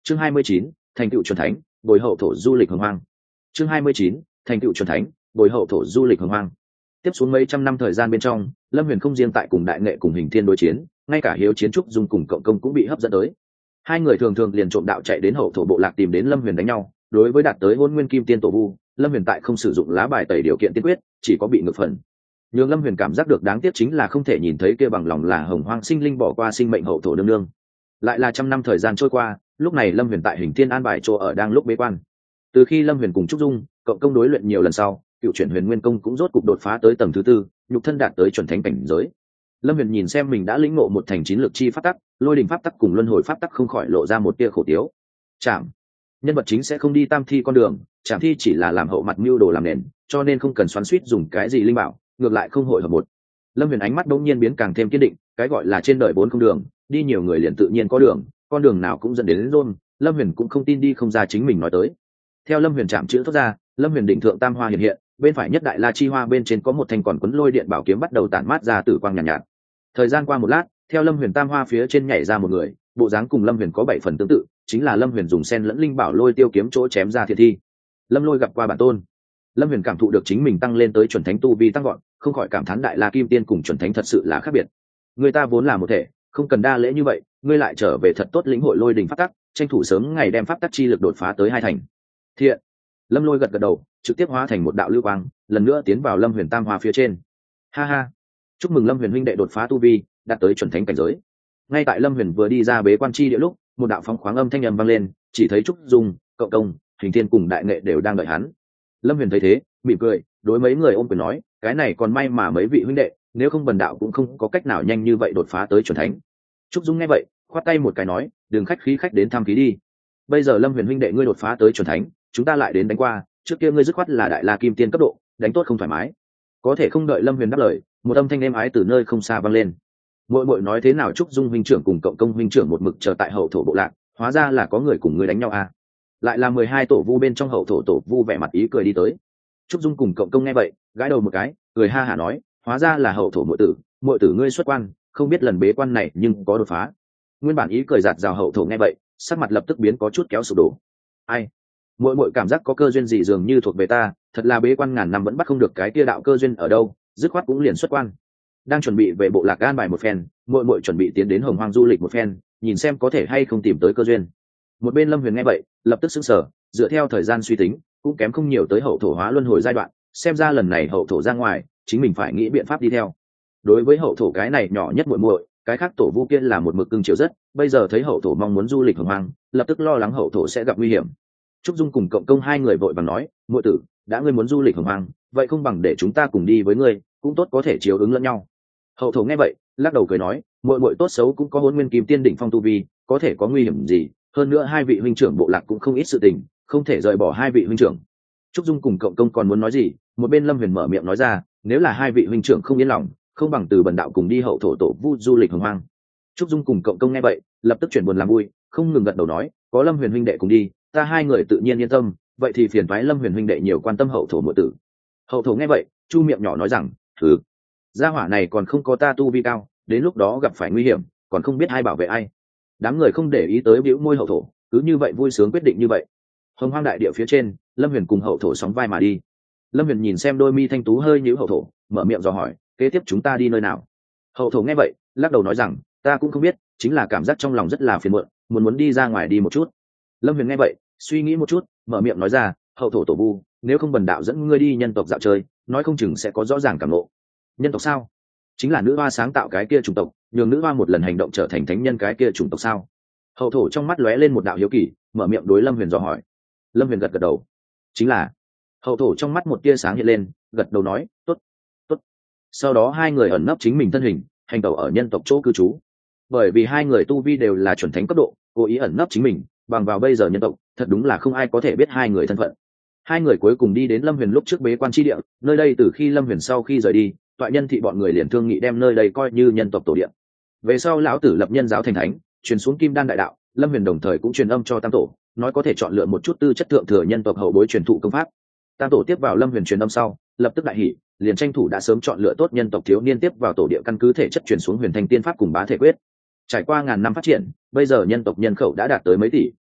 Chương 29, thành tựu chuẩn thánh, bồi hậu thổ du lịch hồng hoang. Chương 29, thành tựu chuẩn thánh, bồi hậu thổ du lịch hồng hoang. Tiếp xuống mấy trăm năm thời gian bên trong, Lâm Huyền không riêng tại cùng đại nghệ cùng Hình Thiên đối chiến, ngay cả Hiếu Chiến Trúc Dung cùng Cộng Công cũng bị hấp dẫn tới. Hai người thường thường liền trộm đạo chạy đến hậu thổ bộ lạc tìm đến Lâm Huyền đánh nhau. Đối với đạt tới Hôn Nguyên Kim Tiên tổ vu, Lâm Huyền tại không sử dụng lá bài tẩy điều kiện tiên quyết, chỉ có bị ngược phần. Nhưng Lâm Huyền cảm giác được đáng tiếc chính là không thể nhìn thấy kia bằng lòng là hồng hoang sinh linh bỏ qua sinh mệnh hậu thổ đương đương. Lại là trăm năm thời gian trôi qua, lúc này Lâm Huyền tại Hình Thiên an bài chỗ ở đang lúc bế quan. Từ khi Lâm Huyền cùng Trúc Dung, Cộng Công đối luyện nhiều lần sau, cựu chuyển Huyền Nguyên Công cũng rốt cục đột phá tới tầng thứ tư, nhục thân đạt tới chuẩn thánh cảnh giới. Lâm Huyền nhìn xem mình đã lĩnh ngộ một thành chín lực chi pháp tắc, lôi đình pháp tắc cùng luân hồi pháp tắc không khỏi lộ ra một tia khổ tiếu. Chạm, nhân vật chính sẽ không đi tam thi con đường, chạm thi chỉ là làm hậu mặt mưu đồ làm nền, cho nên không cần xoắn xuýt dùng cái gì linh bảo, ngược lại không hội hợp một. Lâm Huyền ánh mắt bỗng nhiên biến càng thêm kiên định, cái gọi là trên đời bốn không đường, đi nhiều người liền tự nhiên có đường, con đường nào cũng dẫn đến rôn. Lâm Huyền cũng không tin đi không ra chính mình nói tới. Theo Lâm Huyền chạm chữ thoát ra, Lâm Huyền định thượng tam hoa hiện hiện, bên phải nhất đại la chi hoa bên trên có một thanh còn quấn lôi điện bảo kiếm bắt đầu tản mát ra tử quang nhàn nhạt. Thời gian qua một lát, theo Lâm Huyền tam hoa phía trên nhảy ra một người, bộ dáng cùng Lâm Huyền có 7 phần tương tự, chính là Lâm Huyền dùng sen lẫn linh bảo lôi tiêu kiếm chỗ chém ra thiệt thi. Lâm Lôi gặp qua bản tôn. Lâm Huyền cảm thụ được chính mình tăng lên tới chuẩn thánh tu vi tăng gọn, không khỏi cảm thán đại la kim tiên cùng chuẩn thánh thật sự là khác biệt. Người ta vốn là một thể, không cần đa lễ như vậy, ngươi lại trở về thật tốt lĩnh hội lôi đỉnh pháp tắc, tranh thủ sớm ngày đem pháp tắc chi lực đột phá tới 2 thành. Thiện. Lâm Lôi gật gật đầu, trực tiếp hóa thành một đạo lưu quang, lần nữa tiến vào Lâm Huyền tam hoa phía trên. Ha ha, chúc mừng Lâm Huyền huynh đệ đột phá tu vi, đạt tới chuẩn thánh cảnh giới. Ngay tại Lâm Huyền vừa đi ra bế quan chi địa lúc, một đạo phóng khoáng âm thanh âm vang lên, chỉ thấy Trúc Dung, Cộng Công, Hình Thiên cùng đại nghệ đều đang đợi hắn. Lâm Huyền thấy thế, mỉm cười, đối mấy người ôm quyền nói, cái này còn may mà mấy vị huynh đệ, nếu không bần đạo cũng không có cách nào nhanh như vậy đột phá tới chuẩn thánh. Trúc Dung nghe vậy, khoát tay một cái nói, đừng khách khí khách đến thăm khí đi. Bây giờ Lâm Huyền huynh đệ ngươi đột phá tới chuẩn thánh, chúng ta lại đến đánh qua, trước kia ngươi dứt khoát là đại la kim tiên cấp độ, đánh tốt không thoải mái. Có thể không đợi Lâm Huyền đáp lời, một âm thanh êm ái từ nơi không xa vang lên. Muội muội nói thế nào Trúc Dung huynh trưởng cùng Cộng Công huynh trưởng một mực chờ tại hậu thổ bộ lạc, hóa ra là có người cùng ngươi đánh nhau à? Lại là 12 tổ vu bên trong hậu thổ tổ vu vẻ mặt ý cười đi tới. Trúc Dung cùng Cộng Công nghe vậy, gãi đầu một cái, cười ha hả nói, hóa ra là hậu thổ muội tử ngươi xuất quan, không biết lần bế quan này nhưng có đột phá. Nguyên bản ý cười giạt rào hậu thổ nghe vậy, sắc mặt lập tức biến có chút kéo sụp đổ. Ai? Muội cảm giác có cơ duyên gì dường như thuộc về ta, thật là bế quan ngàn năm vẫn bắt không được cái kia đạo cơ duyên ở đâu, dứt khoát cũng liền xuất quan. Đang chuẩn bị về bộ lạc an bài một phen, muội chuẩn bị tiến đến hồng hoang du lịch một phen, nhìn xem có thể hay không tìm tới cơ duyên. Một bên Lâm Huyền nghe vậy, lập tức sững sờ, dựa theo thời gian suy tính, cũng kém không nhiều tới hậu thổ hóa luân hồi giai đoạn, xem ra lần này hậu thổ ra ngoài, chính mình phải nghĩ biện pháp đi theo. Đối với hậu thổ cái này nhỏ nhất muội, cái khác tổ vu kia là một mực cưng chiều rất, bây giờ thấy hậu thổ mong muốn du lịch hồng hoang, lập tức lo lắng hậu thổ sẽ gặp nguy hiểm. Trúc Dung cùng Cộng Công hai người vội vàng nói, muội tử, đã ngươi muốn du lịch hồng hoang, vậy không bằng để chúng ta cùng đi với ngươi, cũng tốt có thể chiếu ứng lẫn nhau. Hậu thổ nghe vậy, lắc đầu cười nói, muội tốt xấu cũng có Hôn Nguyên Kim Tiên đỉnh phong tu vi, có thể có nguy hiểm gì? Hơn nữa hai vị huynh trưởng bộ lạc cũng không ít sự tình, không thể rời bỏ hai vị huynh trưởng. Trúc Dung cùng Cộng Công còn muốn nói gì, một bên Lâm Huyền mở miệng nói ra, nếu là hai vị huynh trưởng không yên lòng, không bằng từ bần đạo cùng đi hậu thổ tổ vu du lịch hồng hoang. Trúc Dung cùng Cộng Công nghe vậy, lập tức chuyển buồn làm vui, không ngừng gật đầu nói, có Lâm Huyền huynh đệ cùng đi, ta hai người tự nhiên yên tâm, vậy thì phiền toái Lâm Huyền huynh đệ nhiều quan tâm hậu thổ muội tử. Hậu thổ nghe vậy, chu miệng nhỏ nói rằng, thử, gia hỏa này còn không có ta tu vi cao, đến lúc đó gặp phải nguy hiểm, còn không biết ai bảo vệ ai. Đám người không để ý tới bĩu môi hậu thổ, cứ như vậy vui sướng quyết định như vậy. Hồng hoang đại địa phía trên, Lâm Huyền cùng hậu thổ sóng vai mà đi. Lâm Huyền nhìn xem đôi mi thanh tú hơi nhíu hậu thổ, mở miệng dò hỏi, kế tiếp chúng ta đi nơi nào? Hậu thổ nghe vậy, lắc đầu nói rằng, ta cũng không biết, chính là cảm giác trong lòng rất là phiền muộn, muốn đi ra ngoài đi một chút. Lâm Huyền nghe vậy, suy nghĩ một chút, mở miệng nói ra, hậu thổ tổ vu, nếu không bần đạo dẫn ngươi đi nhân tộc dạo chơi, nói không chừng sẽ có rõ ràng cảm ngộ. Nhân tộc sao? Chính là nữ hoa sáng tạo cái kia chủng tộc, nhường nữ hoa một lần hành động trở thành thánh nhân cái kia chủng tộc sao? Hậu thổ trong mắt lóe lên một đạo hiếu kỳ, mở miệng đối Lâm Huyền dò hỏi. Lâm Huyền gật gật đầu, chính là. Hậu thổ trong mắt một tia sáng hiện lên, gật đầu nói, tốt, tốt. Sau đó hai người ẩn nấp chính mình thân hình, hành tẩu ở nhân tộc chỗ cư trú. Bởi vì hai người tu vi đều là chuẩn thánh cấp độ, cố ý ẩn nấp chính mình, bằng vào bây giờ nhân tộc, thật đúng là không ai có thể biết hai người thân phận. Hai người cuối cùng đi đến Lâm Huyền lúc trước bế quan chi địa, nơi đây từ khi Lâm Huyền sau khi rời đi, toại nhân thị bọn người liền thương nghị đem nơi đây coi như nhân tộc tổ địa. Về sau lão tử lập nhân giáo thành thánh, truyền xuống Kim Đan đại đạo, Lâm Huyền đồng thời cũng truyền âm cho Tam tổ, nói có thể chọn lựa một chút tư chất thượng thừa nhân tộc hậu bối truyền thụ công pháp. Tam tổ tiếp vào Lâm Huyền truyền âm sau, lập tức đại hỉ, liền tranh thủ đã sớm chọn lựa tốt nhân tộc thiếu niên tiếp vào tổ địa căn cứ thể chất truyền xuống Huyền Thanh Tiên pháp cùng Bá Thể Quyết. Trải qua ngàn năm phát triển, bây giờ nhân tộc nhân khẩu đã đạt tới mấy tỷ,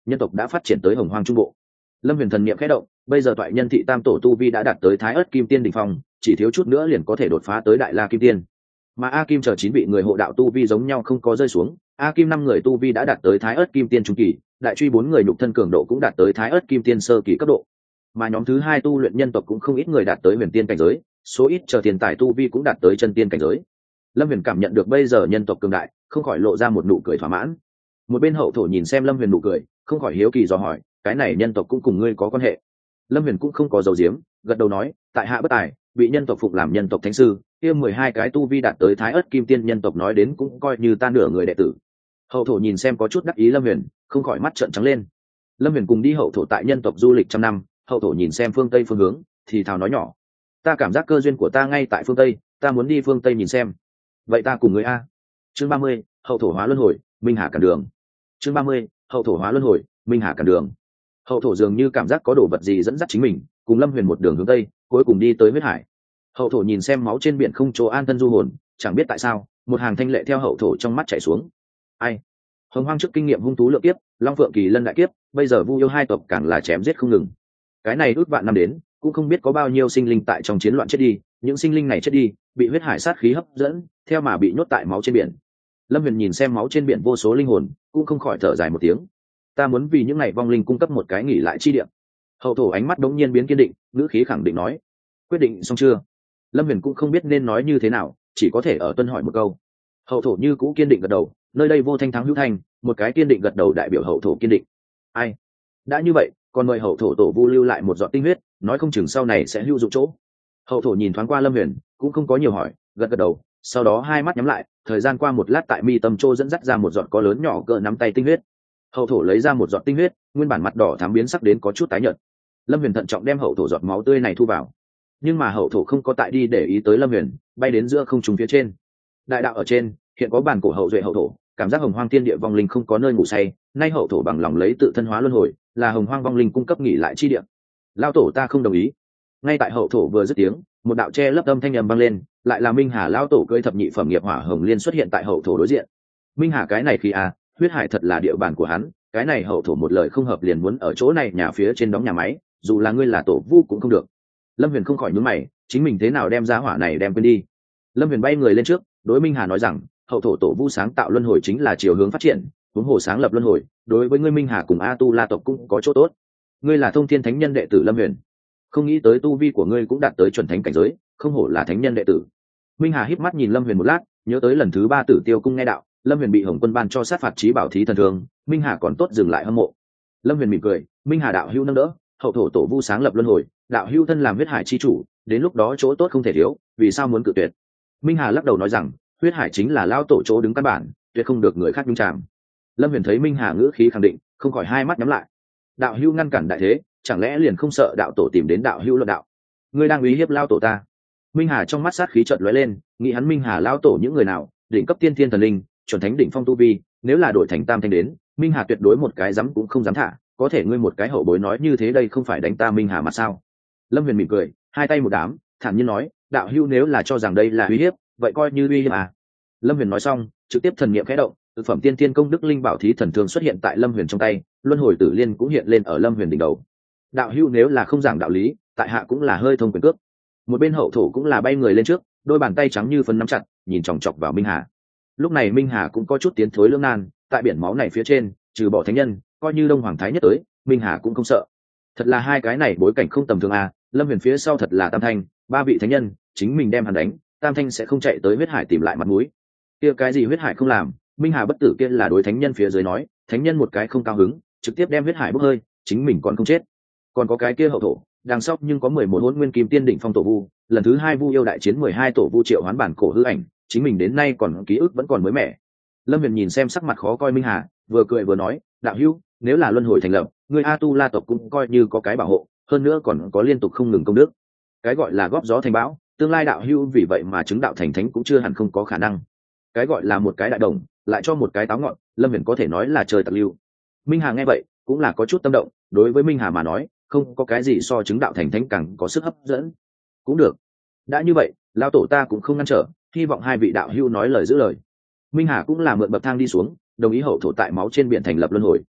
nhân tộc đã phát triển tới hồng hoang trung bộ. Lâm Huyền thần niệm khẽ động, bây giờ toại nhân thị tam tổ tu vi đã đạt tới thái ớt kim tiên đỉnh phong, chỉ thiếu chút nữa liền có thể đột phá tới đại la kim tiên. Mà A Kim chờ 9 vị người hộ đạo tu vi giống nhau không có rơi xuống, A Kim 5 người tu vi đã đạt tới thái ớt kim tiên trung kỳ, đại truy 4 người nhục thân cường độ cũng đạt tới thái ớt kim tiên sơ kỳ cấp độ. Mà nhóm thứ 2 tu luyện nhân tộc cũng không ít người đạt tới huyền tiên cảnh giới, số ít chờ tiền tài tu vi cũng đạt tới chân tiên cảnh giới. Lâm Huyền cảm nhận được bây giờ nhân tộc cường đại, không khỏi lộ ra một nụ cười thỏa mãn. Một bên hậu thổ nhìn xem Lâm Huyền nụ cười, không khỏi hiếu kỳ dò hỏi, cái này nhân tộc cũng cùng ngươi có quan hệ? Lâm Huyền cũng không có giấu giếm, gật đầu nói, tại hạ bất tài, bị nhân tộc phục làm nhân tộc thánh sư, kia 12 cái tu vi đạt tới thái ớt kim tiên nhân tộc nói đến cũng coi như ta nửa người đệ tử. Hậu thổ nhìn xem có chút đắc ý Lâm Huyền, không khỏi mắt trợn trắng lên. Lâm Huyền cùng đi hậu thổ tại nhân tộc du lịch trăm năm, hậu thổ nhìn xem phương tây phương hướng, thì thào nói nhỏ, ta cảm giác cơ duyên của ta ngay tại phương tây, ta muốn đi phương tây nhìn xem. Vậy ta cùng người a. Chương 30, hậu thổ hóa luân hồi, minh hà cản đường. Chương 30, hậu thổ hóa luân hồi, minh hà cản đường. Hậu thổ dường như cảm giác có đồ vật gì dẫn dắt chính mình, cùng Lâm Huyền một đường hướng tây, cuối cùng đi tới huyết hải. Hậu thổ nhìn xem máu trên biển không chỗ an thân du hồn, chẳng biết tại sao một hàng thanh lệ theo hậu thổ trong mắt chảy xuống. Ai? Hồng hoang trước kinh nghiệm hung thú lượng kiếp, long phượng kỳ lân đại kiếp, bây giờ vu yêu hai tộc càng là chém giết không ngừng. Cái này ước vạn năm đến, cũng không biết có bao nhiêu sinh linh tại trong chiến loạn chết đi, những sinh linh này chết đi, bị huyết hải sát khí hấp dẫn, theo mà bị nhốt tại máu trên biển. Lâm Huyền nhìn xem máu trên biển vô số linh hồn, cũng không khỏi thở dài một tiếng. Ta muốn vì những này vong linh cung cấp một cái nghỉ lại chi địa. Hậu thổ ánh mắt đống nhiên biến kiên định, ngữ khí khẳng định nói, quyết định xong chưa? Lâm Huyền cũng không biết nên nói như thế nào, chỉ có thể ở tuân hỏi một câu. Hậu thổ như cũ kiên định gật đầu, nơi đây vô thanh thắng hữu thanh, một cái kiên định gật đầu đại biểu hậu thổ kiên định. Ai? Đã như vậy, còn mời hậu thổ tổ vu lưu lại một giọt tinh huyết, nói không chừng sau này sẽ hữu dụng chỗ. Hậu thổ nhìn thoáng qua Lâm Huyền, cũng không có nhiều hỏi, gật gật đầu, sau đó hai mắt nhắm lại, thời gian qua một lát tại mi tâm trô dẫn dắt ra một giọt có lớn nhỏ cỡ nắm tay tinh huyết. Hậu thổ lấy ra một giọt tinh huyết, nguyên bản mặt đỏ thắm biến sắc đến có chút tái nhợt. Lâm Huyền thận trọng đem hậu thổ giọt máu tươi này thu vào, nhưng mà hậu thổ không có tại đi để ý tới Lâm Huyền, bay đến giữa không trung phía trên. Đại đạo ở trên, hiện có bản cổ hậu duệ hậu thổ, cảm giác hồng hoang thiên địa vong linh không có nơi ngủ say, nay hậu thổ bằng lòng lấy tự thân hóa luân hồi, là hồng hoang vong linh cung cấp nghỉ lại chi địa. Lao tổ ta không đồng ý. Ngay tại hậu thổ vừa dứt tiếng, một đạo che lấp âm thanh âm vang lên, lại là Minh Hà lao tổ cưỡi thập nhị phẩm nghiệp hỏa hồng liên xuất hiện tại hậu thổ đối diện. Minh Hà cái này khi huyết hải thật là địa bàn của hắn, cái này hậu thổ một lời không hợp liền muốn ở chỗ này nhà phía trên đóng nhà máy, dù là ngươi là tổ vu cũng không được. Lâm Huyền không khỏi nhướng mày, chính mình thế nào đem ra hỏa này đem quên đi. Lâm Huyền bay người lên trước, đối Minh Hà nói rằng, hậu thổ tổ vu sáng tạo luân hồi chính là chiều hướng phát triển, huống hồ sáng lập luân hồi, đối với ngươi Minh Hà cùng A Tu La tộc cũng có chỗ tốt. Ngươi là thông thiên thánh nhân đệ tử Lâm Huyền, không nghĩ tới tu vi của ngươi cũng đạt tới chuẩn thánh cảnh giới, không hổ là thánh nhân đệ tử. Minh Hà híp mắt nhìn Lâm Huyền một lát, nhớ tới lần thứ 3 Tử Tiêu cung nghe đạo, Lâm Huyền bị Hồng Quân ban cho sát phạt chí bảo thí thần thương, Minh Hà còn tốt dừng lại hâm mộ. Lâm Huyền mỉm cười, Minh Hà đạo hữu nâng đỡ, hậu thổ tổ vu sáng lập luân hồi, đạo hữu thân làm huyết hải chi chủ, đến lúc đó chỗ tốt không thể thiếu, vì sao muốn cự tuyệt? Minh Hà lắc đầu nói rằng, huyết hải chính là lao tổ chỗ đứng căn bản, tuyệt không được người khác nhúng chàm. Lâm Huyền thấy Minh Hà ngữ khí khẳng định, không khỏi hai mắt nhắm lại. Đạo hữu ngăn cản đại thế, chẳng lẽ liền không sợ đạo tổ tìm đến đạo hữu luận đạo? Ngươi đang uy hiếp lao tổ ta. Minh Hà trong mắt sát khí chợt lóe lên, nghĩ hắn Minh Hà lao tổ những người nào, đỉnh cấp tiên thiên thần linh, chuẩn thánh đỉnh phong tu vi, nếu là đổi thành tam thanh đến, Minh Hà tuyệt đối một cái dám cũng không dám thả, có thể ngươi một cái hậu bối nói như thế đây không phải đánh ta Minh Hà mà sao? Lâm Huyền mỉm cười, hai tay một đám, thản nhiên nói, đạo hữu nếu là cho rằng đây là uy hiếp, vậy coi như uy hiếp à? Lâm Huyền nói xong, trực tiếp thần niệm khẽ động, thực phẩm tiên thiên công đức linh bảo thí thần thương xuất hiện tại Lâm Huyền trong tay, luân hồi tử liên cũng hiện lên ở Lâm Huyền đỉnh đầu. Đạo hữu nếu là không giảng đạo lý, tại hạ cũng là hơi thông quyền cước. Một bên hậu thổ cũng là bay người lên trước, đôi bàn tay trắng như phấn nắm chặt, nhìn chòng chọc vào Minh Hà. Lúc này Minh Hà cũng có chút tiến thối lưỡng nan, tại biển máu này phía trên, trừ bỏ thánh nhân, coi như Đông Hoàng Thái Nhất tới, Minh Hà cũng không sợ. Thật là hai cái này bối cảnh không tầm thường à, Lâm Huyền phía sau thật là tam thanh, 3 vị thánh nhân, chính mình đem hắn đánh, tam thanh sẽ không chạy tới huyết hải tìm lại mặt mũi. Kia cái gì huyết hải không làm, Minh Hà bất tử kia là đối thánh nhân phía dưới nói, thánh nhân một cái không cao hứng, trực tiếp đem huyết hải bốc hơi, chính mình còn không chết. Còn có cái kia hậu thổ, đằng sau nhưng có 11 hỗn nguyên kim tiên đỉnh phong tổ vu, lần thứ 2 vu yêu đại chiến 12 tổ vu triệu hoán bản cổ hư ảnh, chính mình đến nay còn ký ức vẫn còn mới mẻ. Lâm Huyền nhìn xem sắc mặt khó coi Minh Hà, vừa cười vừa nói, đạo hữu, nếu là luân hồi thành lập, người A Tu La tộc cũng coi như có cái bảo hộ, hơn nữa còn có liên tục không ngừng công đức. Cái gọi là góp gió thành bão, tương lai đạo hữu vì vậy mà chứng đạo thành thánh cũng chưa hẳn không có khả năng. Cái gọi là một cái đại đồng, lại cho một cái táo ngọn, Lâm Huyền có thể nói là trời tặc lưu. Minh Hà nghe vậy, cũng là có chút tâm động, đối với Minh Hà mà nói, không có cái gì so chứng đạo thành thánh càng có sức hấp dẫn. Cũng được. Đã như vậy, lão tổ ta cũng không ngăn trở, hy vọng hai vị đạo hữu nói lời giữ lời. Minh Hà cũng là mượn bậc thang đi xuống, đồng ý hậu thổ tại máu trên biển thành lập luân hồi.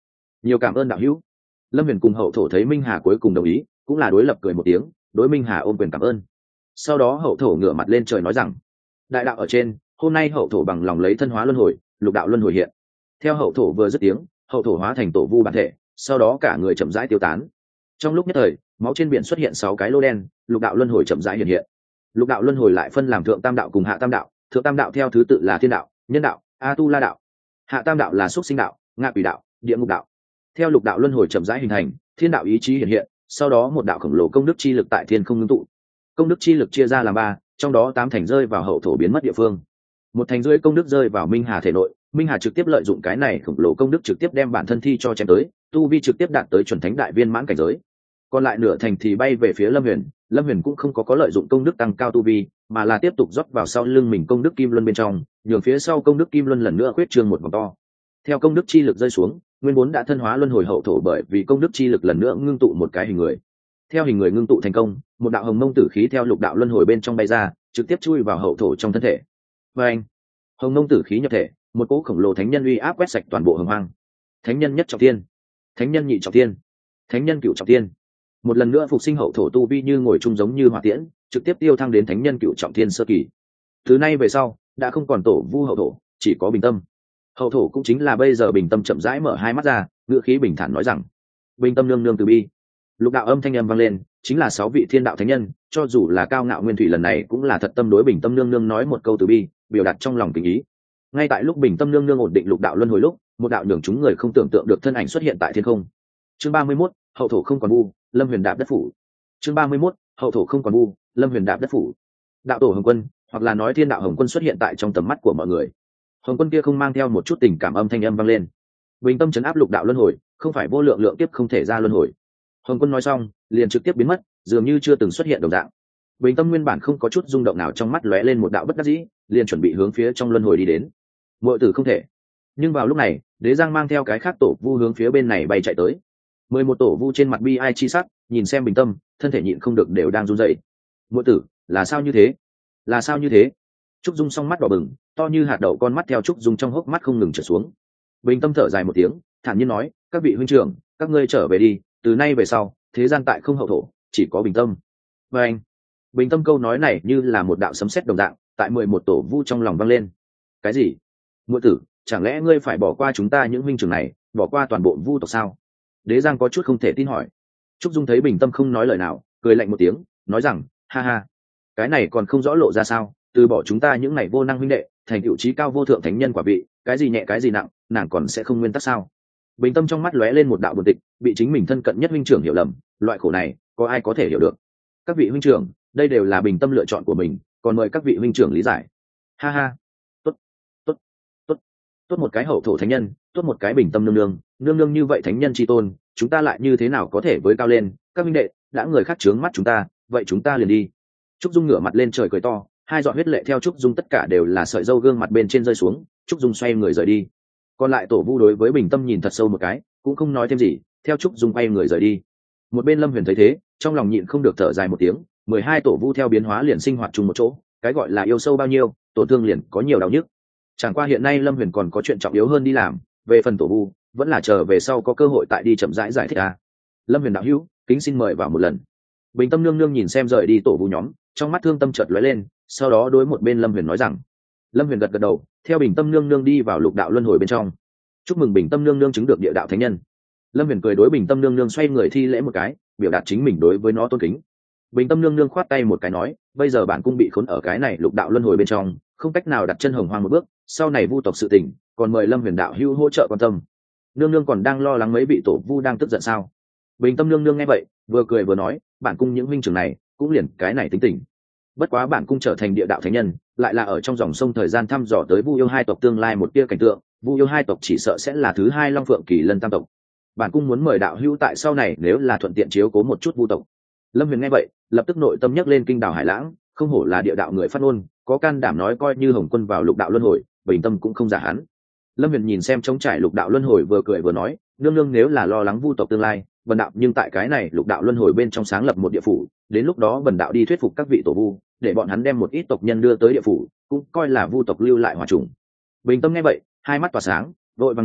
Nhiều cảm ơn đạo hữu. Lâm Huyền cùng hậu thổ thấy Minh Hà cuối cùng đồng ý, cũng là đối lập cười một tiếng, đối Minh Hà ôm quyền cảm ơn. Sau đó hậu thổ ngửa mặt lên trời nói rằng: đại đạo ở trên, hôm nay hậu thổ bằng lòng lấy thân hóa luân hồi, lục đạo luân hồi hiện. Theo hậu thổ vừa dứt tiếng, hậu thổ hóa thành tổ vu bản thể, sau đó cả người chậm rãi tiêu tán. Trong lúc nhất thời, máu trên biển xuất hiện 6 cái lô đen, lục đạo luân hồi chậm rãi hiện hiện. Lục đạo luân hồi lại phân làm thượng tam đạo cùng hạ tam đạo, thượng tam đạo theo thứ tự là thiên đạo, nhân đạo, a tu la đạo. Hạ tam đạo là súc sinh đạo, ngạ quỷ đạo, địa ngục đạo. Theo lục đạo luân hồi chậm rãi hình thành, thiên đạo ý chí hiện hiện, sau đó một đạo khổng lồ công đức chi lực tại thiên không ngưng tụ. Công đức chi lực chia ra làm 3, trong đó 8 thành rơi vào hậu thổ biến mất địa phương. Một thành rưỡi công đức rơi vào Minh Hà thể nội, Minh Hà trực tiếp lợi dụng cái này khổng lồ công đức trực tiếp đem bản thân thi cho chém tới, tu vi trực tiếp đạt tới chuẩn thánh đại viên mãn cảnh giới. Còn lại nửa thành thì bay về phía Lâm Huyền, Lâm Huyền cũng không có lợi dụng công đức tăng cao tu vi, mà là tiếp tục rót vào sau lưng mình công đức kim luân bên trong, nhường phía sau công đức kim luân lần nữa khuyết trương một vòng to. Theo công đức chi lực rơi xuống, nguyên vốn đã thân hóa luân hồi hậu thổ bởi vì công đức chi lực lần nữa ngưng tụ một cái hình người. Theo hình người ngưng tụ thành công, một đạo hồng mông tử khí theo lục đạo luân hồi bên trong bay ra, trực tiếp chui vào hậu thổ trong thân thể. Và anh, hồng mông tử khí nhập thể, một cỗ khổng lồ thánh nhân uy áp quét sạch toàn bộ hồng hoang. Thánh nhân nhất trọng thiên, thánh nhân nhị trọng thiên, thánh nhân cửu trọng thiên. Một lần nữa phục sinh hậu thổ tu vi như ngồi chung giống như hỏa tiễn, trực tiếp tiêu thăng đến thánh nhân cửu trọng thiên sơ kỳ. Từ nay về sau, đã không còn tổ vu hậu thổ, chỉ có bình tâm. Hậu thổ cũng chính là bây giờ bình tâm chậm rãi mở hai mắt ra, ngữ khí bình thản nói rằng: bình tâm nương nương từ bi. Lục đạo âm thanh âm vang lên, chính là 6 vị thiên đạo thánh nhân, cho dù là cao ngạo nguyên thủy lần này cũng là thật tâm đối bình tâm nương nương nói một câu từ bi, biểu đạt trong lòng tình ý. Ngay tại lúc bình tâm nương nương ổn định lục đạo luân hồi lúc, một đạo nhường chúng người không tưởng tượng được thân ảnh xuất hiện tại thiên không. Chương 31, hậu thổ không còn vu, Lâm Huyền đạp đất phủ. Chương 31, hậu thổ không còn vu, Lâm Huyền đạp đất phủ. Đạo tổ Hồng Quân, hoặc là nói thiên đạo Hồng Quân xuất hiện tại trong tầm mắt của mọi người. Hồng Quân kia không mang theo một chút tình cảm, âm thanh âm vang lên: bình tâm trấn áp lục đạo luân hồi, không phải vô lượng lượng tiếp không thể ra luân hồi. Hồng Quân nói xong, liền trực tiếp biến mất, dường như chưa từng xuất hiện đồng dạng. Bình tâm nguyên bản không có chút rung động nào, trong mắt lóe lên một đạo bất đắc dĩ, liền chuẩn bị hướng phía trong luân hồi đi đến. Muội tử không thể. Nhưng vào lúc này, Đế Giang mang theo cái khác tổ vu hướng phía bên này bay chạy tới. 11 tổ vu trên mặt bi ai chi sắc, nhìn xem bình tâm, thân thể nhịn không được đều đang run rẩy. Muội tử, là sao như thế? Là sao như thế? Trúc Dung song mắt đỏ bừng, to như hạt đậu con mắt theo Trúc Dung trong hốc mắt không ngừng trượt xuống. Bình tâm thở dài một tiếng, thản nhiên nói: các vị huynh trưởng, các ngươi trở về đi, từ nay về sau, thế gian tại không hậu thổ, chỉ có bình tâm. Và anh, bình tâm câu nói này như là một đạo sấm sét đồng dạng, tại 11 tổ vu trong lòng vang lên. Cái gì? Muội tử, chẳng lẽ ngươi phải bỏ qua chúng ta những huynh trưởng này, bỏ qua toàn bộ vu tộc sao? Đế Giang có chút không thể tin hỏi. Trúc Dung thấy bình tâm không nói lời nào, cười lạnh một tiếng, nói rằng: ha ha, cái này còn không rõ lộ ra sao? Từ bỏ chúng ta những này vô năng huynh đệ, thành tựu chí cao vô thượng thánh nhân quả vị, cái gì nhẹ cái gì nặng, nàng còn sẽ không nguyên tắc sao? Bình tâm trong mắt lóe lên một đạo buồn tịch, bị chính mình thân cận nhất huynh trưởng hiểu lầm, loại khổ này có ai có thể hiểu được? Các vị huynh trưởng, đây đều là bình tâm lựa chọn của mình, còn mời các vị huynh trưởng lý giải. Ha ha, tốt, tốt, tốt, tốt một cái hậu thổ thánh nhân, tốt một cái bình tâm nương nương, nương nương như vậy thánh nhân chi tôn, chúng ta lại như thế nào có thể với cao lên? Các huynh đệ, đã người khác trướng mắt chúng ta, vậy chúng ta liền đi. Trúc Dung ngửa mặt lên trời cười to, hai giọt huyết lệ theo Trúc Dung tất cả đều là sợi râu gương mặt bên trên rơi xuống. Trúc Dung xoay người rời đi. Còn lại tổ vu đối với bình tâm nhìn thật sâu một cái, cũng không nói thêm gì, theo Trúc Dung quay người rời đi. Một bên Lâm Huyền thấy thế, trong lòng nhịn không được thở dài một tiếng. 12 tổ vu theo biến hóa liền sinh hoạt chung một chỗ, cái gọi là yêu sâu bao nhiêu, tổn thương liền có nhiều đau nhức. Chẳng qua hiện nay Lâm Huyền còn có chuyện trọng yếu hơn đi làm, về phần tổ vu vẫn là chờ về sau có cơ hội tại đi chậm rãi giải thích à. Lâm Huyền đạo hữu, kính xin mời vào một lần. Bình tâm nương nương nhìn xem rời đi tổ vu nhóm, trong mắt thương tâm chợt lóe lên, sau đó đối một bên Lâm Huyền nói rằng. Lâm Huyền gật gật đầu, theo bình tâm nương nương đi vào lục đạo luân hồi bên trong. Chúc mừng bình tâm nương nương chứng được địa đạo thánh nhân. Lâm Huyền cười đối bình tâm nương nương xoay người thi lễ một cái, biểu đạt chính mình đối với nó tôn kính. Bình tâm nương nương khoát tay một cái nói: bây giờ bản cung bị khốn ở cái này lục đạo luân hồi bên trong, không cách nào đặt chân hồng hoang một bước, sau này vu tộc sự tình, còn mời Lâm Huyền đạo hữu hỗ trợ quan tâm. Nương nương còn đang lo lắng mấy vị tổ vu đang tức giận sao? Bình tâm nương nương nghe vậy, vừa cười vừa nói: bản cung những huynh trưởng này cũng liền cái này tính tình. Bất quá bản cung trở thành địa đạo thánh nhân, lại là ở trong dòng sông thời gian thăm dò tới vu yêu hai tộc tương lai một tia cảnh tượng, vu yêu hai tộc chỉ sợ sẽ là thứ hai long phượng kỳ lân tam tộc. Bản cung muốn mời đạo hữu tại sau này nếu là thuận tiện chiếu cố một chút vu tộc. Lâm Huyền nghe vậy, lập tức nội tâm nhấc lên kinh đào hải lãng, không hổ là địa đạo người phát ngôn, có can đảm nói coi như Hồng Quân vào lục đạo luân hồi, bình tâm cũng không giả hắn. Lâm Huyền nhìn xem trống trải lục đạo luân hồi vừa cười vừa nói: nương nương nếu là lo lắng vu tộc tương lai, bần đạo nhưng tại cái này lục đạo luân hồi bên trong sáng lập một địa phủ, đến lúc đó bần đạo đi thuyết phục các vị tổ vu, để bọn hắn đem một ít tộc nhân đưa tới địa phủ, cũng coi là vu tộc lưu lại hòa trùng. Bình tâm nghe vậy, hai mắt tỏa sáng, vội vàng nói: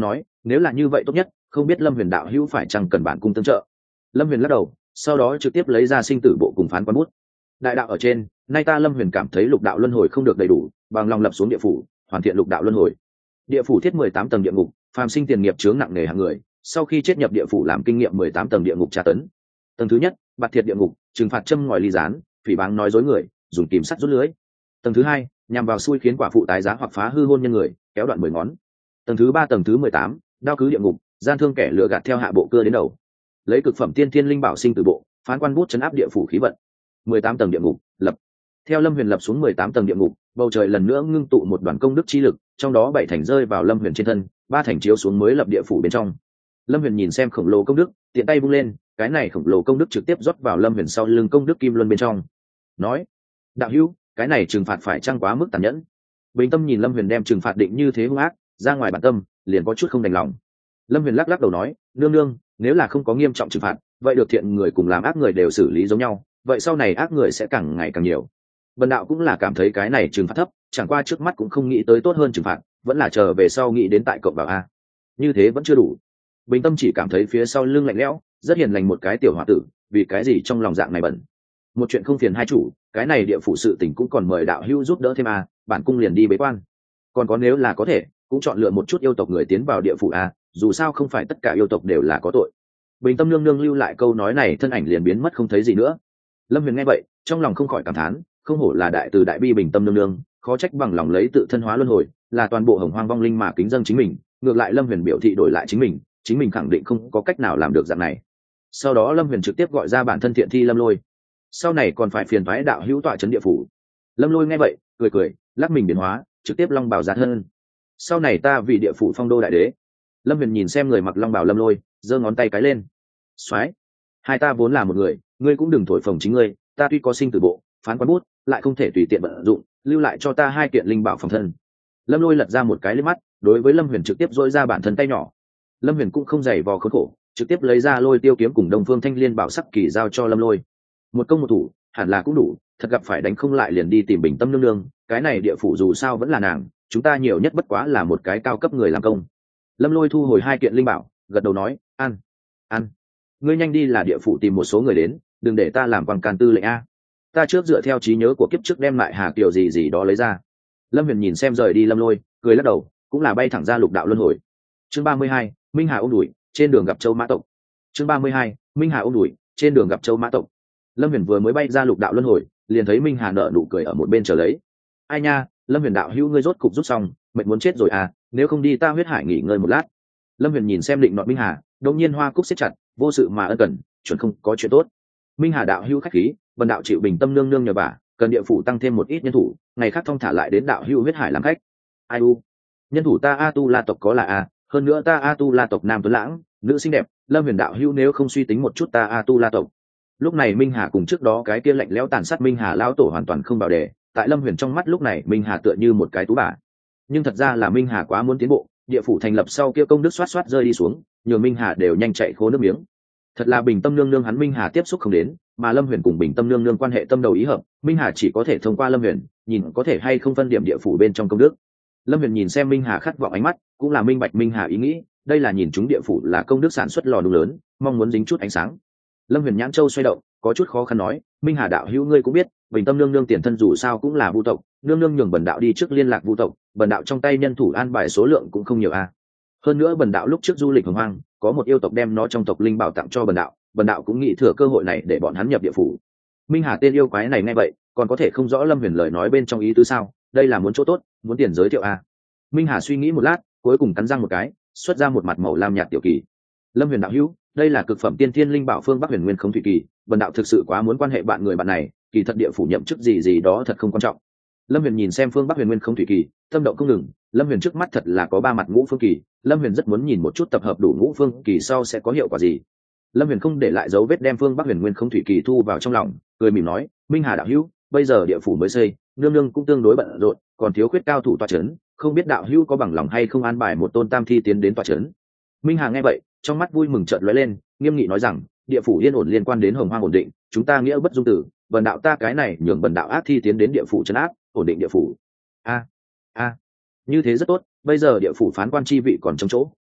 nếu là như vậy tốt nhất, không biết Lâm Huyền đạo hữu phải chăng cần bản cung tương trợ. Lâm Huyền lắc đầu, sau đó trực tiếp lấy ra sinh tử bộ cùng phán quan bút. Đại đạo ở trên, nay ta Lâm Huyền cảm thấy lục đạo luân hồi không được đầy đủ, bằng lòng lập xuống địa phủ, hoàn thiện lục đạo luân hồi. Địa phủ thiết 18 tầng địa ngục, phàm sinh tiền nghiệp chướng nặng nề hàng người, sau khi chết nhập địa phủ làm kinh nghiệm 18 tầng địa ngục tra tấn. Tầng thứ nhất, bạt thiệt địa ngục, trừng phạt châm ngòi ly gián, phỉ báng nói dối người, dùng kìm sắt rút lưới. Tầng thứ hai, nhằm vào xui khiến quả phụ tái giá hoặc phá hư hôn nhân người, kéo đoạn 10 ngón. Tầng thứ ba, tầng thứ 18, đao cứ địa ngục, gian thương kẻ lừa gạt theo hạ bộ cưa đến đầu. Lấy cực phẩm tiên thiên linh bảo sinh tử bộ, phán quan bút chấn áp địa phủ khí vận. 18 tầng địa ngục, lập. Theo Lâm Huyền lập xuống 18 tầng địa ngục, bầu trời lần nữa ngưng tụ một đoàn công đức chi lực, trong đó 7 thành rơi vào Lâm Huyền trên thân, 3 thành chiếu xuống mới lập địa phủ bên trong. Lâm Huyền nhìn xem khổng lồ công đức, tiện tay vung lên, cái này khổng lồ công đức trực tiếp rót vào Lâm Huyền sau lưng công đức kim luân bên trong. Nói: "Đạo hữu, cái này trừng phạt phải chăng quá mức tàn nhẫn?" Bình Tâm nhìn Lâm Huyền đem trừng phạt định như thế hung ác, ra ngoài bản tâm, liền có chút không đành lòng. Lâm Huyền lắc lắc đầu nói: "Nương nương, nếu là không có nghiêm trọng trừng phạt, vậy được thiện người cùng làm ác người đều xử lý giống nhau, vậy sau này ác người sẽ càng ngày càng nhiều. Bần đạo cũng là cảm thấy cái này trừng phạt thấp, chẳng qua trước mắt cũng không nghĩ tới tốt hơn trừng phạt, vẫn là chờ về sau nghĩ đến tại cộng vào a. Như thế vẫn chưa đủ." Bình Tâm chỉ cảm thấy phía sau lưng lạnh lẽo, rất hiền lành một cái tiểu hòa tử, vì cái gì trong lòng dạng này bẩn. Một chuyện không phiền hai chủ, cái này địa phủ sự tình cũng còn mời đạo hữu giúp đỡ thêm a, bản cung liền đi bế quan. Còn có nếu là có thể, cũng chọn lựa một chút yêu tộc người tiến vào địa phủ a, dù sao không phải tất cả yêu tộc đều là có tội. Bình Tâm nương nương lưu lại câu nói này, thân ảnh liền biến mất không thấy gì nữa. Lâm Huyền nghe vậy, trong lòng không khỏi cảm thán, không hổ là đại từ đại bi Bình Tâm nương nương, khó trách bằng lòng lấy tự thân hóa luân hồi, là toàn bộ hồng hoang vong linh mà kính dâng chính mình. Ngược lại Lâm Huyền biểu thị đổi lại chính mình khẳng định không có cách nào làm được dạng này. Sau đó Lâm Huyền trực tiếp gọi ra bản thân thiện thi Lâm Lôi, sau này còn phải phiền toái đạo hữu tọa trấn địa phủ. Lâm Lôi nghe vậy, cười cười, lắc mình biến hóa, trực tiếp long bào ra thân. Sau này ta vì địa phủ phong đô đại đế. Lâm Huyền nhìn xem người mặc long bào Lâm Lôi, giơ ngón tay cái lên. Soái, hai ta vốn là một người, ngươi cũng đừng thổi phồng chính ngươi, ta tuy có sinh tử bộ, phán quan bút, lại không thể tùy tiện vận dụng, lưu lại cho ta 2 kiện linh bảo phòng thân. Lâm Lôi lật ra một cái liếc mắt, đối với Lâm Huyền trực tiếp dỗi ra bản thân tay nhỏ. Lâm Huyền cũng không dày vò khốn khổ, trực tiếp lấy ra Lôi Tiêu kiếm cùng Đông Phương Thanh Liên bảo sắc kỳ giao cho Lâm Lôi. Một công một thủ, hẳn là cũng đủ, thật gặp phải đánh không lại liền đi tìm Bình Tâm nương nương, cái này địa phủ dù sao vẫn là nàng, chúng ta nhiều nhất bất quá là một cái cao cấp người làm công. Lâm Lôi thu hồi 2 kiện linh bảo, gật đầu nói: "Ăn. Ngươi nhanh đi là địa phủ tìm một số người đến, đừng để ta làm quan can tư lệnh a. Ta trước dựa theo trí nhớ của kiếp trước đem lại Hà Kiều gì đó lấy ra." Lâm Huyền nhìn xem rời đi Lâm Lôi, cười lắc đầu, cũng là bay thẳng ra lục đạo luân hồi. Chương 32, Minh Hà ôm đuổi, trên đường gặp Châu Mã tộc. Chương 32, Minh Hà ôm đuổi, trên đường gặp Châu Mã tộc. Lâm Huyền vừa mới bay ra lục đạo luân hồi, liền thấy Minh Hà nở nụ cười ở một bên chờ lấy. "Ai nha, Lâm Huyền đạo hữu ngươi rốt cục rút xong, mệt muốn chết rồi à, nếu không đi ta huyết hải nghỉ ngơi một lát." Lâm Huyền nhìn xem định nọ Minh Hà, đột nhiên hoa cúc siết chặt, vô sự mà ân cần, chuẩn không có chuyện tốt. "Minh Hà đạo hữu khách khí, bần đạo chịu Bình Tâm nương nương nhờ vả, cần địa phủ tăng thêm một ít nhân thủ, ngày khác thong thả lại đến đạo hữu huyết hải làm khách." "Ai u, nhân thủ ta A Tu La tộc có là a, hơn nữa ta A Tu La tộc nam tuấn lãng, nữ xinh đẹp, Lâm Huyền đạo hữu nếu không suy tính một chút ta A Tu La tộc." Lúc này Minh Hà cùng trước đó cái kia lạnh lẽo tàn sát Minh Hà lão tổ hoàn toàn không bảo đề, tại Lâm Huyền trong mắt lúc này Minh Hà tựa như một cái tú bà. Nhưng thật ra là Minh Hà quá muốn tiến bộ, địa phủ thành lập sau kia công đức xoát xoát rơi đi xuống, nhường Minh Hà đều nhanh chạy khô nước miếng. Thật là Bình Tâm nương nương hắn Minh Hà tiếp xúc không đến, mà Lâm Huyền cùng Bình Tâm nương nương quan hệ tâm đầu ý hợp, Minh Hà chỉ có thể thông qua Lâm Huyền, nhìn có thể hay không phân điểm địa phủ bên trong công đức. Lâm Huyền nhìn xem Minh Hà khát vọng ánh mắt, cũng là minh bạch Minh Hà ý nghĩ, đây là nhìn chúng địa phủ là công đức sản xuất lò đùng lớn, mong muốn dính chút ánh sáng. Lâm Huyền nhãn châu xoay động, có chút khó khăn nói: "Minh Hà đạo hữu ngươi cũng biết, Bình Tâm nương nương tiền thân dù sao cũng là vu tộc, nương nương nhường bần đạo đi trước liên lạc vu tộc, bần đạo trong tay nhân thủ an bài số lượng cũng không nhiều a. Hơn nữa bần đạo lúc trước du lịch hồng hoang, có một yêu tộc đem nó trong tộc linh bảo tặng cho bần đạo cũng nghĩ thừa cơ hội này để bọn hắn nhập địa phủ." Minh Hà tên yêu quái này nghe vậy, còn có thể không rõ Lâm Huyền lời nói bên trong ý tứ sao? Đây là muốn chỗ tốt, muốn tiền giới thiệu a. Minh Hà suy nghĩ một lát, cuối cùng cắn răng một cái, xuất ra một mặt màu lam nhạt tiểu kỳ. "Lâm Huyền đạo hữu, đây là cực phẩm tiên thiên linh bảo phương Bắc Huyền Nguyên không thủy kỳ, bần đạo thực sự quá muốn quan hệ bạn người bạn này, kỳ thật địa phủ nhậm chức gì đó thật không quan trọng." Lâm Huyền nhìn xem phương Bắc Huyền Nguyên không thủy kỳ, tâm động không ngừng. Lâm Huyền trước mắt thật là có 3 mặt ngũ phương kỳ, Lâm Huyền rất muốn nhìn một chút tập hợp đủ ngũ phương kỳ sau sẽ có hiệu quả gì. Lâm Huyền không để lại dấu vết đem phương Bắc Huyền Nguyên không thủy kỳ thu vào trong lòng, cười mỉm nói: "Minh Hà đạo hữu, bây giờ địa phủ mới xây, nương nương cũng tương đối bận rộn, còn thiếu khuyết cao thủ tọa trấn, không biết đạo hữu có bằng lòng hay không an bài một tôn tam thi tiến đến tọa trấn." Minh Hà nghe vậy, trong mắt vui mừng chợt lóe lên, nghiêm nghị nói rằng: "Địa phủ yên ổn liên quan đến hồng hoang ổn định, chúng ta nghĩa bất dung tử, bần đạo ta cái này nhường bần đạo ác thi tiến đến địa phủ trấn áp, ổn định địa phủ." A, như thế rất tốt, bây giờ địa phủ phán quan chi vị còn trống chỗ,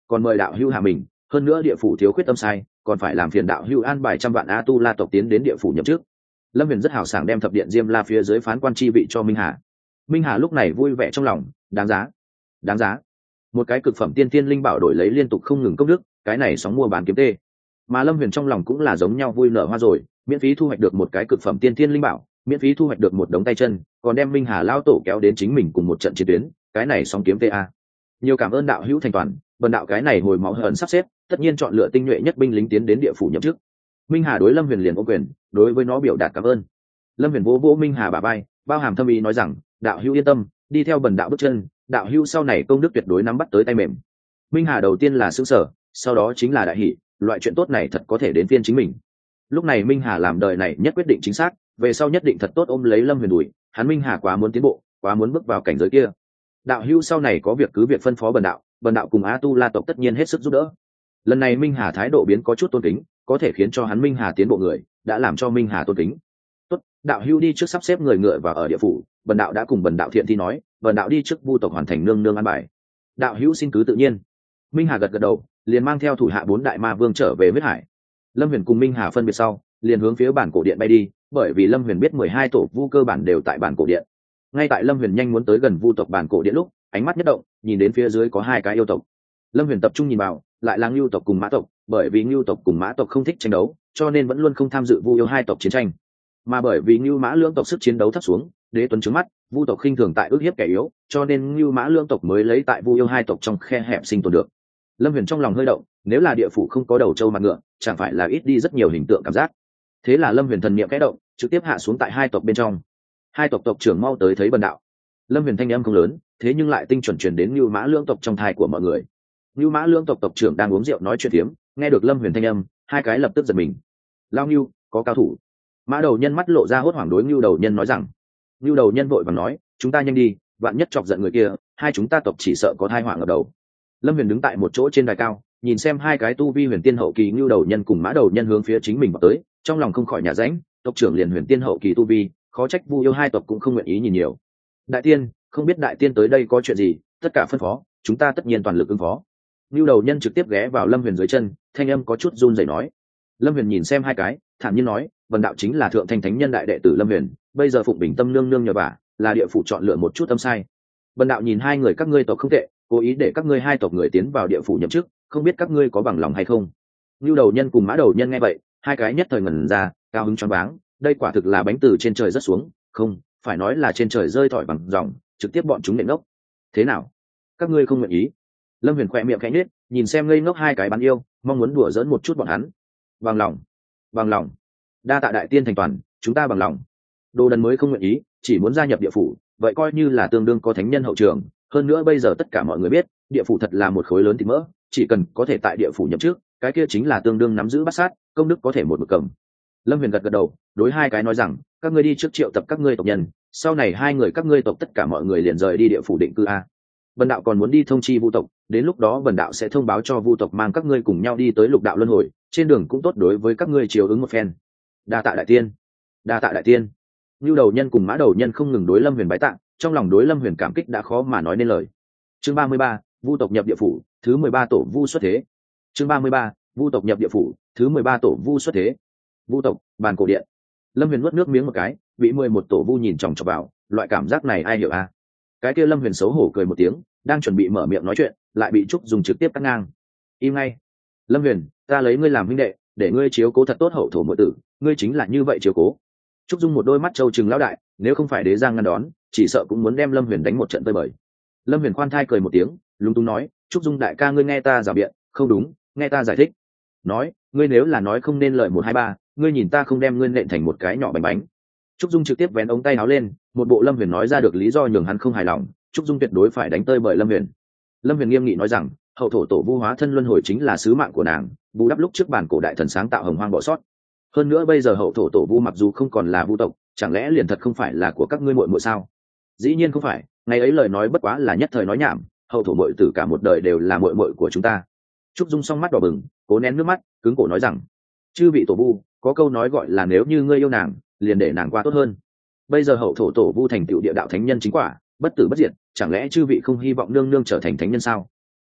còn mời đạo hữu hạ mình, hơn nữa địa phủ thiếu khuyết tâm sai, còn phải làm phiền đạo hữu an bài 100 vạn A Tu La tộc tiến đến địa phủ nhậm chức. Lâm Huyền rất hào sảng đem thập điện Diêm La phía dưới phán quan chi vị cho Minh Hà. Minh Hà lúc này vui vẻ trong lòng, đáng giá, đáng giá. Một cái cực phẩm tiên tiên linh bảo đổi lấy liên tục không ngừng công đức, cái này sóng mua bán kiếm tê. Mà Lâm Huyền trong lòng cũng là giống nhau vui nở hoa rồi, miễn phí thu hoạch được một cái cực phẩm tiên tiên linh bảo, miễn phí thu hoạch được một đống tay chân, còn đem Minh Hà lao tổ kéo đến chính mình cùng một trận chiến tuyến, cái này sóng kiếm ta. Nhiều cảm ơn đạo hữu thành toàn, bần đạo cái này hồi máu hận sắp xếp, tất nhiên chọn lựa tinh nhuệ nhất binh lính tiến đến địa phủ nhậm chức. Minh Hà đối Lâm Huyền liền ôm quyền, đối với nó biểu đạt cảm ơn. Lâm Huyền vỗ vỗ Minh Hà bả vai, bao hàm thâm ý nói rằng, đạo hữu yên tâm, đi theo bần đạo bước chân, đạo hữu sau này công đức tuyệt đối nắm bắt tới tay mềm. Minh Hà đầu tiên là sững sờ, sau đó chính là đại hỉ, loại chuyện tốt này thật có thể đến phiên chính mình. Lúc này Minh Hà làm đời này nhất quyết định chính xác, về sau nhất định thật tốt ôm lấy Lâm Huyền đuổi, hắn Minh Hà quá muốn tiến bộ, quá muốn bước vào cảnh giới kia. Đạo hữu sau này có việc cứ việc phân phó bần đạo cùng A Tu La tộc tất nhiên hết sức giúp đỡ. Lần này Minh Hà thái độ biến có chút tôn kính, có thể khiến cho hắn Minh Hà tiến bộ người, đã làm cho Minh Hà tôn kính. Tốt, đạo hữu đi trước sắp xếp người ngựa vào ở địa phủ, bần đạo đã cùng bần đạo Thiện Thi nói, bần đạo đi trước Vu tộc hoàn thành nương nương an bài. Đạo hữu xin cứ tự nhiên. Minh Hà gật gật đầu, liền mang theo thủ hạ 4 đại ma vương trở về huyết hải. Lâm Huyền cùng Minh Hà phân biệt sau, liền hướng phía bản cổ điện bay đi, bởi vì Lâm Huyền biết 12 tổ vu cơ bản đều tại bản cổ điện. Ngay tại Lâm Huyền nhanh muốn tới gần Vu tộc bản cổ điện lúc, ánh mắt nhất động, nhìn đến phía dưới có 2 cái yêu tộc. Lâm Huyền tập trung nhìn vào, lại là Ngưu tộc cùng Mã tộc, bởi vì Ngưu tộc cùng Mã tộc không thích tranh đấu, cho nên vẫn luôn không tham dự Vu yêu 2 tộc chiến tranh. Mà bởi vì Ngưu Mã lưỡng tộc sức chiến đấu thấp xuống, Đế Tuấn trướng mắt, Vu tộc khinh thường tại ức hiếp kẻ yếu, cho nên Ngưu Mã lưỡng tộc mới lấy tại Vu yêu 2 tộc trong khe hẹp sinh tồn được. Lâm Huyền trong lòng hơi động, nếu là địa phủ không có đầu trâu mặt ngựa, chẳng phải là ít đi rất nhiều hình tượng cảm giác. Thế là Lâm Huyền thần niệm khẽ động, trực tiếp hạ xuống tại 2 tộc bên trong. 2 tộc tộc trưởng mau tới thấy bần đạo. Lâm Huyền thanh âm không lớn, thế nhưng lại tinh chuẩn truyền đến Ngưu Mã lưỡng tộc trong thai của mọi người. Ngưu Mã lưỡng tộc tộc trưởng đang uống rượu nói chuyện tiếm, nghe được Lâm Huyền thanh âm, 2 cái lập tức giật mình. Lao Ngưu, có cao thủ. Mã đầu nhân mắt lộ ra hốt hoảng đối Ngưu đầu nhân nói rằng. Ngưu đầu nhân vội vàng nói, chúng ta nhanh đi, vạn nhất chọc giận người kia, hai chúng ta tộc chỉ sợ có tai họa ngập đầu. Lâm Huyền đứng tại một chỗ trên đài cao, nhìn xem 2 cái tu vi huyền tiên hậu kỳ Ngưu đầu nhân cùng Mã đầu nhân hướng phía chính mình vào tới, trong lòng không khỏi nhả rãnh, tộc trưởng liền huyền tiên hậu kỳ tu vi, khó trách Vu yêu 2 tộc cũng không nguyện ý nhìn nhiều. Đại tiên, không biết đại tiên tới đây có chuyện gì, tất cả phân phó, chúng ta tất nhiên toàn lực ứng phó. Ngưu đầu nhân trực tiếp ghé vào Lâm Huyền dưới chân, thanh âm có chút run rẩy nói. Lâm Huyền nhìn xem 2 cái, thản nhiên nói, vần đạo chính là thượng thanh thánh nhân đại đệ tử Lâm Huyền, bây giờ phụng bình tâm nương nương nhờ vả, là địa phủ chọn lựa một chút tâm sai. Vần đạo nhìn 2 người các ngươi tộc không tệ, cố ý để các ngươi 2 tộc người tiến vào địa phủ nhậm chức, không biết các ngươi có bằng lòng hay không. Ngưu đầu nhân cùng Mã đầu nhân nghe vậy, 2 cái nhất thời ngẩn ra, cao hứng choáng váng, đây quả thực là bánh từ trên trời rớt xuống, không, phải nói là trên trời rơi thỏi bằng dòng, trực tiếp bọn chúng nện ngốc. Thế nào? Các ngươi không nguyện ý? Lâm Huyền khẽ miệng khẽ nhếch, nhìn xem ngây ngốc 2 cái bán yêu, mong muốn đùa giỡn một chút bọn hắn. Bằng lòng, bằng lòng. Đa tạ đại tiên thành toàn, chúng ta bằng lòng. Đồ đần mới không nguyện ý, chỉ muốn gia nhập địa phủ, vậy coi như là tương đương có thánh nhân hậu trường. Hơn nữa bây giờ tất cả mọi người biết, địa phủ thật là một khối lớn thịt mỡ, chỉ cần có thể tại địa phủ nhậm chức, cái kia chính là tương đương nắm giữ bát sát, công đức có thể một mực cầm. Lâm Huyền gật gật đầu, đối 2 cái nói rằng, các ngươi đi trước triệu tập các ngươi tộc nhân, sau này 2 người các ngươi tộc tất cả mọi người liền rời đi địa phủ định cư a. Bần đạo còn muốn đi thông chi Vu tộc, đến lúc đó bần đạo sẽ thông báo cho Vu tộc mang các ngươi cùng nhau đi tới lục đạo luân hồi, trên đường cũng tốt đối với các ngươi chiều ứng một phen. Đa tạ đại tiên, đa tạ đại tiên. Nưu đầu nhân cùng Mã đầu nhân không ngừng đối Lâm Huyền bái tạ, trong lòng đối Lâm Huyền cảm kích đã khó mà nói nên lời. Chương 33, Vu tộc nhập địa phủ, thứ 13 tổ Vu xuất thế. Chương 33, Vu tộc nhập địa phủ, thứ 13 tổ Vu xuất thế. Vu tộc, bàn cổ điện. Lâm Huyền nuốt nước miếng một cái, bị 11 tổ Vu nhìn chòng chọc vào, loại cảm giác này ai hiểu a? Cái kia Lâm Huyền xấu hổ cười một tiếng, đang chuẩn bị mở miệng nói chuyện, lại bị Trúc Dung trực tiếp cắt ngang. Im ngay. Lâm Huyền, ta lấy ngươi làm huynh đệ, để ngươi chiếu cố thật tốt hậu thổ muội tử, ngươi chính là như vậy chiếu cố. Trúc Dung một đôi mắt trâu trừng lão đại, nếu không phải Đế Giang ngăn đón, chỉ sợ cũng muốn đem Lâm Huyền đánh một trận tơi bời. Lâm Huyền khoan thai cười một tiếng, lúng túng nói, Trúc Dung đại ca ngươi nghe ta rào biện, không đúng, nghe ta giải thích. Nói, ngươi nếu là nói không nên lời 1 2 3, ngươi nhìn ta không đem ngươi nện thành một cái nhỏ bánh bánh. Trúc Dung trực tiếp vén ống tay áo lên, một bộ Lâm Huyền nói ra được lý do nhường hắn không hài lòng, Trúc Dung tuyệt đối phải đánh tơi bởi Lâm Huyền. Lâm Huyền nghiêm nghị nói rằng, hậu thổ tổ Vu hóa thân luân hồi chính là sứ mạng của nàng, bù đắp lúc trước bản cổ đại thần sáng tạo hồng hoang bỏ sót. Hơn nữa bây giờ hậu thổ tổ Vu mặc dù không còn là Vu tộc, chẳng lẽ liền thật không phải là của các ngươi muội muội sao? Dĩ nhiên không phải, ngày ấy lời nói bất quá là nhất thời nói nhảm, hậu thổ muội tử cả một đời đều là muội muội của chúng ta. Trúc Dung song mắt đỏ bừng, cố nén nước mắt, cứng cổ nói rằng, chư vị tổ Vu, có câu nói gọi là nếu như ngươi yêu nàng, liền để nàng qua tốt hơn. Bây giờ hậu thổ tổ Vu thành tựu địa đạo thánh nhân chính quả, bất tử bất diệt, chẳng lẽ chư vị không hy vọng nương nương trở thành thánh nhân sao?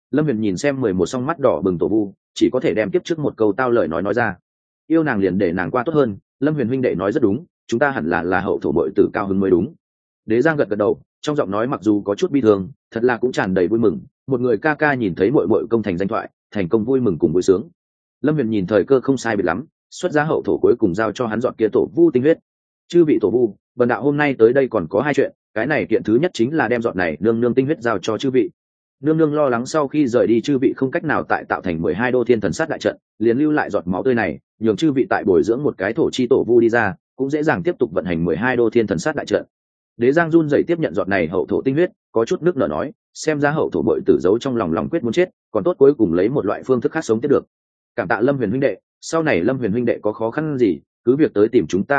Lâm Huyền nhìn xem 11 song mắt đỏ bừng tổ vu, chỉ có thể đem tiếp trước một câu tao lời nói ra. Yêu nàng liền để nàng qua tốt hơn, Lâm Huyền huynh đệ nói rất đúng, chúng ta hẳn là hậu thổ bội tử cao hứng mới đúng. Đế Giang gật gật đầu, trong giọng nói mặc dù có chút bi thương, thật là cũng tràn đầy vui mừng, một người ca ca nhìn thấy muội muội công thành danh thoại, thành công vui mừng cùng vui sướng. Lâm Huyền nhìn thời cơ không sai biệt lắm, xuất ra hậu thổ cuối cùng giao cho hắn dọn kia tổ vu tinh huyết. Chư vị tổ vu, bần đạo hôm nay tới đây còn có hai chuyện, cái này kiện thứ nhất chính là đem dọn này nương nương tinh huyết giao cho chư vị. Nương nương lo lắng sau khi rời đi chư vị không cách nào tại tạo thành 12 đô thiên thần sát đại trận, liền lưu lại giọt máu tươi này, nhường chư vị tại bồi dưỡng một cái thổ chi tổ vu đi ra, cũng dễ dàng tiếp tục vận hành 12 đô thiên thần sát đại trận. Đế Giang run rẩy tiếp nhận giọt này hậu thổ tinh huyết, có chút nước nở nói, xem ra hậu thổ bội tử giấu trong lòng quyết muốn chết, còn tốt cuối cùng lấy một loại phương thức khác sống tiếp được. Cảm tạ Lâm Huyền huynh đệ, sau này Lâm Huyền huynh đệ có khó khăn gì, cứ việc tới tìm chúng ta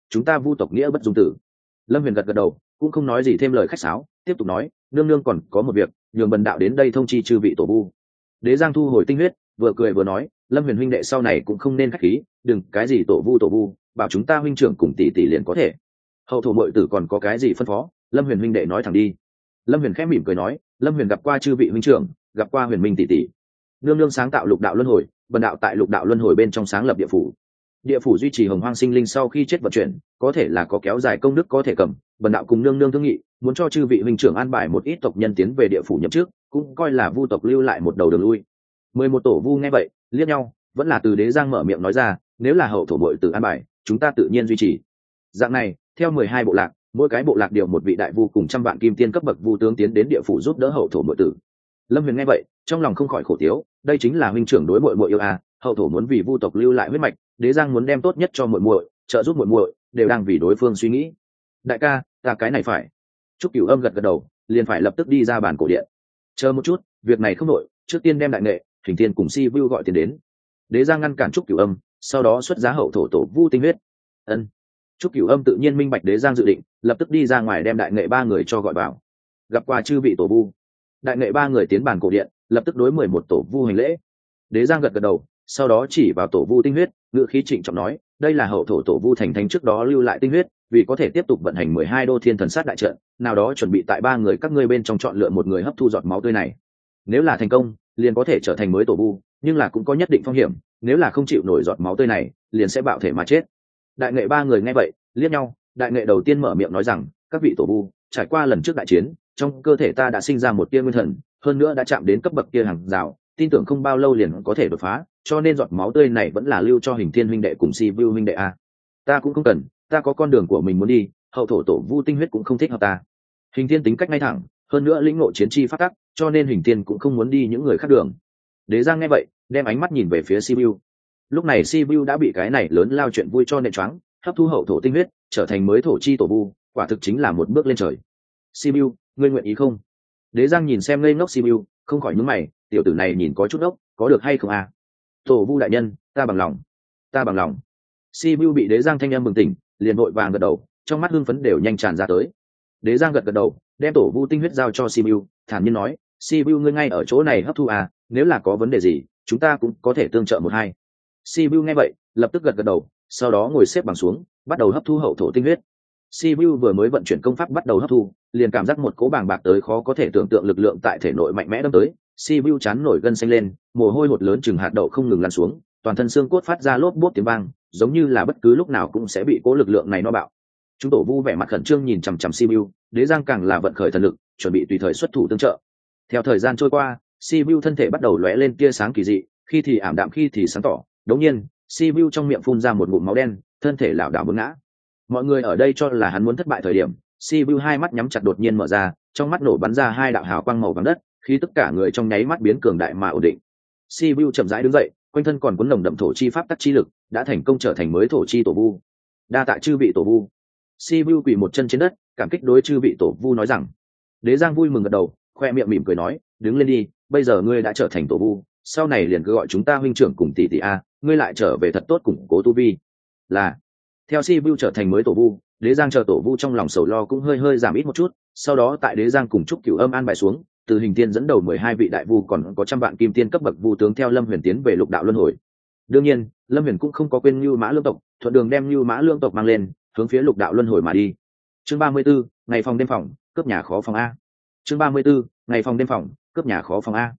Vu tộc nghĩa bất dung tử. Lâm Huyền gật gật đầu, cũng không nói gì thêm lời khách sáo, tiếp tục nói, nương nương còn có một việc, nhường bần đạo đến đây thông chi chư vị tổ vu. Đế Giang thu hồi tinh huyết, vừa cười vừa nói, Lâm Huyền huynh đệ sau này cũng không nên khách khí, đừng cái gì tổ vu, bảo chúng ta huynh trưởng cùng tỷ tỷ liền có thể. Hậu thổ muội tử còn có cái gì phân phó, Lâm Huyền huynh đệ nói thẳng đi. Lâm Huyền khẽ mỉm cười nói, Lâm Huyền gặp qua chư vị huynh trưởng, gặp qua Huyền Minh tỷ tỷ. Nương nương sáng tạo lục đạo luân hồi, bần đạo tại lục đạo luân hồi bên trong sáng lập địa phủ. Địa phủ duy trì hồng hoang sinh linh sau khi chết vận chuyển, có thể là có kéo dài công đức có thể cầm, bần đạo cùng nương nương thương nghị, muốn cho chư vị huynh trưởng an bài một ít tộc nhân tiến về địa phủ nhậm trước, cũng coi là vu tộc lưu lại một đầu đường lui. 11 tổ vu nghe vậy, liếc nhau, vẫn là từ Đế Giang mở miệng nói ra, nếu là hậu thổ muội tử an bài, chúng ta tự nhiên duy trì. Dạng này, theo 12 bộ lạc, mỗi cái bộ lạc điều một vị đại vu cùng trăm vạn kim tiên cấp bậc vu tướng tiến đến địa phủ giúp đỡ hậu thổ muội tử. Lâm Huyền nghe vậy, trong lòng không khỏi khổ tiếu, đây chính là huynh trưởng đối muội muội yêu à, hậu thổ muốn vì vu tộc lưu lại huyết mạch, Đế Giang muốn đem tốt nhất cho muội muội, trợ giúp muội muội, đều đang vì đối phương suy nghĩ. Đại ca, ta cái này phải. Trúc Cửu Âm gật gật đầu, liền phải lập tức đi ra bàn cổ điện. Chờ một chút, việc này không nội, trước tiên đem đại nghệ, Hình Thiên cùng Si Vu gọi tiền đến. Đế Giang ngăn cản Trúc Cửu Âm, sau đó xuất giá hậu thổ tổ vu tinh huyết. Ân. Trúc Cửu Âm tự nhiên minh bạch Đế Giang dự định, lập tức đi ra ngoài đem đại nghệ ba người cho gọi vào. Gặp qua chư vị tổ vu. Đại nghệ ba người tiến bàn cổ điện, lập tức đối 11 tổ vu hành lễ. Đế Giang gật gật đầu, sau đó chỉ vào tổ vu tinh huyết, ngữ khí trịnh trọng nói, đây là hậu thổ tổ vu thành thánh trước đó lưu lại tinh huyết, vì có thể tiếp tục vận hành 12 đô thiên thần sát đại trận, nào đó chuẩn bị tại ba người các ngươi bên trong chọn lựa một người hấp thu giọt máu tươi này. Nếu là thành công, liền có thể trở thành mới tổ vu, nhưng là cũng có nhất định phong hiểm, nếu là không chịu nổi giọt máu tươi này, liền sẽ bạo thể mà chết. Đại nghệ ba người nghe vậy, liếc nhau, đại nghệ đầu tiên mở miệng nói rằng, các vị tổ vu, trải qua lần trước đại chiến, trong cơ thể ta đã sinh ra một tia nguyên thần, hơn nữa đã chạm đến cấp bậc kia hàng rào, tin tưởng không bao lâu liền có thể đột phá, cho nên giọt máu tươi này vẫn là lưu cho Hình Thiên huynh đệ cùng Si Vu huynh đệ a. Ta cũng không cần, ta có con đường của mình muốn đi, hậu thổ tổ vu tinh huyết cũng không thích hợp ta. Hình Thiên tính cách ngay thẳng, hơn nữa lĩnh ngộ chiến chi phát tắc, cho nên Hình Thiên cũng không muốn đi những người khác đường. Đế Giang nghe vậy, đem ánh mắt nhìn về phía Si Vu. Lúc này Si Vu đã bị cái này lớn lao chuyện vui cho nện choáng, hấp thu hậu thổ tinh huyết, trở thành mới thổ chi tổ vu, quả thực chính là một bước lên trời. Si Vu, ngươi nguyện ý không? Đế Giang nhìn xem ngây ngốc Si Vu, không khỏi nhướng mày, tiểu tử này nhìn có chút ốc, có được hay không à? Tổ vu đại nhân, ta bằng lòng, ta bằng lòng. Si Vu bị Đế Giang thanh âm bừng tỉnh, liền vội vàng gật đầu, trong mắt hưng phấn đều nhanh tràn ra tới. Đế Giang gật gật đầu, đem tổ vu tinh huyết giao cho Si Vu, thản nhiên nói, Si Vu ngươi ngay ở chỗ này hấp thu à, nếu là có vấn đề gì, chúng ta cũng có thể tương trợ một hai. Si Vu nghe vậy, lập tức gật gật đầu, sau đó ngồi xếp bằng xuống, bắt đầu hấp thu hậu thổ tinh huyết. Si Vu vừa mới vận chuyển công pháp bắt đầu hấp thu, liền cảm giác một cỗ bàng bạc tới khó có thể tưởng tượng lực lượng tại thể nội mạnh mẽ đâm tới. Si Vu chán nổi gân xanh lên, mồ hôi hột lớn chừng hạt đậu không ngừng lăn xuống, toàn thân xương cốt phát ra lốp bốp tiếng vang, giống như là bất cứ lúc nào cũng sẽ bị cỗ lực lượng này nó bạo. Chúng tổ vu vẻ mặt khẩn trương nhìn chằm chằm Si Vu, Đế Giang càng là vận khởi thần lực, chuẩn bị tùy thời xuất thủ tương trợ. Theo thời gian trôi qua, Si Vu thân thể bắt đầu lóe lên tia sáng kỳ dị, khi thì ảm đạm khi thì sáng tỏ. Đống nhiên, Si Vu trong miệng phun ra một ngụm máu đen, thân thể lảo đảo muốn ngã. Mọi người ở đây cho là hắn muốn thất bại thời điểm, Si Vu hai mắt nhắm chặt đột nhiên mở ra, trong mắt nổ bắn ra hai đạo hào quang màu vàng đất, khi tất cả người trong nháy mắt biến cường đại mà ổn định. Si Vu chậm rãi đứng dậy, quanh thân còn cuốn nồng đậm thổ chi pháp tắc chi lực, đã thành công trở thành mới thổ chi tổ vu. Đa tạ chư vị tổ vu. Si Vu quỳ một chân trên đất, cảm kích đối chư vị tổ vu nói rằng. Đế Giang vui mừng gật đầu, khoe miệng mỉm cười nói, đứng lên đi, bây giờ ngươi đã trở thành tổ vu, sau này liền cứ gọi chúng ta huynh trưởng cùng tỷ tỷ a, ngươi lại trở về thật tốt củng cố tu vi. Là. Theo Si Vu trở thành mới tổ vu, Đế Giang chờ tổ vu trong lòng sầu lo cũng hơi hơi giảm ít một chút, sau đó tại Đế Giang cùng Trúc Cửu Âm an bài xuống, từ Hình Tiên dẫn đầu 12 vị đại vu còn có trăm vạn kim tiên cấp bậc vu tướng theo Lâm Huyền tiến về lục đạo luân hồi. Đương nhiên, Lâm Huyền cũng không có quên Nưu Mã Lương tộc, thuận đường đem Nưu Mã Lương tộc mang lên, hướng phía lục đạo luân hồi mà đi. Chương 34, ngày phòng đêm phòng, cướp nhà khó phòng a. Chương 34, ngày phòng đêm phòng, cướp nhà khó phòng a.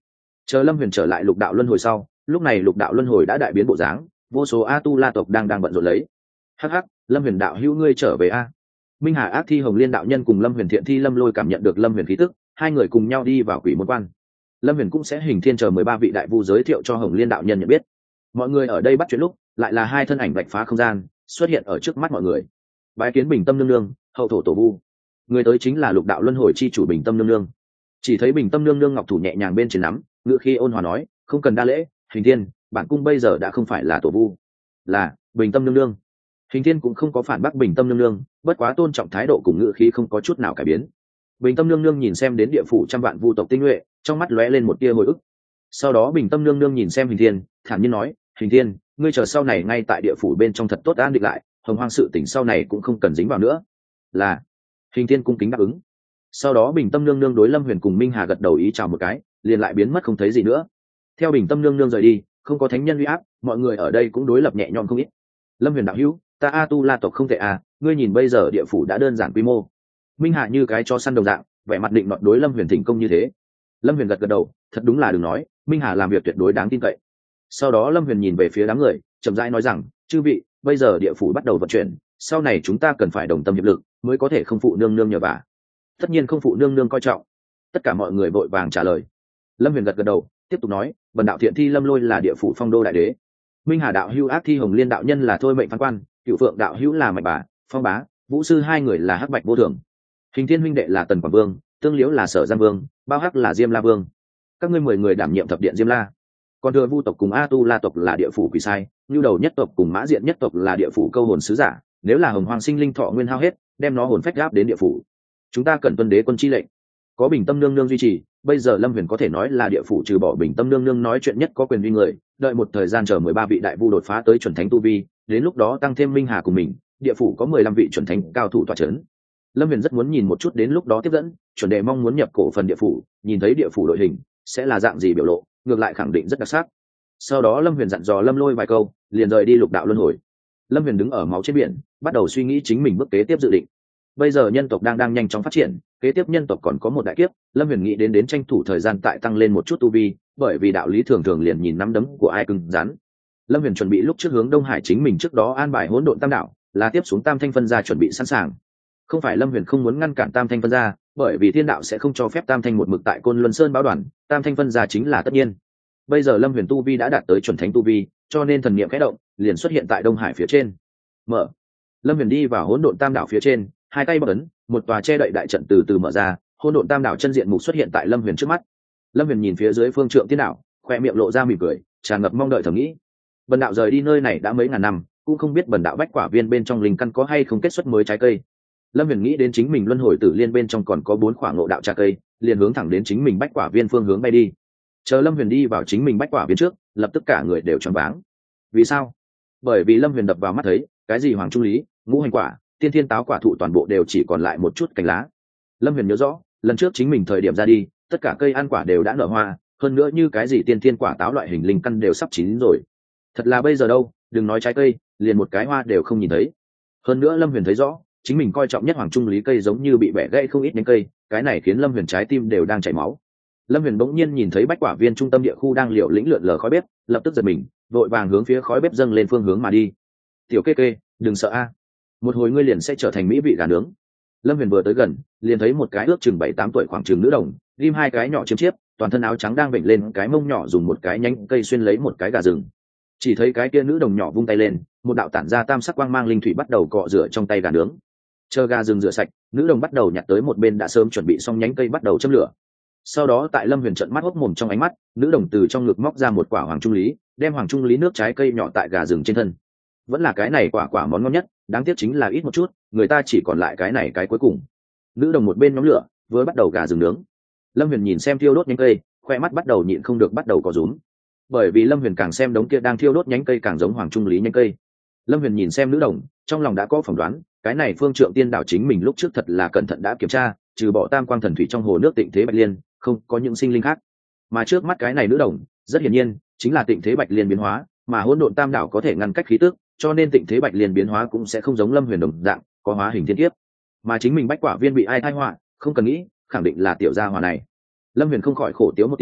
Chờ Lâm Huyền trở lại lục đạo luân hồi sau, lúc này lục đạo luân hồi đã đại biến bộ dáng, vô số a tu la tộc đang bận rộn lấy. Hắc hắc, Lâm Huyền đạo hữu ngươi trở về a. Minh Hà Ác Thi Hồng Liên đạo nhân cùng Lâm Huyền Thiện Thi Lâm Lôi cảm nhận được Lâm Huyền khí tức, hai người cùng nhau đi vào quỷ môn quan. Lâm Huyền cũng sẽ hình thiên chờ 13 vị đại vu giới thiệu cho Hồng Liên đạo nhân nhận biết. Mọi người ở đây bắt chuyện lúc, lại là hai thân ảnh vạch phá không gian, xuất hiện ở trước mắt mọi người. Bái kiến Bình Tâm nương nương, hậu thổ tổ vu. Người tới chính là lục đạo luân hồi chi chủ Bình Tâm nương nương. Chỉ thấy Bình Tâm nương nương ngọc thủ nhẹ nhàng bên trên nắm, ngữ khi ôn hòa nói, không cần đa lễ, hình thiên, bản cung bây giờ đã không phải là tổ vu, là Bình Tâm nương nương. Hình thiên cũng không có phản bác Bình Tâm nương nương, bất quá tôn trọng thái độ cùng ngữ khí không có chút nào cải biến. Bình Tâm nương nương nhìn xem đến địa phủ trăm vạn vu tộc tinh nhuệ, trong mắt lóe lên một tia hồi ức. Sau đó Bình Tâm nương nương nhìn xem Hình thiên, thản nhiên nói, Hình thiên, ngươi chờ sau này ngay tại địa phủ bên trong thật tốt an định lại, hồng hoang sự tỉnh sau này cũng không cần dính vào nữa. Là. Hình thiên cung kính đáp ứng. Sau đó Bình Tâm nương nương đối Lâm Huyền cùng Minh Hà gật đầu ý chào một cái, liền lại biến mất không thấy gì nữa. Theo Bình Tâm nương nương rời đi, không có thánh nhân uy áp, mọi người ở đây cũng đối lập nhẹ nhõm không ít. Lâm Huyền đạo hữu, ta a tu la tộc không thể à, ngươi nhìn bây giờ địa phủ đã đơn giản quy mô. Minh Hà như cái cho săn đồng dạng, vẻ mặt định nọt đối Lâm Huyền thỉnh công như thế. Lâm Huyền gật gật đầu, thật đúng là đừng nói, Minh Hà làm việc tuyệt đối đáng tin cậy. Sau đó Lâm Huyền nhìn về phía đám người, chậm rãi nói rằng, chư vị, bây giờ địa phủ bắt đầu vận chuyển, sau này chúng ta cần phải đồng tâm hiệp lực, mới có thể không phụ nương nương nhờ vả. Tất nhiên không phụ nương nương coi trọng. Tất cả mọi người vội vàng trả lời. Lâm Huyền gật gật đầu, tiếp tục nói, Bần đạo Thiện Thi Lâm Lôi là địa phủ phong đô đại đế, Minh Hà đạo hữu Ác Thi Hồng Liên đạo nhân là thôi mệnh phán quan, Cựu Phượng đạo hữu là Mạch Bà, Phong Bá, Vũ Sư hai người là Hắc Bạch vô thường, Hình Thiên huynh đệ là Tần Quảng Vương, Tương Liễu là Sở Giang Vương, Bao Hắc là Diêm La Vương. Các ngươi 10 người đảm nhiệm thập điện Diêm La. Còn thừa Vu tộc cùng A Tu La tộc là địa phủ quỷ sai, Nưu Đầu nhất tộc cùng Mã Diện nhất tộc là địa phủ câu hồn sứ giả, nếu là Hồng Hoàng sinh linh thọ nguyên hao hết, đem nó hồn phách gáp đến địa phủ. Chúng ta cần tuân đế quân chi lệnh. Có Bình Tâm nương nương duy trì, bây giờ Lâm Huyền có thể nói là địa phủ trừ bỏ Bình Tâm nương nương nói chuyện nhất có quyền uy người, đợi một thời gian chờ 13 vị đại vu đột phá tới chuẩn thánh tu vi, đến lúc đó tăng thêm Minh Hà cùng mình, địa phủ có 15 vị chuẩn thánh cao thủ tọa trấn. Lâm Huyền rất muốn nhìn một chút đến lúc đó tiếp dẫn, chuẩn đề mong muốn nhập cổ phần địa phủ, nhìn thấy địa phủ đội hình sẽ là dạng gì biểu lộ, ngược lại khẳng định rất đặc sắc. Sau đó Lâm Huyền dặn dò Lâm Lôi vài câu, liền rời đi lục đạo luân hồi. Lâm Huyền đứng ở máu trên biển, bắt đầu suy nghĩ chính mình bước kế tiếp dự định. Bây giờ nhân tộc đang nhanh chóng phát triển, kế tiếp nhân tộc còn có một đại kiếp, Lâm Huyền nghĩ đến tranh thủ thời gian tại tăng lên một chút tu vi, bởi vì đạo lý thường thường liền nhìn nắm đấm của ai cứng rắn. Lâm Huyền chuẩn bị lúc trước hướng Đông Hải chính mình trước đó an bài hỗn độn tam đạo, là tiếp xuống tam thanh phân gia chuẩn bị sẵn sàng. Không phải Lâm Huyền không muốn ngăn cản tam thanh phân gia, bởi vì thiên đạo sẽ không cho phép tam thanh một mực tại Côn Luân Sơn báo đoàn, tam thanh phân gia chính là tất nhiên. Bây giờ Lâm Huyền tu vi đã đạt tới chuẩn thánh tu vi, cho nên thần niệm khẽ động, liền xuất hiện tại Đông Hải phía trên. Mở. Lâm Huyền đi vào hỗn độn tam đạo phía trên, hai tay bấm ấn, một tòa che đậy đại trận từ từ mở ra, hỗn độn tam đạo chân diện mục xuất hiện tại Lâm Huyền trước mắt. Lâm Huyền nhìn phía dưới phương trượng tiên đạo, khoe miệng lộ ra mỉm cười, tràn ngập mong đợi thầm nghĩ. Bần đạo rời đi nơi này đã mấy ngàn năm, cũng không biết bần đạo bách quả viên bên trong linh căn có hay không kết xuất mới trái cây. Lâm Huyền nghĩ đến chính mình luân hồi tử liên bên trong còn có 4 quả ngộ đạo trà cây, liền hướng thẳng đến chính mình bách quả viên phương hướng bay đi. Chờ Lâm Huyền đi vào chính mình bách quả viên trước, lập tức cả người đều choáng váng. Vì sao? Bởi vì Lâm Huyền đập vào mắt thấy, cái gì hoàng trung lý, ngũ hành quả, tiên thiên táo quả thụ toàn bộ đều chỉ còn lại một chút cành lá. Lâm Huyền nhớ rõ, lần trước chính mình thời điểm ra đi, tất cả cây ăn quả đều đã nở hoa, hơn nữa như cái gì tiên thiên quả táo loại hình linh căn đều sắp chín rồi. Thật là bây giờ đâu, đừng nói trái cây, liền một cái hoa đều không nhìn thấy. Hơn nữa Lâm Huyền thấy rõ, chính mình coi trọng nhất hoàng trung lý cây giống như bị bẻ gãy không ít nhánh cây, cái này khiến Lâm Huyền trái tim đều đang chảy máu. Lâm Huyền bỗng nhiên nhìn thấy bách quả viên trung tâm địa khu đang liều lĩnh lượn lờ khói bếp, lập tức giật mình, vội vàng hướng phía khói bếp dâng lên phương hướng mà đi. Tiểu kê kê, đừng sợ a, một hồi ngươi liền sẽ trở thành mỹ vị gà nướng. Lâm Huyền vừa tới gần, liền thấy một cái ước chừng 7-8 tuổi khoảng chừng nữ đồng, ghim hai cái nhỏ chiếm chiếp, toàn thân áo trắng đang vểnh lên cái mông nhỏ dùng một cái nhánh cây xuyên lấy một cái gà rừng. Chỉ thấy cái kia nữ đồng nhỏ vung tay lên, một đạo tản ra tam sắc quang mang linh thủy bắt đầu cọ rửa trong tay gà nướng. Chờ gà rừng rửa sạch, nữ đồng bắt đầu nhặt tới một bên đã sớm chuẩn bị xong nhánh cây bắt đầu châm lửa. Sau đó tại Lâm Huyền trợn mắt hốc mồm trong ánh mắt, nữ đồng từ trong ngực móc ra một quả hoàng trung lý, đem hoàng trung lý nước trái cây nhỏ tại gà rừng trên thân. Vẫn là cái này quả món ngon nhất, đáng tiếc chính là ít một chút, người ta chỉ còn lại cái này cái cuối cùng. Nữ đồng một bên nhóm lửa, vừa bắt đầu gà rừng nướng. Lâm Huyền nhìn xem thiêu đốt nhánh cây, khoe mắt bắt đầu nhịn không được bắt đầu có rúm. Bởi vì Lâm Huyền càng xem đống kia đang thiêu đốt nhánh cây càng giống hoàng trung lý nhánh cây. Lâm Huyền nhìn xem nữ đồng, trong lòng đã có phỏng đoán, cái này phương trượng tiên đảo chính mình lúc trước thật là cẩn thận đã kiểm tra, trừ bỏ tam quang thần thủy trong hồ nước Tịnh Thế Bạch Liên, không có những sinh linh khác. Mà trước mắt cái này nữ đồng, rất hiển nhiên chính là Tịnh Thế Bạch Liên biến hóa, mà hỗn độn tam đảo có thể ngăn cách khí tức, cho nên Tịnh Thế Bạch Liên biến hóa cũng sẽ không giống Lâm Huyền đồng dạng, có hóa hình thiên kiếp. Mà chính mình bách quả viên bị ai tai họa, không cần nghĩ, khẳng định là tiểu gia hỏa này. Lâm Huyền không khỏi khổ tiếu một tiếng,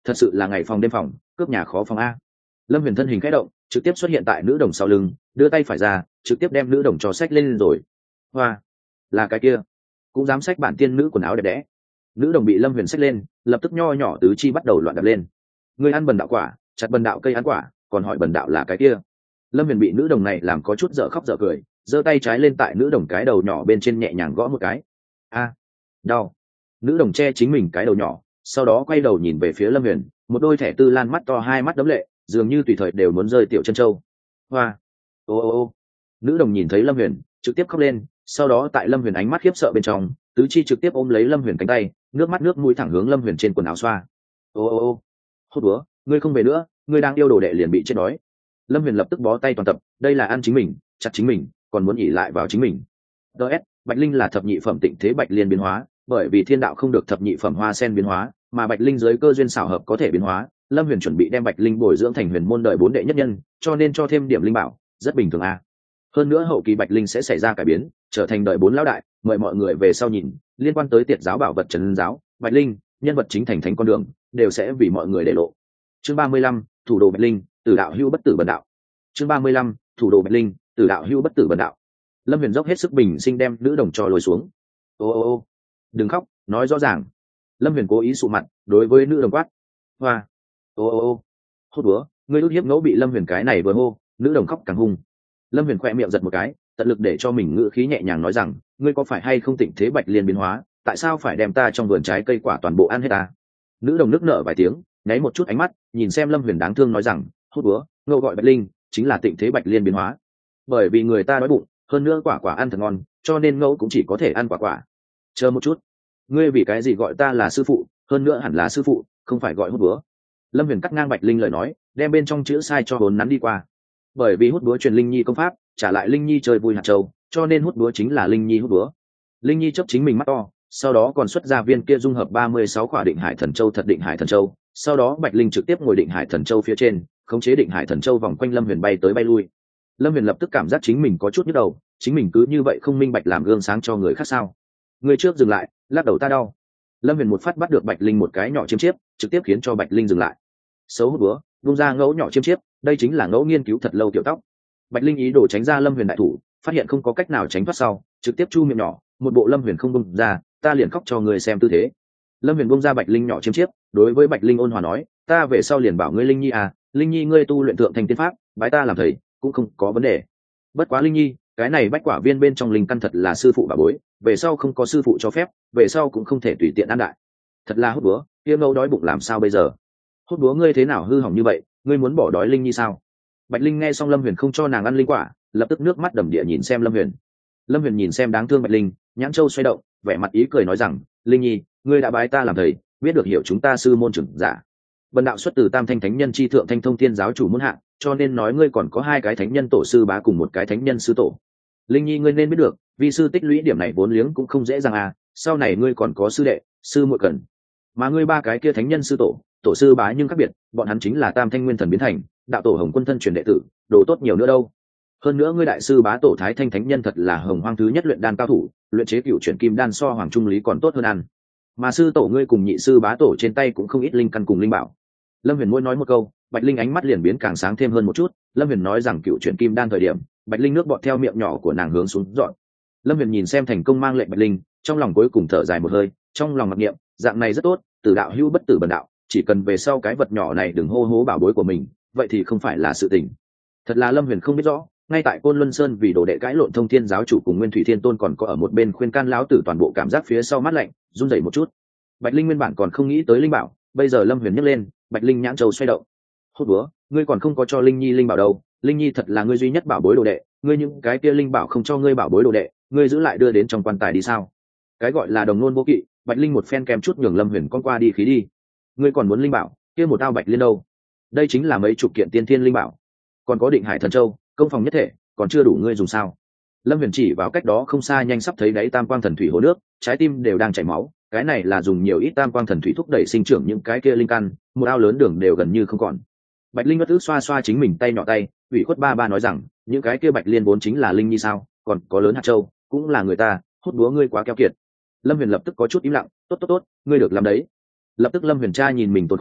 thật sự là ngày phòng đêm phòng, cướp nhà khó phòng a. Lâm Huyền thân hình khẽ động, trực tiếp xuất hiện tại nữ đồng sau lưng, đưa tay phải ra, trực tiếp đem nữ đồng cho xách lên rồi. Hoa, là cái kia, cũng dám xách bản tiên nữ quần áo đẹp đẽ. Nữ đồng bị Lâm Huyền xách lên, lập tức nho nhỏ tứ chi bắt đầu loạn đập lên. Người ăn bần đạo quả, chặt bần đạo cây ăn quả, còn hỏi bần đạo là cái kia. Lâm Huyền bị nữ đồng này làm có chút dở khóc dở cười, giơ tay trái lên tại nữ đồng cái đầu nhỏ bên trên nhẹ nhàng gõ một cái. A, đau. Nữ đồng che chính mình cái đầu nhỏ, sau đó quay đầu nhìn về phía Lâm Huyền, một đôi thẻ tư lan mắt to hai mắt đấm lệ, dường như tùy thời đều muốn rơi tiểu chân châu. Hoa, ô ô ô. Nữ đồng nhìn thấy Lâm Huyền, trực tiếp khóc lên, sau đó tại Lâm Huyền ánh mắt khiếp sợ bên trong, tứ chi trực tiếp ôm lấy Lâm Huyền cánh tay, nước mắt nước mũi thẳng hướng Lâm Huyền trên quần áo xoa. Ô ô ô. Hốt búa, ngươi không về nữa, ngươi đang yêu đồ đệ liền bị chết đói. Lâm Huyền lập tức bó tay toàn tập, đây là ăn chính mình, chặt chính mình, còn muốn ỉ lại vào chính mình. DS, Bạch Linh là thập nhị phẩm tịnh thế bạch liên biến hóa, bởi vì thiên đạo không được thập nhị phẩm hoa sen biến hóa, mà Bạch Linh dưới cơ duyên xảo hợp có thể biến hóa, Lâm Huyền chuẩn bị đem Bạch Linh bồi dưỡng thành huyền môn đời 4 đệ nhất nhân, cho nên cho thêm điểm linh bảo, rất bình thường a. Hơn nữa hậu kỳ Bạch Linh sẽ xảy ra cải biến, trở thành đời 4 lão đại, mời mọi người về sau nhìn, liên quan tới Tiệt giáo bảo vật trấn giáo, Bạch Linh, nhân vật chính thành thánh con đường, đều sẽ vì mọi người để lộ. Chương 35, thủ đồ Bạch Linh, tử đạo hưu bất tử bần đạo. Chương 35, thủ đồ Bạch Linh, tử đạo hưu bất tử bần đạo. Lâm Huyền dốc hết sức bình sinh đem nữ đồng trò lôi xuống. Ô ô ô, đừng khóc, nói rõ ràng. Lâm Huyền cố ý sụ mặt, đối với nữ đồng quát. Hoa, ô ô ô, hốt búa, ngươi đút hiếp ngẫu bị Lâm Huyền cái này vừa hô, nữ đồng khóc càng hung. Lâm Huyền khoe miệng giật một cái, tận lực để cho mình ngữ khí nhẹ nhàng nói rằng, ngươi có phải hay không tịnh thế bạch liên biến hóa, tại sao phải đem ta trong vườn trái cây quả toàn bộ ăn hết ta? Nữ đồng nức nở vài tiếng, nháy một chút ánh mắt, nhìn xem Lâm Huyền đáng thương nói rằng, hốt búa, ngẫu gọi bạch linh, chính là tịnh thế bạch liên biến hóa. Bởi vì người ta đói bụng, hơn nữa quả quả ăn thật ngon, cho nên ngẫu cũng chỉ có thể ăn quả quả. Chờ một chút, ngươi vì cái gì gọi ta là sư phụ, hơn nữa hẳn là sư phụ, không phải gọi hút búa. Lâm Huyền cắt ngang Bạch Linh lời nói, đem bên trong chữ sai cho hồn nắn đi qua. Bởi vì hút búa truyền Linh Nhi công pháp, trả lại Linh Nhi chơi vui hạt châu, cho nên hút búa chính là Linh Nhi hút búa. Linh Nhi chấp chính mình mắt to, sau đó còn xuất ra viên kia dung hợp 36 quả định hải thần châu thật định hải thần châu, sau đó Bạch Linh trực tiếp ngồi định hải thần châu phía trên, khống chế định hải thần châu vòng quanh Lâm Huyền bay tới bay lui. Lâm Huyền lập tức cảm giác chính mình có chút nhức đầu, chính mình cứ như vậy không minh bạch làm gương sáng cho người khác sao? Người trước dừng lại, lắc đầu ta đau. Lâm Huyền một phát bắt được Bạch Linh một cái nhỏ chiêm chiếp, trực tiếp khiến cho Bạch Linh dừng lại. Xấu hút búa, vung ra ngẫu nhỏ chiêm chiếp, đây chính là ngẫu nghiên cứu thật lâu tiểu tóc. Bạch Linh ý đồ tránh ra Lâm Huyền đại thủ, phát hiện không có cách nào tránh thoát sau, trực tiếp chu miệng nhỏ, một bộ Lâm Huyền không bung ra, ta liền khóc cho người xem tư thế. Lâm Huyền bung ra Bạch Linh nhỏ chiêm chiếp, đối với Bạch Linh ôn hòa nói, ta về sau liền bảo ngươi Linh Nhi à, Linh Nhi ngươi tu luyện thượng thành tiên pháp, bái ta làm thầy, cũng không có vấn đề. Bất quá Linh Nhi, cái này bách quả viên bên trong linh căn thật là sư phụ bà bối, về sau không có sư phụ cho phép, về sau cũng không thể tùy tiện ăn đại. Thật là hút búa, kia ngâu đói bụng làm sao bây giờ? Hút búa ngươi thế nào hư hỏng như vậy, ngươi muốn bỏ đói Linh Nhi sao? Bạch Linh nghe xong Lâm Huyền không cho nàng ăn linh quả, lập tức nước mắt đầm địa nhìn xem Lâm Huyền. Lâm Huyền nhìn xem đáng thương Bạch Linh, nhãn châu xoay động, vẻ mặt ý cười nói rằng, Linh Nhi, ngươi đã bái ta làm thầy, biết được hiểu chúng ta sư môn trưởng giả. Bần đạo xuất từ Tam Thanh Thánh Nhân chi thượng Thanh Thông Thiên giáo chủ môn hạ, cho nên nói ngươi còn có 2 cái thánh nhân tổ sư bá cùng 1 cái thánh nhân sư tổ. Linh Nhi ngươi nên biết được, vì sư tích lũy điểm này vốn liếng cũng không dễ dàng à, sau này ngươi còn có sư đệ, sư muội cần. Mà ngươi 3 cái kia thánh nhân sư tổ, tổ sư bá nhưng khác biệt, bọn hắn chính là Tam Thanh Nguyên Thần biến thành, đạo tổ Hồng Quân thân truyền đệ tử, đồ tốt nhiều nữa đâu. Hơn nữa ngươi đại sư bá tổ Thái Thanh Thánh Nhân thật là Hồng Hoang thứ nhất luyện đan cao thủ, luyện chế cửu chuyển kim đan so Hoàng Trung Lý còn tốt hơn ăn. Mà sư tổ ngươi cùng nhị sư bá tổ trên tay cũng không ít linh căn cùng linh bảo. Lâm Huyền mỗi nói một câu, Bạch Linh ánh mắt liền biến càng sáng thêm hơn một chút. Lâm Huyền nói rằng cựu chuyển kim đan thời điểm, Bạch Linh nước bọt theo miệng nhỏ của nàng hướng xuống dọn. Lâm Huyền nhìn xem thành công mang lệnh Bạch Linh, trong lòng cuối cùng thở dài một hơi, trong lòng mặc niệm, dạng này rất tốt, tử đạo hữu bất tử bần đạo, chỉ cần về sau cái vật nhỏ này đừng hô hố bảo bối của mình, vậy thì không phải là sự tình. Thật là Lâm Huyền không biết rõ, ngay tại Côn Luân Sơn vì đồ đệ cãi lộn Thông Thiên giáo chủ cùng Nguyên Thủy Thiên Tôn còn có ở một bên khuyên can lão tử toàn bộ cảm giác phía sau mắt lạnh, run rẩy một chút. Bạch Linh nguyên bản còn không nghĩ tới linh bảo, bây giờ Lâm Huyền nhấc lên, Bạch Linh nhãn châu xoay động. Hốt búa, ngươi còn không có cho Linh Nhi linh bảo đâu, Linh Nhi thật là ngươi duy nhất bảo bối đồ đệ, ngươi những cái kia linh bảo không cho ngươi bảo bối đồ đệ, ngươi giữ lại đưa đến trong quan tài đi sao? Cái gọi là đồng nôn vô kỵ, Bạch Linh một phen kèm chút nhường Lâm Huyền con qua đi khí đi. Ngươi còn muốn linh bảo, kia một tao Bạch Liên đâu? Đây chính là mấy chục kiện tiên thiên linh bảo, còn có Định Hải Thần Châu, công phòng nhất thể, còn chưa đủ ngươi dùng sao? Lâm Huyền chỉ vào cách đó không xa nhanh sắp thấy đáy Tam Quang Thần Thủy hồ nước, trái tim đều đang chảy máu, cái này là dùng nhiều ít Tam Quang Thần Thủy thúc đẩy sinh trưởng những cái kia linh căn, một ao lớn đường đều gần như không còn. Bạch Linh bất ức xoa xoa chính mình tay nhỏ tay, ủy khuất ba ba nói rằng, những cái kia Bạch Liên vốn chính là linh nhi sao, còn có lớn hạt châu, cũng là người ta, hút búa ngươi quá keo kiệt. Lâm Huyền lập tức có chút im lặng, tốt, ngươi được làm đấy. Lập tức Lâm Huyền tra nhìn mình tồn kho,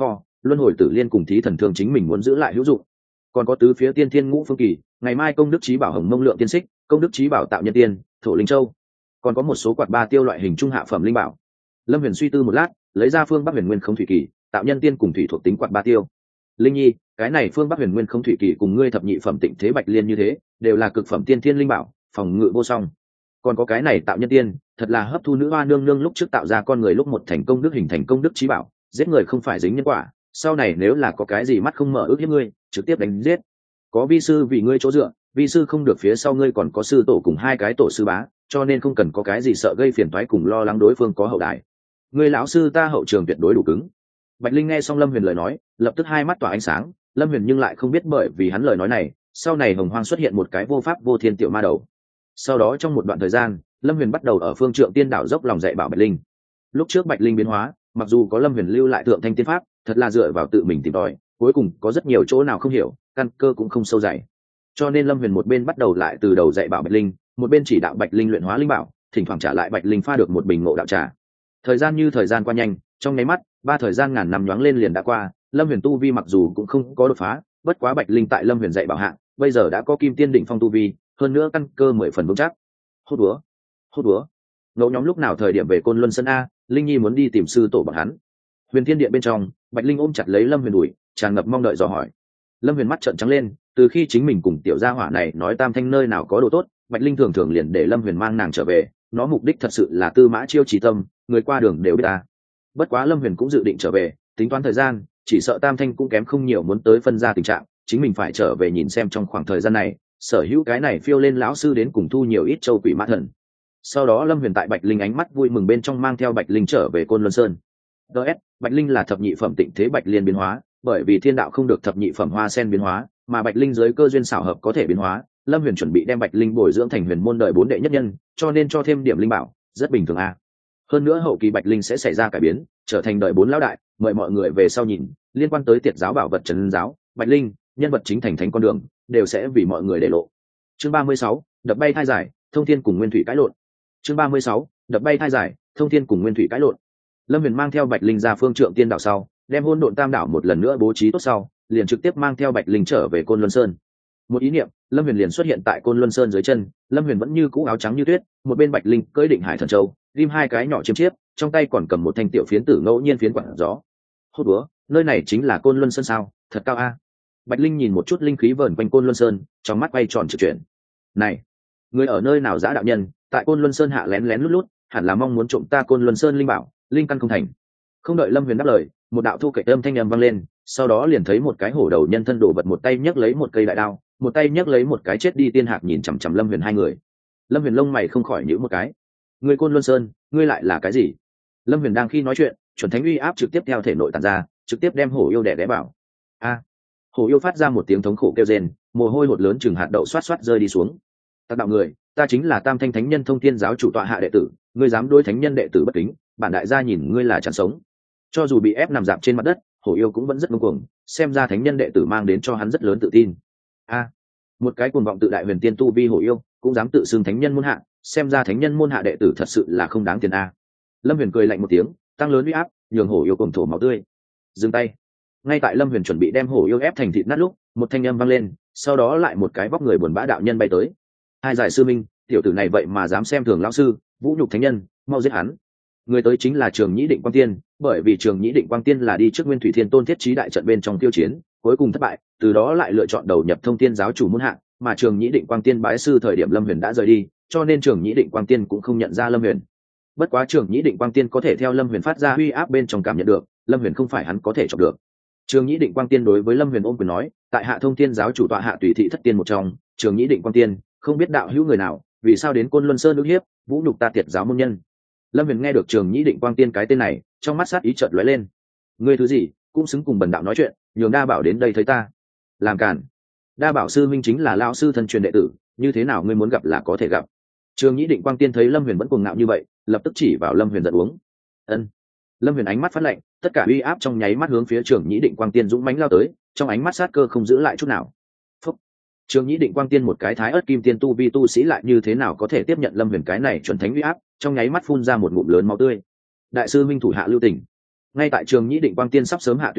luân hồi tử liên cùng thí thần thương chính mình muốn giữ lại hữu dụng. Còn có tứ phía tiên thiên ngũ phương kỳ, ngày mai công đức trí bảo hồng mông lượng tiên xích, công đức trí bảo tạo nhân tiên thổ linh châu, còn có một số quạt ba tiêu loại hình trung hạ phẩm linh bảo. Lâm Huyền suy tư một lát, lấy ra phương bắc huyền nguyên không thủy kỳ, tạo nhân tiên cùng thủy thuộc tính quạt ba tiêu. Linh nhi, cái này phương bắc huyền nguyên không thủy kỳ cùng ngươi thập nhị phẩm tịnh thế bạch liên như thế, đều là cực phẩm tiên thiên linh bảo, phòng ngự vô song. Còn có cái này tạo nhân tiên, thật là hấp thu nữ hoa nương nương lúc trước tạo ra con người lúc một thành công đức hình thành công đức trí bảo, giết người không phải dính nhân quả, sau này nếu là có cái gì mắt không mở ước hiếp ngươi, trực tiếp đánh giết. Có vi sư vì ngươi chỗ dựa, vi sư không được phía sau ngươi còn có sư tổ cùng hai cái tổ sư bá, cho nên không cần có cái gì sợ gây phiền toái cùng lo lắng đối phương có hậu đại. Ngươi lão sư ta hậu trường tuyệt đối đủ cứng. Bạch Linh nghe xong Lâm Huyền lời nói, lập tức hai mắt tỏa ánh sáng. Lâm Huyền nhưng lại không biết bởi vì hắn lời nói này, sau này Hồng Hoang xuất hiện một cái vô pháp vô thiên tiểu ma đầu. Sau đó trong một đoạn thời gian, Lâm Huyền bắt đầu ở phương Trượng Tiên đảo dốc lòng dạy bảo Bạch Linh. Lúc trước Bạch Linh biến hóa, mặc dù có Lâm Huyền lưu lại thượng thanh tiên pháp, thật là dựa vào tự mình tìm tòi, cuối cùng có rất nhiều chỗ nào không hiểu, căn cơ cũng không sâu dày. Cho nên Lâm Huyền một bên bắt đầu lại từ đầu dạy bảo Bạch Linh, một bên chỉ đạo Bạch Linh luyện hóa linh bảo, thỉnh thoảng trả lại Bạch Linh pha được một bình ngộ đạo trà. Thời gian như thời gian qua nhanh, trong nháy mắt, ba thời gian ngàn năm nhoáng lên liền đã qua. Lâm Huyền tu vi mặc dù cũng không có đột phá, bất quá Bạch Linh tại Lâm Huyền dạy bảo hạng, bây giờ đã có kim tiên đỉnh phong tu vi, hơn nữa căn cơ 10 phần vững chắc. Hốt búa, hốt búa. Ngẫu nhóm lúc nào thời điểm về Côn Luân Sơn a, Linh Nhi muốn đi tìm sư tổ bọn hắn. Huyền Thiên Điện bên trong, Bạch Linh ôm chặt lấy Lâm Huyền đùi, tràn ngập mong đợi dò hỏi. Lâm Huyền mắt trợn trắng lên, từ khi chính mình cùng tiểu gia hỏa này nói tam thanh nơi nào có đồ tốt, Bạch Linh thường thường liền để Lâm Huyền mang nàng trở về, nó mục đích thật sự là tư mã chiêu trí tâm, người qua đường đều biết ta. Bất quá Lâm Huyền cũng dự định trở về, tính toán thời gian, chỉ sợ tam thanh cũng kém không nhiều muốn tới phân ra tình trạng, chính mình phải trở về nhìn xem trong khoảng thời gian này, sở hữu cái này phiêu lên lão sư đến cùng thu nhiều ít châu quỷ mã thần. Sau đó Lâm Huyền tại Bạch Linh ánh mắt vui mừng bên trong mang theo Bạch Linh trở về Côn Luân Sơn. DS, Bạch Linh là thập nhị phẩm tịnh thế Bạch Liên biến hóa, bởi vì thiên đạo không được thập nhị phẩm hoa sen biến hóa, mà Bạch Linh dưới cơ duyên xảo hợp có thể biến hóa, Lâm Huyền chuẩn bị đem Bạch Linh bồi dưỡng thành huyền môn đời 4 đệ nhất nhân, cho nên cho thêm điểm linh bảo, rất bình thường a. Hơn nữa hậu kỳ Bạch Linh sẽ xảy ra cải biến, trở thành đời 4 lão đại, mời mọi người về sau nhìn, liên quan tới Tiệt giáo bảo vật Trấn giáo, Bạch Linh, nhân vật chính thành thánh con đường, đều sẽ vì mọi người để lộ. Chương 36, đập bay thai giải, thông thiên cùng nguyên thủy cãi lộn. Chương 36, đập bay thai giải, thông thiên cùng nguyên thủy cãi lộn. Lâm Huyền mang theo Bạch Linh ra phương Trượng Tiên đảo sau, đem Hỗn Độn Tam đảo một lần nữa bố trí tốt sau, liền trực tiếp mang theo Bạch Linh trở về Côn Luân Sơn. Một ý niệm, Lâm Huyền liền xuất hiện tại Côn Luân Sơn dưới chân. Lâm Huyền vẫn như cũ áo trắng như tuyết, một bên Bạch Linh cưỡi Định Hải Thần Châu, ghim hai cái nhỏ chiêm chiếp, trong tay còn cầm một thanh tiểu phiến tử ngẫu nhiên phiến quạt gió. Hốt búa, nơi này chính là Côn Luân Sơn sao? Thật cao a. Bạch Linh nhìn một chút linh khí vờn quanh Côn Luân Sơn, trong mắt quay tròn trực chuyển. Này, người ở nơi nào dã đạo nhân, tại Côn Luân Sơn hạ lén lén lút lút, hẳn là mong muốn trộm ta Côn Luân Sơn linh bảo, linh căn không thành. Không đợi Lâm Huyền đáp lời, một đạo thu kệ âm thanh âm vang lên, sau đó liền thấy một cái hổ đầu nhân thân đổ vật, một tay nhấc lấy một cây đại đao, một tay nhấc lấy một cái chết đi tiên hạc nhìn chằm chằm Lâm Huyền hai người. Lâm Huyền lông mày không khỏi nhíu một cái. Ngươi Côn Luân Sơn, ngươi lại là cái gì? Lâm Huyền đang khi nói chuyện, chuẩn thánh uy áp trực tiếp theo thể nội tản ra, trực tiếp đem hổ yêu đè đé bảo. A! Hổ yêu phát ra một tiếng thống khổ kêu rên, mồ hôi hột lớn chừng hạt đậu xoát xoát rơi đi xuống. Tác đạo người, ta chính là Tam Thanh Thánh Nhân Thông Thiên giáo chủ tọa hạ đệ tử, ngươi dám đối thánh nhân đệ tử bất kính, bản đại gia nhìn ngươi là chẳng sống. Cho dù bị ép nằm dạp trên mặt đất, hổ yêu cũng vẫn rất ngông cuồng, xem ra thánh nhân đệ tử mang đến cho hắn rất lớn tự tin. A! Một cái cuồng vọng tự đại huyền tiên tu vi hổ yêu, cũng dám tự xưng thánh nhân môn hạ, xem ra thánh nhân môn hạ đệ tử thật sự là không đáng tiền a. Lâm Huyền cười lạnh một tiếng, tăng lớn uy áp, nhường hổ yêu cùng thổ máu tươi. Dừng tay. Ngay tại Lâm Huyền chuẩn bị đem hổ yêu ép thành thịt nát lúc, một thanh âm vang lên, sau đó lại một cái vóc người buồn bã đạo nhân bay tới. Hai giải sư minh, tiểu tử này vậy mà dám xem thường lão sư, vũ nhục thánh nhân, mau giết hắn. Người tới chính là Trường Nhĩ Định Quang Tiên, bởi vì Trường Nhĩ Định Quang Tiên là đi trước Nguyên Thủy Thiên Tôn thiết trí đại trận bên trong tiêu chiến, cuối cùng thất bại, từ đó lại lựa chọn đầu nhập Thông Thiên giáo chủ môn hạ, mà Trường Nhĩ Định Quang Tiên bái sư thời điểm Lâm Huyền đã rời đi, cho nên Trường Nhĩ Định Quang Tiên cũng không nhận ra Lâm Huyền. Bất quá Trường Nhĩ Định Quang Tiên có thể theo Lâm Huyền phát ra uy áp bên trong cảm nhận được, Lâm Huyền không phải hắn có thể chọc được. Trường Nhĩ Định Quang Tiên đối với Lâm Huyền ôm quyền nói, tại hạ Thông Thiên giáo chủ tọa hạ tùy thị thất tiên một trong, Trường Nhĩ Định Quang Tiên, không biết đạo hữu người nào, vì sao đến Côn Luân Sơn ức hiếp, vũ nhục ta Tiệt giáo môn nhân. Lâm Huyền nghe được Trường Nhĩ Định Quang Tiên cái tên này, trong mắt sát ý chợt lóe lên. Ngươi thứ gì, cũng xứng cùng bần đạo nói chuyện, nhường Đa Bảo đến đây thấy ta. Làm cản. Đa Bảo sư minh chính là lão sư thân truyền đệ tử, như thế nào ngươi muốn gặp là có thể gặp. Trường Nhĩ Định Quang Tiên thấy Lâm Huyền vẫn cuồng ngạo như vậy, lập tức chỉ vào Lâm Huyền giận uống. Ân. Lâm Huyền ánh mắt phát lạnh, tất cả uy áp trong nháy mắt hướng phía Trường Nhĩ Định Quang Tiên dũng mãnh lao tới, trong ánh mắt sát cơ không giữ lại chút nào. Phúc. Trường Nhĩ Định Quang Tiên một cái thái ớt kim tiên tu vi tu sĩ lại như thế nào có thể tiếp nhận Lâm Huyền cái này chuẩn thánh uy áp, trong nháy mắt phun ra một ngụm lớn máu tươi. Đại sư minh thủ hạ lưu tình. Ngay tại Trường Nhĩ Định Quang Tiên sắp sớm hạ tuyến lúc,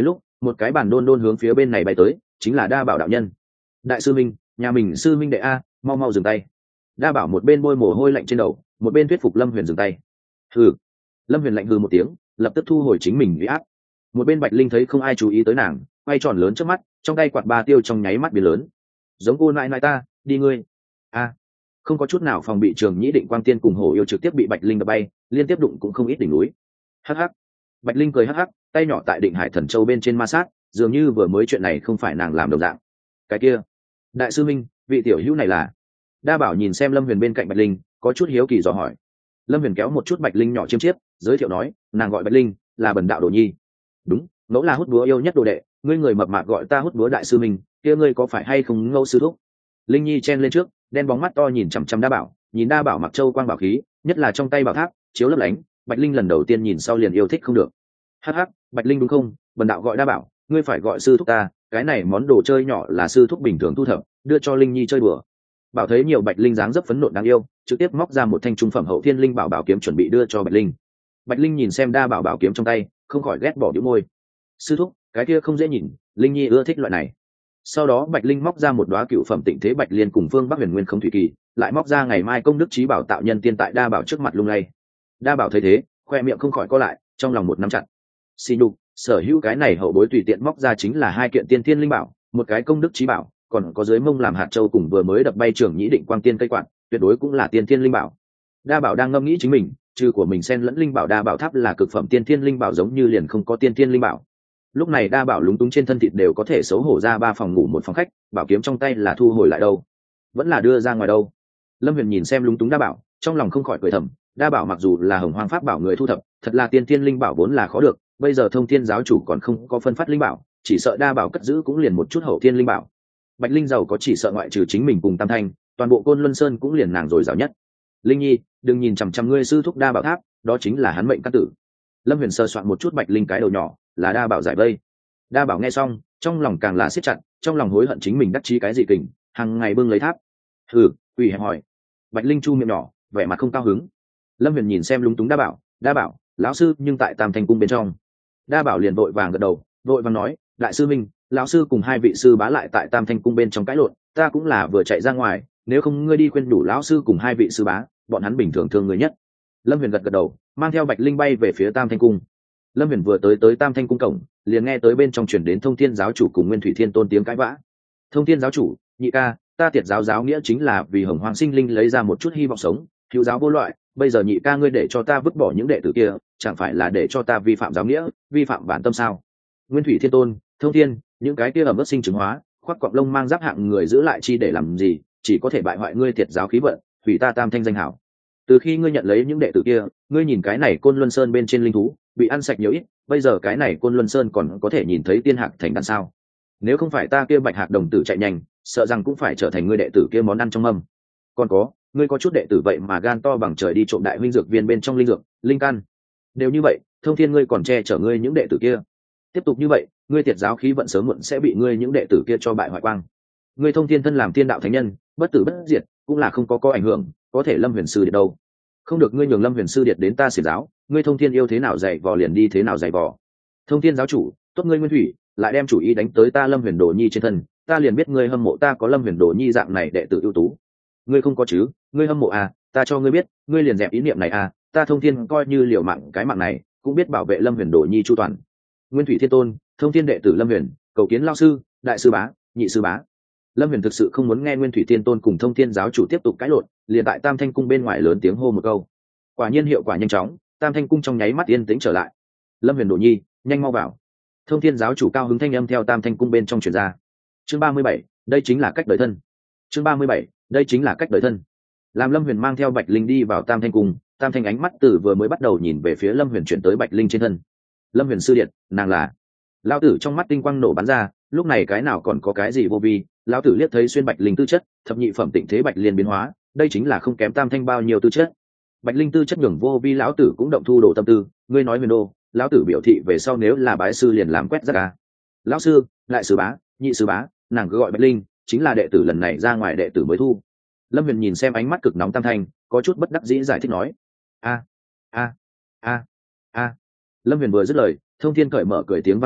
một cái bàn đôn đôn hướng phía bên này bay tới, chính là Đa Bảo đạo nhân. Đại sư minh, nhà mình sư minh đệ a, mau mau dừng tay. Đa Bảo một bên bôi mồ hôi lạnh trên đầu, một bên thuyết phục Lâm Huyền dừng tay. Hừ. Lâm Huyền lạnh hừ một tiếng, lập tức thu hồi chính mình uy áp. Một bên Bạch Linh thấy không ai chú ý tới nàng, quay tròn lớn trước mắt, trong tay quạt ba tiêu trong nháy mắt biến lớn. Giống cô nại nại ta, đi ngươi. A. Không có chút nào phòng bị Trường Nhĩ Định Quang Tiên cùng Hổ Yêu trực tiếp bị Bạch Linh đập bay, liên tiếp đụng cũng không ít đỉnh núi. Hắc hắc. Bạch Linh cười hắc hắc, tay nhỏ tại Định Hải Thần Châu bên trên ma sát, dường như vừa mới chuyện này không phải nàng làm đồng dạng. Cái kia, đại sư minh, vị tiểu hữu này là? Đa Bảo nhìn xem Lâm Huyền bên cạnh Bạch Linh, có chút hiếu kỳ dò hỏi. Lâm Huyền kéo một chút Bạch Linh nhỏ chiêm chiếp, giới thiệu nói, nàng gọi Bạch Linh, là Bần Đạo Đồ Nhi. Đúng, ngẫu là hút búa yêu nhất đồ đệ, ngươi người mập mạp gọi ta hút búa đại sư minh, kia ngươi có phải hay không ngâu sư thúc? Linh Nhi chen lên trước, đen bóng mắt to nhìn chằm chằm Đa Bảo, nhìn Đa Bảo mặc châu quang bảo khí, nhất là trong tay bảo tháp chiếu lấp lánh. Bạch Linh lần đầu tiên nhìn sau liền yêu thích không được. Hắc hắc, Bạch Linh đúng không? Bần đạo gọi Đa Bảo, ngươi phải gọi sư thúc ta, cái này món đồ chơi nhỏ là sư thúc bình thường thu thập, đưa cho Linh Nhi chơi đùa. Bảo thấy nhiều Bạch Linh dáng dấp phấn nộ đáng yêu, trực tiếp móc ra một thanh trung phẩm hậu thiên linh bảo bảo kiếm chuẩn bị đưa cho Bạch Linh. Bạch Linh nhìn xem Đa Bảo bảo kiếm trong tay, không khỏi ghét bỏ bĩu môi. Sư thúc, cái kia không dễ nhìn, Linh Nhi ưa thích loại này. Sau đó Bạch Linh móc ra một đóa cựu phẩm tịnh thế bạch liên cùng phương Bắc Huyền Nguyên không thủy kỳ, lại móc ra ngày mai công đức trí bảo tạo nhân tiên tại Đa Bảo trước mặt lung lay. Đa Bảo thấy thế, khoe miệng không khỏi co lại, trong lòng một nắm chặt. Xì nhục, sở hữu cái này hậu bối tùy tiện móc ra chính là 2 kiện tiên thiên linh bảo, một cái công đức trí bảo, còn có dưới mông làm hạt châu cùng vừa mới đập bay Trường Nhĩ Định Quang Tiên cây quạt, tuyệt đối cũng là tiên thiên linh bảo. Đa Bảo đang ngẫm nghĩ chính mình, trừ của mình xen lẫn linh bảo Đa Bảo tháp là cực phẩm tiên thiên linh bảo giống như liền không có tiên thiên linh bảo. Lúc này Đa Bảo lúng túng trên thân thịt đều có thể xấu hổ ra 3 phòng ngủ một phòng khách, bảo kiếm trong tay là thu hồi lại đâu, vẫn là đưa ra ngoài đâu. Lâm Huyền nhìn xem lúng túng Đa Bảo, trong lòng không khỏi cười thầm, Đa Bảo mặc dù là Hồng Hoang pháp bảo người thu thập, thật là tiên thiên linh bảo vốn là khó được, bây giờ Thông Thiên giáo chủ còn không có phân phát linh bảo, chỉ sợ Đa Bảo cất giữ cũng liền một chút hậu thiên linh bảo. Bạch Linh giàu có chỉ sợ ngoại trừ chính mình cùng Tam Thanh, toàn bộ Côn Luân Sơn cũng liền nàng rồi giàu nhất. Linh Nhi, đừng nhìn chằm chằm ngươi sư thúc Đa Bảo tháp, đó chính là hắn mệnh căn tử. Lâm Huyền sờ soạn một chút Bạch Linh cái đầu nhỏ, là Đa Bảo giải vây. Đa Bảo nghe xong, trong lòng càng là siết chặt, trong lòng hối hận chính mình đắc chí cái gì kình, hàng ngày bưng lấy tháp. Hừ, quỷ hẹp hỏi. Bạch Linh chu miệng nhỏ, vẻ mặt không cao hứng. Lâm Huyền nhìn xem lúng túng Đa Bảo, lão sư nhưng tại Tam Thanh cung bên trong. Đa Bảo liền vội vàng gật đầu, vội vàng nói, đại sư minh, lão sư cùng 2 vị sư bá lại tại Tam Thanh cung bên trong cãi lộn, ta cũng là vừa chạy ra ngoài, nếu không ngươi đi khuyên đủ lão sư cùng 2 vị sư bá, bọn hắn bình thường thương người nhất. Lâm Huyền gật gật đầu, mang theo Bạch Linh bay về phía Tam Thanh cung. Lâm Huyền vừa tới Tam Thanh cung cổng, liền nghe tới bên trong truyền đến Thông Thiên giáo chủ cùng Nguyên Thủy Thiên Tôn tiếng cãi vã. Thông Thiên giáo chủ, nhị ca, ta Tiệt giáo giáo nghĩa chính là vì Hồng Hoang sinh linh lấy ra một chút hy vọng sống, hữu giáo vô loại, bây giờ nhị ca ngươi để cho ta vứt bỏ những đệ tử kia, chẳng phải là để cho ta vi phạm giáo nghĩa, vi phạm bản tâm sao? Nguyên Thủy Thiên Tôn, Thông Thiên, những cái kia ẩm ướt sinh chứng hóa, khoác cọng lông mang giáp hạng người giữ lại chi để làm gì, chỉ có thể bại hoại ngươi Tiệt giáo khí vận, hủy ta Tam Thanh danh hảo. Từ khi ngươi nhận lấy những đệ tử kia, ngươi nhìn cái này Côn Luân Sơn bên trên linh thú bị ăn sạch nhiều ít, bây giờ cái này Côn Luân Sơn còn có thể nhìn thấy tiên hạc thành đàn sao? Nếu không phải ta kia Bạch Hạc đồng tử chạy nhanh, sợ rằng cũng phải trở thành ngươi đệ tử kia món ăn trong mâm. Còn có, ngươi có chút đệ tử vậy mà gan to bằng trời đi trộm đại huynh dược viên bên trong linh dược, linh căn. Đều như vậy, Thông Thiên ngươi còn che chở ngươi những đệ tử kia. Tiếp tục như vậy, ngươi Tiệt giáo khí vận sớm muộn sẽ bị ngươi những đệ tử kia cho bại hoại quang. Ngươi Thông Thiên thân làm tiên đạo thánh nhân, bất tử bất diệt, cũng là không có ảnh hưởng, có thể Lâm Huyền sư điệt đâu. Không được ngươi nhường Lâm Huyền sư điệt đến ta xiển giáo, ngươi Thông Thiên yêu thế nào dạy vò liền đi thế nào dạy vò. Thông Thiên giáo chủ, tốt ngươi Nguyên Thủy, lại đem chủ ý đánh tới ta Lâm Huyền Đồ Nhi trên thân, ta liền biết ngươi hâm mộ ta có Lâm Huyền Đồ Nhi dạng này đệ tử ưu tú. Ngươi không có chứ, ngươi hâm mộ à, ta cho ngươi biết, ngươi liền dẹp ý niệm này à, ta Thông Thiên coi như liều mạng cái mạng này, cũng biết bảo vệ Lâm Huyền Đồ Nhi chu toàn. Nguyên Thủy Thiên Tôn, Thông Thiên đệ tử Lâm Huyền, cầu kiến lão sư, đại sư bá, nhị sư bá. Lâm Huyền thực sự không muốn nghe Nguyên Thủy Thiên Tôn cùng Thông Thiên giáo chủ tiếp tục cãi lộn, liền tại Tam Thanh cung bên ngoài lớn tiếng hô một câu. Quả nhiên hiệu quả nhanh chóng, Tam Thanh cung trong nháy mắt yên tĩnh trở lại. Lâm Huyền Đồ Nhi, nhanh mau vào. Thông Thiên giáo chủ cao hứng thanh âm theo Tam Thanh cung bên trong truyền ra. Chương 37, đây chính là cách đời thân. Chương 37, đây chính là cách đời thân. Làm Lâm Huyền mang theo Bạch Linh đi vào Tam Thanh cung, Tam Thanh ánh mắt từ vừa mới bắt đầu nhìn về phía Lâm Huyền chuyển tới Bạch Linh trên thân. Lâm Huyền sư điện, nàng là. Lão tử trong mắt tinh quang nổ bắn ra, lúc này cái nào còn có cái gì vô vi, lão tử liếc thấy xuyên Bạch Linh tư chất, thập nhị phẩm tịnh thế Bạch Liên biến hóa, đây chính là không kém Tam Thanh bao nhiêu tư chất. Bạch Linh tư chất nhường vô vi lão tử cũng động thu đồ tâm tư, ngươi nói Huyền Đô, lão tử biểu thị về sau nếu là bái sư liền làm quét rác à. Lão sư, lại sư bá, nhị sư bá, nàng cứ gọi Bạch Linh, chính là đệ tử lần này ra ngoài đệ tử mới thu. Lâm Huyền nhìn xem ánh mắt cực nóng Tam Thanh, có chút bất đắc dĩ giải thích nói. A. Lâm Huyền vừa dứt lời, Thông Thiên cởi mở cười tiếng vang lên,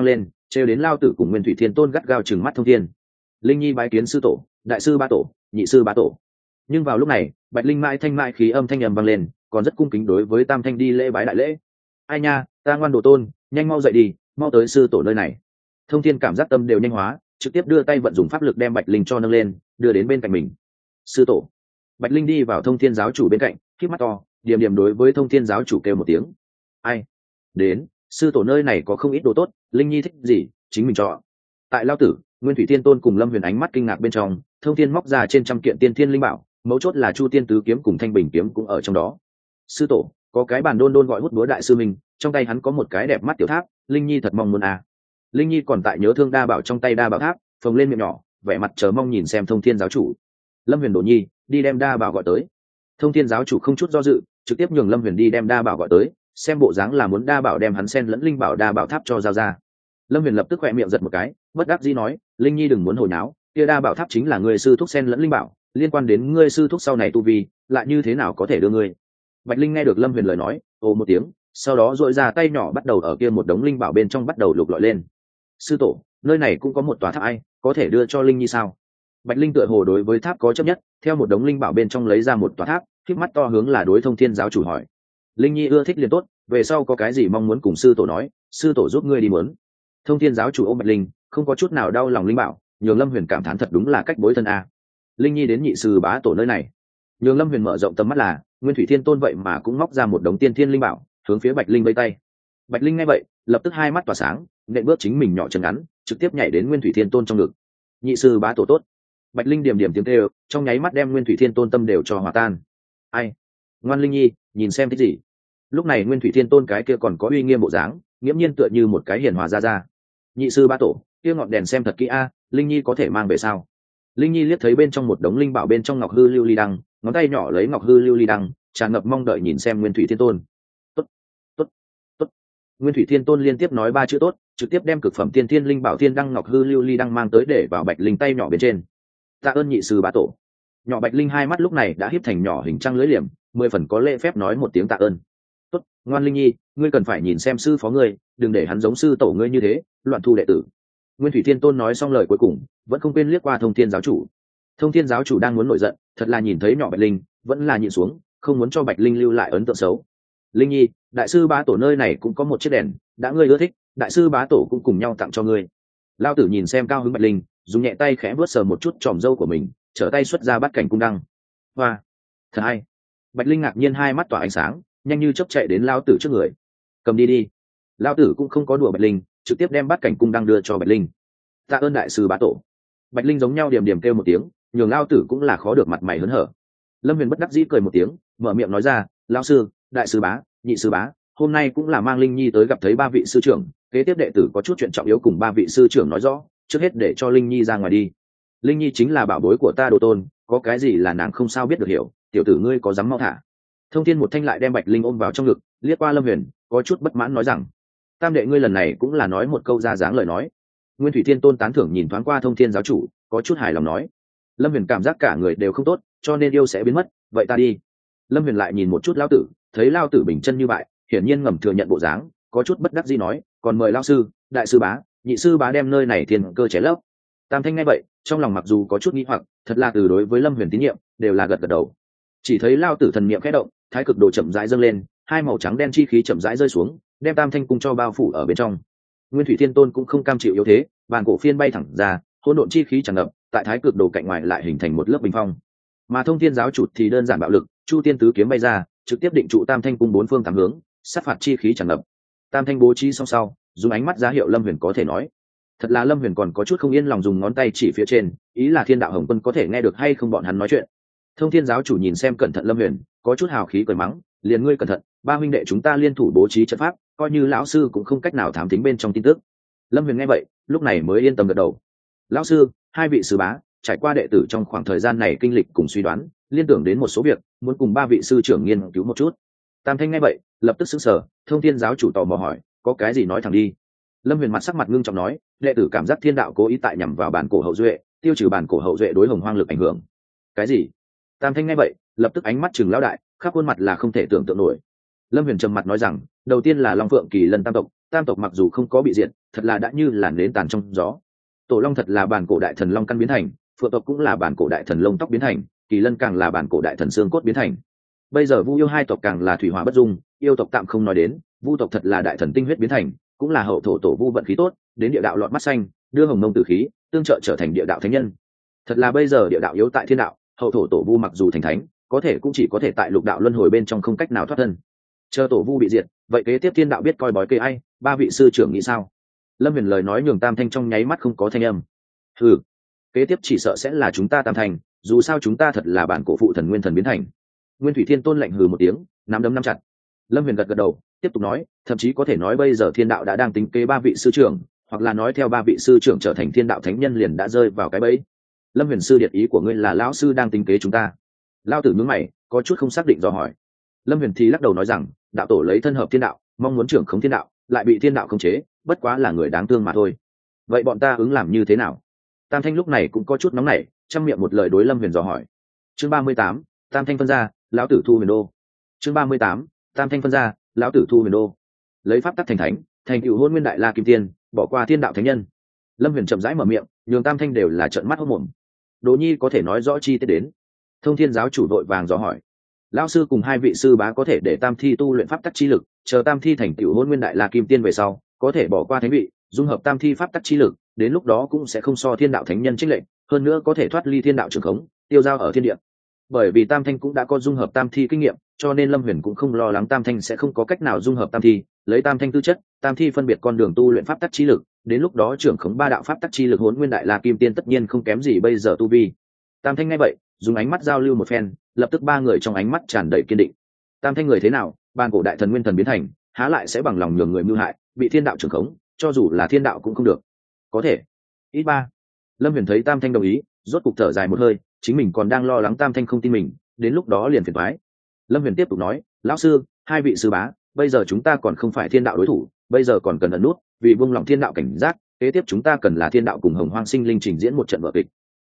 trêu đến lao tử cùng Nguyên Thủy Thiên Tôn gắt gao trừng mắt Thông Thiên. Linh Nhi bái kiến sư tổ, đại sư ba tổ, nhị sư ba tổ. Nhưng vào lúc này, Bạch Linh mãi thanh mại khí âm thanh ầm vang lên, còn rất cung kính đối với Tam Thanh đi lễ bái đại lễ. Ai nha, ta ngoan đồ tôn, nhanh mau dậy đi, mau tới sư tổ nơi này. Thông Thiên cảm giác tâm đều nhanh hóa, trực tiếp đưa tay vận dụng pháp lực đem Bạch Linh cho nâng lên, đưa đến bên cạnh mình. Sư tổ. Bạch Linh đi vào Thông Thiên giáo chủ bên cạnh, khép mắt to, điềm điềm đối với Thông Thiên giáo chủ kêu một tiếng. Ai? Đến, sư tổ nơi này có không ít đồ tốt, Linh Nhi thích gì, chính mình chọn. Tại Lao Tử, Nguyên Thủy Thiên Tôn cùng Lâm Huyền ánh mắt kinh ngạc bên trong, Thông Thiên móc ra trên trăm kiện tiên thiên linh bảo, mấu chốt là Chu Tiên tứ kiếm cùng Thanh Bình kiếm cũng ở trong đó. Sư tổ, có cái bàn đôn đôn gọi hút búa đại sư mình, trong tay hắn có một cái đẹp mắt tiểu tháp, Linh Nhi thật mong muốn à. Linh Nhi còn tại nhớ thương đa bảo trong tay đa bảo tháp, phồng lên miệng nhỏ, vẻ mặt chờ mong nhìn xem Thông Thiên giáo chủ. Lâm Huyền Đồ Nhi, đi đem đa bảo gọi tới. Thông Thiên giáo chủ không chút do dự, trực tiếp nhường Lâm Huyền đi đem đa bảo gọi tới, xem bộ dáng là muốn đa bảo đem hắn xen lẫn linh bảo đa bảo tháp cho giao ra. Lâm Huyền lập tức khỏe miệng giật một cái, bất đắc dĩ nói, Linh Nhi đừng muốn hồi náo, kia đa bảo tháp chính là ngươi sư thúc xen lẫn linh bảo, liên quan đến ngươi sư thúc sau này tu vi, lại như thế nào có thể đưa ngươi. Bạch Linh nghe được Lâm Huyền lời nói, ồ một tiếng, sau đó duỗi ra tay nhỏ bắt đầu ở kia một đống linh bảo bên trong bắt đầu lục lọi lên. Sư tổ, nơi này cũng có một tòa tháp ai, có thể đưa cho Linh Nhi sao? Bạch Linh tựa hồ đối với tháp có chấp nhất, theo một đống linh bảo bên trong lấy ra một tòa tháp, khép mắt to hướng là đối Thông Thiên giáo chủ hỏi. Linh Nhi ưa thích liền tốt, về sau có cái gì mong muốn cùng sư tổ nói, sư tổ giúp ngươi đi muốn. Thông Thiên giáo chủ ôm Bạch Linh, không có chút nào đau lòng linh bảo, nhường Lâm Huyền cảm thán thật đúng là cách bối thân a. Linh Nhi đến nhị sư bá tổ nơi này, nhường Lâm Huyền mở rộng tầm mắt là, Nguyên Thủy Thiên Tôn vậy mà cũng móc ra một đống tiên thiên linh bảo, hướng phía Bạch Linh vây tay. Bạch Linh nghe vậy, lập tức hai mắt tỏa sáng, nện bước chính mình nhỏ chân ngắn, trực tiếp nhảy đến Nguyên Thủy Thiên Tôn trong ngực. Nhị sư bá tổ tốt. Bạch Linh điểm điểm tiếng kêu, trong nháy mắt đem Nguyên Thủy Thiên Tôn tâm đều cho hòa tan. Ai? Ngoan Linh Nhi, nhìn xem thích gì. Lúc này Nguyên Thủy Thiên Tôn cái kia còn có uy nghiêm bộ dáng, nghiễm nhiên tựa như một cái hiền hòa ra. Nhị sư bá tổ, kia ngọn đèn xem thật kỹ a, Linh Nhi có thể mang về sao? Linh Nhi liếc thấy bên trong một đống linh bảo bên trong ngọc hư lưu ly đăng, ngón tay nhỏ lấy ngọc hư lưu ly đăng, tràn ngập mong đợi nhìn xem Nguyên Thủy Thiên Tôn. Tốt, tốt, tốt. Nguyên Thủy Thiên Tôn liên tiếp nói ba chữ tốt, trực tiếp đem cực phẩm tiên thiên linh bảo thiên đăng ngọc hư lưu ly đăng mang tới để vào Bạch Linh tay nhỏ bên trên. Tạ ơn nhị sư bá tổ. Nhỏ Bạch Linh hai mắt lúc này đã híp thành nhỏ hình trăng lưỡi liềm, 10 phần có lễ phép nói một tiếng tạ ơn. Tốt, ngoan Linh Nhi, ngươi cần phải nhìn xem sư phó ngươi, đừng để hắn giống sư tổ ngươi như thế, loạn thu đệ tử. Nguyên Thủy Thiên Tôn nói xong lời cuối cùng, vẫn không quên liếc qua Thông Thiên giáo chủ. Thông Thiên giáo chủ đang muốn nổi giận, thật là nhìn thấy nhỏ Bạch Linh, vẫn là nhịn xuống, không muốn cho Bạch Linh lưu lại ấn tượng xấu. Linh Nhi, đại sư bá tổ nơi này cũng có một chiếc đèn, đã ngươi ưa thích, đại sư bá tổ cũng cùng nhau tặng cho ngươi. Lao tử nhìn xem cao hứng Bạch Linh, dùng nhẹ tay khẽ vuốt sờ một chút tròm râu của mình, trở tay xuất ra bắt cảnh cung đăng. Hoa, thật hay. Bạch Linh ngạc nhiên hai mắt tỏa ánh sáng, nhanh như chớp chạy đến Lao tử trước người. Cầm đi đi. Lao tử cũng không có đùa Bạch Linh, trực tiếp đem bắt cảnh cung đăng đưa cho Bạch Linh. Tạ ơn đại sư bá tổ. Bạch Linh giống nhau điểm điểm kêu một tiếng, nhường Lao tử cũng là khó được mặt mày hớn hở. Lâm Huyền bất đắc dĩ cười một tiếng, mở miệng nói ra, Lão sư, đại sư bá, nhị sư bá, hôm nay cũng là mang Linh Nhi tới gặp thấy ba vị sư trưởng, kế tiếp đệ tử có chút chuyện trọng yếu cùng ba vị sư trưởng nói rõ, trước hết để cho Linh Nhi ra ngoài đi. Linh Nhi chính là bảo bối của ta đồ tôn, có cái gì là nàng không sao biết được hiểu, tiểu tử ngươi có dám mau thả. Thông Thiên một thanh lại đem Bạch Linh ôm vào trong ngực, liếc qua Lâm Huyền, có chút bất mãn nói rằng, tam đệ ngươi lần này cũng là nói một câu ra dáng lời nói. Nguyên Thủy Thiên Tôn tán thưởng nhìn thoáng qua Thông Thiên giáo chủ, có chút hài lòng nói, Lâm Huyền cảm giác cả người đều không tốt, cho nên yêu sẽ biến mất, vậy ta đi. Lâm Huyền lại nhìn một chút Lão tử, thấy Lão tử bình chân như vậy, hiển nhiên ngầm thừa nhận bộ dáng, có chút bất đắc dĩ nói, còn mời Lão sư, đại sư bá, nhị sư bá đem nơi này thiên cơ chế lấp. Tam Thanh nghe vậy, trong lòng mặc dù có chút nghi hoặc, thật là từ đối với Lâm Huyền tín nhiệm, đều là gật gật đầu. Chỉ thấy Lão tử thần niệm khẽ động, thái cực đồ chậm rãi dâng lên, hai màu trắng đen chi khí chậm rãi rơi xuống, đem Tam Thanh cung cho bao phủ ở bên trong. Nguyên Thủy Thiên Tôn cũng không cam chịu yếu thế, bàn cổ phiên bay thẳng ra, hỗn độn chi khí tràn ngập, tại thái cực đồ cạnh ngoài lại hình thành một lớp bình phong. Mà Thông Thiên giáo chủ thì đơn giản bạo lực, Chu Tiên tứ kiếm bay ra, trực tiếp định trụ Tam Thanh cung bốn phương tám hướng, sát phạt chi khí tràn ngập. Tam Thanh bố trí xong sau, dùng ánh mắt ra hiệu Lâm Huyền có thể nói. Thật là Lâm Huyền còn có chút không yên lòng, dùng ngón tay chỉ phía trên, ý là Thiên đạo Hồng Quân có thể nghe được hay không bọn hắn nói chuyện. Thông Thiên giáo chủ nhìn xem cẩn thận Lâm Huyền, có chút hào khí cười mắng, liền ngươi cẩn thận, ba huynh đệ chúng ta liên thủ bố trí trận pháp, coi như lão sư cũng không cách nào thám tính bên trong tin tức. Lâm Huyền nghe vậy, lúc này mới yên tâm gật đầu. Lão sư, hai vị sư bá, trải qua đệ tử trong khoảng thời gian này kinh lịch cùng suy đoán, liên tưởng đến một số việc, muốn cùng ba vị sư trưởng nghiên cứu một chút. Tam Thanh nghe vậy, lập tức sững sờ, Thông Thiên giáo chủ tò mò hỏi, có cái gì nói thẳng đi. Lâm Huyền mặt sắc mặt ngưng trọng nói, đệ tử cảm giác thiên đạo cố ý tại nhằm vào bản cổ hậu duệ, tiêu trừ bản cổ hậu duệ đối hồng hoang lực ảnh hưởng. Cái gì? Tam Thanh nghe vậy, lập tức ánh mắt trừng lão đại, khắp khuôn mặt là không thể tưởng tượng nổi. Lâm Huyền trầm mặt nói rằng, đầu tiên là Long Phượng Kỳ Lân tam tộc, tam tộc mặc dù không có bị diệt, thật là đã như là nến tàn trong gió. Tổ long thật là bản cổ đại thần long căn biến thành, phượng tộc cũng là bản cổ đại thần lông tóc biến thành, kỳ lân càng là bản cổ đại thần xương cốt biến thành. Bây giờ vu yêu hai tộc càng là thủy hỏa bất dung, yêu tộc tạm không nói đến, vu tộc thật là đại thần tinh huyết biến thành, cũng là hậu thổ tổ vu vận khí tốt, đến địa đạo lọt mắt xanh, đưa hồng mông tử khí tương trợ trở thành địa đạo thánh nhân. Thật là bây giờ địa đạo yếu tại thiên đạo, hậu thổ tổ vu mặc dù thành thánh, có thể cũng chỉ có thể tại lục đạo luân hồi bên trong không cách nào thoát thân. Chờ tổ vu bị diệt, vậy kế tiếp thiên đạo biết coi bói kê ai, ba vị sư trưởng nghĩ sao? Lâm Huyền lời nói nhường Tam Thanh trong nháy mắt không có thanh âm. Kế tiếp chỉ sợ sẽ là chúng ta Tam Thanh, dù sao chúng ta thật là bản cổ phụ thần nguyên thần biến thành. Nguyên Thủy Thiên Tôn lạnh hừ một tiếng, nắm đấm nắm chặt. Lâm Huyền gật gật đầu, tiếp tục nói, thậm chí có thể nói bây giờ thiên đạo đã đang tính kế ba vị sư trưởng, hoặc là nói theo ba vị sư trưởng trở thành thiên đạo thánh nhân liền đã rơi vào cái bẫy. Lâm Huyền sư điệt ý của ngươi là lão sư đang tính kế chúng ta? Lão tử nhướng mày, có chút không xác định do hỏi. Lâm Huyền thì lắc đầu nói rằng, đạo tổ lấy thân hợp thiên đạo, mong muốn trưởng khống thiên đạo, lại bị thiên đạo khống chế, bất quá là người đáng thương mà thôi. Vậy bọn ta ứng làm như thế nào? Tam Thanh lúc này cũng có chút nóng nảy, trăm miệng một lời đối Lâm Huyền dò hỏi. Chương 38, Tam Thanh phân ra, lão tử thu huyền đô. Chương 38, Tam Thanh phân ra, lão tử thu huyền đô. Lấy pháp tắc thành thánh, thành tựu hôn nguyên đại la kim tiên, bỏ qua thiên đạo thánh nhân. Lâm Huyền chậm rãi mở miệng, nhường Tam Thanh đều là trợn mắt hốt mồm. Đỗ Nhi có thể nói rõ chi tiết đến. Thông Thiên giáo chủ đội vàng dò hỏi. Lão sư cùng hai vị sư bá có thể để Tam Thi tu luyện pháp tắc chi lực, chờ Tam Thi thành tựu hôn nguyên đại la kim tiên về sau, có thể bỏ qua thánh vị, dung hợp Tam Thi pháp tắc chi lực, đến lúc đó cũng sẽ không so thiên đạo thánh nhân chênh lệch, hơn nữa có thể thoát ly thiên đạo trường khống, tiêu dao ở thiên địa. Bởi vì Tam Thanh cũng đã có dung hợp Tam Thi kinh nghiệm, cho nên Lâm Huyền cũng không lo lắng Tam Thanh sẽ không có cách nào dung hợp Tam Thi, lấy Tam Thanh tư chất, Tam Thi phân biệt con đường tu luyện pháp tắc chi lực, đến lúc đó trưởng khống ba đạo pháp tắc chi lực hỗn nguyên đại la kim tiên tất nhiên không kém gì bây giờ tu vi. Tam Thanh nghe vậy, dùng ánh mắt giao lưu một phen, lập tức ba người trong ánh mắt tràn đầy kiên định. Tam Thanh người thế nào, ban cổ đại thần nguyên thần biến thành, há lại sẽ bằng lòng nhường người mưu hại, bị thiên đạo trưởng khống, cho dù là thiên đạo cũng không được. Có thể. Ít ba. Lâm Huyền thấy Tam Thanh đồng ý, rốt cục thở dài một hơi, chính mình còn đang lo lắng Tam Thanh không tin mình, đến lúc đó liền phiền toái. Lâm Huyền tiếp tục nói, lão sư, hai vị sư bá, bây giờ chúng ta còn không phải thiên đạo đối thủ, bây giờ còn cần ẩn nút, vì buông lòng thiên đạo cảnh giác, kế tiếp chúng ta cần là thiên đạo cùng hồng hoang sinh linh trình diễn một trận vở kịch.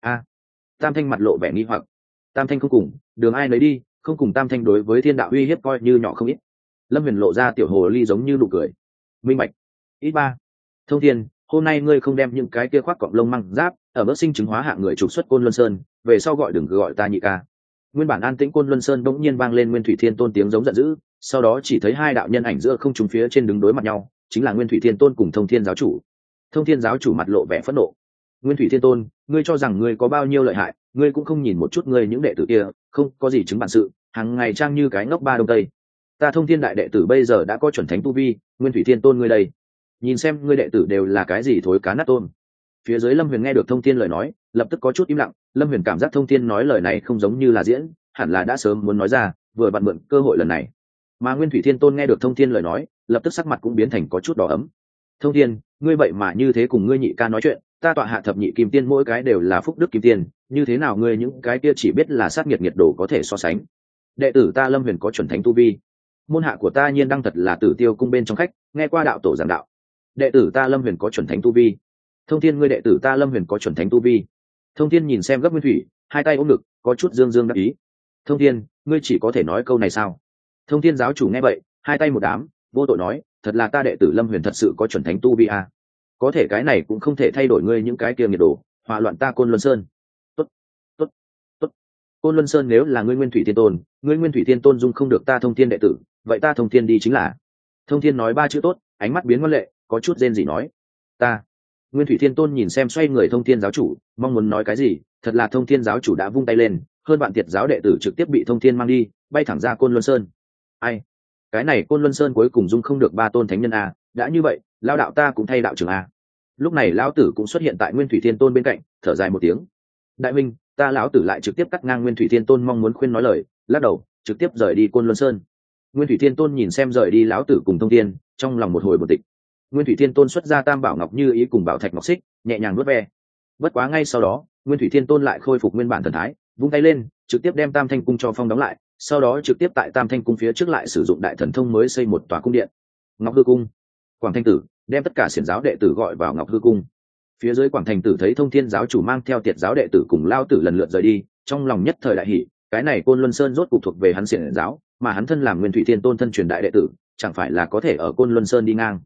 Tam Thanh mặt lộ vẻ nghi hoặc. Tam Thanh không cùng, đường ai nấy đi, không cùng Tam Thanh đối với thiên đạo uy hiếp coi như nhỏ không ít. Lâm Huyền lộ ra tiểu hồ ly giống như nụ cười. Minh bạch. Ít ba. Thông Thiên, hôm nay ngươi không đem những cái kia khoác cọng lông măng giáp ở bước sinh chứng hóa hạng người trục xuất Côn Luân Sơn, về sau đừng gọi ta nhị ca. Nguyên bản an tĩnh Côn Luân Sơn bỗng nhiên vang lên Nguyên Thủy Thiên Tôn tiếng giống giận dữ, sau đó chỉ thấy hai đạo nhân ảnh giữa không trung phía trên đứng đối mặt nhau, chính là Nguyên Thủy Thiên Tôn cùng Thông Thiên giáo chủ. Thông Thiên giáo chủ mặt lộ vẻ phẫn nộ. Nguyên Thủy Thiên Tôn, ngươi cho rằng ngươi có bao nhiêu lợi hại, ngươi cũng không nhìn một chút ngươi những đệ tử kia, không có gì chứng bản sự, hàng ngày trang như cái ngốc ba đông tây. Ta Thông Thiên đại đệ tử bây giờ đã có chuẩn thánh tu vi, Nguyên Thủy Thiên Tôn ngươi đây, nhìn xem ngươi đệ tử đều là cái gì thối cá nát tôm. Phía dưới Lâm Huyền nghe được Thông Thiên lời nói, lập tức có chút im lặng. Lâm Huyền cảm giác Thông Thiên nói lời này không giống như là diễn, hẳn là đã sớm muốn nói ra, vừa vặn mượn cơ hội lần này. Mà Nguyên Thủy Thiên Tôn nghe được Thông Thiên lời nói, lập tức sắc mặt cũng biến thành có chút đỏ ấm. Thông Thiên, ngươi vậy mà như thế cùng ngươi nhị ca nói chuyện, ta tọa hạ thập nhị kim tiên mỗi cái đều là phúc đức kim tiên, như thế nào ngươi những cái kia chỉ biết là sát nghiệt nghiệt đồ có thể so sánh? Đệ tử ta Lâm Huyền có chuẩn thánh tu vi, môn hạ của ta Nhiên Đăng thật là Tử Tiêu cung bên trong khách, nghe qua đạo tổ giảng đạo. Đệ tử ta Lâm Huyền có chuẩn thánh tu vi. Thông Thiên, ngươi đệ tử ta Lâm Huyền có chuẩn thánh tu vi. Thông Thiên nhìn xem gấp Nguyên Thủy, hai tay ôm ngực, có chút dương dương đắc ý. Thông Thiên, ngươi chỉ có thể nói câu này sao? Thông Thiên giáo chủ nghe vậy, hai tay một đám, vô tội nói, thật là ta đệ tử Lâm Huyền thật sự có chuẩn thánh tu vi à? Có thể cái này cũng không thể thay đổi ngươi những cái kia nghiệt đồ, hòa loạn ta Côn Luân Sơn. Tốt, tốt, tốt. Côn Luân Sơn nếu là ngươi Nguyên Thủy Thiên Tôn, ngươi Nguyên Thủy Thiên Tôn dung không được ta Thông Thiên đệ tử, vậy ta Thông Thiên đi chính là. Thông Thiên nói ba chữ tốt, ánh mắt biến ngoan lệ, có chút rên rỉ nói, ta. Nguyên Thủy Thiên Tôn nhìn xem xoay người Thông Thiên giáo chủ, mong muốn nói cái gì, thật là Thông Thiên giáo chủ đã vung tay lên, hơn bạn tiệt giáo đệ tử trực tiếp bị Thông Thiên mang đi, bay thẳng ra Côn Luân Sơn. Ai? Cái này Côn Luân Sơn cuối cùng dung không được ba tôn thánh nhân à, đã như vậy, lao đạo ta cũng thay đạo trưởng à. Lúc này lão tử cũng xuất hiện tại Nguyên Thủy Thiên Tôn bên cạnh, thở dài một tiếng. Đại minh, ta lão tử lại trực tiếp cắt ngang Nguyên Thủy Thiên Tôn mong muốn khuyên nói lời, lắc đầu, trực tiếp rời đi Côn Luân Sơn. Nguyên Thủy Thiên Tôn nhìn xem rời đi lão tử cùng Thông Thiên, trong lòng một hồi bực tịch. Nguyên Thủy Thiên Tôn xuất ra Tam Bảo Ngọc Như Ý cùng Bảo Thạch Ngọc Xích, nhẹ nhàng nuốt ve. Bất quá ngay sau đó, Nguyên Thủy Thiên Tôn lại khôi phục nguyên bản thần thái, vung tay lên, trực tiếp đem Tam Thanh cung cho phong đóng lại, sau đó trực tiếp tại Tam Thanh cung phía trước lại sử dụng đại thần thông mới xây một tòa cung điện. Ngọc Hư Cung. Quảng Thanh Tử đem tất cả xiển giáo đệ tử gọi vào Ngọc Hư Cung. Phía dưới Quảng Thành Tử thấy Thông Thiên giáo chủ mang theo tiệt giáo đệ tử cùng lao tử lần lượt rời đi, trong lòng nhất thời đại hỉ, cái này Côn Luân Sơn rốt cục thuộc về hắn xiển giáo, mà hắn thân làm Nguyên Thủy Thiên Tôn thân truyền đại đệ tử, chẳng phải là có thể ở Côn Luân Sơn đi ngang.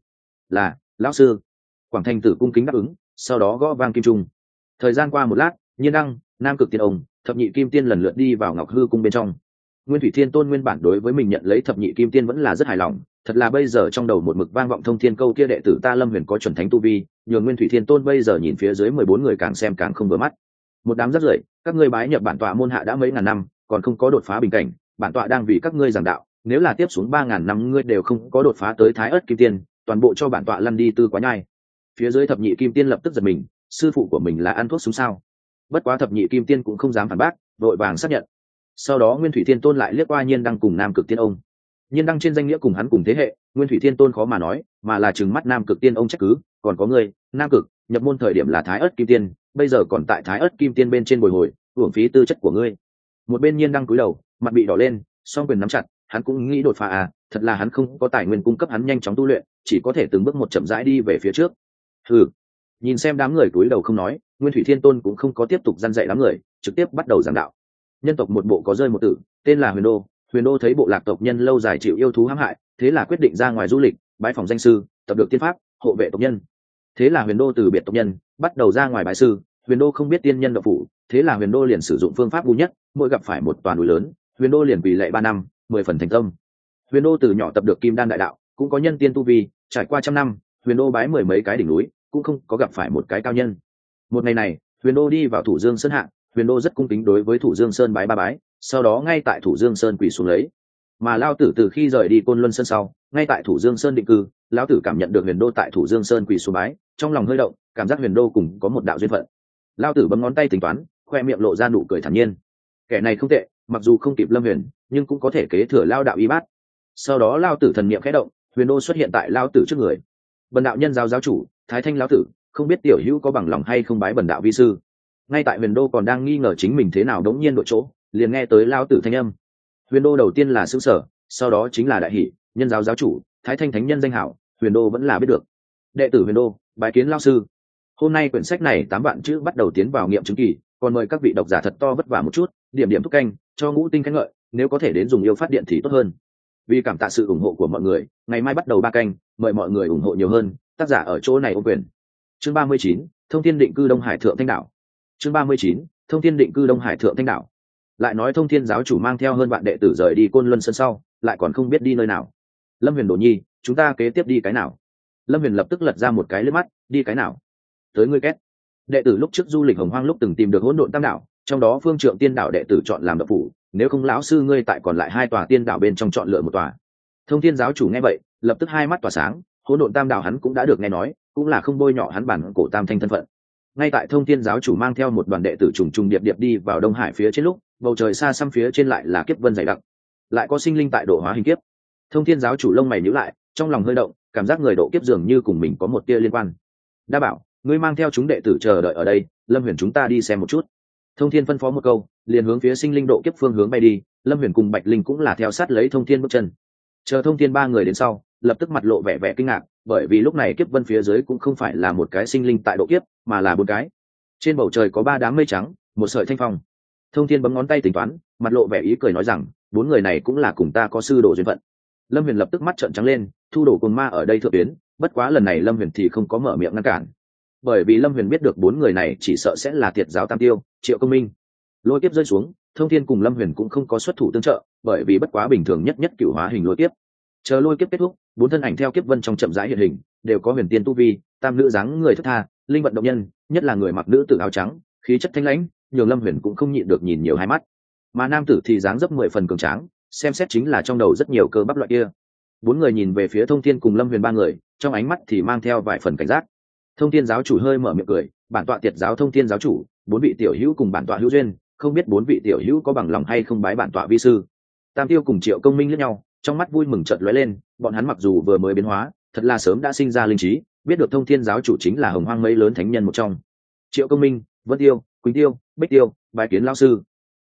là lão sư. Quảng Thành Tử cung kính đáp ứng, sau đó gõ vang kim trung. Thời gian qua một lát, Nhiên Đăng, Nam Cực Tiên Ông, Thập Nhị Kim Tiên lần lượt đi vào Ngọc Hư cung bên trong. Nguyên Thủy Thiên Tôn nguyên bản đối với mình nhận lấy Thập Nhị Kim Tiên vẫn là rất hài lòng, thật là bây giờ trong đầu một mực vang vọng thông thiên câu kia đệ tử ta Lâm Huyền có chuẩn thánh tu vi, nhường Nguyên Thủy Thiên Tôn bây giờ nhìn phía dưới 14 người càng xem càng không vừa mắt. Một đám rác rưởi, các ngươi bái nhập bản tọa môn hạ đã mấy ngàn năm, còn không có đột phá bình cảnh, bản tọa đang vì các ngươi giảng đạo, nếu là tiếp xuống 3000 năm ngươi đều không có đột phá tới Thái Ức Kim Tiên, toàn bộ cho bản tọa lăn đi tư quá nhai. Phía dưới Thập Nhị Kim Tiên lập tức giật mình, sư phụ của mình là ăn thuốc súng sao? Bất quá Thập Nhị Kim Tiên cũng không dám phản bác, vội vàng xác nhận. Sau đó Nguyên Thủy Thiên Tôn lại liếc qua Nhiên Đăng cùng Nam Cực Tiên Ông. Nhiên Đăng trên danh nghĩa cùng hắn cùng thế hệ, Nguyên Thủy Thiên Tôn khó mà nói, mà là trừng mắt Nam Cực Tiên Ông trách cứ, còn có người, Nam Cực, nhập môn thời điểm là Thái Ức Kim Tiên, bây giờ còn tại Thái Ức Kim Tiên bên trên bồi hồi, uổng phí tư chất của ngươi. Một bên Nhiên Đăng cúi đầu, mặt bị đỏ lên, song quyền nắm chặt, hắn cũng nghĩ đột phá à, thật là hắn không có tài nguyên cung cấp hắn nhanh chóng tu luyện, chỉ có thể từng bước một chậm rãi đi về phía trước. Hừ. Nhìn xem đám người cúi đầu không nói, Nguyên Thủy Thiên Tôn cũng không có tiếp tục răn dạy đám người, trực tiếp bắt đầu giảng đạo. Nhân tộc một bộ có rơi một tử, tên là Huyền Đô. Huyền Đô thấy bộ lạc tộc nhân lâu dài chịu yêu thú hãm hại, thế là quyết định ra ngoài du lịch, bái phỏng danh sư, tập được tiên pháp, hộ vệ tộc nhân. Thế là Huyền Đô từ biệt tộc nhân, bắt đầu ra ngoài bái sư. Huyền Đô không biết tiên nhân đạo phủ, thế là Huyền Đô liền sử dụng phương pháp ngu nhất, mỗi gặp phải một toàn núi lớn, Huyền Đô liền quỳ lạy 3 năm, 10 phần thành tâm. Huyền Đô từ nhỏ tập được Kim Đan đại đạo, cũng có nhân tiên tu vi, trải qua trăm năm, Huyền Đô bái 10 mấy cái đỉnh núi, cũng không có gặp phải một cái cao nhân. Một ngày này, Huyền Đô đi vào Thủ Dương Sơn hạ, Huyền Đô rất cung kính đối với Thủ Dương Sơn bái 3 bái, sau đó ngay tại Thủ Dương Sơn quỳ xuống lấy. Mà Lao Tử từ khi rời đi Côn Luân Sơn sau, ngay tại Thủ Dương Sơn định cư, Lão Tử cảm nhận được Huyền Đô tại Thủ Dương Sơn quỳ xuống bái, trong lòng hơi động, cảm giác Huyền Đô cùng có một đạo duyên phận. Lao Tử bấm ngón tay tính toán, khoe miệng lộ ra nụ cười thản nhiên. Kẻ này không tệ, mặc dù không kịp Lâm Huyền, nhưng cũng có thể kế thừa Lao đạo y bát. Sau đó Lao Tử thần niệm khẽ động, Huyền Đô xuất hiện tại Lao Tử trước người. Bần đạo nhân giáo giáo chủ, Thái Thanh Lão Tử, không biết tiểu hữu có bằng lòng hay không bái bần đạo vi sư. Ngay tại Huyền Đô còn đang nghi ngờ chính mình thế nào đống nhiên đội chỗ, liền nghe tới Lao Tử thanh âm. Huyền Đô đầu tiên là sững sờ, sau đó chính là đại hỷ, nhân giáo giáo chủ, Thái Thanh thánh nhân danh hảo, Huyền Đô vẫn là biết được. Đệ tử Huyền Đô, bái kiến lão sư. Hôm nay quyển sách này 8 vạn chữ bắt đầu tiến vào nghiệm chứng kỳ, còn mời các vị độc giả thật to vất vả một chút, điểm điểm thúc canh, cho ngũ tinh khen ngợi, nếu có thể đến dùng yêu phát điện thì tốt hơn. Vì cảm tạ sự ủng hộ của mọi người, ngày mai bắt đầu 3 canh, mời mọi người ủng hộ nhiều hơn, tác giả ở chỗ này ôm quyền. Chương 39, Thông Thiên Định Cư Đông Hải Thượng Thanh Đảo. Chương 39, Thông Thiên Định Cư Đông Hải Thượng Thanh Đảo. Lại nói Thông Thiên giáo chủ mang theo hơn bạn đệ tử rời đi Côn Luân Sơn sau, lại còn không biết đi nơi nào. Lâm Huyền Đồ Nhi, chúng ta kế tiếp đi cái nào? Lâm Huyền lập tức lật ra một cái liếc mắt, đi cái nào? Tới ngươi két. Đệ tử lúc trước du lịch Hồng Hoang lúc từng tìm được Hỗn Độn Tam Đảo, trong đó Phương Trượng Tiên Đảo đệ tử chọn làm độc phủ, nếu không lão sư ngươi tại còn lại 2 tòa tiên đảo bên trong chọn lựa một tòa. Thông Thiên giáo chủ nghe vậy, lập tức hai mắt tỏa sáng, Hỗn Độn Tam Đảo hắn cũng đã được nghe nói, cũng là không bôi nhọ hắn bản cổ tam thanh thân phận. Ngay tại Thông Thiên giáo chủ mang theo một đoàn đệ tử trùng trùng điệp điệp đi vào Đông Hải phía trên lúc, bầu trời xa xăm phía trên lại là kiếp vân dày đặc, lại có sinh linh tại độ hóa hình kiếp. Thông Thiên giáo chủ lông mày nhíu lại, trong lòng hơi động, cảm giác người độ kiếp dường như cùng mình có một tia liên quan. Đa bảo, ngươi mang theo chúng đệ tử chờ đợi ở đây, Lâm Huyền chúng ta đi xem một chút. Thông Thiên phân phó một câu, liền hướng phía sinh linh độ kiếp phương hướng bay đi. Lâm Huyền cùng Bạch Linh cũng là theo sát lấy Thông Thiên bước chân. Chờ Thông Thiên 3 người đến sau, lập tức mặt lộ vẻ vẻ kinh ngạc, bởi vì lúc này kiếp vân phía dưới cũng không phải là một cái sinh linh tại độ kiếp, mà là 4 cái. Trên bầu trời có 3 đám mây trắng, một sợi thanh phong. Thông Thiên bấm ngón tay tính toán, mặt lộ vẻ ý cười nói rằng, 4 người này cũng là cùng ta có sư đồ duyên phận. Lâm Huyền lập tức mắt trợn trắng lên, thu đồ cùng ma ở đây thượng tuyến, bất quá lần này Lâm Huyền thì không có mở miệng ngăn cản, bởi vì Lâm Huyền biết được 4 người này chỉ sợ sẽ là Tiệt giáo Tam Tiêu, Triệu Công Minh. Lôi kiếp rơi xuống, Thông Thiên cùng Lâm Huyền cũng không có xuất thủ tương trợ, bởi vì bất quá bình thường nhất cửu hóa hình lôi kiếp. Chờ lôi kiếp kết thúc, 4 thân ảnh theo kiếp vân trong chậm rãi hiện hình, đều có huyền tiên tu vi, tam nữ dáng người thướt tha, linh vận động nhân, nhất là người mặc nữ tử áo trắng, khí chất thanh lãnh, nhường Lâm Huyền cũng không nhịn được nhìn nhiều hai mắt. Mà nam tử thì dáng dấp 10 phần cường tráng, xem xét chính là trong đầu rất nhiều cơ bắp loại kia. 4 người nhìn về phía Thông Thiên cùng Lâm Huyền 3 người, trong ánh mắt thì mang theo vài phần cảnh giác. Thông Thiên giáo chủ hơi mở miệng cười, bản tọa Tiệt giáo Thông Thiên giáo chủ, 4 vị tiểu hữu cùng bản tọa hữu duyên, không biết 4 vị tiểu hữu có bằng lòng hay không bái bản tọa vi sư. Tam Tiêu cùng Triệu Công Minh liếc nhau, trong mắt vui mừng chợt lóe lên, bọn hắn mặc dù vừa mới biến hóa, thật là sớm đã sinh ra linh trí, biết được Thông Thiên giáo chủ chính là Hồng Hoang mấy lớn thánh nhân một trong. Triệu Công Minh, Vân Tiêu, Quỳnh Tiêu, Bích Tiêu, bái kiến lão sư.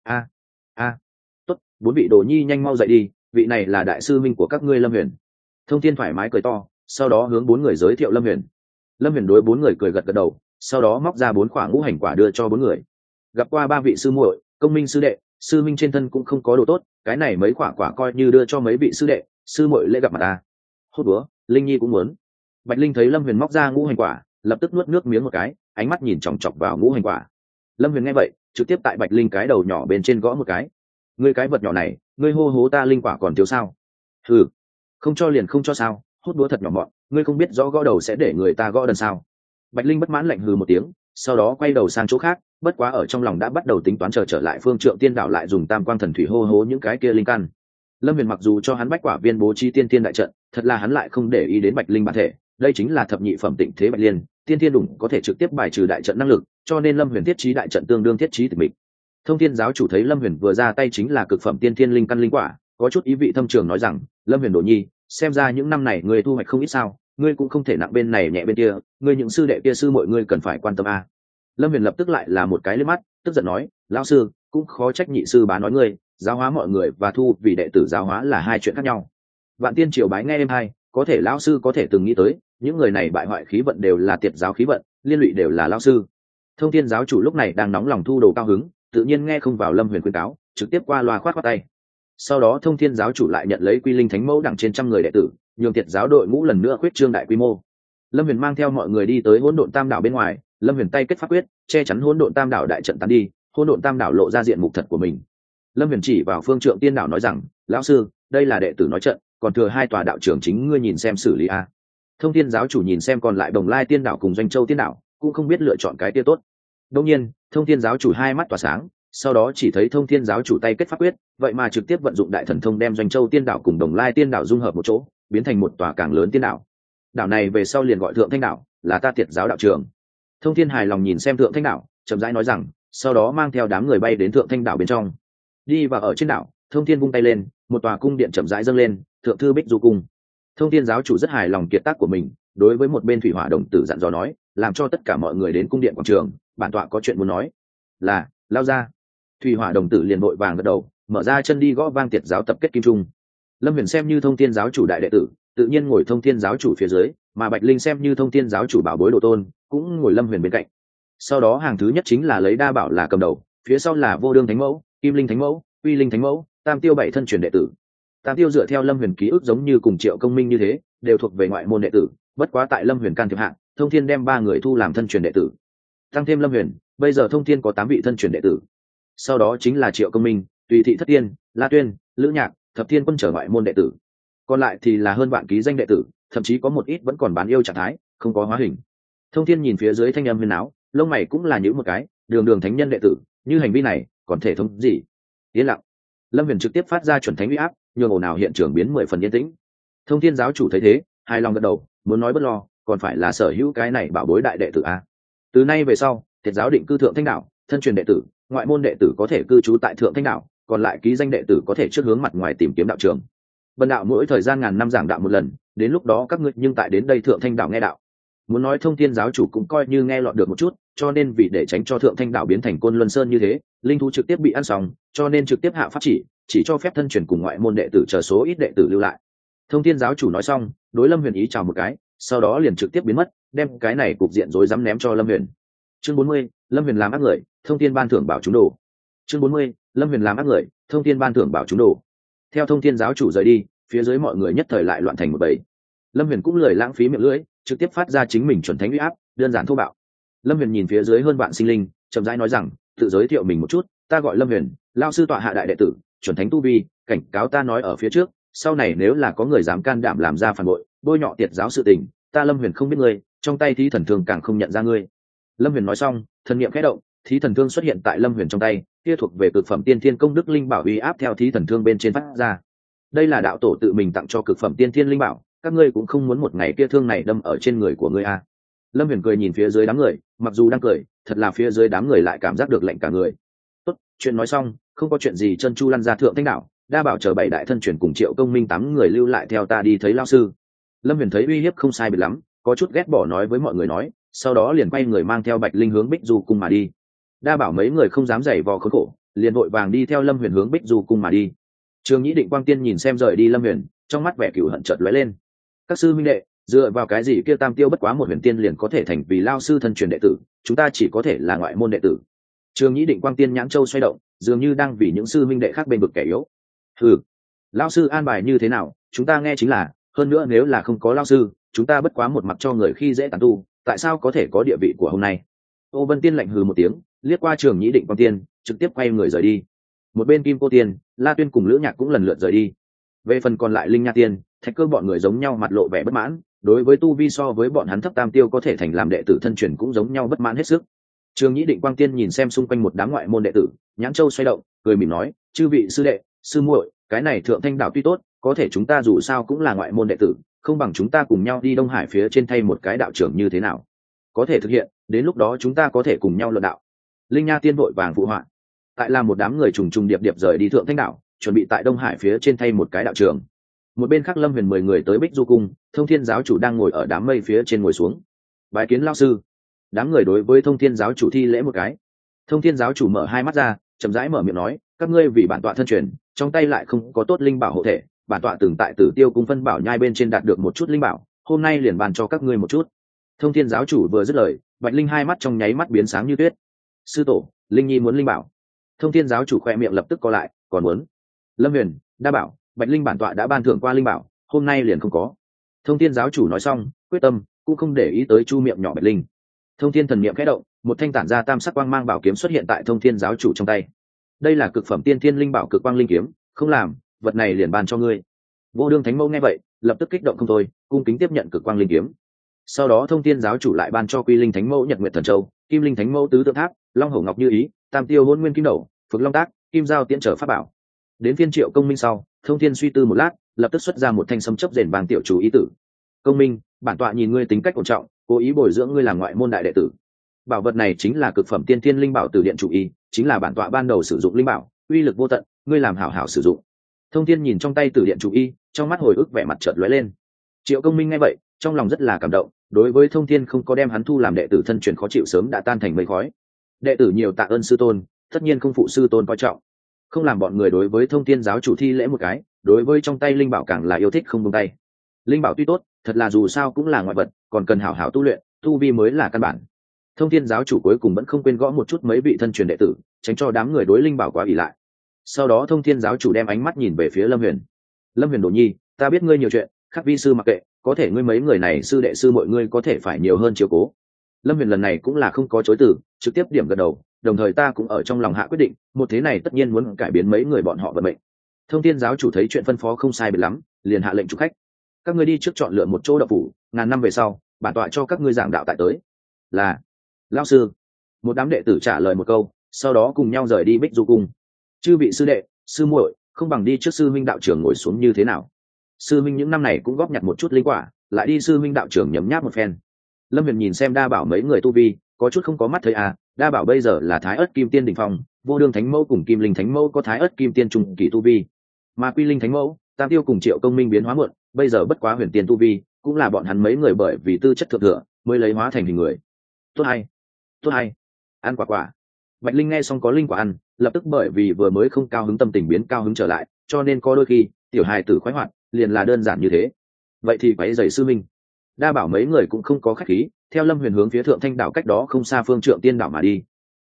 Tốt, 4 vị đồ nhi nhanh mau dậy đi, vị này là đại sư minh của các ngươi Lâm Huyền. Thông Thiên thoải mái cười to, sau đó hướng 4 người giới thiệu Lâm Huyền. Lâm Huyền đối 4 người cười gật gật đầu, sau đó móc ra 4 quả ngũ hành quả đưa cho 4 người. Gặp qua 3 vị sư muội, Công Minh sư đệ, sư minh trên thân cũng không có đồ tốt, cái này mấy quả quả coi như đưa cho mấy vị sư đệ, sư muội lễ gặp mặt ta. Hốt búa, Linh Nhi cũng muốn. Bạch Linh thấy Lâm Huyền móc ra ngũ hành quả, lập tức nuốt nước miếng một cái, ánh mắt nhìn chòng chọc vào ngũ hành quả. Lâm Huyền nghe vậy, trực tiếp tại Bạch Linh cái đầu nhỏ bên trên gõ một cái. Ngươi cái vật nhỏ này, ngươi hô hố ta linh quả còn thiếu sao? Ừ, không cho liền không cho sao, hút búa thật nhỏ mọn, ngươi không biết rõ gõ đầu sẽ để người ta gõ đần sao? Bạch Linh bất mãn lạnh hừ một tiếng, sau đó quay đầu sang chỗ khác, bất quá ở trong lòng đã bắt đầu tính toán trở lại Phương Trượng Tiên Đạo lại dùng Tam Quang Thần Thủy hô hố những cái kia linh căn. Lâm Huyền mặc dù cho hắn bách quả viên bố trí tiên thiên đại trận, thật là hắn lại không để ý đến Bạch Linh bản thể, đây chính là thập nhị phẩm tịnh thế Bạch Liên, tiên thiên đủng có thể trực tiếp bài trừ đại trận năng lực, cho nên Lâm Huyền thiết trí đại trận tương đương thiết trí tịch mịch. Thông Thiên giáo chủ thấy Lâm Huyền vừa ra tay chính là cực phẩm tiên thiên linh căn linh quả, có chút ý vị thâm trường nói rằng, Lâm Huyền Đồ Nhi, xem ra những năm này ngươi thu hoạch không ít sao, ngươi cũng không thể nặng bên này nhẹ bên kia, ngươi những sư đệ kia sư mọi ngươi cần phải quan tâm a. Lâm Huyền lập tức lại là một cái liếc mắt, tức giận nói, lão sư, cũng khó trách nhị sư bá nói ngươi, giáo hóa mọi người và thu vì đệ tử giáo hóa là hai chuyện khác nhau. Vạn Tiên triều bái nghe em hai, có thể lão sư có thể từng nghĩ tới, những người này bại hoại khí vận đều là tiệt giáo khí vận, liên lụy đều là lão sư. Thông Thiên giáo chủ lúc này đang nóng lòng thu đồ cao hứng, tự nhiên nghe không vào Lâm Huyền khuyên cáo, trực tiếp qua loa khoát khoát tay. Sau đó Thông Thiên giáo chủ lại nhận lấy Quy Linh Thánh Mẫu đẳng trên trăm người đệ tử, nhường tiệt giáo đội ngũ lần nữa khuyết trương đại quy mô. Lâm Huyền mang theo mọi người đi tới Hỗn Độn Tam Đảo bên ngoài, Lâm Huyền tay kết pháp quyết, che chắn Hỗn Độn Tam Đảo đại trận tán đi, Hỗn Độn Tam Đảo lộ ra diện mục thật của mình. Lâm Huyền chỉ vào Phương Trượng Tiên Đảo nói rằng, lão sư, đây là đệ tử nói trận, còn thừa hai tòa đạo trưởng chính ngươi nhìn xem xử lý a. Thông Thiên giáo chủ nhìn xem còn lại Đồng Lai Tiên Đảo cùng Doanh Châu Tiên Đảo, cũng không biết lựa chọn cái tia tốt. Đương nhiên, Thông Thiên giáo chủ hai mắt tỏa sáng, sau đó chỉ thấy Thông Thiên giáo chủ tay kết pháp quyết, vậy mà trực tiếp vận dụng đại thần thông đem Doanh Châu Tiên Đảo cùng Đồng Lai Tiên Đảo dung hợp một chỗ, biến thành một tòa càng lớn tiên đảo. Đảo này về sau liền gọi Thượng Thanh Đảo, là ta tiệt giáo đạo trường. Thông Thiên hài lòng nhìn xem Thượng Thanh Đảo, chậm rãi nói rằng, sau đó mang theo đám người bay đến Thượng Thanh Đảo bên trong. Đi vào ở trên đảo, Thông Thiên vung tay lên, một tòa cung điện chậm rãi dâng lên, Thượng thư Bích Du cung. Thông Thiên giáo chủ rất hài lòng kiệt tác của mình, đối với một bên Thủy Hỏa đồng tử dặn dò nói, làm cho tất cả mọi người đến cung điện quảng trường, bản tọa có chuyện muốn nói. Là, lao ra. Thủy Hỏa đồng tử liền vội vàng gật đầu, mở ra chân đi gõ vang tiệt giáo tập kết kim trung. Lâm Huyền xem như Thông Thiên giáo chủ đại đệ tử, tự nhiên ngồi Thông Thiên giáo chủ phía dưới, mà Bạch Linh xem như Thông Thiên giáo chủ bảo bối đồ tôn, cũng ngồi Lâm Huyền bên cạnh. Sau đó hàng thứ nhất chính là lấy Đa Bảo là cầm đầu, phía sau là Vô Đương Thánh Mẫu, Kim Linh Thánh Mẫu, Uy Linh Thánh Mẫu, Tam Tiêu bảy thân truyền đệ tử. Tam Tiêu dựa theo Lâm Huyền ký ức giống như cùng Triệu Công Minh như thế, đều thuộc về ngoại môn đệ tử, bất quá tại Lâm Huyền can thiệp hạng, Thông Thiên đem 3 người thu làm thân truyền đệ tử. Tăng thêm Lâm Huyền, bây giờ Thông Thiên có 8 vị thân truyền đệ tử. Sau đó chính là Triệu Công Minh, Tùy Thị Thất Tiên, La Tuyên, Lữ Nhạc, Thập Thiên Quân trở ngoại môn đệ tử. Còn lại thì là hơn vạn ký danh đệ tử, thậm chí có một ít vẫn còn bán yêu trạng thái, không có hóa hình. Thông Thiên nhìn phía dưới thanh âm huyền áo, lông mày cũng là nhíu một cái, đường thánh nhân đệ tử, như hành vi này, còn thể thống gì? Yên lặng. Lâm Huyền trực tiếp phát ra chuẩn thánh uy áp, nhường ồn ào hiện trường biến 10 phần yên tĩnh. Thông Thiên giáo chủ thấy thế, hài lòng gật đầu, muốn nói bất lo, còn phải là sở hữu cái này bảo bối đại đệ tử a. Từ nay về sau, Tiệt giáo định cư Thượng Thanh Đảo, thân truyền đệ tử, ngoại môn đệ tử có thể cư trú tại Thượng Thanh Đảo, còn lại ký danh đệ tử có thể trước hướng mặt ngoài tìm kiếm đạo trường. Bần đạo mỗi thời gian ngàn năm giảng đạo một lần, đến lúc đó các ngươi nhưng tại đến đây Thượng Thanh Đảo nghe đạo. Muốn nói Thông Thiên giáo chủ cũng coi như nghe lọt được một chút, cho nên vì để tránh cho Thượng Thanh Đảo biến thành Côn Luân Sơn như thế, linh thú trực tiếp bị ăn xong, cho nên trực tiếp hạ pháp chỉ cho phép thân truyền cùng ngoại môn đệ tử chờ số ít đệ tử lưu lại. Thông Thiên giáo chủ nói xong, đối Lâm Huyền ý chào một cái, sau đó liền trực tiếp biến mất, đem cái này cục diện rối rắm ném cho Lâm Huyền. Chương 40, Lâm Huyền làm ác người, Thông Thiên ban thưởng bảo chúng đồ. Chương 40, Lâm Huyền làm ác người, Thông Thiên ban thưởng bảo chúng đồ. Theo Thông Thiên giáo chủ rời đi, phía dưới mọi người nhất thời lại loạn thành một bầy. Lâm Huyền cũng lười lãng phí miệng lưỡi, trực tiếp phát ra chính mình chuẩn thánh uy áp, đơn giản thô bạo. Lâm Huyền nhìn phía dưới hơn vạn sinh linh, chậm rãi nói rằng, tự giới thiệu mình một chút, ta gọi Lâm Huyền, lão sư tọa hạ đại đệ tử, chuẩn thánh tu vi, cảnh cáo ta nói ở phía trước, sau này nếu là có người dám can đảm làm ra phản bội, bôi nhọ tiệt giáo sự tình, ta Lâm Huyền không biết ngươi, trong tay Thí Thần Thương càng không nhận ra ngươi. Lâm Huyền nói xong, thần niệm khẽ động, Thí Thần Thương xuất hiện tại Lâm Huyền trong tay, kia thuộc về cực phẩm tiên thiên công đức linh bảo uy áp theo Thí Thần Thương bên trên phát ra. Đây là đạo tổ tự mình tặng cho cực phẩm tiên thiên linh bảo, các ngươi cũng không muốn một ngày kia thương này đâm ở trên người của ngươi à. Lâm Huyền cười nhìn phía dưới đám người, mặc dù đang cười, thật là phía dưới đám người lại cảm giác được lạnh cả người. Tốt, chuyện nói xong, không có chuyện gì, chân chu lăn ra Thượng Thanh Đảo, Đa Bảo chờ 7 đại thân truyền cùng Triệu Công Minh 8 người lưu lại theo ta đi thấy lão sư. Lâm Huyền thấy uy hiếp không sai biệt lắm, có chút ghét bỏ nói với mọi người nói, sau đó liền quay người mang theo Bạch Linh hướng Bích Du cung mà đi. Đa Bảo mấy người không dám giày vò khốn khổ, liền vội vàng đi theo Lâm Huyền hướng Bích Du cung mà đi. Trường Nhĩ Định Quang Tiên nhìn xem rời đi Lâm Huyền, trong mắt vẻ cừu hận chợt lóe lên. Các sư minh đệ, dựa vào cái gì kia Tam Tiêu bất quá một huyền tiên liền có thể thành vì lao sư thân truyền đệ tử, chúng ta chỉ có thể là ngoại môn đệ tử. Trường Nhĩ Định Quang Tiên nhãn châu xoay động, dường như đang vì những sư minh đệ khác bên vực kẻ yếu. Lão sư an bài như thế nào, chúng ta nghe chính là, hơn nữa nếu là không có lão sư, chúng ta bất quá một mặt cho người khi dễ tàn tu, tại sao có thể có địa vị của hôm nay? Ô Vân Tiên lạnh hừ một tiếng, liếc qua Trường Nhĩ Định Quang Tiên, trực tiếp quay người rời đi. Một bên Kim Cô Tiên, La Tuyên cùng Lữ Nhạc cũng lần lượt rời đi. Về phần còn lại Linh Nha Tiên, Thạch Cơ bọn người giống nhau mặt lộ vẻ bất mãn, đối với tu vi so với bọn hắn thấp tam tiêu có thể thành làm đệ tử thân truyền cũng giống nhau bất mãn hết sức. Trường Nhĩ Định Quang Tiên nhìn xem xung quanh một đám ngoại môn đệ tử, nhãn châu xoay động, cười mỉm nói, chư vị sư đệ, sư muội, cái này Thượng Thanh đạo tuy tốt, có thể chúng ta dù sao cũng là ngoại môn đệ tử, không bằng chúng ta cùng nhau đi Đông Hải phía trên thay một cái đạo trưởng như thế nào? Có thể thực hiện, đến lúc đó chúng ta có thể cùng nhau luận đạo. Linh Nha Tiên vội vàng phụ họa. Tại là một đám người trùng trùng điệp điệp rời đi Thượng Thanh đạo, chuẩn bị tại Đông Hải phía trên thay một cái đạo trưởng. Một bên khác Lâm Huyền 10 người tới Bích Du cung, Thông Thiên giáo chủ đang ngồi ở đám mây phía trên ngồi xuống. Bái kiến lão sư. Đám người đối với Thông Thiên giáo chủ thi lễ một cái. Thông Thiên giáo chủ mở hai mắt ra, chậm rãi mở miệng nói, các ngươi vì bản tọa thân truyền, trong tay lại không có tốt linh bảo hộ thể, bản tọa từng tại Tử Tiêu cung phân bảo nhai bên trên đạt được một chút linh bảo, hôm nay liền bàn cho các ngươi một chút. Thông Thiên giáo chủ vừa dứt lời, Bạch Linh hai mắt trong nháy mắt biến sáng như tuyết. Sư tổ, Linh Nhi muốn linh bảo. Thông Thiên giáo chủ khoe miệng lập tức co lại, còn muốn? Lâm Huyền, Đa Bảo, Bạch Linh bản tọa đã ban thưởng qua linh bảo, hôm nay liền không có. Thông Thiên giáo chủ nói xong, quyết tâm cũng không để ý tới chu miệng nhỏ Bạch Linh. Thông Thiên thần niệm khẽ động, một thanh tản ra tam sắc quang mang bảo kiếm xuất hiện tại Thông Thiên giáo chủ trong tay. Đây là cực phẩm tiên thiên linh bảo cực quang linh kiếm, không làm, vật này liền ban cho ngươi. Vô Đương Thánh Mẫu nghe vậy, lập tức kích động không thôi, cung kính tiếp nhận cực quang linh kiếm. Sau đó Thông Thiên giáo chủ lại ban cho Quy Linh Thánh Mẫu Nhật Nguyệt Thần Châu, Kim Linh Thánh Mẫu Tứ Tượng Tháp, Long Hổ Ngọc Như Ý, Tam Tiêu Hỗn Nguyên Kim Đầu, Phượng Long Tác, Kim Giao Tiễn trở pháp bảo. Đến phiên Triệu Công Minh sau, Thông Thiên suy tư một lát, lập tức xuất ra một thanh sấm chớp rền vàng tiểu chủ ý tử. Công Minh, bản tọa nhìn ngươi tính cách ổn trọng, cố ý bồi dưỡng ngươi làm ngoại môn đại đệ tử. Bảo vật này chính là cực phẩm tiên thiên linh bảo từ điện chủ y, chính là bản tọa ban đầu sử dụng linh bảo, uy lực vô tận, ngươi làm hảo hảo sử dụng. Thông Thiên nhìn trong tay từ điện chủ y, trong mắt hồi ức vẻ mặt chợt lóe lên. Triệu Công Minh nghe vậy, trong lòng rất là cảm động, đối với Thông Thiên không có đem hắn thu làm đệ tử thân truyền khó chịu sớm đã tan thành mây khói. Đệ tử nhiều tạ ơn sư tôn, tất nhiên không phụ sư tôn coi trọng. Không làm bọn người đối với Thông Thiên giáo chủ thi lễ một cái, đối với trong tay linh bảo càng là yêu thích không buông tay. Linh bảo tuy tốt, thật là dù sao cũng là ngoại vật, còn cần hảo hảo tu luyện, tu vi mới là căn bản. Thông Thiên giáo chủ cuối cùng vẫn không quên gõ một chút mấy vị thân truyền đệ tử, tránh cho đám người đối linh bảo quá ỷ lại. Sau đó Thông Thiên giáo chủ đem ánh mắt nhìn về phía Lâm Huyền. Lâm Huyền Đồ Nhi, ta biết ngươi nhiều chuyện, khắc vi sư mặc kệ, có thể ngươi mấy người này sư đệ sư mọi ngươi có thể phải nhiều hơn chiếu cố. Lâm Huyền lần này cũng là không có chối từ, trực tiếp điểm gật đầu, đồng thời ta cũng ở trong lòng hạ quyết định, một thế này tất nhiên muốn cải biến mấy người bọn họ vận mệnh. Thông Thiên giáo chủ thấy chuyện phân phó không sai biệt lắm, liền hạ lệnh chủ khách. Các ngươi đi trước chọn lựa một chỗ đậu phủ, ngàn năm về sau, bản tọa cho các ngươi giảng đạo tại tới. Là lão sư. Một đám đệ tử trả lời một câu, sau đó cùng nhau rời đi Bích Du cung. Chư vị sư đệ, sư muội, không bằng đi trước sư minh đạo trưởng ngồi xuống như thế nào? Sư minh những năm này cũng góp nhặt một chút linh quả, lại đi sư minh đạo trưởng nhấm nháp một phen. Lâm Huyền nhìn xem Đa Bảo mấy người tu vi, có chút không có mắt thấy à, Đa Bảo bây giờ là Thái Ức Kim Tiên đỉnh phong, Vô Đương Thánh Mẫu cùng Kim Linh Thánh Mẫu có Thái Ức Kim Tiên trung kỳ tu vi, mà Quy Linh Thánh Mẫu, Tam Tiêu cùng Triệu Công Minh biến hóa muộn, bây giờ bất quá huyền tiên tu vi, cũng là bọn hắn mấy người bởi vì tư chất thượng thừa mới lấy hóa thành hình người. Tốt hay, tốt hay, ăn quả quả. Bạch Linh nghe xong có linh quả ăn, lập tức bởi vì vừa mới không cao hứng tâm tình biến cao hứng trở lại, cho nên có đôi khi tiểu hài tử khoái hoạt, liền là đơn giản như thế. Vậy thì quấy giày sư minh. Đa Bảo mấy người cũng không có khách khí, theo Lâm Huyền hướng phía Thượng Thanh đảo cách đó không xa Phương Trượng Tiên đảo mà đi.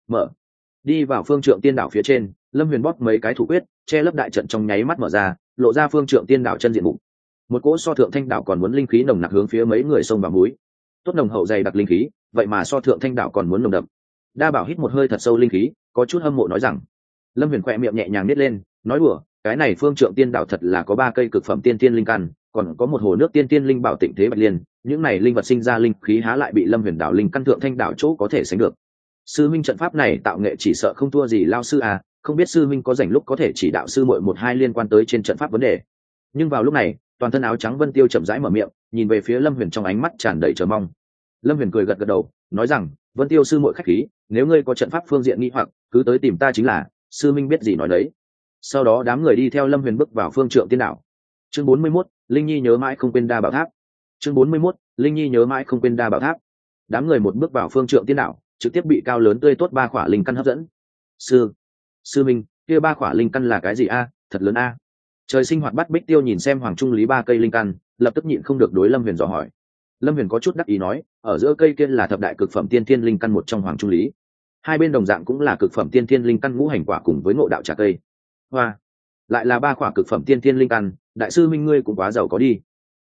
Đi vào Phương Trượng Tiên đảo phía trên, Lâm Huyền bóp mấy cái thủ quyết, che lấp đại trận trong nháy mắt mở ra, lộ ra Phương Trượng Tiên đảo chân diện mục. Một cỗ so Thượng Thanh đảo còn muốn linh khí nồng nặc hướng phía mấy người sông vào núi. Tốt nồng hậu dày đặc linh khí, vậy mà so Thượng Thanh đảo còn muốn nồng đậm. Đa Bảo hít một hơi thật sâu linh khí, có chút hâm mộ nói rằng. Lâm Huyền khẽ miệng nhẹ nhàng nít lên, nói đùa, cái này Phương Trượng Tiên đảo thật là có 3 cây cực phẩm tiên tiên linh căn, còn có một hồ nước tiên tiên linh bảo tịnh thế bạch liên, những này linh vật sinh ra linh khí há lại bị Lâm Huyền đảo linh căn Thượng Thanh đảo chỗ có thể sánh được. Sư minh trận pháp này tạo nghệ chỉ sợ không thua gì lao sư à, không biết sư minh có rảnh lúc có thể chỉ đạo sư muội một hai liên quan tới trên trận pháp vấn đề. Nhưng vào lúc này, toàn thân áo trắng Vân Tiêu chậm rãi mở miệng, nhìn về phía Lâm Huyền trong ánh mắt tràn đầy chờ mong. Lâm Huyền cười gật gật đầu, nói rằng, Vân Tiêu sư muội khách khí, nếu ngươi có trận pháp phương diện nghi hoặc, cứ tới tìm ta chính là, sư minh biết gì nói đấy. Sau đó đám người đi theo Lâm Huyền bước vào Phương Trượng Tiên đảo. Chương 41, Linh Nhi nhớ mãi không quên Đa Bảo Tháp. Chương 41, Linh Nhi nhớ mãi không quên Đa Bảo Tháp. Đám người một bước vào Phương Trượng Tiên đảo, trực tiếp bị cao lớn tươi tốt 3 khỏa linh căn hấp dẫn. Sư minh, kia 3 khỏa linh căn là cái gì a? Thật lớn a. Trời sinh hoạt bắt Bích Tiêu nhìn xem Hoàng Trung Lý 3 cây linh căn, lập tức nhịn không được đối Lâm Huyền dò hỏi. Lâm Huyền có chút đắc ý nói, ở giữa cây kia là thập đại cực phẩm tiên thiên linh căn một trong Hoàng Trung Lý. Hai bên đồng dạng cũng là cực phẩm tiên thiên linh căn ngũ hành quả cùng với ngộ đạo trà cây. Hoa, lại là 3 khỏa cực phẩm tiên thiên linh căn, đại sư minh ngươi cũng quá giàu có đi.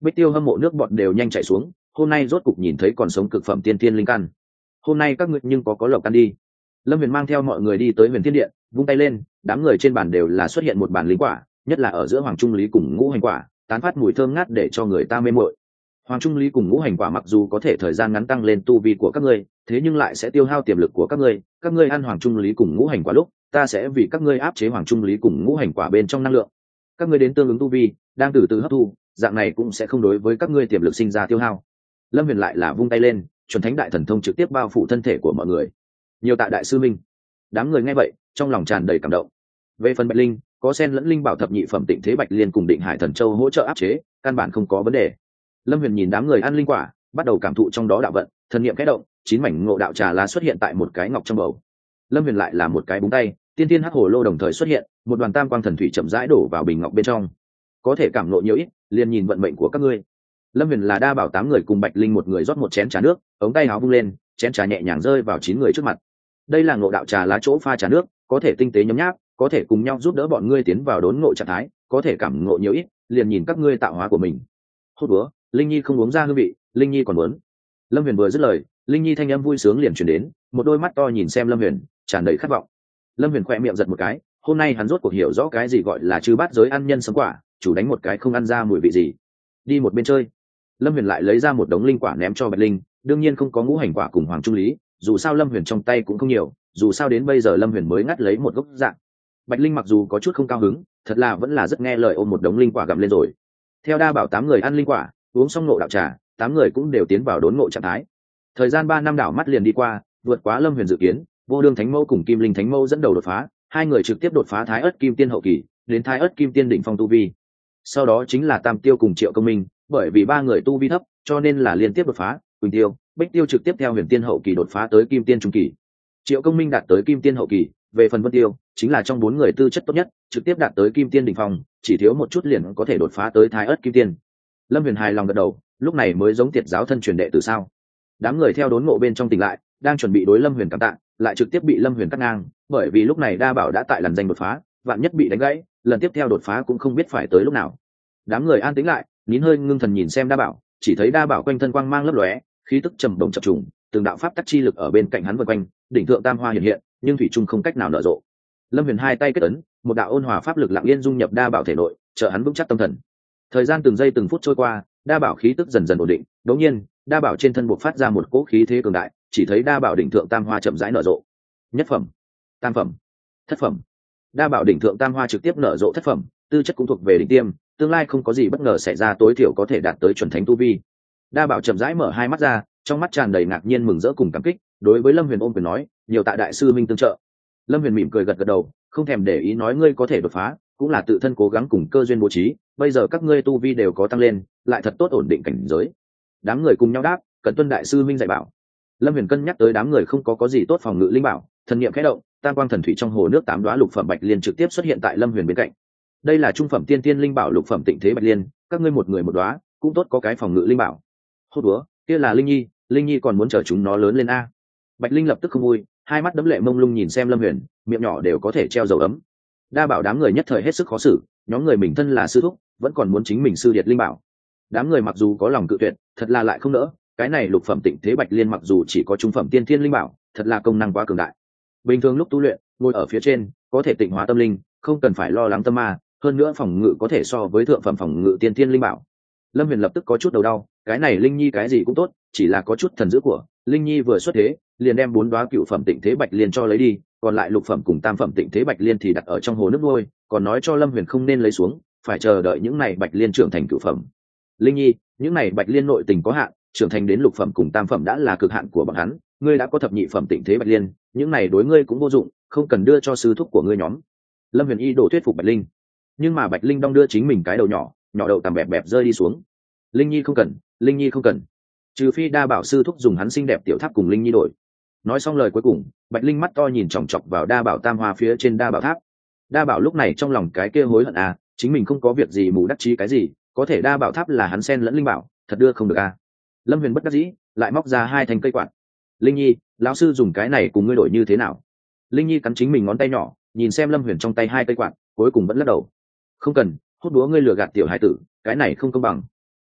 Bích Tiêu hâm mộ nước bọt đều nhanh chảy xuống, hôm nay rốt cục nhìn thấy còn sống cực phẩm tiên tiên linh căn. Hôm nay các ngươi nhưng có lộc ăn đi. Lâm Huyền mang theo mọi người đi tới Huyền Thiên Điện, vung tay lên, đám người trên bàn đều là xuất hiện một bàn linh quả, nhất là ở giữa Hoàng Trung Lý cùng Ngũ Hành Quả, tán phát mùi thơm ngát để cho người ta mê mội. Hoàng Trung Lý cùng Ngũ Hành Quả mặc dù có thể thời gian ngắn tăng lên tu vi của các ngươi, thế nhưng lại sẽ tiêu hao tiềm lực của các ngươi. Các ngươi ăn Hoàng Trung Lý cùng Ngũ Hành Quả lúc, ta sẽ vì các ngươi áp chế Hoàng Trung Lý cùng Ngũ Hành Quả bên trong năng lượng. Các ngươi đến tương ứng tu vi, đang từ từ hấp thu, dạng này cũng sẽ không đối với các ngươi tiềm lực sinh ra tiêu hao. Lâm Huyền lại là vung tay lên, chuẩn thánh đại thần thông trực tiếp bao phủ thân thể của mọi người. Nhiều tạ đại sư minh. Đám người nghe vậy, trong lòng tràn đầy cảm động. Về phần Bạch Linh, có sen lẫn linh bảo thập nhị phẩm Tịnh Thế Bạch Liên cùng Định Hải Thần Châu hỗ trợ áp chế, căn bản không có vấn đề. Lâm Huyền nhìn đám người ăn linh quả, bắt đầu cảm thụ trong đó đạo vận, thần niệm khẽ động, 9 mảnh ngộ đạo trà lá xuất hiện tại một cái ngọc trong bầu. Lâm Huyền lại là một cái búng tay, tiên tiên hắc hồ lô đồng thời xuất hiện, một đoàn tam quang thần thủy chậm rãi đổ vào bình ngọc bên trong. Có thể cảm ngộ nhiều ít, liền nhìn vận mệnh của các ngươi. Lâm Huyền là đa bảo 8 người cùng Bạch Linh một người rót một chén trà nước, ống tay áo vung lên, chén trà nhẹ nhàng rơi vào 9 người trước mặt. Đây là ngộ đạo trà lá chỗ pha trà nước, có thể tinh tế nhấm nháp, có thể cùng nhau giúp đỡ bọn ngươi tiến vào đốn ngộ trạng thái, có thể cảm ngộ nhiều ít, liền nhìn các ngươi tạo hóa của mình. Hốt búa, Linh Nhi không uống ra hương vị, Linh Nhi còn muốn. Lâm Huyền vừa dứt lời, Linh Nhi thanh âm vui sướng liền truyền đến, một đôi mắt to nhìn xem Lâm Huyền, tràn đầy khát vọng. Lâm Huyền khẽ miệng giật một cái, hôm nay hắn rốt cuộc hiểu rõ cái gì gọi là chư bát giới ăn nhân sống quả, chủ đánh một cái không ăn ra mùi vị gì. Đi một bên chơi. Lâm Huyền lại lấy ra một đống linh quả ném cho Bạch Linh, đương nhiên không có Ngũ Hành Quả cùng Hoàng Trung Lý, dù sao Lâm Huyền trong tay cũng không nhiều, dù sao đến bây giờ Lâm Huyền mới ngắt lấy một gốc dạng. Bạch Linh mặc dù có chút không cao hứng, thật là vẫn là rất nghe lời ôm một đống linh quả gặm lên rồi. Theo đa bảo 8 người ăn linh quả, uống xong ngộ đạo trà, 8 người cũng đều tiến vào đốn ngộ trạng thái. Thời gian 3 năm đảo mắt liền đi qua, vượt quá Lâm Huyền dự kiến, Vô Đương Thánh Mẫu cùng Kim Linh Thánh Mẫu dẫn đầu đột phá, hai người trực tiếp đột phá Thái Ức Kim Tiên hậu kỳ, đến Thái Ức Kim Tiên đỉnh phong tu vi. Sau đó chính là Tam Tiêu cùng Triệu Công Minh, bởi vì 3 người tu vi thấp, cho nên là liên tiếp đột phá, Quỳnh Tiêu, Bích Tiêu trực tiếp theo Huyền Tiên hậu kỳ đột phá tới Kim Tiên trung kỳ. Triệu Công Minh đạt tới Kim Tiên hậu kỳ, về phần Vân Tiêu, chính là trong 4 người tư chất tốt nhất, trực tiếp đạt tới Kim Tiên đỉnh phong, chỉ thiếu một chút liền có thể đột phá tới Thái Ức Kim Tiên. Lâm Huyền hài lòng gật đầu, lúc này mới giống Tiệt giáo thân truyền đệ từ sao. Đám người theo đốn ngộ bên trong tỉnh lại, đang chuẩn bị đối Lâm Huyền cảm tạ, lại trực tiếp bị Lâm Huyền cắt ngang, bởi vì lúc này đa bảo đã tại lần danh đột phá, vạn nhất bị đánh gãy, lần tiếp theo đột phá cũng không biết phải tới lúc nào. Đám người an tĩnh lại, nín hơi ngưng thần nhìn xem đa bảo, chỉ thấy đa bảo quanh thân quang mang lấp lóe, khí tức trầm động chập trùng, từng đạo pháp tắc chi lực ở bên cạnh hắn vần quanh, đỉnh thượng tam hoa hiện hiện, nhưng thủy chung không cách nào nở rộ. Lâm Huyền hai tay kết ấn, một đạo ôn hòa pháp lực lặng yên dung nhập đa bảo thể nội, trợ hắn vững chắc tâm thần. Thời gian từng giây từng phút trôi qua, đa bảo khí tức dần dần ổn định, đột nhiên, đa bảo trên thân bộc phát ra một cỗ khí thế cường đại, chỉ thấy đa bảo đỉnh thượng tam hoa chậm rãi nở rộ. Nhất phẩm, tam phẩm, thất phẩm. Đa bảo đỉnh thượng tam hoa trực tiếp nở rộ thất phẩm, tư chất cũng thuộc về đỉnh tiêm, tương lai không có gì bất ngờ xảy ra, tối thiểu có thể đạt tới chuẩn thánh tu vi. Đa bảo chậm rãi mở hai mắt ra, trong mắt tràn đầy ngạc nhiên mừng rỡ cùng cảm kích, đối với Lâm Huyền ôm quyền nói, nhiều tạ đại sư minh tương trợ. Lâm Huyền mỉm cười gật gật đầu, không thèm để ý nói, ngươi có thể đột phá, cũng là tự thân cố gắng cùng cơ duyên bố trí, bây giờ các ngươi tu vi đều có tăng lên, lại thật tốt ổn định cảnh giới. Đám người cùng nhau đáp, cần tuân đại sư minh dạy bảo. Lâm Huyền cân nhắc tới đám người không có gì tốt phòng ngự linh bảo, thần niệm khẽ động, tam quang thần thủy trong hồ nước 8 đóa lục phẩm bạch liên trực tiếp xuất hiện tại Lâm Huyền bên cạnh. Đây là trung phẩm tiên tiên linh bảo lục phẩm Tịnh Thế Bạch Liên, các ngươi một người một đóa, cũng tốt có cái phòng ngự linh bảo. Hốt búa, kia là Linh Nhi, Linh Nhi còn muốn chờ chúng nó lớn lên a. Bạch Linh lập tức không vui, hai mắt đẫm lệ mông lung nhìn xem Lâm Huyền, miệng nhỏ đều có thể treo dầu ấm. Đa bảo đám người nhất thời hết sức khó xử, nhóm người mình thân là sư thúc, vẫn còn muốn chính mình sư điệt linh bảo. Đám người mặc dù có lòng cự tuyệt, thật là lại không nỡ, cái này lục phẩm Tịnh Thế Bạch Liên mặc dù chỉ có trung phẩm tiên thiên linh bảo, thật là công năng quá cường đại. Bình thường lúc tu luyện, ngồi ở phía trên, có thể tịnh hóa tâm linh, không cần phải lo lắng tâm ma, hơn nữa phòng ngự có thể so với thượng phẩm phòng ngự tiên thiên linh bảo. Lâm Huyền lập tức có chút đầu đau, cái này Linh Nhi cái gì cũng tốt, chỉ là có chút thần dữ của Linh Nhi vừa xuất thế, liền đem 4 đóa cựu phẩm Tịnh Thế Bạch Liên cho lấy đi, còn lại lục phẩm cùng tam phẩm Tịnh Thế Bạch Liên thì đặt ở trong hồ nước nuôi, còn nói cho Lâm Huyền không nên lấy xuống, phải chờ đợi những này Bạch Liên trưởng thành cựu phẩm. Linh Nhi, những này Bạch Liên nội tình có hạn, trưởng thành đến lục phẩm cùng tam phẩm đã là cực hạn của bọn hắn, ngươi đã có thập nhị phẩm Tịnh Thế Bạch Liên, những này đối ngươi cũng vô dụng, không cần đưa cho sư thúc của ngươi nhóm. Lâm Huyền y đổ thuyết phục Bạch Linh, nhưng mà Bạch Linh đong đưa chính mình cái đầu nhỏ đậu tằm bẹp bẹp rơi đi xuống. Linh Nhi không cần, Linh Nhi không cần, trừ phi đa bảo sư thúc dùng hắn xinh đẹp tiểu tháp cùng Linh Nhi đổi. Nói xong lời cuối cùng, Bạch Linh mắt to nhìn chòng chọc vào đa bảo tam hoa phía trên đa bảo tháp. Đa bảo lúc này trong lòng cái kia hối hận à, chính mình không có việc gì mù đắc chí cái gì, có thể đa bảo tháp là hắn xen lẫn linh bảo, thật đưa không được à. Lâm Huyền bất đắc dĩ, lại móc ra 2 thanh cây quạt. Linh Nhi, lão sư dùng cái này cùng ngươi đổi như thế nào? Linh Nhi cắn chính mình ngón tay nhỏ, nhìn xem Lâm Huyền trong tay 2 cây quạt, cuối cùng vẫn lắc đầu. Không cần, hút búa, ngươi lừa gạt tiểu hải tử, cái này không công bằng.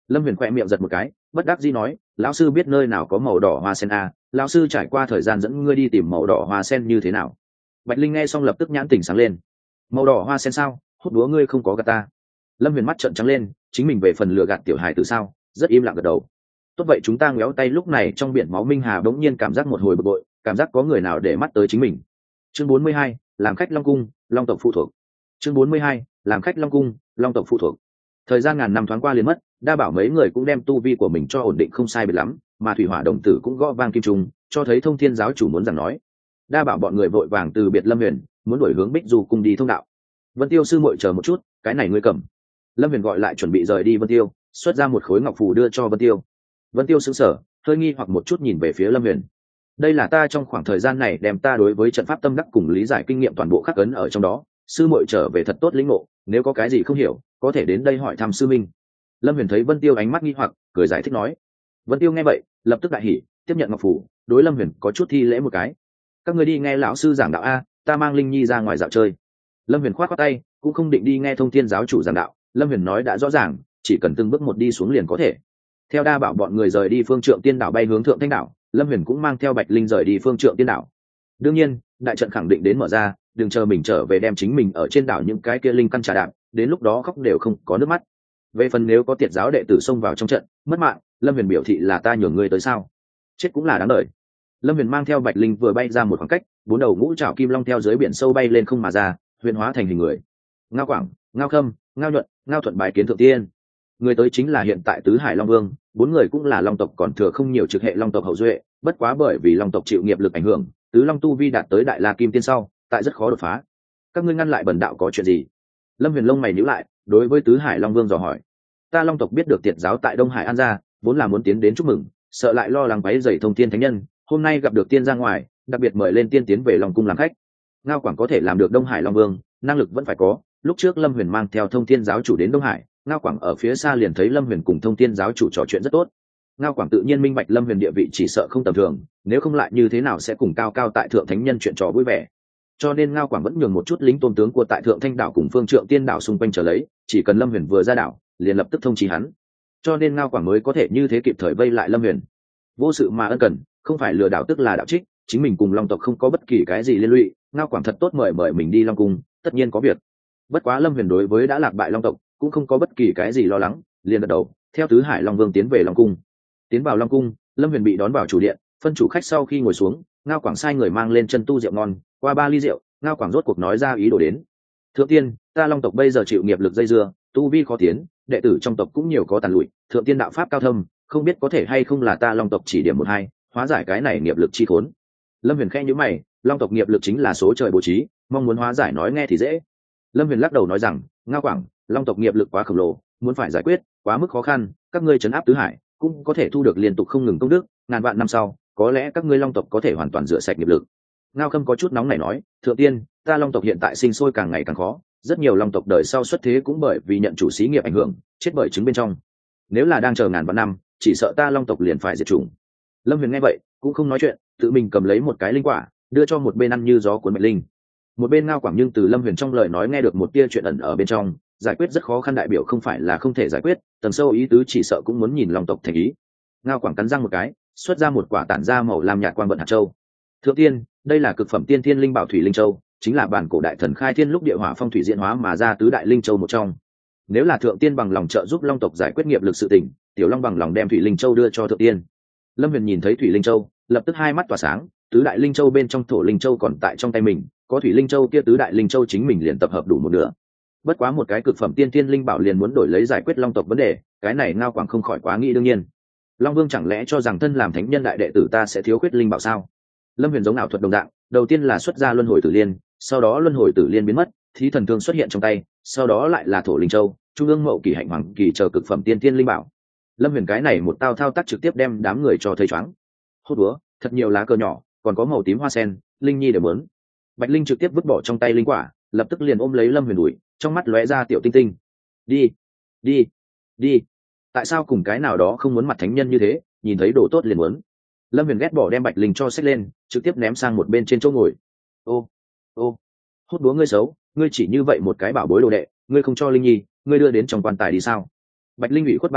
Lâm Huyền khẽ miệng giật một cái, bất đắc dĩ nói, lão sư biết nơi nào có màu đỏ hoa sen à, lão sư trải qua thời gian dẫn ngươi đi tìm màu đỏ hoa sen như thế nào. Bạch Linh nghe xong lập tức nhãn tỉnh sáng lên. Màu đỏ hoa sen sao? Hút đúa ngươi không có gạt ta. Lâm Huyền mắt trợn trắng lên, chính mình về phần lừa gạt tiểu hài từ sao, rất im lặng gật đầu. Tốt vậy chúng ta ngéo tay. Lúc này trong biển máu Minh Hà bỗng nhiên cảm giác một hồi bực bội, cảm giác có người nào để mắt tới chính mình. Chương 42, làm khách Long cung, Long tộc phụ thuộc. Chương 42, làm khách Long cung, Long tộc phụ thuộc. Thời gian ngàn năm thoáng qua liền mất, Đa Bảo mấy người cũng đem tu vi của mình cho ổn định không sai biệt lắm, mà Thủy Hỏa đồng tử cũng gõ vang kim trùng, cho thấy Thông Thiên giáo chủ muốn rằng nói. Đa Bảo bọn người vội vàng từ biệt Lâm Huyền, muốn đổi hướng Bích Du cung đi thông đạo. Vân Tiêu sư muội chờ một chút, cái này ngươi cầm. Lâm Huyền gọi lại chuẩn bị rời đi Vân Tiêu, xuất ra một khối ngọc phù đưa cho Vân Tiêu. Vân Tiêu sững sờ, hơi nghi hoặc một chút nhìn về phía Lâm Huyền. Đây là ta trong khoảng thời gian này đem ta đối với trận pháp tâm đắc cùng lý giải kinh nghiệm toàn bộ khắc ấn ở trong đó, sư muội trở về thật tốt lĩnh ngộ, nếu có cái gì không hiểu có thể đến đây hỏi thăm sư minh. Lâm Huyền thấy Vân Tiêu ánh mắt nghi hoặc, cười giải thích nói. Vân Tiêu nghe vậy lập tức đại hỉ, tiếp nhận ngọc phủ, đối Lâm Huyền có chút thi lễ một cái. Các người đi nghe lão sư giảng đạo a, ta mang Linh Nhi ra ngoài dạo chơi. Lâm Huyền khoát khoát tay, cũng không định đi nghe Thông Thiên giáo chủ giảng đạo. Lâm Huyền nói đã rõ ràng, chỉ cần từng bước một đi xuống liền có thể. Theo Đa Bảo bọn người rời đi Phương Trượng Tiên đảo bay hướng Thượng Thanh đảo, Lâm Huyền cũng mang theo Bạch Linh rời đi Phương Trượng Tiên đảo. Đương nhiên đại trận khẳng định đến mở ra, đừng chờ mình trở về đem chính mình ở trên đảo những cái kia linh căn trà đạp, đến lúc đó khóc đều không có nước mắt. Về phần nếu có tiệt giáo đệ tử xông vào trong trận mất mạng, Lâm Huyền biểu thị là ta nhường ngươi tới sao, chết cũng là đáng đời. Lâm Huyền mang theo Bạch Linh vừa bay ra một khoảng cách, bốn đầu ngũ trảo kim long theo dưới biển sâu bay lên không mà ra, huyền hóa thành hình người. Ngao Quảng, Ngao Khâm, Ngao Nhuận, Ngao Thuận bái kiến thượng tiên. Người tới chính là hiện tại tứ hải long vương, bốn người cũng là long tộc còn thừa không nhiều trực hệ long tộc hậu duệ, bất quá bởi vì long tộc chịu nghiệp lực ảnh hưởng, tứ long tu vi đạt tới đại la kim tiên sau tại rất khó đột phá. Các ngươi ngăn lại bần đạo có chuyện gì? Lâm Huyền lông mày nhíu lại, đối với tứ hải long vương dò hỏi. Ta long tộc biết được tiệt giáo tại Đông Hải an gia, vốn là muốn tiến đến chúc mừng, sợ lại lo lắng váy dày thông thiên thánh nhân, hôm nay gặp được tiên ra ngoài, đặc biệt mời lên tiên tiến về Long cung làm khách. Ngao Quảng có thể làm được Đông Hải long vương, năng lực vẫn phải có. Lúc trước Lâm Huyền mang theo Thông Thiên giáo chủ đến Đông Hải, Ngao Quảng ở phía xa liền thấy Lâm Huyền cùng Thông Thiên giáo chủ trò chuyện rất tốt. Ngao Quảng tự nhiên minh bạch Lâm Huyền địa vị chỉ sợ không tầm thường, nếu không lại như thế nào sẽ cùng cao cao tại thượng thánh nhân chuyện trò vui vẻ. Cho nên Ngao Quảng vẫn nhường một chút lính tôn tướng của tại thượng Thanh đảo cùng Phương Trượng Tiên đảo xung quanh trở lấy, chỉ cần Lâm Huyền vừa ra đảo, liền lập tức thông chỉ hắn. Cho nên Ngao Quảng mới có thể như thế kịp thời vây lại Lâm Huyền. Vô sự mà ân cần, không phải lừa đảo tức là đạo trích, chính mình cùng Long tộc không có bất kỳ cái gì liên lụy, Ngao Quảng thật tốt mời mình đi Long cung, tất nhiên có việc. Bất quá Lâm Huyền đối với đã lạc bại Long tộc cũng không có bất kỳ cái gì lo lắng, liền gật đầu, theo tứ hải long vương tiến về Long cung. Tiến vào Long cung, Lâm Huyền bị đón vào chủ điện, phân chủ khách sau khi ngồi xuống, Ngao Quảng sai người mang lên chân tu rượu ngon, qua 3 ly rượu, Ngao Quảng rốt cuộc nói ra ý đồ đến. Thượng tiên, ta Long tộc bây giờ chịu nghiệp lực dây dưa, tu vi khó tiến, đệ tử trong tộc cũng nhiều có tàn lụi, thượng tiên đạo pháp cao thâm, không biết có thể hay không là ta Long tộc chỉ điểm một hai, hóa giải cái này nghiệp lực chi khốn. Lâm Huyền khẽ nhíu mày, Long tộc nghiệp lực chính là số trời bố trí, mong muốn hóa giải nói nghe thì dễ. Lâm Huyền lắc đầu nói rằng, Ngao Quảng, Long tộc nghiệp lực quá khổng lồ, muốn phải giải quyết quá mức khó khăn, các ngươi trấn áp tứ hải cũng có thể thu được liên tục không ngừng công đức, ngàn vạn năm sau có lẽ các ngươi Long tộc có thể hoàn toàn rửa sạch nghiệp lực. Ngao Khâm có chút nóng nảy nói, thượng tiên, ta Long tộc hiện tại sinh sôi càng ngày càng khó, rất nhiều Long tộc đời sau xuất thế cũng bởi vì nhận chủ xí nghiệp ảnh hưởng, chết bởi trứng bên trong. Nếu là đang chờ ngàn vạn năm, chỉ sợ ta Long tộc liền phải diệt chủng. Lâm Huyền nghe vậy cũng không nói chuyện, tự mình cầm lấy một cái linh quả, đưa cho một bên ăn như gió cuốn Bạch Linh. Một bên Ngao Quảng nhưng từ Lâm Huyền trong lời nói nghe được một tia chuyện ẩn ở bên trong, giải quyết rất khó khăn đại biểu không phải là không thể giải quyết, tầng sâu ý tứ chỉ sợ cũng muốn nhìn Long tộc thành ý. Ngao Quảng cắn răng một cái, xuất ra một quả tản ra màu lam nhạt quang vận hạt châu. Thượng tiên, đây là cực phẩm tiên thiên linh bảo thủy linh châu, chính là bản cổ đại thần khai thiên lúc địa hỏa phong thủy diễn hóa mà ra tứ đại linh châu một trong. Nếu là thượng tiên bằng lòng trợ giúp Long tộc giải quyết nghiệp lực sự tình, tiểu Long bằng lòng đem thủy linh châu đưa cho thượng tiên. Lâm Huyền nhìn thấy thủy linh châu, lập tức hai mắt tỏa sáng, tứ đại linh châu bên trong thổ linh châu còn tại trong tay mình, có thủy linh châu kia tứ đại linh châu chính mình liền tập hợp đủ một nửa. Bất quá một cái cực phẩm tiên thiên linh bảo liền muốn đổi lấy giải quyết Long tộc vấn đề, cái này Ngao Quảng không khỏi quá nghĩ đương nhiên. Long Vương chẳng lẽ cho rằng thân làm thánh nhân đại đệ tử ta sẽ thiếu khuyết linh bảo sao? Lâm Huyền giống ảo thuật đồng dạng, đầu tiên là xuất ra luân hồi tử liên, sau đó luân hồi tử liên biến mất, thí thần thương xuất hiện trong tay, sau đó lại là thổ linh châu, trung ương mậu kỳ hạnh hoàng kỳ chờ cực phẩm tiên thiên linh bảo. Lâm Huyền cái này một thao tác trực tiếp đem đám người cho thấy choáng. Hốt búa, thật nhiều lá cờ nhỏ, còn có màu tím hoa sen, Linh Nhi đều muốn. Bạch Linh trực tiếp vứt bỏ trong tay linh quả, lập tức liền ôm lấy Lâm Huyền đuổi, trong mắt lóe ra tiểu tinh tinh. Đi, đi, đi. Tại sao cùng cái nào đó không muốn mặt thánh nhân như thế, nhìn thấy đồ tốt liền muốn. Lâm Huyền ghét bỏ đem Bạch Linh cho xách lên, trực tiếp ném sang một bên trên chỗ ngồi. Ô, ô, hốt búa ngươi xấu, ngươi chỉ như vậy một cái bảo bối đồ đệ, ngươi không cho Linh Nhi, ngươi đưa đến trong quan tài đi sao? Bạch Linh ủy khuất ba ba,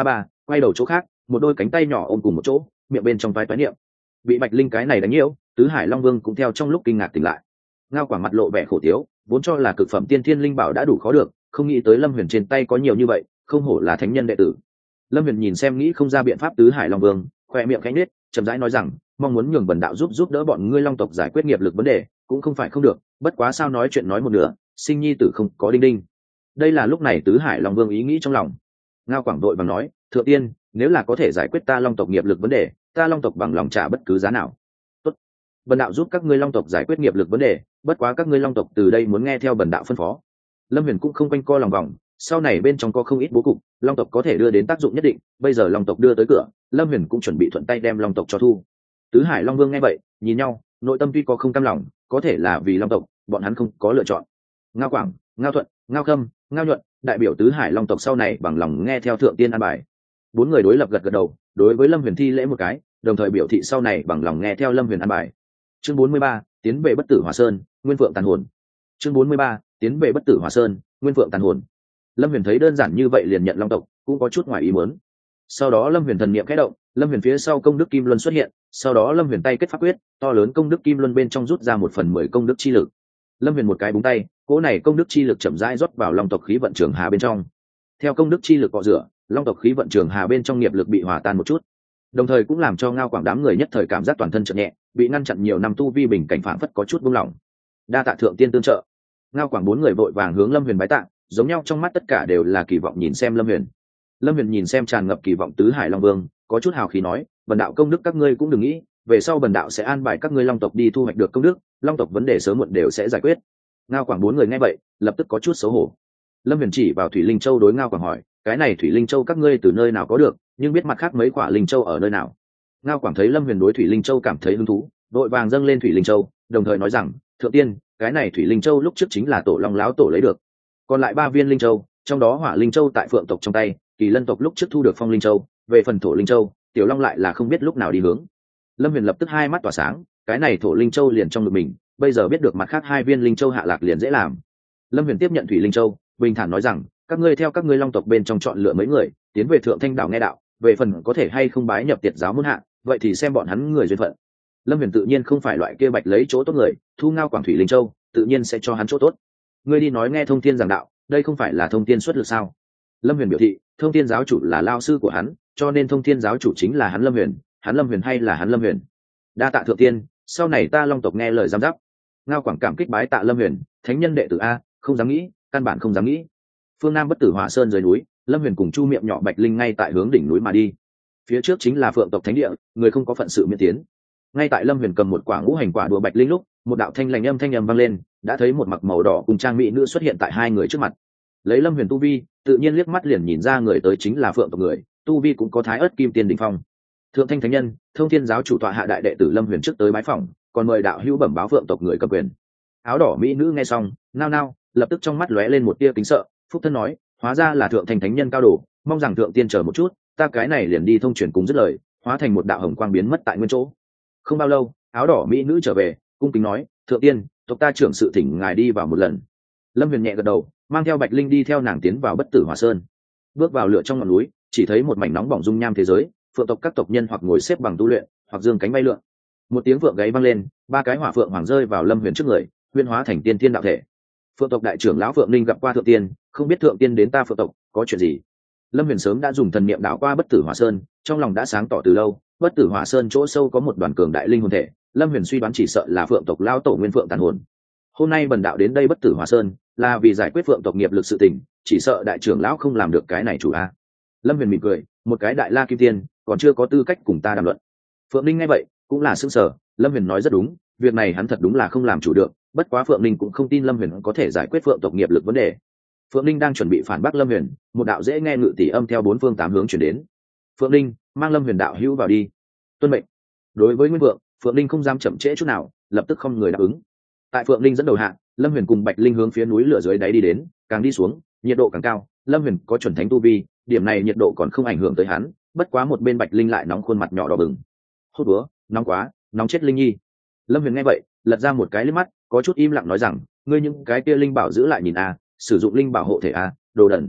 quay đầu chỗ khác, một đôi cánh tay nhỏ ôm cùng một chỗ, miệng bên trong toái toái niệm. Bị Bạch Linh cái này đánh nhiễu, tứ hải long vương cũng theo trong lúc kinh ngạc tỉnh lại. Ngao Quảng mặt lộ vẻ khổ tiếu, vốn cho là cực phẩm tiên thiên linh bảo đã đủ khó được, không nghĩ tới Lâm Huyền trên tay có nhiều như vậy, không hổ là thánh nhân đệ tử. Lâm Huyền nhìn xem nghĩ không ra biện pháp tứ hải long vương, khoe miệng khẽ nhếch, chậm rãi nói rằng, mong muốn nhường bần đạo giúp đỡ bọn ngươi long tộc giải quyết nghiệp lực vấn đề, cũng không phải không được, bất quá sao nói chuyện nói một nửa, sinh nhi tử không có đinh đinh. Đây là lúc này tứ hải long vương ý nghĩ trong lòng. Ngao Quảng đội vàng nói, thượng tiên, nếu là có thể giải quyết ta long tộc nghiệp lực vấn đề, ta long tộc bằng lòng trả bất cứ giá nào. Tốt, bần đạo giúp các ngươi long tộc giải quyết nghiệp lực vấn đề, bất quá các ngươi long tộc từ đây muốn nghe theo bần đạo phân phó. Lâm Huyền cũng không quanh co lòng vòng, sau này bên trong có không ít bố cục, long tộc có thể đưa đến tác dụng nhất định, bây giờ long tộc đưa tới cửa, Lâm Huyền cũng chuẩn bị thuận tay đem long tộc cho thu. Tứ hải long vương nghe vậy, nhìn nhau, nội tâm tuy có không cam lòng, có thể là vì long tộc, bọn hắn không có lựa chọn. Ngao Quảng, Ngao Thuận, Ngao Khâm, Ngao Nhuận, đại biểu tứ hải long tộc sau này bằng lòng nghe theo thượng tiên an bài. Bốn người đối lập gật gật đầu, đối với Lâm Huyền thi lễ một cái, đồng thời biểu thị sau này bằng lòng nghe theo Lâm Huyền an bài. Chương 43, tiến về bất tử hỏa sơn, nguyên phượng tàn hồn. Chương 43, tiến về bất tử hỏa sơn, nguyên phượng tàn hồn. Lâm Huyền thấy đơn giản như vậy liền nhận long tộc, cũng có chút ngoài ý muốn. Sau đó Lâm Huyền thần niệm khẽ động, Lâm Huyền phía sau công đức kim luân xuất hiện, sau đó Lâm Huyền tay kết pháp quyết, to lớn công đức kim luân bên trong rút ra 1/10 công đức chi lực. Lâm Huyền một cái búng tay, cỗ này công đức chi lực chậm rãi rót vào long tộc khí vận trường hà bên trong. Theo công đức chi lực cọ rửa, long tộc khí vận trường hà bên trong nghiệp lực bị hòa tan một chút, đồng thời cũng làm cho Ngao Quảng đám người nhất thời cảm giác toàn thân chợt nhẹ, bị ngăn chặn nhiều năm tu vi bình cảnh phảng phất có chút buông lỏng. Đa tạ thượng tiên tương trợ. Ngao Quảng bốn người vội vàng hướng Lâm Huyền bái tạ, giống nhau trong mắt tất cả đều là kỳ vọng nhìn xem Lâm Huyền. Lâm Huyền nhìn xem tràn ngập kỳ vọng tứ hải long vương, có chút hào khí nói, bần đạo công đức các ngươi cũng đừng nghĩ, về sau bần đạo sẽ an bài các ngươi long tộc đi thu hoạch được công đức, long tộc vấn đề sớm muộn đều sẽ giải quyết. Ngao Quảng bốn người nghe vậy, lập tức có chút xấu hổ. Lâm Huyền chỉ vào Thủy Linh Châu đối Ngao Quảng hỏi, cái này Thủy Linh Châu các ngươi từ nơi nào có được, nhưng biết mặt khác mấy quả Linh Châu ở nơi nào? Ngao Quảng thấy Lâm Huyền đối Thủy Linh Châu cảm thấy hứng thú, đội vàng dâng lên Thủy Linh Châu, đồng thời nói rằng, thượng tiên, cái này Thủy Linh Châu lúc trước chính là tổ long láo tổ lấy được, còn lại 3 viên Linh Châu, trong đó Hỏa Linh Châu tại Phượng tộc trong tay, Kỳ Lân tộc lúc trước thu được Phong Linh Châu, về phần Thổ Linh Châu, Tiểu Long lại là không biết lúc nào đi hướng. Lâm Huyền lập tức hai mắt tỏa sáng, cái này Thổ Linh Châu liền trong ngực mình, bây giờ biết được mặt khác 2 viên Linh Châu hạ lạc liền dễ làm. Lâm Huyền tiếp nhận Thủy Linh Châu, bình thản nói rằng, các ngươi theo các ngươi long tộc bên trong chọn lựa mấy người, tiến về Thượng Thanh đảo nghe đạo, về phần có thể hay không bái nhập Tiệt giáo môn hạ, vậy thì xem bọn hắn người duyên phận. Lâm Huyền tự nhiên không phải loại kia bạch lấy chỗ tốt người, thu Ngao Quảng Thủy Linh Châu, tự nhiên sẽ cho hắn chỗ tốt. Ngươi đi nói nghe Thông Thiên giảng đạo, đây không phải là Thông Thiên xuất lực sao? Lâm Huyền biểu thị, Thông Thiên giáo chủ là lao sư của hắn, cho nên Thông Thiên giáo chủ chính là hắn Lâm Huyền hay là hắn Lâm Huyền. Đa tạ thượng tiên, sau này ta long tộc nghe lời giám giáp. Ngao Quảng cảm kích bái tạ Lâm Huyền, thánh nhân đệ tử a, không dám nghĩ, căn bản không dám nghĩ. Phương Nam bất tử hỏa sơn dưới núi, Lâm Huyền cùng Chu Miệng nhỏ Bạch Linh ngay tại hướng đỉnh núi mà đi. Phía trước chính là Phượng tộc thánh địa, người không có phận sự miễn tiến. Ngay tại Lâm Huyền cầm một quả ngũ hành quả đùa Bạch Linh lúc, một đạo thanh lành âm thanh vang lên, đã thấy một mặc màu đỏ cùng trang mỹ nữ xuất hiện tại hai người trước mặt. Lấy Lâm Huyền tu vi, tự nhiên liếc mắt liền nhìn ra người tới chính là Phượng tộc người, tu vi cũng có Thái Ức Kim Tiên đỉnh phong. Thượng Thanh thánh nhân, Thông Thiên giáo chủ tọa hạ đại đệ tử Lâm Huyền trước tới bái phỏng, còn mời đạo hữu bẩm báo Phượng tộc người cầm quyền. Áo đỏ mỹ nữ nghe xong, nao nao, lập tức trong mắt lóe lên một tia kính sợ, phúc thân nói, hóa ra là Thượng Thanh thánh nhân cao đồ, mong rằng thượng tiên chờ một chút, ta cái này liền đi thông truyền cùng dứt lời, hóa thành một đạo hồng quang biến mất tại nguyên chỗ. Không bao lâu, áo đỏ mỹ nữ trở về, cung kính nói, thượng tiên, tộc ta trưởng sự thỉnh ngài đi vào một lần. Lâm Huyền nhẹ gật đầu, mang theo Bạch Linh đi theo nàng tiến vào bất tử hỏa sơn. Bước vào lửa trong ngọn núi, chỉ thấy một mảnh nóng bỏng dung nham thế giới, phượng tộc các tộc nhân hoặc ngồi xếp bằng tu luyện, hoặc dương cánh bay lượn. Một tiếng vượng gáy vang lên, 3 cái hỏa phượng hoàng rơi vào Lâm Huyền trước người, huyễn hóa thành tiên tiên đạo thể. Phượng tộc đại trưởng lão Phượng Linh gặp qua thượng tiên, không biết thượng tiên đến ta phượng tộc có chuyện gì. Lâm Huyền sớm đã dùng thần niệm đảo qua bất tử hỏa sơn, trong lòng đã sáng tỏ từ lâu, bất tử hỏa sơn chỗ sâu có một đoàn cường đại linh hồn thể, Lâm Huyền suy đoán chỉ sợ là phượng tộc lão tổ nguyên phượng tàn hồn. Hôm nay bần đạo đến đây bất tử hỏa sơn, là vì giải quyết phượng tộc nghiệp lực sự tình, chỉ sợ đại trưởng lão không làm được cái này chủ a. Lâm Huyền mỉm cười, một cái đại la kim tiên, còn chưa có tư cách cùng ta đàm luận. Phượng Linh nghe vậy, cũng là sững sờ, Lâm Huyền nói rất đúng, việc này hắn thật đúng là không làm chủ được, bất quá Phượng Linh cũng không tin Lâm Huyền có thể giải quyết phượng tộc nghiệp lực vấn đề. Phượng Linh đang chuẩn bị phản bác Lâm Huyền, một đạo dễ nghe ngự tỷ âm theo 4 phương 8 hướng truyền đến. Phượng Linh, mang Lâm Huyền đạo hữu vào đi. Tuân mệnh. Đối với Nguyên Vượng, Phượng Linh không dám chậm trễ chút nào, lập tức không người đáp ứng. Tại Phượng Linh dẫn đầu hạ, Lâm Huyền cùng Bạch Linh hướng phía núi lửa dưới đáy đi đến, càng đi xuống, nhiệt độ càng cao. Lâm Huyền có chuẩn thánh tu vi, điểm này nhiệt độ còn không ảnh hưởng tới hắn, bất quá một bên Bạch Linh lại nóng khuôn mặt nhỏ đỏ bừng. Hốt búa, nóng quá, nóng chết Linh Nhi. Lâm Huyền nghe vậy, lật ra một cái liếc mắt, có chút im lặng nói rằng, ngươi những cái kia linh bảo giữ lại nhìn a, sử dụng linh bảo hộ thể a, đồ đần.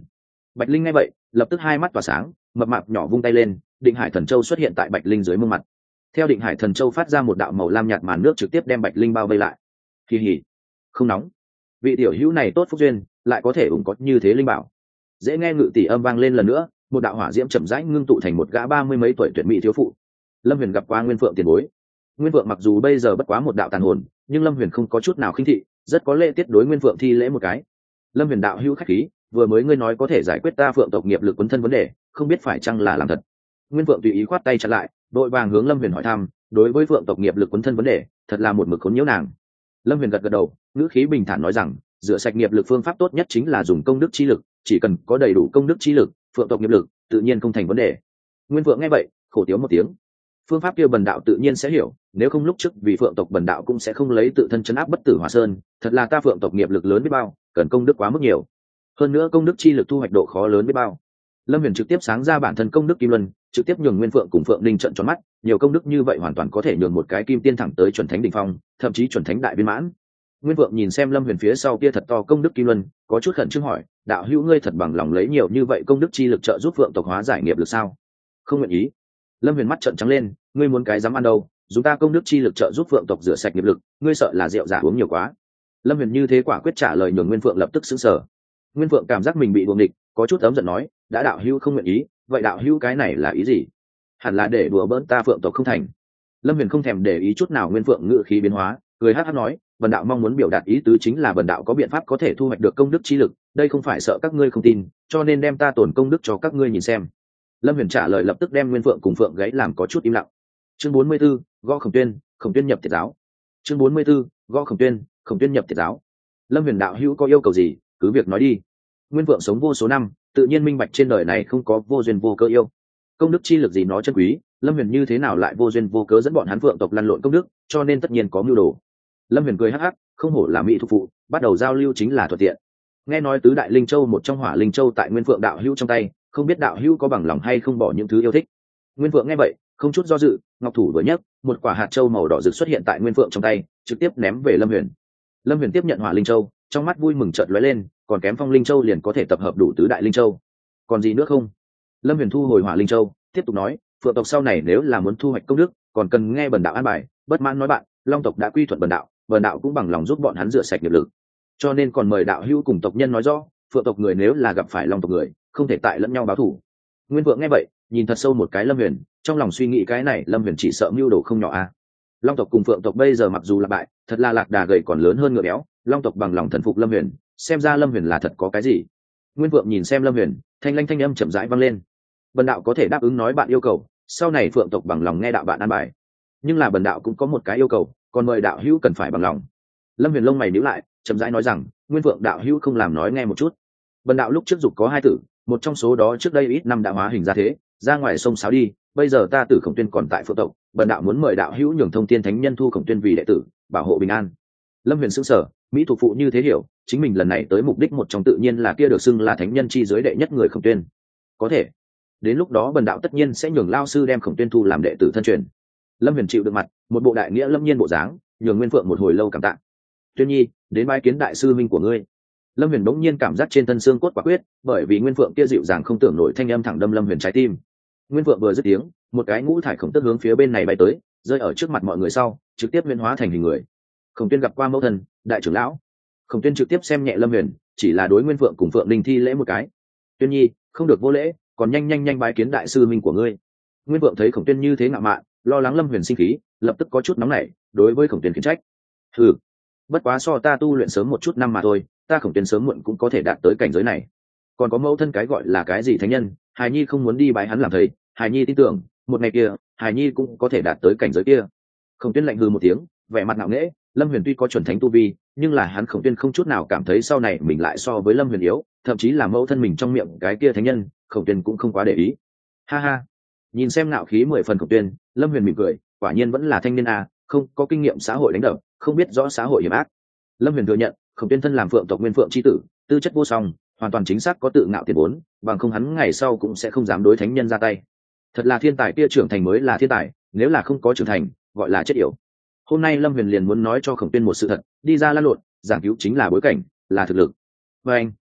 Bạch Linh nghe vậy lập tức hai mắt tỏa sáng, mập mạp nhỏ vung tay lên, Định Hải Thần Châu xuất hiện tại Bạch Linh dưới mông mặt. Theo Định Hải Thần Châu phát ra một đạo màu lam nhạt màn nước trực tiếp đem Bạch Linh bao vây lại. Kỳ hỉ, không nóng. Vị tiểu hữu này tốt phúc duyên, lại có thể ủng có như thế linh bảo. Dễ nghe ngự tỷ âm vang lên lần nữa, một đạo hỏa diễm chậm rãi ngưng tụ thành một gã 30 mấy tuổi tuyệt mỹ thiếu phụ. Lâm Huyền gặp qua Nguyên Phượng tiền bối. Nguyên Phượng mặc dù bây giờ bất quá một đạo tàn hồn, nhưng Lâm Huyền không có chút nào khinh thị, rất có lễ tiết đối Nguyên Phượng thi lễ một cái. Lâm Huyền đạo hữu khách khí, vừa mới ngươi nói có thể giải quyết ta Phượng tộc nghiệp lực quấn thân vấn đề, không biết phải chăng là làm thật. Nguyên Phượng tùy ý khoát tay chặn lại, đội vàng hướng Lâm Huyền hỏi thăm, đối với Phượng tộc nghiệp lực quấn thân vấn đề, thật là một mực khốn nhiễu nàng. Lâm Huyền gật gật đầu, ngữ khí bình thản nói rằng, rửa sạch nghiệp lực phương pháp tốt nhất chính là dùng công đức chi lực, chỉ cần có đầy đủ công đức chi lực, Phượng tộc nghiệp lực tự nhiên không thành vấn đề. Nguyên Phượng nghe vậy, khổ tiếu một tiếng. Phương pháp kia bần đạo tự nhiên sẽ hiểu, nếu không lúc trước vì Phượng tộc bần đạo cũng sẽ không lấy tự thân chấn áp bất tử Hỏa Sơn, thật là ta Phượng tộc nghiệp lực lớn biết bao, cần công đức quá mức nhiều. Hơn nữa công đức chi lực thu hoạch độ khó lớn biết bao. Lâm Huyền trực tiếp sáng ra bản thân công đức kim luân, trực tiếp nhường Nguyên Phượng cùng Phượng Linh trợn tròn mắt, nhiều công đức như vậy hoàn toàn có thể nhường một cái kim tiên thẳng tới chuẩn thánh đỉnh phong, thậm chí chuẩn thánh đại viên mãn. Nguyên Phượng nhìn xem Lâm Huyền phía sau kia thật to công đức kim luân, có chút khẩn trương hỏi, đạo hữu ngươi thật bằng lòng lấy nhiều như vậy công đức chi lực trợ giúp Phượng tộc hóa giải nghiệp lực sao? Không nguyện ý. Lâm Huyền mắt trợn trắng lên, ngươi muốn cái dám ăn đâu, dùng ta công đức chi lực trợ giúp Phượng tộc rửa sạch nghiệp lực, ngươi sợ là rượu giả uống nhiều quá. Lâm Huyền như thế quả quyết trả lời nhường Nguyên Phượng lập tức sững sờ. Nguyên Phượng cảm giác mình bị buồng địch, có chút ấm giận nói, đã đạo hữu không nguyện ý, vậy đạo hữu cái này là ý gì? Hẳn là để đùa bỡn ta Phượng tộc không thành. Lâm Huyền không thèm để ý chút nào Nguyên Phượng ngữ khí biến hóa, cười hắc hắc nói, bần đạo mong muốn biểu đạt ý tứ chính là bần đạo có biện pháp có thể thu hoạch được công đức chi lực, đây không phải sợ các ngươi không tin, cho nên đem ta tổn công đức cho các ngươi nhìn xem. Lâm Huyền trả lời lập tức đem Nguyên Phượng cùng Phượng gáy làm có chút im lặng. Chương 44, gõ Khổng Tuyên nhập Tiệt giáo. Chương 44, gõ Khổng Tuyên nhập Tiệt giáo. Lâm Huyền đạo hữu có yêu cầu gì, cứ việc nói đi. Nguyên Phượng sống vô số năm, tự nhiên minh bạch trên đời này không có vô duyên vô cớ yêu. Công đức chi lực gì nó chân quý, Lâm Huyền như thế nào lại vô duyên vô cớ dẫn bọn hắn Phượng tộc lăn lộn công đức, cho nên tất nhiên có mưu đồ. Lâm Huyền cười hắc hắc, không hổ là mỹ thuộc phụ, bắt đầu giao lưu chính là thuận tiện. Nghe nói tứ đại linh châu một trong Hỏa Linh Châu tại Nguyên Phượng đạo hữu trong tay, không biết đạo hữu có bằng lòng hay không bỏ những thứ yêu thích. Nguyên Phượng nghe vậy, không chút do dự, ngọc thủ vừa nhấc, một quả hạt châu màu đỏ rực xuất hiện tại Nguyên Phượng trong tay, trực tiếp ném về Lâm Huyền. Lâm Huyền tiếp nhận Hỏa Linh Châu, trong mắt vui mừng chợt lóe lên, còn kém Phong Linh Châu liền có thể tập hợp đủ tứ đại linh châu. Còn gì nữa không? Lâm Huyền thu hồi Hỏa Linh Châu, tiếp tục nói, Phượng tộc sau này nếu là muốn thu hoạch công đức, còn cần nghe bần đạo an bài, bất mãn nói bạn, Long tộc đã quy thuận bần đạo cũng bằng lòng giúp bọn hắn rửa sạch nghiệp lực. Cho nên còn mời đạo hữu cùng tộc nhân nói rõ, Phượng tộc người nếu là gặp phải Long tộc người, không thể tại lẫn nhau báo thù. Nguyên Phượng nghe vậy, nhìn thật sâu một cái Lâm Huyền, trong lòng suy nghĩ cái này Lâm Huyền chỉ sợ mưu đồ không nhỏ a. Long tộc cùng Phượng tộc bây giờ mặc dù là bại, thật là lạc đà gầy còn lớn hơn ngựa béo, Long tộc bằng lòng thần phục Lâm Huyền, xem ra Lâm Huyền là thật có cái gì. Nguyên Phượng nhìn xem Lâm Huyền, thanh lanh thanh âm chậm rãi vang lên. Bần đạo có thể đáp ứng nói bạn yêu cầu, sau này Phượng tộc bằng lòng nghe đạo bạn an bài. Nhưng là bần đạo cũng có một cái yêu cầu, còn mời đạo hữu cần phải bằng lòng. Lâm Huyền lông mày nhíu lại, chậm rãi nói rằng, Nguyên Phượng đạo hữu không làm nói nghe một chút. Bần đạo lúc trước dục có hai tử, một trong số đó trước đây ít năm đã hóa hình ra thế, ra ngoài sông sáo đi, bây giờ ta tử Khổng Tuyên còn tại Phượng tộc, bần đạo muốn mời đạo hữu nhường thông tiên thánh nhân thu Khổng Tuyên vì đệ tử, bảo hộ bình an. Lâm Huyền sững sờ, mỹ thuộc phụ như thế hiểu, chính mình lần này tới mục đích một trong tự nhiên là kia được xưng là thánh nhân chi giới đệ nhất người Khổng Tuyên. Có thể, đến lúc đó bần đạo tất nhiên sẽ nhường lao sư đem Khổng Tuyên thu làm đệ tử thân truyền. Lâm Huyền chịu được mặt, một bộ đại nghĩa lâm nhiên bộ dáng, nhường Nguyên Phượng một hồi lâu cảm tạ. Tuyên nhi, đến bái kiến đại sư minh của ngươi. Lâm Huyền bỗng nhiên cảm giác trên thân xương cốt quả quyết, bởi vì Nguyên Phượng kia dịu dàng không tưởng nổi thanh âm thẳng đâm Lâm Huyền trái tim. Nguyên Phượng vừa dứt tiếng, một cái ngũ thải khổng tức hướng phía bên này bay tới, rơi ở trước mặt mọi người sau, trực tiếp huyễn hóa thành hình người. Khổng Tuyên gặp qua mẫu thần, đại trưởng lão. Khổng Tuyên trực tiếp xem nhẹ Lâm Huyền, chỉ là đối Nguyên Phượng cùng Phượng Linh thi lễ một cái. Tuyên nhi, không được vô lễ, còn nhanh bái kiến đại sư minh của ngươi. Nguyên Phượng thấy Khổng Tuyên như thế ngạo mạn, lo lắng Lâm Huyền sinh khí, lập tức có chút nóng nảy, đối với Khổng Tuyên khiển trách. Hừ, bất quá so ta tu luyện sớm một chút năm mà thôi, ta Khổng Tuyên sớm muộn cũng có thể đạt tới cảnh giới này. Còn có mẫu thân cái gọi là cái gì thánh nhân, hài nhi không muốn đi bái hắn làm thầy, hài nhi tin tưởng một ngày kia hài nhi cũng có thể đạt tới cảnh giới kia. Khổng Tuyên lạnh hừ một tiếng, vẻ mặt ngạo nghễ. Lâm Huyền tuy có chuẩn thánh tu vi, nhưng là hắn Khổng Tuyên không chút nào cảm thấy sau này mình lại so với Lâm Huyền yếu, thậm chí là mẫu thân mình trong miệng cái kia thánh nhân, Khổng Tuyên cũng không quá để ý. Ha ha, nhìn xem ngạo khí 10 phần Khổng Tuyên, Lâm Huyền mỉm cười, quả nhiên vẫn là thanh niên a, không có kinh nghiệm xã hội đánh đập, không biết rõ xã hội hiểm ác. Lâm Huyền thừa nhận, Khổng Tuyên thân làm Phượng tộc Nguyên Phượng chi tử, tư chất vô song, hoàn toàn chính xác có tự ngạo tiền vốn, bằng không hắn ngày sau cũng sẽ không dám đối thánh nhân ra tay. Thật là thiên tài kia trưởng thành mới là thiên tài, nếu là không có trưởng thành, gọi là chết yểu. Hôm nay Lâm Huyền liền muốn nói cho Khổng Tuyên một sự thật, đi ra lan lộn, giảng cứu chính là bối cảnh, là thực lực. Và anh,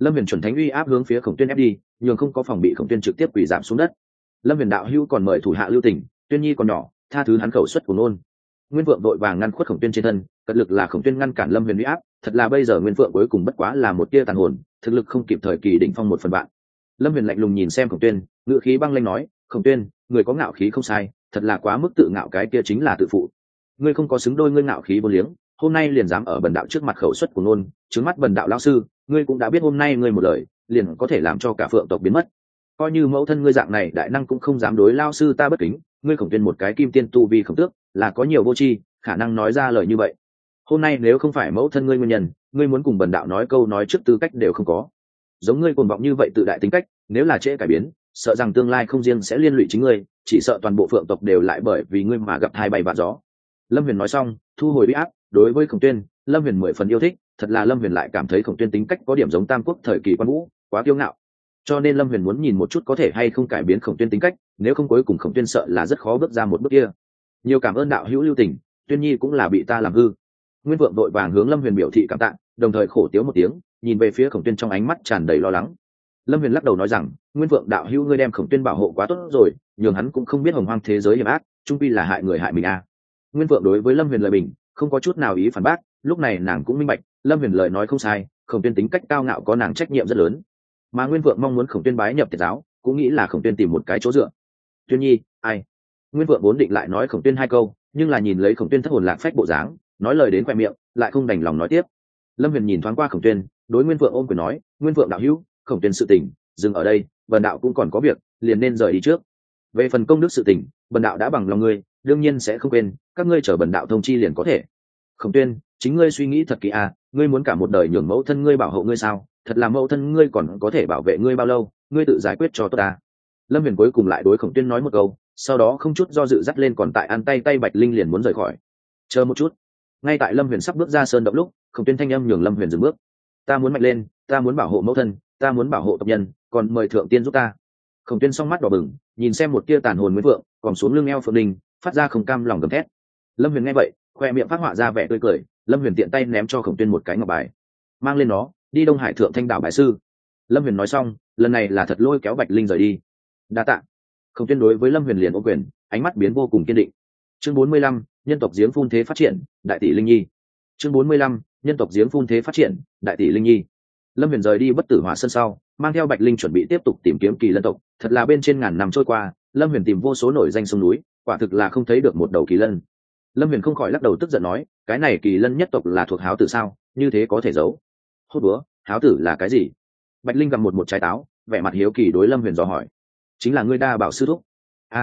Lâm Huyền chuẩn thánh uy áp hướng phía Khổng Tuyên ép đi, nhường không có phòng bị Khổng Tuyên trực tiếp quỳ giảm xuống đất. Lâm Huyền đạo hữu còn mời thủ hạ lưu tình, Tuyên Nhi còn nhỏ, tha thứ hắn khẩu xuất của nôn. Nguyên Vượng đội vàng ngăn khuất Khổng Tuyên trên thân, cật lực là Khổng Tuyên ngăn cản Lâm Huyền uy áp, thật là bây giờ Nguyên Vượng cuối cùng bất quá là một tia tàn hồn, thực lực không kịp thời kỳ đỉnh phong 1/3. Lâm Huyền lạnh lùng nhìn xem Khổng Tuyên, ngữ khí băng lãnh nói, Khổng Tuyên, người có ngạo khí không sai, thật là quá mức tự ngạo, cái kia chính là tự phụ. Ngươi không có xứng đôi ngươi ngạo khí vô liếng, hôm nay liền dám ở bần đạo trước mặt khẩu xuất của nôn, trướng mắt bần đạo lão sư, ngươi cũng đã biết hôm nay ngươi một lời liền có thể làm cho cả Phượng tộc biến mất. Coi như mẫu thân ngươi dạng này đại năng cũng không dám đối lao sư ta bất kính, ngươi Khổng Tuyên một cái kim tiên tu vi Khổng Tước là có nhiều vô tri, khả năng nói ra lời như vậy. Hôm nay nếu không phải mẫu thân ngươi nguyên nhân, ngươi muốn cùng bần đạo nói câu nói trước tư cách đều không có. Giống ngươi cuồng vọng như vậy tự đại tính cách, nếu là trễ cải biến, sợ rằng tương lai không riêng sẽ liên lụy chính ngươi, chỉ sợ toàn bộ Phượng tộc đều lại bởi vì ngươi mà gặp hai bay vạ gió. Lâm Huyền nói xong, thu hồi uy áp, đối với Khổng Tuyên, Lâm Huyền 10 phần yêu thích, thật là Lâm Huyền lại cảm thấy Khổng Tuyên tính cách có điểm giống Tam Quốc thời kỳ Quan Vũ, quá kiêu ngạo. Cho nên Lâm Huyền muốn nhìn một chút có thể hay không cải biến Khổng Tuyên tính cách, nếu không cuối cùng Khổng Tuyên sợ là rất khó bước ra một bước kia. Nhiều cảm ơn đạo hữu lưu tình, Tuyên Nhi cũng là bị ta làm hư. Nguyên Vượng đội vàng hướng Lâm Huyền biểu thị cảm tạ, đồng thời khổ tiếu một tiếng, nhìn về phía Khổng Tuyên trong ánh mắt tràn đầy lo lắng. Lâm Huyền lắc đầu nói rằng, Nguyên Vượng đạo hữu ngươi đem Khổng Tuyên bảo hộ quá tốt rồi, nhường hắn cũng không biết hồng hoang thế giới hiểm ác, chung quy là hại người hại mình a. Nguyên Vượng đối với Lâm Huyền lời bình, không có chút nào ý phản bác, lúc này nàng cũng minh bạch, Lâm Huyền lời nói không sai, Khổng Tuyên tính cách cao ngạo có nàng trách nhiệm rất lớn. Mà Nguyên Vượng mong muốn Khổng Tuyên bái nhập Tiệt giáo, cũng nghĩ là Khổng Tuyên tìm một cái chỗ dựa. Tuyên Nhi, ai? Nguyên Vượng vốn định lại nói Khổng Tuyên hai câu, nhưng là nhìn lấy Khổng Tuyên thất hồn lạc phách bộ dáng, nói lời đến quẹt miệng, lại không đành lòng nói tiếp. Lâm Huyền nhìn thoáng qua Khổng Tuyên, đối Nguyên Vượng ôm quyền nói, Nguyên Vượng đạo hữu, Khổng Tuyên sự tình dừng ở đây, bần đạo cũng còn có việc, liền nên rời đi trước. Về phần công đức sự tình, bần đạo đã bằng lòng ngươi, đương nhiên sẽ không quên, các ngươi chờ bần đạo thông chi liền có thể. Khổng Tuyên, chính ngươi suy nghĩ thật kỹ à, ngươi muốn cả một đời nhường mẫu thân ngươi bảo hộ ngươi sao? Thật là mẫu thân ngươi còn có thể bảo vệ ngươi bao lâu, ngươi tự giải quyết cho tốt ta. Lâm Huyền cuối cùng lại đối Khổng Tuyên nói một câu, sau đó không chút do dự dắt lên còn tại ăn tay Bạch Linh liền muốn rời khỏi. Chờ một chút. Ngay tại Lâm Huyền sắp bước ra sơn động lúc, Khổng Tuyên thanh âm nhường Lâm Huyền dừng bước. Ta muốn mạnh lên, ta muốn bảo hộ mẫu thân, ta muốn bảo hộ tộc nhân, còn mời thượng tiên giúp ta. Khổng Tuyên song mắt đỏ bừng, nhìn xem một tia tàn hồn Nguyễn Vượng, còn xuống lưng eo Phượng Đình, phát ra không cam lòng gầm thét. Lâm Huyền nghe vậy, khoe miệng phát họa ra vẻ tươi cười, Lâm Huyền tiện tay ném cho Khổng Tuyên một cái ngọc bài, mang lên nó, đi Đông Hải thượng thanh đảo bái sư. Lâm Huyền nói xong, lần này là thật lôi kéo Bạch Linh rời đi. Đa tạ. Khổng Tuyên đối với Lâm Huyền liền ô quyền, ánh mắt biến vô cùng kiên định. Chương 45, nhân tộc giếng phun thế phát triển, đại tỷ Linh Nhi. Chương 45, nhân tộc giếng phun thế phát triển, đại tỷ Linh Nhi. Lâm Huyền rời đi Bất Tử Hỏa Sơn sau, mang theo Bạch Linh chuẩn bị tiếp tục tìm kiếm kỳ lân tộc. Thật là bên trên ngàn năm trôi qua, Lâm Huyền tìm vô số nổi danh sông núi, quả thực là không thấy được một đầu kỳ lân. Lâm Huyền không khỏi lắc đầu tức giận nói, cái này kỳ lân nhất tộc là thuộc Háo Tử sao, như thế có thể giấu? Hốt búa, Háo Tử là cái gì? Bạch Linh gặm một trái táo, vẻ mặt hiếu kỳ đối Lâm Huyền dò hỏi. Chính là ngươi Đa Bảo sư thúc.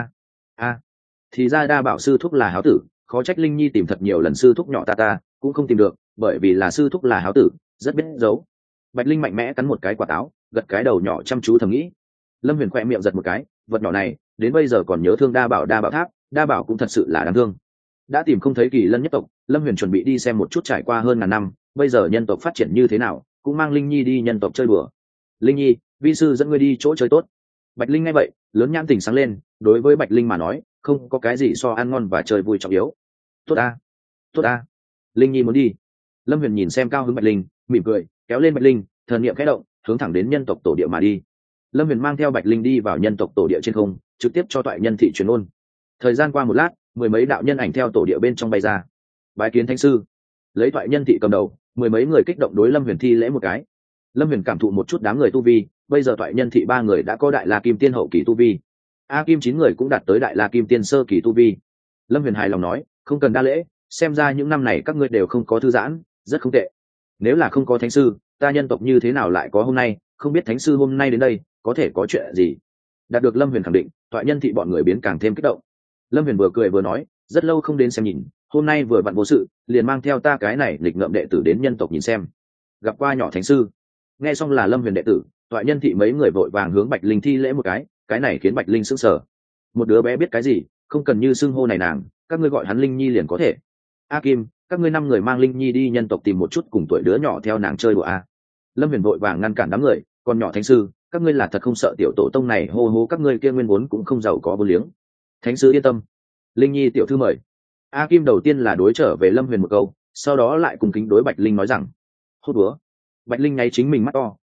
A, thì ra Đa Bảo sư thúc là Háo Tử, khó trách Linh Nhi tìm thật nhiều lần sư thúc nhỏ ta cũng không tìm được, bởi vì là sư thúc là Háo Tử, rất biết giấu. Bạch Linh mạnh mẽ cắn một cái quả táo, gật cái đầu nhỏ chăm chú thầm nghĩ. Lâm Huyền khoe miệng giật một cái, vật nhỏ này đến bây giờ còn nhớ thương Đa Bảo Tháp, Đa Bảo cũng thật sự là đáng thương. Đã tìm không thấy kỳ lân nhất tộc, Lâm Huyền chuẩn bị đi xem một chút trải qua hơn ngàn năm, bây giờ nhân tộc phát triển như thế nào, cũng mang Linh Nhi đi nhân tộc chơi đùa. Linh Nhi, vi sư dẫn ngươi đi chỗ chơi tốt. Bạch Linh nghe vậy, lớn nhãn tình sáng lên, đối với Bạch Linh mà nói, không có cái gì so ăn ngon và chơi vui trọng yếu. Tốt a, Linh Nhi muốn đi. Lâm Huyền nhìn xem cao hứng Bạch Linh, mỉm cười, kéo lên Bạch Linh, thần niệm khẽ động, hướng thẳng đến nhân tộc tổ địa mà đi. Lâm Huyền mang theo Bạch Linh đi vào nhân tộc tổ địa trên không, trực tiếp cho toại nhân thị truyền ôn. Thời gian qua một lát, mười mấy đạo nhân ảnh theo tổ địa bên trong bay ra. Bái kiến thánh sư. Lấy toại nhân thị cầm đầu, mười mấy người kích động đối Lâm Huyền thi lễ một cái. Lâm Huyền cảm thụ một chút đám người tu vi, bây giờ toại nhân thị ba người đã có đại la kim tiên hậu kỳ tu vi, a kim 9 người cũng đạt tới đại la kim tiên sơ kỳ tu vi. Lâm Huyền hài lòng nói, không cần đa lễ, xem ra những năm này các ngươi đều không có thư giãn, rất không tệ. Nếu là không có thánh sư, ta nhân tộc như thế nào lại có hôm nay, không biết thánh sư hôm nay đến đây có thể có chuyện gì. Đạt được Lâm Huyền khẳng định, toại nhân thị bọn người biến càng thêm kích động. Lâm Huyền vừa cười vừa nói, rất lâu không đến xem nhìn, hôm nay vừa vặn vô sự, liền mang theo ta cái này lịch ngợm đệ tử đến nhân tộc nhìn xem. Gặp qua nhỏ thánh sư. Nghe xong là Lâm Huyền đệ tử, toại nhân thị mấy người vội vàng hướng Bạch Linh thi lễ một cái này khiến Bạch Linh sững sờ. Một đứa bé biết cái gì, không cần như xưng hô này nàng, các ngươi gọi hắn Linh Nhi liền có thể. A Kim, các ngươi 5 người mang Linh Nhi đi nhân tộc tìm một chút cùng tuổi đứa nhỏ theo nàng chơi đùa a. Lâm Huyền vội vàng ngăn cản đám người, còn nhỏ thánh sư, các ngươi là thật không sợ tiểu tổ tông này hô hô các ngươi kia nguyên vốn cũng không giàu có vô liếng. Thánh sư yên tâm. Linh Nhi tiểu thư mời. A Kim đầu tiên là đối trở về Lâm Huyền một câu, sau đó lại cùng kính đối Bạch Linh nói rằng, hốt búa. Bạch Linh nháy chính mình mắt to,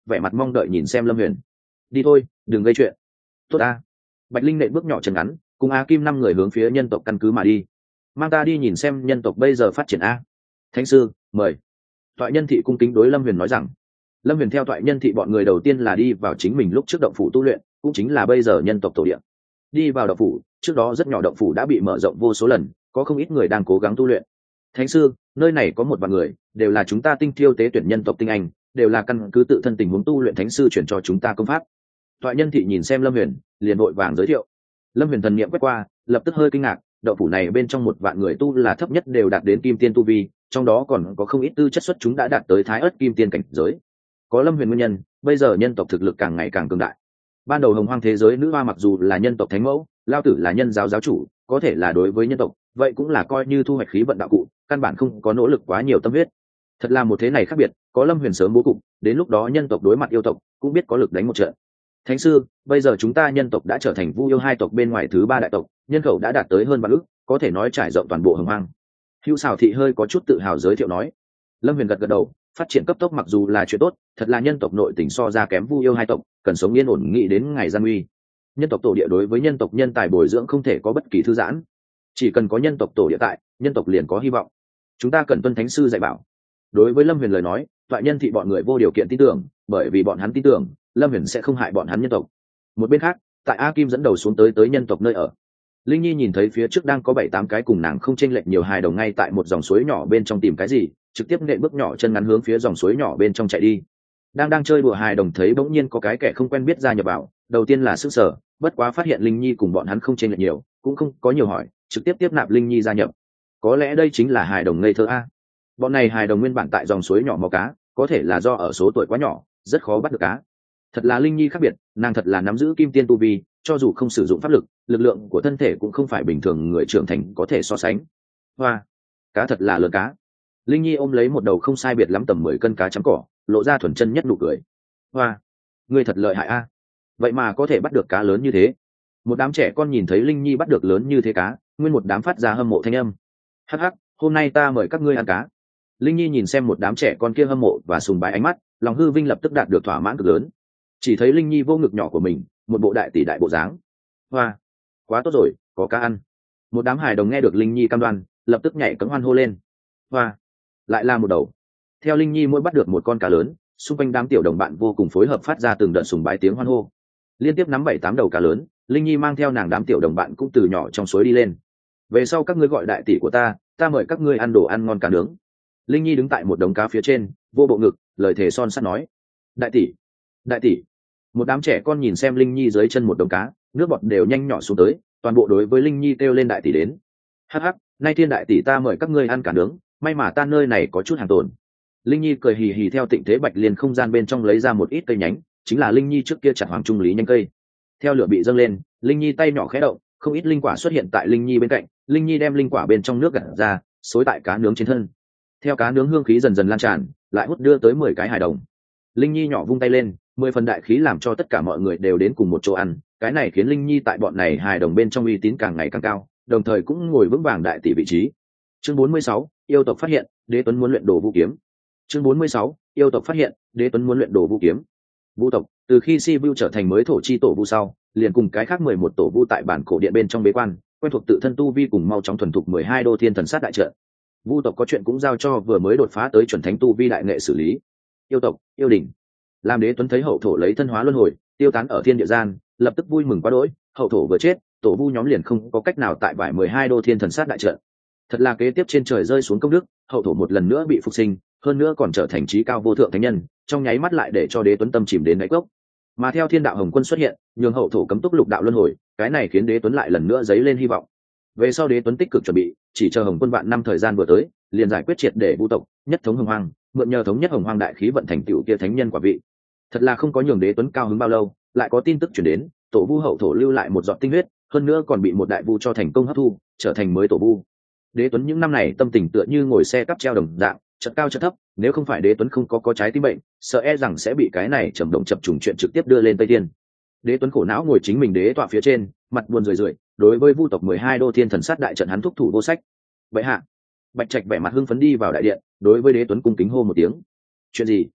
vẻ mặt mong đợi nhìn xem Lâm Huyền. Đi thôi, đừng gây chuyện. Tốt a. Bạch Linh nện bước nhỏ chân ngắn, cùng A Kim 5 người hướng phía nhân tộc căn cứ mà đi. Mang ta đi nhìn xem nhân tộc bây giờ phát triển a. Thánh sư, mời. Toại Nhân Thị cung kính đối Lâm Huyền nói rằng. Lâm Huyền theo Toại Nhân Thị bọn người đầu tiên là đi vào chính mình lúc trước động phủ tu luyện, cũng chính là bây giờ nhân tộc tổ địa. Đi vào động phủ, trước đó rất nhỏ động phủ đã bị mở rộng vô số lần, có không ít người đang cố gắng tu luyện. Thánh sư, nơi này có một vài người, đều là chúng ta tinh thiêu tế tuyển nhân tộc tinh anh, đều là căn cứ tự thân tình huống tu luyện thánh sư chuyển cho chúng ta công pháp. Toại Nhân Thị nhìn xem Lâm Huyền, liền vội vàng giới thiệu. Lâm Huyền thần niệm quét qua, lập tức hơi kinh ngạc, động phủ này bên trong 1 vạn người tu là thấp nhất đều đạt đến kim tiên tu vi, trong đó còn có không ít tư chất xuất chúng đã đạt tới thái ớt kim tiên cảnh giới. Có Lâm Huyền nguyên nhân, bây giờ nhân tộc thực lực càng ngày càng cường đại. Ban đầu hồng hoang thế giới nữ hoa mặc dù là nhân tộc thánh mẫu, lao tử là nhân giáo giáo chủ, có thể là đối với nhân tộc, vậy cũng là coi như thu hoạch khí vận đạo cụ, căn bản không có nỗ lực quá nhiều tâm huyết. Thật là một thế này khác biệt, có Lâm Huyền sớm bố cục, đến lúc đó nhân tộc đối mặt yêu tộc, cũng biết có lực đánh một trận. Thánh sư, bây giờ chúng ta nhân tộc đã trở thành Vu Yêu 2 tộc bên ngoài thứ 3 đại tộc, nhân khẩu đã đạt tới hơn 3 ức, có thể nói trải rộng toàn bộ hồng hoang. Hữu Sào Thị hơi có chút tự hào giới thiệu nói. Lâm Huyền gật gật đầu, phát triển cấp tốc mặc dù là chuyện tốt, thật là nhân tộc nội tình so ra kém Vu Yêu 2 tộc, cần sống yên ổn nghĩ đến ngày gian nguy. Nhân tộc tổ địa đối với nhân tộc nhân tài bồi dưỡng không thể có bất kỳ thư giãn, chỉ cần có nhân tộc tổ địa tại, nhân tộc liền có hy vọng. Chúng ta cần tuân thánh sư dạy bảo. Đối với Lâm Huyền lời nói, Toại Nhân Thị bọn người vô điều kiện tin tưởng, bởi vì bọn hắn tin tưởng Lâm Huyền sẽ không hại bọn hắn nhân tộc. Một bên khác, tại A Kim dẫn đầu xuống tới nhân tộc nơi ở, Linh Nhi nhìn thấy phía trước đang có 7-8 cái cùng nàng không chênh lệch nhiều hài đồng ngay tại một dòng suối nhỏ bên trong tìm cái gì, trực tiếp nện bước nhỏ chân ngắn hướng phía dòng suối nhỏ bên trong chạy đi. Đang chơi đùa hài đồng thấy bỗng nhiên có cái kẻ không quen biết ra nhập vào, đầu tiên là sửng sở, bất quá phát hiện Linh Nhi cùng bọn hắn không chênh lệch nhiều, cũng không có nhiều hỏi, trực tiếp tiếp nạp Linh Nhi gia nhập. Có lẽ đây chính là hài đồng ngây thơ a. Bọn này hài đồng nguyên bản tại dòng suối nhỏ mò cá, có thể là do ở số tuổi quá nhỏ, rất khó bắt được cá. Thật là Linh Nhi khác biệt, nàng thật là nắm giữ kim tiên tu vi, cho dù không sử dụng pháp lực, lực lượng của thân thể cũng không phải bình thường người trưởng thành có thể so sánh. Hoa, cá thật là lớn cá. Linh Nhi ôm lấy một đầu không sai biệt lắm tầm 10 cân cá chấm cỏ, lộ ra thuần chân nhất nụ cười. Hoa, ngươi thật lợi hại a. Vậy mà có thể bắt được cá lớn như thế. Một đám trẻ con nhìn thấy Linh Nhi bắt được lớn như thế cá, nguyên một đám phát ra hâm mộ thanh âm. Hắc hắc, hôm nay ta mời các ngươi ăn cá. Linh Nhi nhìn xem một đám trẻ con kia hâm mộ và sùng bái ánh mắt, lòng hư vinh lập tức đạt được thỏa mãn cực lớn. Chỉ thấy Linh Nhi vô ngực nhỏ của mình, một bộ đại tỷ đại bộ dáng. Hoa, quá tốt rồi, có cá ăn. Một đám hài đồng nghe được Linh Nhi cam đoan, lập tức nhảy cẫng hoan hô lên. Hoa, lại là một đầu. Theo Linh Nhi mỗi bắt được một con cá lớn, xung quanh đám tiểu đồng bạn vô cùng phối hợp phát ra từng đợt sùng bái tiếng hoan hô. Liên tiếp nắm 7-8 đầu cá lớn, Linh Nhi mang theo nàng đám tiểu đồng bạn cũng từ nhỏ trong suối đi lên. Về sau các ngươi gọi đại tỷ của ta mời các ngươi ăn đồ ăn ngon cá nướng. Linh Nhi đứng tại một đống cá phía trên, vô bộ ngực, lời thề son sắt nói. Đại tỷ, đại tỷ. Một đám trẻ con nhìn xem Linh Nhi dưới chân một đống cá, nước bọt đều nhanh nhỏ xuống tới, toàn bộ đối với Linh Nhi kêu lên đại tỷ đến. Hắc hắc, nay thiên đại tỷ ta mời các ngươi ăn cá nướng, may mà ta nơi này có chút hàng tồn. Linh Nhi cười hì hì theo Tịnh Thế Bạch Liên không gian bên trong lấy ra một ít cây nhánh, chính là Linh Nhi trước kia chặt hoàng trung lý nhanh cây. Theo lửa bị dâng lên, Linh Nhi tay nhỏ khẽ động, không ít linh quả xuất hiện tại Linh Nhi bên cạnh, Linh Nhi đem linh quả bên trong nước gặt ra, xối tại cá nướng trên thân. Theo cá nướng hương khí dần dần lan tràn, lại hút đưa tới 10 cái hài đồng. Linh Nhi nhỏ vung tay lên, 10 phần đại khí làm cho tất cả mọi người đều đến cùng một chỗ ăn, cái này khiến Linh Nhi tại bọn này hài đồng bên trong uy tín càng ngày càng cao, đồng thời cũng ngồi vững vàng đại tỷ vị trí. Chương 46, yêu tộc phát hiện, Đế Tuấn muốn luyện đồ vũ kiếm. Chương 46, yêu tộc phát hiện, Đế Tuấn muốn luyện đồ vũ kiếm. Vu tộc, từ khi Si Vu trở thành mới thổ chi tổ vu sau, liền cùng cái khác 11 tổ vu tại bản cổ điện bên trong bế quan, quen thuộc tự thân tu vi cùng mau chóng thuần thục 12 đô thiên thần sát đại trận. Vu tộc có chuyện cũng giao cho vừa mới đột phá tới chuẩn thánh tu vi đại nghệ xử lý. Yêu tộc, yêu đỉnh. Làm Đế Tuấn thấy hậu thổ lấy thân hóa luân hồi, tiêu tán ở thiên địa gian, lập tức vui mừng quá đỗi, hậu thổ vừa chết, tổ vu nhóm liền không có cách nào tại vải 12 đô thiên thần sát đại trận. Thật là kế tiếp trên trời rơi xuống công đức, hậu thổ một lần nữa bị phục sinh, hơn nữa còn trở thành trí cao vô thượng thánh nhân, trong nháy mắt lại để cho Đế Tuấn tâm chìm đến đáy cốc. Mà theo thiên đạo hồng quân xuất hiện, nhường hậu thổ cấm túc lục đạo luân hồi, cái này khiến Đế Tuấn lại lần nữa dấy lên hy vọng. Về sau Đế Tuấn tích cực chuẩn bị, chỉ chờ hồng quân vạn năm thời gian vừa tới, liền giải quyết triệt để Vu tộc, nhất thống hồng hoang, mượn nhờ thống nhất hồng hoang đại khí vận thành tựu kia thánh nhân quả vị. Thật là không có nhường Đế Tuấn cao hứng bao lâu, lại có tin tức truyền đến, tổ vu hậu thổ lưu lại một giọt tinh huyết, hơn nữa còn bị một đại vu cho thành công hấp thu, trở thành mới tổ vu. Đế Tuấn những năm này tâm tình tựa như ngồi xe cắp treo đồng dạng, chợt cao chợt thấp, nếu không phải Đế Tuấn không có trái tim bệnh, sợ e rằng sẽ bị cái này trầm động chập trùng chuyện trực tiếp đưa lên Tây Tiên. Đế Tuấn khổ não ngồi chính mình đế tọa phía trên, mặt buồn rười rượi, đối với Vu tộc 12 đô thiên thần sát đại trận hắn thúc thủ vô sách. Vậy hạ, Bạch Trạch vẻ mặt hưng phấn đi vào đại điện, đối với Đế Tuấn cung kính hô một tiếng. Chuyện gì?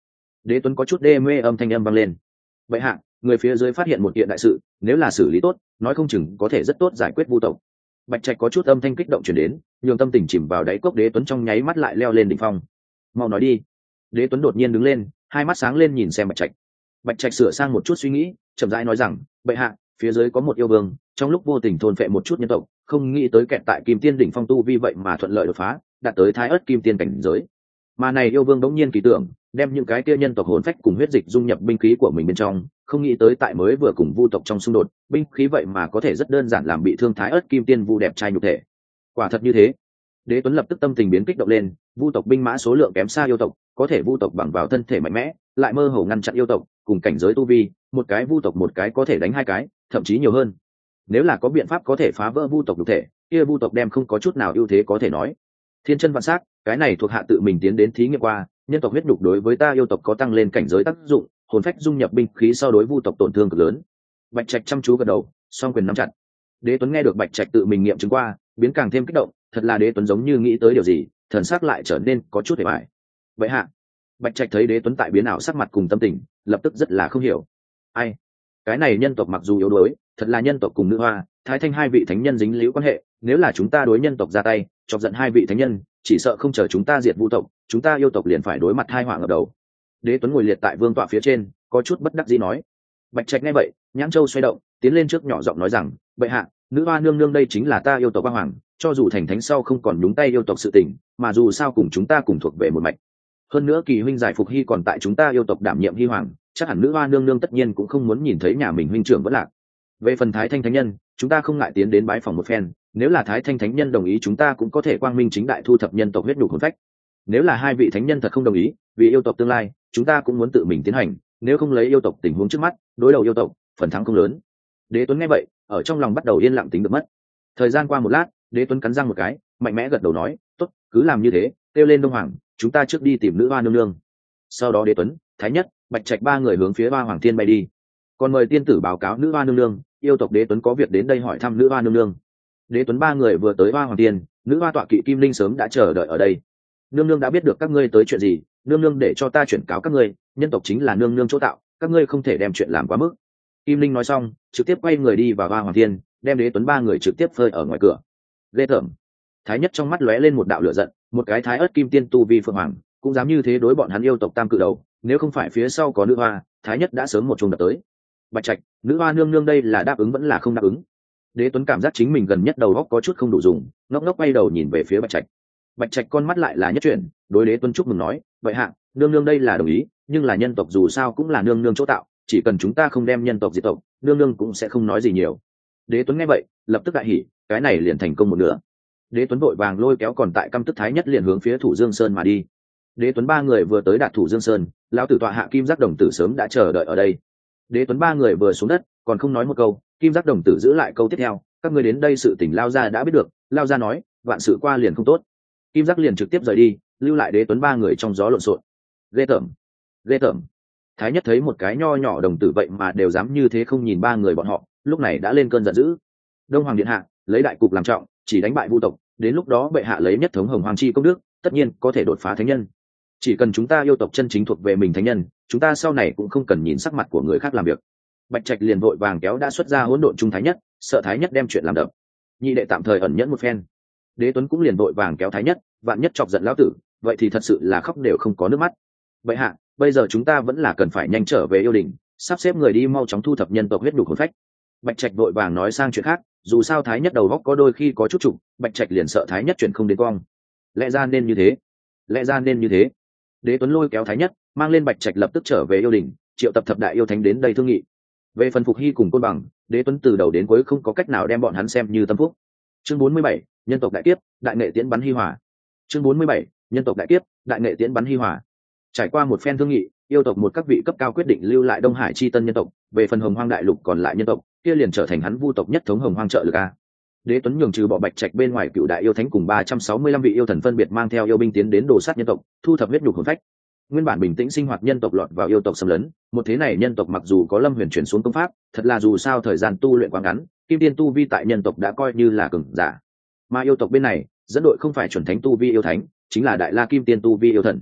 Đế Tuấn có chút đê mê âm thanh âm vang lên. Vậy hạ, người phía dưới phát hiện một kiện đại sự, nếu là xử lý tốt nói không chừng có thể rất tốt giải quyết vu tộc. Bạch Trạch có chút âm thanh kích động chuyển đến, nhường tâm tình chìm vào đáy cốc Đế Tuấn trong nháy mắt lại leo lên đỉnh phong. Mau nói đi. Đế Tuấn đột nhiên đứng lên, hai mắt sáng lên nhìn xem Bạch Trạch. Bạch Trạch sửa sang một chút suy nghĩ, chậm rãi nói rằng, bệ hạ, phía dưới có một yêu vương, trong lúc vô tình thôn phệ một chút nhân tộc, không nghĩ tới kẹt tại Kim Tiên đỉnh phong tu vì vậy mà thuận lợi đột phá, đạt tới Thái Ức Kim Tiên cảnh giới. Mà này yêu vương đống nhiên kỳ tưởng, đem những cái kia nhân tộc hồn phách cùng huyết dịch dung nhập binh khí của mình bên trong, không nghĩ tới tại mới vừa cùng vu tộc trong xung đột, binh khí vậy mà có thể rất đơn giản làm bị thương Thái Ức Kim Tiên vu đẹp trai nhục thể. Quả thật như thế. Đế Tuấn lập tức tâm tình biến kích động lên, vu tộc binh mã số lượng kém xa yêu tộc, có thể vu tộc bằng vào thân thể mạnh mẽ, lại mơ hồ ngăn chặn yêu tộc, cùng cảnh giới tu vi, một cái vu tộc một cái có thể đánh hai cái, thậm chí nhiều hơn. Nếu là có biện pháp có thể phá vỡ vu tộc nhục thể, kia vu tộc đem không có chút nào ưu thế có thể nói. Thiên chân vạn sắc, cái này thuộc hạ tự mình tiến đến thí nghiệm qua, nhân tộc huyết nhục đối với ta yêu tộc có tăng lên cảnh giới tác dụng, hồn phách dung nhập binh khí sau đối vu tộc tổn thương cực lớn. Bạch Trạch chăm chú gật đầu, song quyền nắm chặt. Đế Tuấn nghe được Bạch Trạch tự mình nghiệm chứng qua, biến càng thêm kích động, thật là Đế Tuấn giống như nghĩ tới điều gì, thần sắc lại trở nên có chút hề bại. Vậy hạ, Bạch Trạch thấy Đế Tuấn tại biến ảo sắc mặt cùng tâm tình, lập tức rất là không hiểu. Ai? Cái này nhân tộc mặc dù yếu đuối, thật là nhân tộc cùng nữ hoa, Thái Thanh hai vị thánh nhân dính líu quan hệ, nếu là chúng ta đối nhân tộc ra tay, chọc giận hai vị thánh nhân, chỉ sợ không chờ chúng ta diệt vu tộc, chúng ta yêu tộc liền phải đối mặt tai họa ngập đầu. Đế Tuấn ngồi liệt tại vương tọa phía trên, có chút bất đắc dĩ nói. Bạch Trạch nghe vậy, nhãn châu xoay động, tiến lên trước nhỏ giọng nói rằng, bệ hạ, nữ hoa nương nương đây chính là ta yêu tộc quang hoàng, cho dù thành thánh sau không còn nhúng tay yêu tộc sự tình, mà dù sao cùng chúng ta cùng thuộc về một mạch. Hơn nữa kỳ huynh giải phục hy còn tại chúng ta yêu tộc đảm nhiệm hy hoàng, chắc hẳn nữ hoa nương nương tất nhiên cũng không muốn nhìn thấy nhà mình huynh trưởng vẫn lạc. Về phần Thái Thanh thánh nhân, chúng ta không ngại tiến đến bái phòng một phen, nếu là Thái Thanh thánh nhân đồng ý chúng ta cũng có thể quang minh chính đại thu thập nhân tộc huyết nhục hồn phách. Nếu là hai vị thánh nhân thật không đồng ý, vì yêu tộc tương lai, chúng ta cũng muốn tự mình tiến hành, nếu không lấy yêu tộc tình huống trước mắt, đối đầu yêu tộc, phần thắng không lớn. Đế Tuấn nghe vậy, ở trong lòng bắt đầu yên lặng tính được mất. Thời gian qua một lát, Đế Tuấn cắn răng một cái, mạnh mẽ gật đầu nói, tốt, cứ làm như thế, kêu lên Đông Hoàng, chúng ta trước đi tìm nữ hoa nương nương. Sau đó Đế Tuấn, Thái Nhất, Bạch Trạch ba người hướng phía Hoa Hoàng Thiên bay đi. Còn mời tiên tử báo cáo nữ hoa nương nương, yêu tộc Đế Tuấn có việc đến đây hỏi thăm nữ hoa nương nương. Đế Tuấn ba người vừa tới Hoa Hoàng Thiên, nữ hoa tọa kỵ Kim Linh sớm đã chờ đợi ở đây. Nương nương đã biết được các ngươi tới chuyện gì, nương nương để cho ta chuyển cáo các ngươi, nhân tộc chính là nương nương chỗ tạo, các ngươi không thể đem chuyện làm quá mức. Kim Linh nói xong, trực tiếp quay người đi vào Hoa Hoàng Thiên, đem Đế Tuấn ba người trực tiếp phơi ở ngoài cửa. Ghê tởm. Thái Nhất trong mắt lóe lên một đạo lửa giận, một cái Thái Ức Kim Tiên tu vi phượng hoàng, cũng dám như thế đối bọn hắn yêu tộc tam cự đầu, nếu không phải phía sau có nữ hoa, Thái Nhất đã sớm một chuông đập tới. Bạch Trạch, nữ hoa nương nương đây là đáp ứng vẫn là không đáp ứng? Đế Tuấn cảm giác chính mình gần nhất đầu óc có chút không đủ dùng, ngốc ngốc quay đầu nhìn về phía Bạch Trạch. Bạch Trạch con mắt lại là nhất chuyển, đối Đế Tuấn chúc mừng nói, vậy hạ, nương nương đây là đồng ý, nhưng là nhân tộc dù sao cũng là nương nương chỗ tạo, chỉ cần chúng ta không đem nhân tộc diệt tộc, nương nương cũng sẽ không nói gì nhiều. Đế Tuấn nghe vậy, lập tức đại hỉ, cái này liền thành công một nửa. Đế Tuấn vội vàng lôi kéo còn tại căm tức Thái Nhất liền hướng phía Thủ Dương Sơn mà đi. Đế Tuấn ba người vừa tới đạt Thủ Dương Sơn, lão tử tọa hạ Kim Giác đồng tử sớm đã chờ đợi ở đây. Đế Tuấn ba người vừa xuống đất, còn không nói một câu, Kim Giác đồng tử giữ lại câu tiếp theo, các ngươi đến đây sự tình lao gia đã biết được, lao gia nói, vạn sự qua liền không tốt. Kim Giác liền trực tiếp rời đi, lưu lại Đế Tuấn ba người trong gió lộn xộn. Ghê tởm, ghê tởm. Thái Nhất thấy một cái nho nhỏ đồng tử vậy mà đều dám như thế không nhìn ba người bọn họ, lúc này đã lên cơn giận dữ. Đông Hoàng điện hạ, lấy đại cục làm trọng, chỉ đánh bại vu tộc, đến lúc đó bệ hạ lấy nhất thống Hồng Hoàng chi công đức, tất nhiên có thể đột phá thánh nhân. Chỉ cần chúng ta yêu tộc chân chính thuộc về mình thánh nhân, chúng ta sau này cũng không cần nhìn sắc mặt của người khác làm việc. Bạch Trạch liền vội vàng kéo đã xuất ra hỗn độn trung Thái Nhất, sợ Thái Nhất đem chuyện làm đập. Nhị đệ tạm thời ẩn nhẫn một phen. Đế Tuấn cũng liền vội vàng kéo Thái Nhất, vạn nhất chọc giận lão tử, vậy thì thật sự là khóc đều không có nước mắt. Bệ hạ, bây giờ chúng ta vẫn là cần phải nhanh trở về yêu đình, sắp xếp người đi mau chóng thu thập nhân tộc huyết nhục hồn phách. Bạch Trạch vội vàng nói sang chuyện khác, dù sao Thái Nhất đầu góc có đôi khi có chút trục, Bạch Trạch liền sợ Thái Nhất chuyển không đến cong. Lẽ ra nên như thế, lẽ ra nên như thế. Đế Tuấn lôi kéo Thái Nhất, mang lên Bạch Trạch lập tức trở về yêu đình, triệu tập thập đại yêu thánh đến đây thương nghị. Về phần Phục Hy cùng Côn Bằng, Đế Tuấn từ đầu đến cuối không có cách nào đem bọn hắn xem như tâm phúc. Chương 47, nhân tộc đại kiếp, đại nghệ tiễn bắn hy hỏa. Chương 47, nhân tộc đại kiếp, đại nghệ tiễn bắn hy hỏa. Trải qua một phen thương nghị, yêu tộc một các vị cấp cao quyết định lưu lại Đông Hải chi tân nhân tộc, về phần Hồng Hoang đại lục còn lại nhân tộc, kia liền trở thành hắn vu tộc nhất thống Hồng Hoang trợ lực a. Đế Tuấn nhường trừ bỏ Bạch Trạch bên ngoài cựu đại yêu thánh cùng 365 vị yêu thần phân biệt mang theo yêu binh tiến đến đồ sát nhân tộc, thu thập huyết nhục hồn phách. Nguyên bản bình tĩnh sinh hoạt nhân tộc lọt vào yêu tộc xâm lấn, một thế này nhân tộc mặc dù có Lâm Huyền chuyển xuống công pháp, thật là dù sao thời gian tu luyện quá ngắn, kim tiên tu vi tại nhân tộc đã coi như là cường giả. Mà yêu tộc bên này, dẫn đội không phải chuẩn thánh tu vi yêu thánh, chính là đại la kim tiên tu vi yêu thần.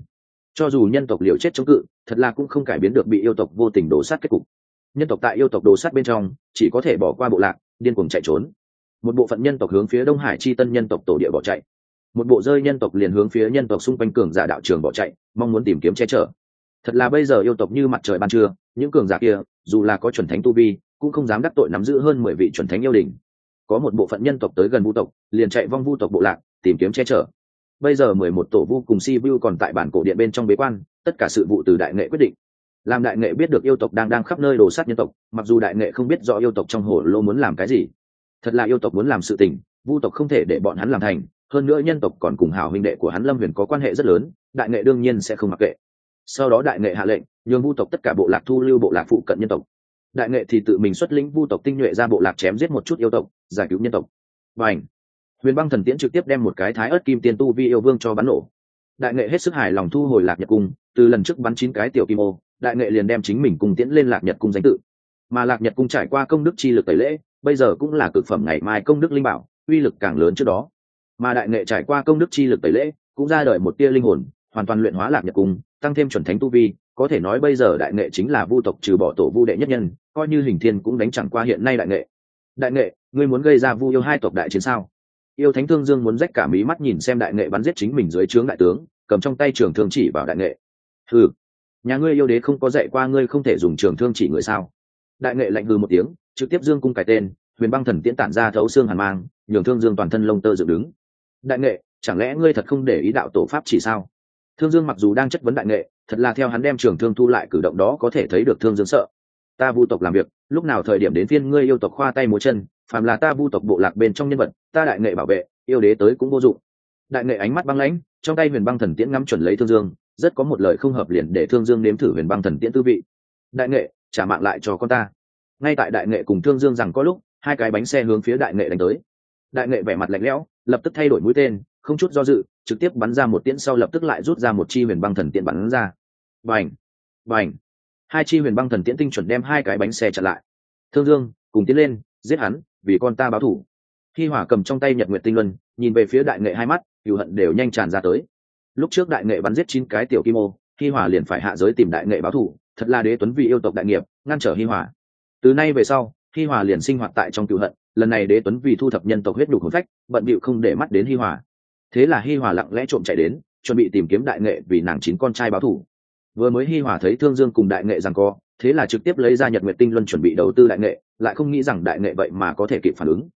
Cho dù nhân tộc liều chết chống cự, thật là cũng không cải biến được bị yêu tộc vô tình đổ sát kết cục. Nhân tộc tại yêu tộc đổ sát bên trong chỉ có thể bỏ qua bộ lạc, điên cuồng chạy trốn. Một bộ phận nhân tộc hướng phía Đông Hải chi tân nhân tộc tổ địa bỏ chạy, một bộ rơi nhân tộc liền hướng phía nhân tộc xung quanh cường giả đạo trường bỏ chạy, mong muốn tìm kiếm che chở. Thật là bây giờ yêu tộc như mặt trời ban trưa, những cường giả kia dù là có chuẩn thánh tu vi cũng không dám đắc tội nắm giữ hơn 10 vị chuẩn thánh yêu đình. Có một bộ phận nhân tộc tới gần vu tộc liền chạy vong vu tộc bộ lạc tìm kiếm che chở. Bây giờ 11 tổ vu cùng si vu còn tại bản cổ điện bên trong bế quan, tất cả sự vụ từ đại nghệ quyết định. Làm đại nghệ biết được yêu tộc đang khắp nơi đồ sát nhân tộc, mặc dù đại nghệ không biết rõ yêu tộc trong hồ lô muốn làm cái gì, thật là yêu tộc muốn làm sự tình, vu tộc không thể để bọn hắn làm thành. Hơn nữa nhân tộc còn cùng hảo huynh đệ của hắn Lâm Huyền có quan hệ rất lớn, đại nghệ đương nhiên sẽ không mặc kệ. Sau đó đại nghệ hạ lệnh nhường vu tộc tất cả bộ lạc thu lưu bộ lạc phụ cận nhân tộc. Đại nghệ thì tự mình xuất lĩnh vu tộc tinh nhuệ ra bộ lạc chém giết một chút yêu tộc, giải cứu nhân tộc. Và ảnh Huyền Băng Thần Tiễn trực tiếp đem một cái thái ớt kim tiên tu vi yêu vương cho bắn nổ. Đại nghệ hết sức hài lòng thu hồi Lạc Nhật cung, từ lần trước bắn 9 cái tiểu kim ô, đại nghệ liền đem chính mình cùng tiễn lên Lạc Nhật cung danh tự. Mà Lạc Nhật cung trải qua công đức chi lực tẩy lễ, bây giờ cũng là cực phẩm ngày mai công đức linh bảo, uy lực càng lớn trước đó. Mà đại nghệ trải qua công đức chi lực tẩy lễ, cũng ra đời một tia linh hồn, hoàn toàn luyện hóa Lạc Nhật cung, tăng thêm chuẩn thánh tu vi, có thể nói bây giờ đại nghệ chính là vu tộc trừ bỏ tổ vu đệ nhất nhân, coi như hình thiên cũng đánh chẳng qua hiện nay đại nghệ. Đại nghệ, ngươi muốn gây ra vu yêu hai tộc đại chiến sao? Yêu thánh Thương Dương muốn rách cả mí mắt nhìn xem đại nghệ bắn giết chính mình dưới trướng đại tướng, cầm trong tay trường thương chỉ vào đại nghệ. Hừ, nhà ngươi yêu đế không có dạy qua ngươi không thể dùng trường thương chỉ người sao? Đại nghệ lạnh hừ một tiếng, trực tiếp dương cung cài tên, Huyền Băng Thần Tiễn tản ra thấu xương hàn mang, nhường Thương Dương toàn thân lông tơ dựng đứng. Đại nghệ, chẳng lẽ ngươi thật không để ý đạo tổ pháp chỉ sao? Thương Dương mặc dù đang chất vấn đại nghệ, thật là theo hắn đem trường thương thu lại cử động đó có thể thấy được Thương Dương sợ. Ta vu tộc làm việc, lúc nào thời điểm đến phiên ngươi yêu tộc khoa tay múa chân, phàm là ta vu tộc bộ lạc bên trong nhân vật, ta đại nghệ bảo vệ, yêu đế tới cũng vô dụng. Đại nghệ ánh mắt băng lãnh, trong tay Huyền Băng Thần Tiễn ngắm chuẩn lấy Thương Dương, rất có một lời không hợp liền để Thương Dương nếm thử Huyền Băng Thần Tiễn tư vị. Đại nghệ, trả mạng lại cho con ta. Ngay tại đại nghệ cùng Thương Dương rằng có lúc, hai cái bánh xe hướng phía đại nghệ đánh tới. Đại nghệ vẻ mặt lạnh lẽo, lập tức thay đổi mũi tên, không chút do dự, trực tiếp bắn ra một tiễn sau lập tức lại rút ra một chi Huyền Băng Thần Tiễn bắn ra. Bành, bành, hai chi Huyền Băng Thần Tiễn tinh chuẩn đem hai cái bánh xe chặn lại. Thương Dương, cùng tiến lên, giết hắn, vì con ta báo thù. Hi Hỏa cầm trong tay Nhật Nguyệt Tinh Luân, nhìn về phía đại nghệ hai mắt, cừu hận đều nhanh tràn ra tới. Lúc trước đại nghệ bắn giết 9 cái tiểu kim ô, Hi Hỏa liền phải hạ giới tìm đại nghệ báo thù, thật là đế tuấn vì yêu tộc đại nghiệp, ngăn trở Hi Hỏa. Từ nay về sau, Hi Hỏa liền sinh hoạt tại trong cừu hận, lần này đế tuấn vì thu thập nhân tộc huyết nhục hồn phách, bận bịu không để mắt đến Hi Hỏa. Thế là Hi Hỏa lặng lẽ trộm chạy đến, chuẩn bị tìm kiếm đại nghệ vì nàng 9 con trai báo thù. Vừa mới Hi Hỏa thấy Thương Dương cùng đại nghệ giằng co, thế là trực tiếp lấy ra Nhật Nguyệt Tinh Luân chuẩn bị đầu tư đại nghệ, lại không nghĩ rằng đại nghệ vậy mà có thể kịp phản ứng.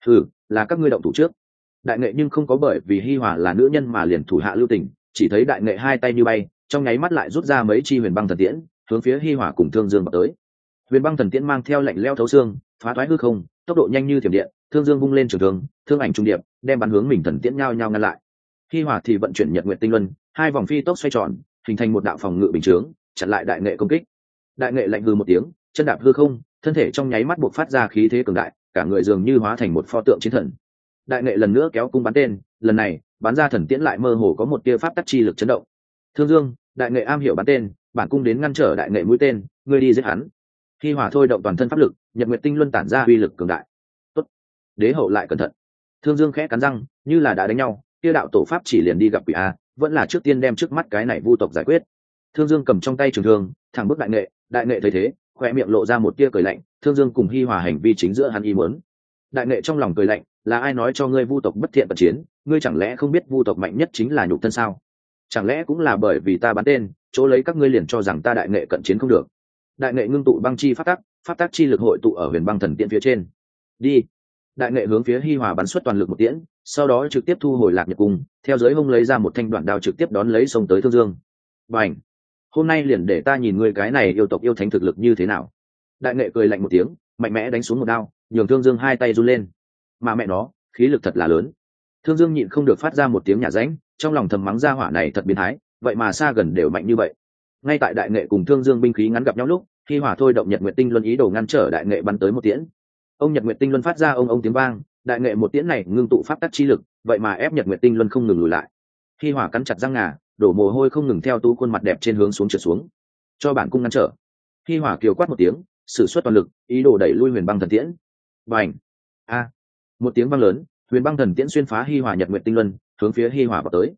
Là các ngươi động thủ trước. Đại nghệ nhưng không có bởi vì Hi Hỏa là nữ nhân mà liền thủ hạ lưu tình, chỉ thấy đại nghệ hai tay như bay, trong nháy mắt lại rút ra mấy chi Huyền Băng Thần Tiễn, hướng phía Hi Hỏa cùng Thương Dương vào tới. Huyền Băng Thần Tiễn mang theo lạnh lẽo thấu xương, phá toái hư không, tốc độ nhanh như thiểm điện, Thương Dương vung lên trường thương, thương ảnh trung điệp, đem bắn hướng mình thần tiễn nhao nhao ngăn lại. Hi Hỏa thì vận chuyển Nhật Nguyệt Tinh Luân, hai vòng phi tốc xoay tròn, hình thành một đạo phòng ngự bình chướng, chặn lại đại nghệ công kích. Đại nghệ lạnh hừ một tiếng, chân đạp hư không, thân thể trong nháy mắt bộc phát ra khí thế cường đại, cả người dường như hóa thành một pho tượng chiến thần. Đại nghệ lần nữa kéo cung bắn tên, lần này bắn ra thần tiễn lại mơ hồ có một tia pháp tắc chi lực chấn động. Thương Dương, đại nghệ am hiểu bắn tên, bản cung đến ngăn trở đại nghệ mũi tên, ngươi đi giết hắn. Hi Hỏa thôi động toàn thân pháp lực, Nhật Nguyệt Tinh Luân tản ra uy lực cường đại. Tốt, đế hậu lại cẩn thận. Thương Dương khẽ cắn răng, như là đã đánh nhau, kia đạo tổ pháp chỉ liền đi gặp quỷ a, vẫn là trước tiên đem trước mắt cái này vu tộc giải quyết. Thương Dương cầm trong tay trường thương, thẳng bước đại nghệ thấy thế, khoe miệng lộ ra một tia cười lạnh. Thương Dương cùng Hi Hỏa hành vi chính giữa hắn ý muốn. Đại nghệ trong lòng cười lạnh, là ai nói cho ngươi vu tộc bất thiện cận chiến, ngươi chẳng lẽ không biết vu tộc mạnh nhất chính là nhục thân sao? Chẳng lẽ cũng là bởi vì ta bắn tên, chỗ lấy các ngươi liền cho rằng ta đại nghệ cận chiến không được? Đại nghệ ngưng tụ băng chi pháp tắc chi lực hội tụ ở Huyền Băng Thần Tiễn phía trên. Đi. Đại nghệ hướng phía Hi Hỏa bắn xuất toàn lực một tiễn, sau đó trực tiếp thu hồi Lạc Nhật cung, theo dưới hông lấy ra một thanh đoạn đao trực tiếp đón lấy xông tới Thương Dương. Bành! Hôm nay liền để ta nhìn ngươi cái này yêu tộc yêu thánh thực lực như thế nào. Đại nghệ cười lạnh một tiếng, mạnh mẽ đánh xuống một đao, nhường Thương Dương hai tay run lên. Mà mẹ nó, khí lực thật là lớn. Thương Dương nhịn không được phát ra một tiếng nhả ránh, trong lòng thầm mắng ra hỏa này thật biến thái, vậy mà xa gần đều mạnh như vậy. Ngay tại đại nghệ cùng Thương Dương binh khí ngắn gặp nhau lúc, Hi Hỏa thôi động Nhật Nguyệt Tinh Luân ý đồ ngăn trở đại nghệ bắn tới một tiễn. Ông Nhật Nguyệt Tinh Luân phát ra ông tiếng vang, đại nghệ một tiễn này ngưng tụ pháp tắc chi lực, vậy mà ép Nhật Nguyệt Tinh Luân không ngừng lùi lại. Hi Hỏa cắn chặt răng ngà, đổ mồ hôi không ngừng theo tú khuôn mặt đẹp trên hướng xuống trượt xuống. Cho bản cung ngăn trở. Hi Hỏa kiều quát một tiếng, sử xuất toàn lực, ý đồ đẩy lui Huyền Băng Thần Tiễn. Bành! A! Một tiếng vang lớn, Huyền Băng Thần Tiễn xuyên phá Hi Hỏa Nhật Nguyệt Tinh Luân, hướng phía Hi Hỏa vào tới.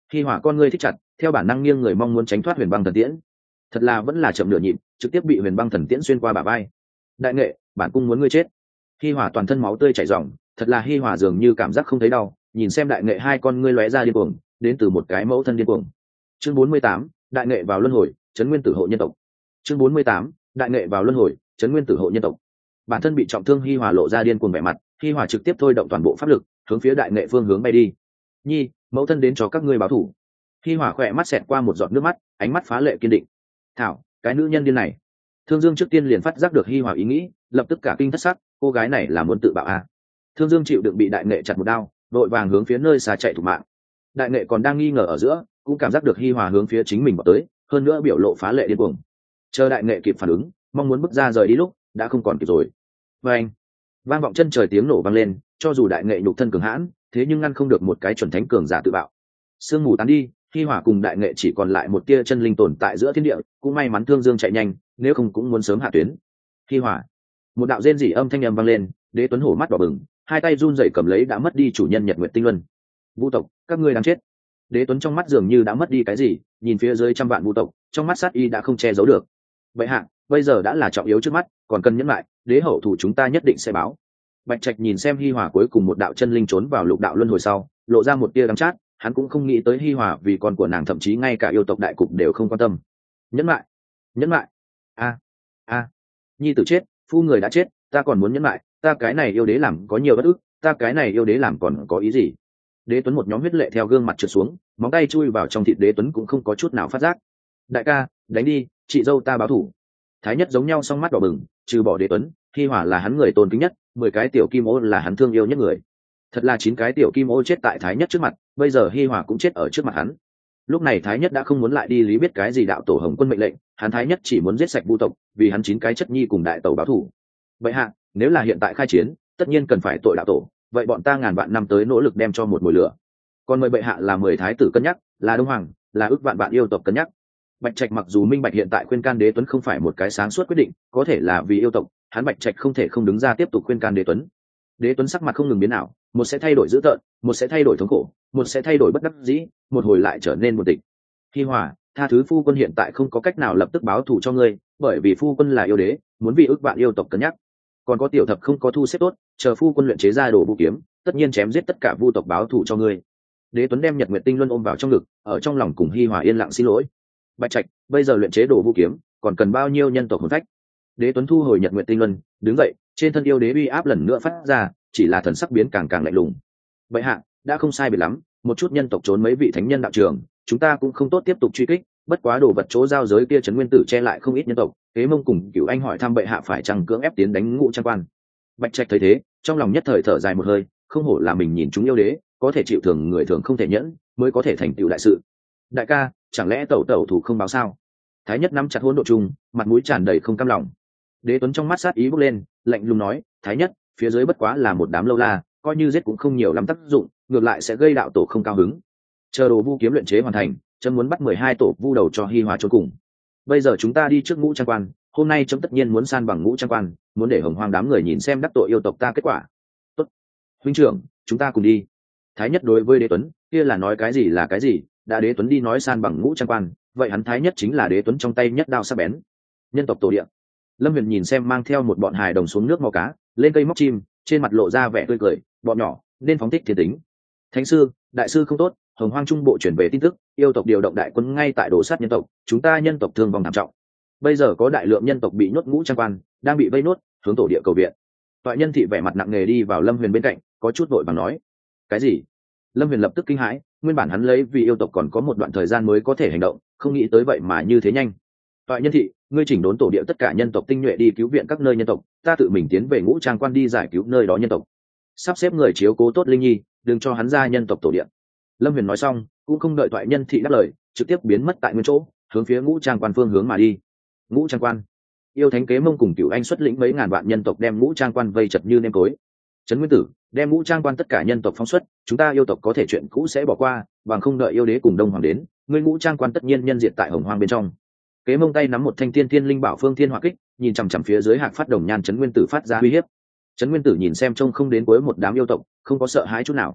Hi Hòa con ngươi thích chặt, theo bản năng nghiêng người mong muốn tránh thoát huyền băng thần tiễn. Thật là vẫn là chậm nửa nhịp, trực tiếp bị huyền băng thần tiễn xuyên qua bả vai. Đại nghệ, bản cung muốn ngươi chết. Hi Hòa toàn thân máu tươi chảy ròng, thật là Hi Hòa dường như cảm giác không thấy đau, nhìn xem đại nghệ hai con ngươi lóe ra điên cuồng, đến từ một cái mẫu thân điên cuồng. Chương 48, đại nghệ vào luân hồi, trấn nguyên tử hộ nhân tộc. Chương 48, đại nghệ vào luân hồi, trấn nguyên tử hộ nhân tộc. Bản thân bị trọng thương Hi Hòa lộ ra điên cuồng vẻ mặt, Hi Hòa trực tiếp thôi động toàn bộ pháp lực, hướng phía đại nghệ phương hướng bay đi. Nhi, mẫu thân đến cho các ngươi báo thù. Hi Hòa khỏe mắt xẹt qua một giọt nước mắt, ánh mắt phá lệ kiên định. Thảo, cái nữ nhân điên này. Thương Dương trước tiên liền phát giác được Hi Hòa ý nghĩ, lập tức cả kinh thất sắc, cô gái này là muốn tự bạo à? Thương Dương chịu đựng bị đại nghệ chặt một đao, đội vàng hướng phía nơi xa chạy thủ mạng. Đại nghệ còn đang nghi ngờ ở giữa, cũng cảm giác được Hi Hòa hướng phía chính mình vào tới, hơn nữa biểu lộ phá lệ điên cuồng. Chờ đại nghệ kịp phản ứng, mong muốn bước ra rời đi lúc đã không còn kịp rồi. Vang, vang vọng chân trời tiếng nổ vang lên, cho dù đại nghệ nhục thân cường hãn, thế nhưng ngăn không được một cái chuẩn thánh cường giả tự bạo. Sương mù tán đi, Hi Hòa cùng đại nghệ chỉ còn lại một tia chân linh tồn tại giữa thiên địa, cũng may mắn Thương Dương chạy nhanh, nếu không cũng muốn sớm hạ tuyến. Hi Hòa, một đạo rên rỉ âm thanh âm vang lên, Đế Tuấn hổ mắt đỏ bừng, hai tay run rẩy cầm lấy đã mất đi chủ nhân Nhật Nguyệt Tinh Luân. Vu tộc, các ngươi đang chết. Đế Tuấn trong mắt dường như đã mất đi cái gì, nhìn phía dưới trăm vạn vu tộc, trong mắt sát y đã không che giấu được. Vậy hạ, bây giờ đã là trọng yếu trước mắt, còn cần nhẫn lại, đế hậu thủ chúng ta nhất định sẽ báo. Bạch Trạch nhìn xem Hi Hòa cuối cùng một đạo chân linh trốn vào lục đạo luân hồi sau, lộ ra một tia đắng chát, hắn cũng không nghĩ tới Hi Hòa vì con của nàng thậm chí ngay cả yêu tộc đại cục đều không quan tâm. Nhẫn lại, nhẫn lại. A, nhi tử chết, phu người đã chết, ta còn muốn nhẫn lại, ta cái này yêu đế làm có nhiều bất ức, ta cái này yêu đế làm còn có ý gì? Đế Tuấn một nhóm huyết lệ theo gương mặt trượt xuống, móng tay chui vào trong thịt Đế Tuấn cũng không có chút nào phát giác. Đại ca, đánh đi, chị dâu ta báo thủ. Thái nhất giống nhau song mắt đỏ bừng, trừ bỏ Đế Tuấn, Hi Hòa là hắn người tôn kính nhất, 10 cái tiểu kim ô là hắn thương yêu nhất người. Thật là 9 cái tiểu kim ô chết tại Thái nhất trước mặt, bây giờ Hi Hòa cũng chết ở trước mặt hắn. Lúc này Thái nhất đã không muốn lại đi lý biết cái gì đạo tổ Hồng Quân mệnh lệnh, hắn Thái nhất chỉ muốn giết sạch vu tộc, vì hắn 9 cái chất nhi cùng đại tẩu báo thủ. Vậy hạ, nếu là hiện tại khai chiến, tất nhiên cần phải tội đạo tổ, vậy bọn ta ngàn vạn năm tới nỗ lực đem cho một mùi lửa. Còn mời bệ hạ là 10 thái tử cân nhắc, là đông hoàng, là ước vạn yêu tộc cân nhắc. Bạch Trạch mặc dù minh bạch hiện tại khuyên can Đế Tuấn không phải một cái sáng suốt quyết định, có thể là vì yêu tộc, hắn Bạch Trạch không thể không đứng ra tiếp tục khuyên can Đế Tuấn. Đế Tuấn sắc mặt không ngừng biến ảo, một sẽ thay đổi dữ tợn, một sẽ thay đổi thống khổ, một sẽ thay đổi bất đắc dĩ, một hồi lại trở nên buồn tịch. Hi Hòa, tha thứ phu quân hiện tại không có cách nào lập tức báo thù cho ngươi, bởi vì phu quân là yêu đế, muốn vì ước vạn yêu tộc cân nhắc. Còn có tiểu thập không có thu xếp tốt, chờ phu quân luyện chế ra đồ vũ kiếm, tất nhiên chém giết tất cả vu tộc báo thù cho ngươi. Đế Tuấn đem Nhật Nguyệt Tinh Luân ôm vào trong ngực, ở trong lòng cùng Hi Hòa yên lặng xin lỗi. Bạch Trạch, bây giờ luyện chế đồ vũ kiếm, còn cần bao nhiêu nhân tộc hồn phách? Đế Tuấn thu hồi Nhật Nguyệt Tinh Luân, đứng dậy, trên thân yêu đế uy áp lần nữa phát ra, chỉ là thần sắc biến càng càng lạnh lùng. Vậy hạ, đã không sai biệt lắm, một chút nhân tộc trốn mấy vị thánh nhân đạo trường, chúng ta cũng không tốt tiếp tục truy kích, bất quá đồ vật chỗ giao giới kia trấn nguyên tử che lại không ít nhân tộc, Kế Mông cùng Cửu Anh hỏi thăm bệ hạ phải chăng cưỡng ép tiến đánh Ngũ Trang Quan. Bạch Trạch thấy thế, trong lòng nhất thời thở dài một hơi, không hổ là mình nhìn chúng yêu đế, có thể chịu thường người thường không thể nhẫn, mới có thể thành tựu đại sự. Đại ca, chẳng lẽ tẩu thủ không báo sao? Thái nhất nắm chặt hỗn độ chung, mặt mũi tràn đầy không cam lòng. Đế Tuấn trong mắt sát ý bốc lên, lạnh lùng nói, Thái nhất, phía dưới bất quá là một đám lâu la, coi như giết cũng không nhiều lắm tác dụng, ngược lại sẽ gây đạo tổ không cao hứng. Chờ đồ vu kiếm luyện chế hoàn thành, chấm muốn bắt 12 tổ vu đầu cho Hi Hòa chôn cùng. Bây giờ chúng ta đi trước Ngũ Trang Quan, hôm nay chấm tất nhiên muốn san bằng Ngũ Trang Quan, muốn để hồng hoang đám người nhìn xem đắc tội yêu tộc ta kết quả. Tốt, huynh trưởng, chúng ta cùng đi. Thái nhất đối với Đế Tuấn, kia là nói cái gì là cái gì, đã Đế Tuấn đi nói san bằng Ngũ Trang Quan, vậy hắn Thái nhất chính là Đế Tuấn trong tay nhất đao sắc bén. Nhân tộc tổ địa. Lâm Huyền nhìn xem mang theo một bọn hài đồng xuống nước mò cá, lên cây móc chim, trên mặt lộ ra vẻ tươi cười, bọn nhỏ nên phóng thích thiên tính. Thánh sư, đại sư không tốt, hồng hoang trung bộ chuyển về tin tức, yêu tộc điều động đại quân ngay tại đổ sát nhân tộc, chúng ta nhân tộc thương vong thảm trọng. Bây giờ có đại lượng nhân tộc bị nhốt Ngũ Trang Quan, đang bị vây nuốt, hướng tổ địa cầu viện. Toại Nhân thị vẻ mặt nặng nề đi vào Lâm Huyền bên cạnh, có chút vội vàng nói: cái gì? Lâm Huyền lập tức kinh hãi, nguyên bản hắn lấy vì yêu tộc còn có một đoạn thời gian mới có thể hành động, không nghĩ tới vậy mà như thế nhanh. Toại Nhân thị, ngươi chỉnh đốn tổ địa tất cả nhân tộc tinh nhuệ đi cứu viện các nơi nhân tộc, ta tự mình tiến về Ngũ Trang Quan đi giải cứu nơi đó nhân tộc. Sắp xếp người chiếu cố tốt Linh Nhi, đừng cho hắn ra nhân tộc tổ địa. Lâm Huyền nói xong, cũng không đợi Toại Nhân thị đáp lời, trực tiếp biến mất tại nguyên chỗ, hướng phía Ngũ Trang Quan phương hướng mà đi. Ngũ Trang Quan, yêu thánh Kế Mông cùng Cửu Anh xuất lĩnh mấy ngàn vạn nhân tộc đem Ngũ Trang Quan vây chật như nêm cối. Trấn Nguyên Tử, đem Ngũ Trang Quan tất cả nhân tộc phóng xuất, chúng ta yêu tộc có thể chuyện cũ sẽ bỏ qua, bằng không đợi yêu đế cùng Đông Hoàng đến, ngươi Ngũ Trang Quan tất nhiên nhân diệt tại Hồng Hoang bên trong. Kế Mông tay nắm một thanh tiên tiên linh bảo phương thiên hỏa kích, nhìn chằm chằm phía dưới Hạc Phát Đồng Nhan Trấn Nguyên Tử phát ra uy hiếp. Trấn Nguyên Tử nhìn xem trông không đến cuối một đám yêu tộc, không có sợ hãi chút nào.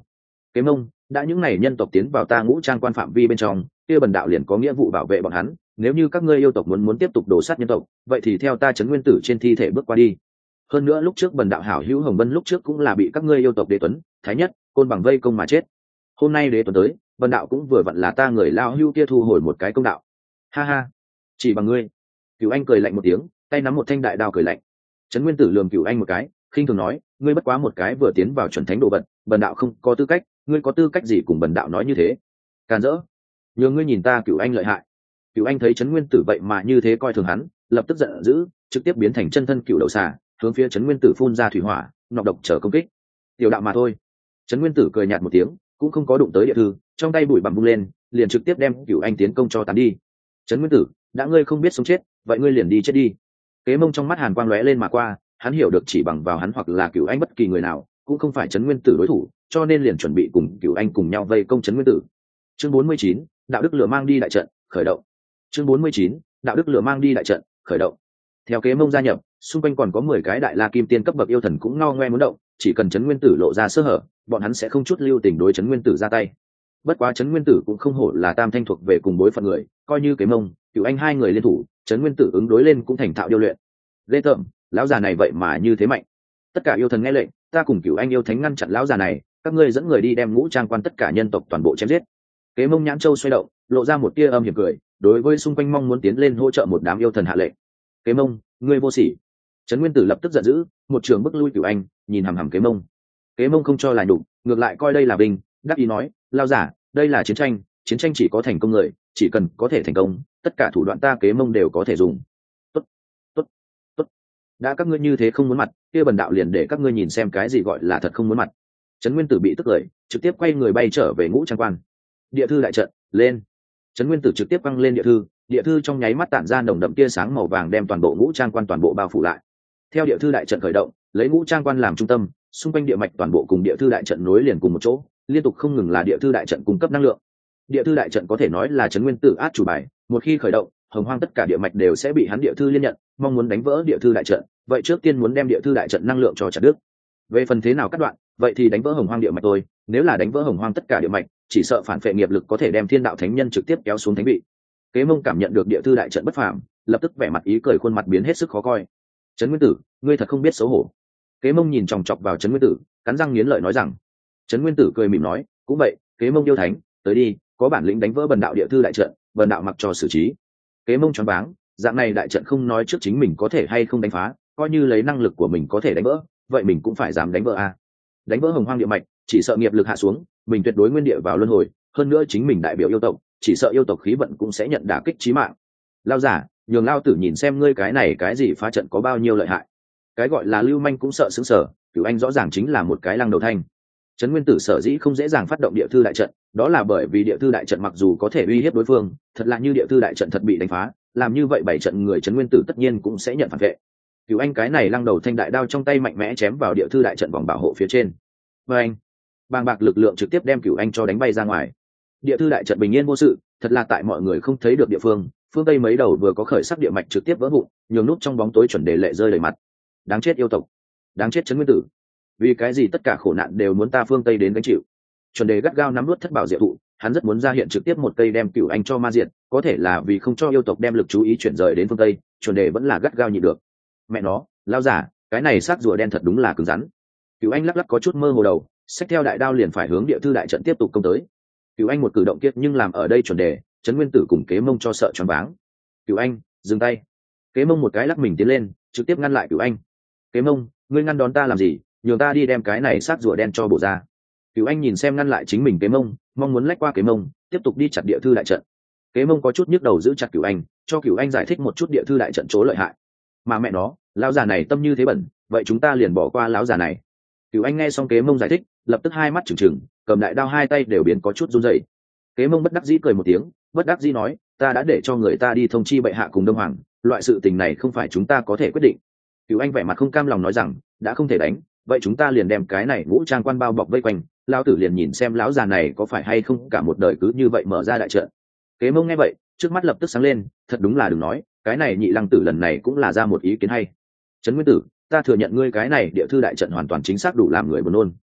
Kế Mông, đã những này nhân tộc tiến vào ta ngũ trang quan phạm vi bên trong, kia bần đạo liền có nghĩa vụ bảo vệ bọn hắn, nếu như các ngươi yêu tộc muốn tiếp tục đổ sát nhân tộc, vậy thì theo ta Trấn Nguyên Tử trên thi thể bước qua đi. Hơn nữa lúc trước bần đạo hảo hữu Hồng Vân lúc trước cũng là bị các ngươi yêu tộc Đế Tuấn, Thái Nhất, Côn Bằng vây công mà chết. Hôm nay Đế Tuấn tới, bần đạo cũng vừa vặn là ta người lao hữu kia thu hồi một cái công đạo. Ha ha, chỉ bằng ngươi. Cửu Anh cười lạnh một tiếng, tay nắm một thanh đại đao cười lạnh. Trấn Nguyên Tử lườm Cửu Anh một cái, khinh thường nói, ngươi bất quá một cái vừa tiến vào chuẩn thánh đồ vật, bần đạo không có tư cách, ngươi có tư cách gì cùng bần đạo nói như thế? Càn rỡ. Nhờ ngươi nhìn ta Cửu Anh lợi hại. Cửu Anh thấy Trấn Nguyên Tử vậy mà như thế coi thường hắn, lập tức giận dữ, trực tiếp biến thành chân thân cựu đầu xà, hướng phía Trấn Nguyên Tử phun ra thủy hỏa, nọc độc trở công kích. Tiểu đạo mà thôi. Trấn Nguyên Tử cười nhạt một tiếng, cũng không có đụng tới địa thư, trong tay bụi bặm vung lên, liền trực tiếp đem Cửu Anh tiến công cho tán đi. Trấn Nguyên Tử, đã ngươi không biết sống chết, vậy ngươi liền đi chết đi. Kế Mông trong mắt hàn quang lóe lên mà qua, hắn hiểu được chỉ bằng vào hắn hoặc là Cửu Anh bất kỳ người nào cũng không phải Trấn Nguyên Tử đối thủ, cho nên liền chuẩn bị cùng Cửu Anh cùng nhau vây công Trấn Nguyên Tử. Chương 49, đạo đức lửa mang đi đại trận, khởi động. Chương 49, đạo đức lửa mang đi đại trận, khởi động. Theo Kế Mông gia nhập, xung quanh còn có 10 cái đại la kim tiên cấp bậc yêu thần cũng ngao ngoe muốn động, chỉ cần Trấn Nguyên Tử lộ ra sơ hở, bọn hắn sẽ không chút lưu tình đối Trấn Nguyên Tử ra tay. Bất quá Trấn Nguyên Tử cũng không hổ là tam thanh thuộc về cùng bối phận người, coi như Kế Mông, Cửu Anh hai người liên thủ, Trấn Nguyên Tử ứng đối lên cũng thành thạo điêu luyện. Lê Tởm, lão già này vậy mà như thế mạnh. Tất cả yêu thần nghe lệnh, ta cùng Cửu Anh yêu thánh ngăn chặn lão già này, các ngươi dẫn người đi đem ngũ trang quan tất cả nhân tộc toàn bộ chém giết. Kế Mông nhãn châu xoay động, lộ ra một tia âm hiểm cười, đối với xung quanh mong muốn tiến lên hỗ trợ một đám yêu thần hạ lệnh. Kế Mông, ngươi vô sỉ. Trấn Nguyên Tử lập tức giận dữ, một trường bức lui Cửu Anh, nhìn hằm hằm Kế Mông. Kế Mông không cho là nhục, ngược lại coi đây là vinh, đắc ý nói, lao giả, đây là chiến tranh, chiến tranh chỉ có thành công người, chỉ cần có thể thành công, tất cả thủ đoạn ta Kế Mông đều có thể dùng. Tốt, tốt, tốt. Đã các ngươi như thế không muốn mặt, kia bần đạo liền để các ngươi nhìn xem cái gì gọi là thật không muốn mặt. Trấn Nguyên Tử bị tức cười, trực tiếp quay người bay trở về ngũ trang quan. Địa thư đại trận, lên. Trấn Nguyên Tử trực tiếp quăng lên địa thư trong nháy mắt tản ra nồng đậm tia sáng màu vàng đem toàn bộ ngũ trang quan toàn bộ bao phủ lại. Theo địa thư đại trận khởi động, lấy ngũ trang quan làm trung tâm, xung quanh địa mạch toàn bộ cùng địa thư đại trận nối liền cùng một chỗ, liên tục không ngừng là địa thư đại trận cung cấp năng lượng. Địa thư đại trận có thể nói là Trấn Nguyên Tử át chủ bài, một khi khởi động, hồng hoang tất cả địa mạch đều sẽ bị hắn địa thư liên nhận, mong muốn đánh vỡ địa thư đại trận, vậy trước tiên muốn đem địa thư đại trận năng lượng cho chặt đứt. Về phần thế nào cắt đoạn, vậy thì đánh vỡ hồng hoang địa mạch thôi, nếu là đánh vỡ hồng hoang tất cả địa mạch, chỉ sợ phản phệ nghiệp lực có thể đem thiên đạo thánh nhân trực tiếp kéo xuống thánh vị. Kế Mông cảm nhận được địa thư đại trận bất phàm, lập tức vẻ mặt ý cười, khuôn mặt biến hết sức khó coi. Trấn Nguyên Tử, ngươi thật không biết xấu hổ. Kế Mông nhìn chòng chọc vào Trấn Nguyên Tử, cắn răng nghiến lợi nói rằng. Trấn Nguyên Tử cười mỉm nói, cũng vậy, Kế Mông yêu thánh, tới đi, có bản lĩnh đánh vỡ bần đạo địa thư đại trận, bần đạo mặc cho xử trí. Kế Mông choáng váng, dạng này đại trận không nói trước chính mình có thể hay không đánh phá, coi như lấy năng lực của mình có thể đánh vỡ, vậy mình cũng phải dám đánh vỡ a. Đánh vỡ hồng hoang địa mạch, chỉ sợ nghiệp lực hạ xuống, mình tuyệt đối nguyên địa vào luân hồi, hơn nữa chính mình đại biểu yêu tộc, chỉ sợ yêu tộc khí vận cũng sẽ nhận đả kích chí mạng. Lao giả, nhường lao tử nhìn xem ngươi cái này cái gì phá trận có bao nhiêu lợi hại. Cái gọi là lưu manh cũng sợ sững sờ, Cửu Anh rõ ràng chính là một cái lăng đầu thanh. Trấn Nguyên Tử sở dĩ không dễ dàng phát động địa thư đại trận, đó là bởi vì địa thư đại trận mặc dù có thể uy hiếp đối phương, thật là như địa thư đại trận thật bị đánh phá, làm như vậy bảy trận người Trấn Nguyên Tử tất nhiên cũng sẽ nhận phản vệ. Cửu Anh cái này lăng đầu thanh đại đao trong tay mạnh mẽ chém vào địa thư đại trận vòng bảo hộ phía trên. Và anh, bàng bạc lực lượng trực tiếp đem Cửu Anh cho đánh bay ra ngoài. Địa thư đại trận bình yên vô sự, thật là tại mọi người không thấy được địa phương, phương tây mấy đầu vừa có khởi sắc địa mạch trực tiếp vỡ vụn, nhường nút trong bóng tối chuẩn đề lệ rơi đầy mặt. Đáng chết yêu tộc, đáng chết Trấn Nguyên Tử, vì cái gì tất cả khổ nạn đều muốn ta phương tây đến gánh chịu. Chuẩn đề gắt gao nắm nuốt thất bảo diệu thụ, hắn rất muốn ra hiện trực tiếp một cây đem Cửu Anh cho ma diệt, có thể là vì không cho yêu tộc đem lực chú ý chuyển rời đến phương tây, chuẩn đề vẫn là gắt gao nhịn được. Mẹ nó, lao giả, cái này xác rùa đen thật đúng là cứng rắn. Cửu Anh lắc lắc có chút mơ hồ đầu, xách theo đại đao liền phải hướng địa thư đại trận tiếp tục công tới. Cửu Anh một cử động kiệt nhưng làm ở đây chuẩn đề, Trấn Nguyên Tử cùng Kế Mông cho sợ choáng váng. Cửu Anh, dừng tay. Kế Mông một cái lắc mình tiến lên, trực tiếp ngăn lại Cửu Anh. Kế Mông, ngươi ngăn đón ta làm gì, nhường ta đi đem cái này xác rùa đen cho bổ ra. Cửu Anh nhìn xem ngăn lại chính mình Kế Mông, mong muốn lách qua Kế Mông, tiếp tục đi chặt địa thư đại trận. Kế Mông có chút nhức đầu giữ chặt Cửu Anh, cho Cửu Anh giải thích một chút địa thư đại trận chỗ lợi hại. Mà mẹ nó, lão già này tâm như thế bẩn, vậy chúng ta liền bỏ qua lão già này. Cửu Anh nghe xong Kế Mông giải thích, lập tức hai mắt trừng trừng, cầm đại đao hai tay đều biến có chút run rẩy. Kế Mông bất đắc dĩ cười một tiếng, bất đắc dĩ nói, ta đã để cho người ta đi thông chi bệ hạ cùng Đông Hoàng, loại sự tình này không phải chúng ta có thể quyết định. Cửu Anh vẻ mặt không cam lòng nói rằng, đã không thể đánh, vậy chúng ta liền đem cái này ngũ trang quan bao bọc vây quanh, lão tử liền nhìn xem lão già này có phải hay không cả một đời cứ như vậy mở ra đại trận. Kế Mông nghe vậy, trước mắt lập tức sáng lên, thật đúng là đừng nói, cái này nhị lăng tử lần này cũng là ra một ý kiến hay. Trấn Nguyên Tử, ta thừa nhận ngươi cái này địa thư đại trận hoàn toàn chính xác đủ làm người buồn nôn.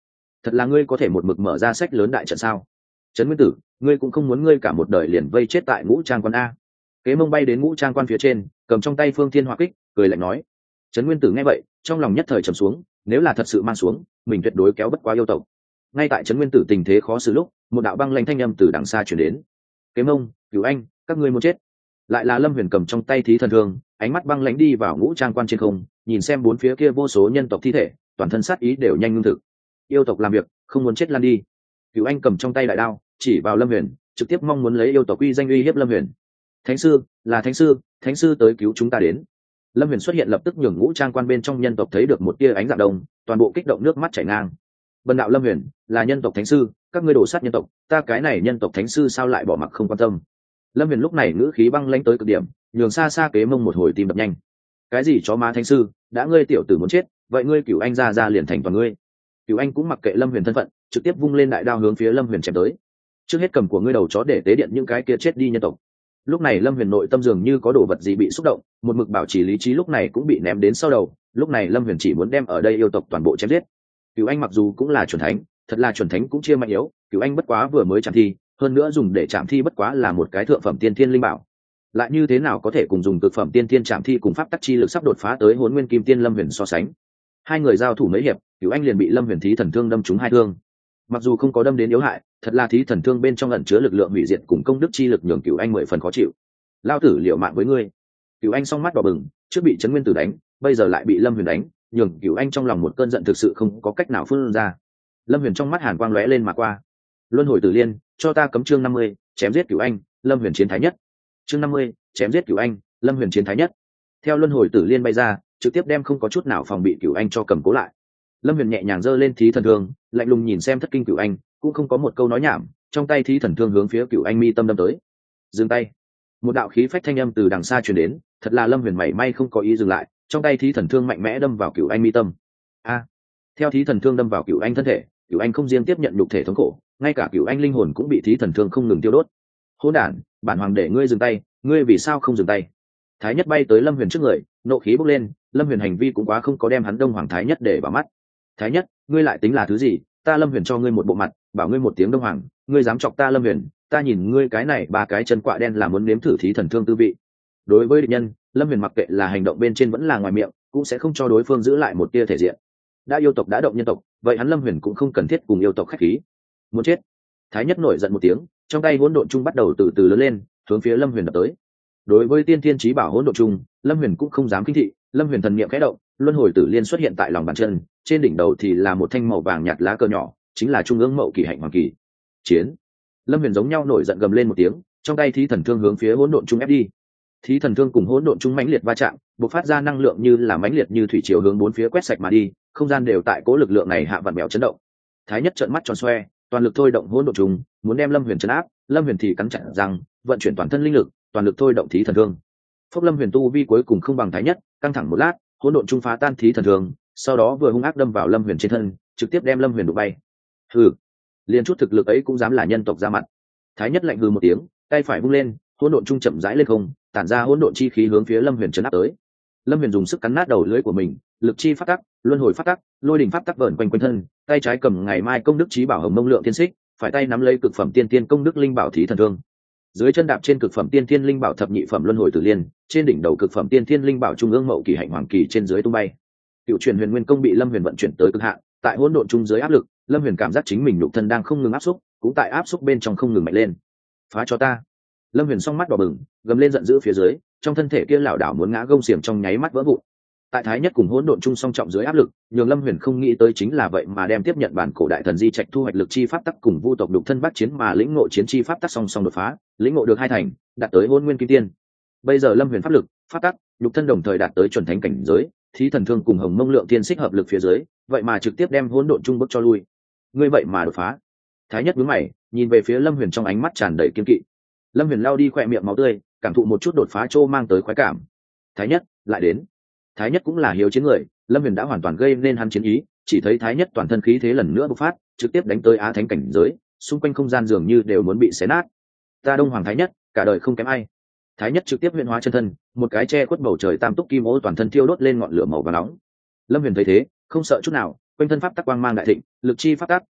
thật là ngươi có thể một mực mở ra sách lớn đại trận sao? Trấn Nguyên Tử, ngươi cũng không muốn ngươi cả một đời liền vây chết tại Ngũ Trang Quan a? Kế Mông bay đến Ngũ Trang Quan phía trên, cầm trong tay Phương Thiên Hỏa Kích, cười lạnh nói. Trấn Nguyên Tử nghe vậy, trong lòng nhất thời trầm xuống, nếu là thật sự mang xuống, mình tuyệt đối kéo bất quá yêu tộc. Ngay tại Trấn Nguyên Tử tình thế khó xử lúc, một đạo băng lãnh thanh âm từ đằng xa truyền đến. Kế Mông, Cửu Anh, các ngươi muốn chết. Lại là Lâm Huyền cầm trong tay Thí Thần Thương, ánh mắt băng lãnh đi vào Ngũ Trang Quan trên không, nhìn xem bốn phía kia vô số nhân tộc thi thể, toàn thân sát ý đều nhanh ngưng thực. Yêu tộc làm việc, không muốn chết lan đi. Cửu Anh cầm trong tay đại đao, chỉ vào Lâm Huyền, trực tiếp mong muốn lấy yêu tộc uy danh uy hiếp Lâm Huyền. Thánh sư, là thánh sư tới cứu chúng ta đến. Lâm Huyền xuất hiện lập tức nhường Ngũ Trang Quan bên trong nhân tộc thấy được một tia ánh dạng đông, toàn bộ kích động nước mắt chảy ngang. Bần đạo Lâm Huyền là nhân tộc thánh sư, các ngươi đổ sát nhân tộc, ta cái này nhân tộc thánh sư sao lại bỏ mặc không quan tâm? Lâm Huyền lúc này ngữ khí băng lãnh tới cực điểm, nhường xa xa Kế Mông một hồi tim đập nhanh. Cái gì chó má thánh sư, đã ngươi tiểu tử muốn chết, vậy ngươi Cửu Anh ra liền thành toàn ngươi. Cửu Anh cũng mặc kệ Lâm Huyền thân phận, trực tiếp vung lên đại đao hướng phía Lâm Huyền chém tới. Trước hết cầm của ngươi đầu chó để tế điện những cái kia chết đi nhân tộc. Lúc này Lâm Huyền nội tâm dường như có đồ vật gì bị xúc động, một mực bảo trì lý trí lúc này cũng bị ném đến sau đầu. Lúc này Lâm Huyền chỉ muốn đem ở đây yêu tộc toàn bộ chém giết. Cửu Anh mặc dù cũng là chuẩn thánh, thật là chuẩn thánh cũng chia mạnh yếu. Cửu Anh bất quá vừa mới chạm thi, hơn nữa dùng để chạm thi bất quá là một cái thượng phẩm tiên thiên linh bảo, lại như thế nào có thể cùng dùng cực phẩm tiên thiên chạm thi cùng pháp tắc chi lực sắp đột phá tới Hỗn Nguyên Kim Tiên Lâm Huyền so sánh. Hai người giao thủ mấy hiệp, Cửu Anh liền bị Lâm Huyền Thí Thần Thương đâm trúng hai thương. Mặc dù không có đâm đến yếu hại, thật là Thí Thần Thương bên trong ẩn chứa lực lượng hủy diệt cùng công đức chi lực nhường Cửu Anh 10 phần khó chịu. Lao tử liều mạng với ngươi. Cửu Anh song mắt đỏ bừng, trước bị Trấn Nguyên Tử đánh, bây giờ lại bị Lâm Huyền đánh, nhường Cửu Anh trong lòng một cơn giận thực sự không có cách nào phun ra. Lâm Huyền trong mắt hàn quang lóe lên mà qua. Luân hồi Tử Liên, cho ta cấm chương 50, chém giết Cửu Anh, Lâm Huyền chiến thái nhất. Chương 50, chém giết Cửu Anh, Lâm Huyền chiến thái nhất. Theo Luân hồi Tử Liên bay ra, trực tiếp đem không có chút nào phòng bị Cửu Anh cho cầm cố lại. Lâm Huyền nhẹ nhàng giơ lên Thí Thần Thương, lạnh lùng nhìn xem thất kinh Cửu Anh, cũng không có một câu nói nhảm, trong tay Thí Thần Thương hướng phía Cửu Anh mi tâm đâm tới. Dừng tay. Một đạo khí phách thanh âm từ đằng xa truyền đến, thật là Lâm Huyền mảy may không có ý dừng lại, trong tay Thí Thần Thương mạnh mẽ đâm vào Cửu Anh mi tâm. A! Theo Thí Thần Thương đâm vào Cửu Anh thân thể, Cửu Anh không riêng tiếp nhận nhục thể thống khổ, ngay cả Cửu Anh linh hồn cũng bị Thí Thần Thương không ngừng tiêu đốt. Hỗn đản, bản hoàng để ngươi dừng tay, ngươi vì sao không dừng tay? Thái nhất bay tới Lâm Huyền trước người, nộ khí bốc lên, Lâm Huyền hành vi cũng quá không có đem hắn Đông Hoàng Thái nhất để vào mắt. Thái nhất, ngươi lại tính là thứ gì? Ta Lâm Huyền cho ngươi một bộ mặt, bảo ngươi một tiếng Đông Hoàng, ngươi dám chọc ta Lâm Huyền, ta nhìn ngươi cái này ba cái chân quạ đen là muốn nếm thử Thí Thần Thương tư vị. Đối với địch nhân, Lâm Huyền mặc kệ là hành động bên trên vẫn là ngoài miệng, cũng sẽ không cho đối phương giữ lại một tia thể diện. Đã yêu tộc đã động nhân tộc, vậy hắn Lâm Huyền cũng không cần thiết cùng yêu tộc khách khí. Muốn chết. Thái nhất nổi giận một tiếng, trong tay hỗn độn trung bắt đầu từ từ lớn lên, hướng phía Lâm Huyền đập tới. Đối với tiên thiên chí bảo hỗn độn trung, Lâm Huyền cũng không dám kinh thị. Lâm Huyền thần niệm khẽ động, luân hồi tử liên xuất hiện tại lòng bàn chân, trên đỉnh đầu thì là một thanh màu vàng nhạt lá cờ nhỏ, chính là trung ương mậu kỳ hạnh hoàng kỳ. Chiến. Lâm Huyền giống nhau nổi giận gầm lên một tiếng, trong tay Thí Thần Thương hướng phía hỗn độn trung ép đi. Thí Thần Thương cùng hỗn độn trung mãnh liệt va chạm, bộc phát ra năng lượng như là mãnh liệt như thủy triều hướng bốn phía quét sạch mà đi, không gian đều tại cố lực lượng này hạ vặn bèo chấn động. Thái nhất trợn mắt tròn xoe, toàn lực thôi động hỗn độn trung, muốn đem Lâm Huyền trấn áp. Lâm Huyền thì cắn chặt răng, vận chuyển toàn thân linh lực, toàn lực thôi động Thí Thần Thương. Phốc Lâm Huyền tu vi cuối cùng không bằng Thái nhất, căng thẳng một lát, hỗn độn trung phá tan Thí Thần Thương, sau đó vừa hung ác đâm vào Lâm Huyền trên thân, trực tiếp đem Lâm Huyền đụng bay. Hừ, liền chút thực lực ấy cũng dám là nhân tộc ra mặt. Thái nhất lạnh hừ một tiếng, tay phải vung lên, hỗn độn trung chậm rãi lên không, tản ra hỗn độn chi khí hướng phía Lâm Huyền trấn áp tới. Lâm Huyền dùng sức cắn nát đầu lưỡi của mình, lực chi phát tắc, luân hồi phát tắc, lôi đỉnh phát tắc vờn quanh quanh thân, tay trái cầm ngày mai công đức chí bảo hồng mông lượng thiên xích, phải tay nắm lấy cực phẩm tiên tiên công đức linh bảo Thí Thần Thương. Dưới chân đạp trên cực phẩm tiên tiên linh bảo thập nhị phẩm luân hồi tử liên, trên đỉnh đầu cực phẩm tiên tiên linh bảo trung ương mậu kỳ hạnh hoàng kỳ trên dưới tung bay. Cựu truyền huyền nguyên công bị Lâm Huyền vận chuyển tới cực hạn, tại hỗn độn trung dưới áp lực, Lâm Huyền cảm giác chính mình nhục thân đang không ngừng áp xúc, cũng tại áp xúc bên trong không ngừng mạnh lên. Phá cho ta. Lâm Huyền song mắt đỏ bừng, gầm lên giận dữ phía dưới, trong thân thể kia lảo đảo muốn ngã gông xiềng trong nháy mắt vỡ vụn. Tại thái nhất cùng hỗn độn chung song trọng dưới áp lực, nhường Lâm Huyền không nghĩ tới chính là vậy mà đem tiếp nhận bản cổ đại thần di trạch thu hoạch lực chi pháp tắc cùng vu tộc đục thân bắt chiến mà lĩnh ngộ chiến chi pháp tắc song song đột phá, lĩnh ngộ được hai thành, đạt tới hỗn nguyên kim tiên. Bây giờ Lâm Huyền pháp lực, pháp tắc, đục thân đồng thời đạt tới chuẩn thánh cảnh giới, Thí Thần Thương cùng hồng mông lượng thiên xích hợp lực phía dưới, vậy mà trực tiếp đem hỗn độn chung bước cho lui. Ngươi vậy mà đột phá. Thái nhất nhướng mày, nhìn về phía Lâm Huyền trong ánh mắt tràn đầy kiên kỵ. Lâm Huyền lao đi khỏe miệng máu tươi, cảm thụ một chút đột phá trô mang tới khoái cảm. Thái nhất lại đến. Thái nhất cũng là hiếu chiến người, Lâm Huyền đã hoàn toàn gây nên hắn chiến ý, chỉ thấy thái nhất toàn thân khí thế lần nữa bộc phát, trực tiếp đánh tới á thánh cảnh giới, xung quanh không gian dường như đều muốn bị xé nát. Ta Đông Hoàng Thái nhất, cả đời không kém ai. Thái nhất trực tiếp huyễn hóa chân thân, một cái che khuất bầu trời tam túc kim ô toàn thân thiêu đốt lên ngọn lửa màu vàng nóng. Lâm Huyền thấy thế, không sợ chút nào, quanh thân pháp tắc quang mang đại thịnh, lực chi pháp tắc,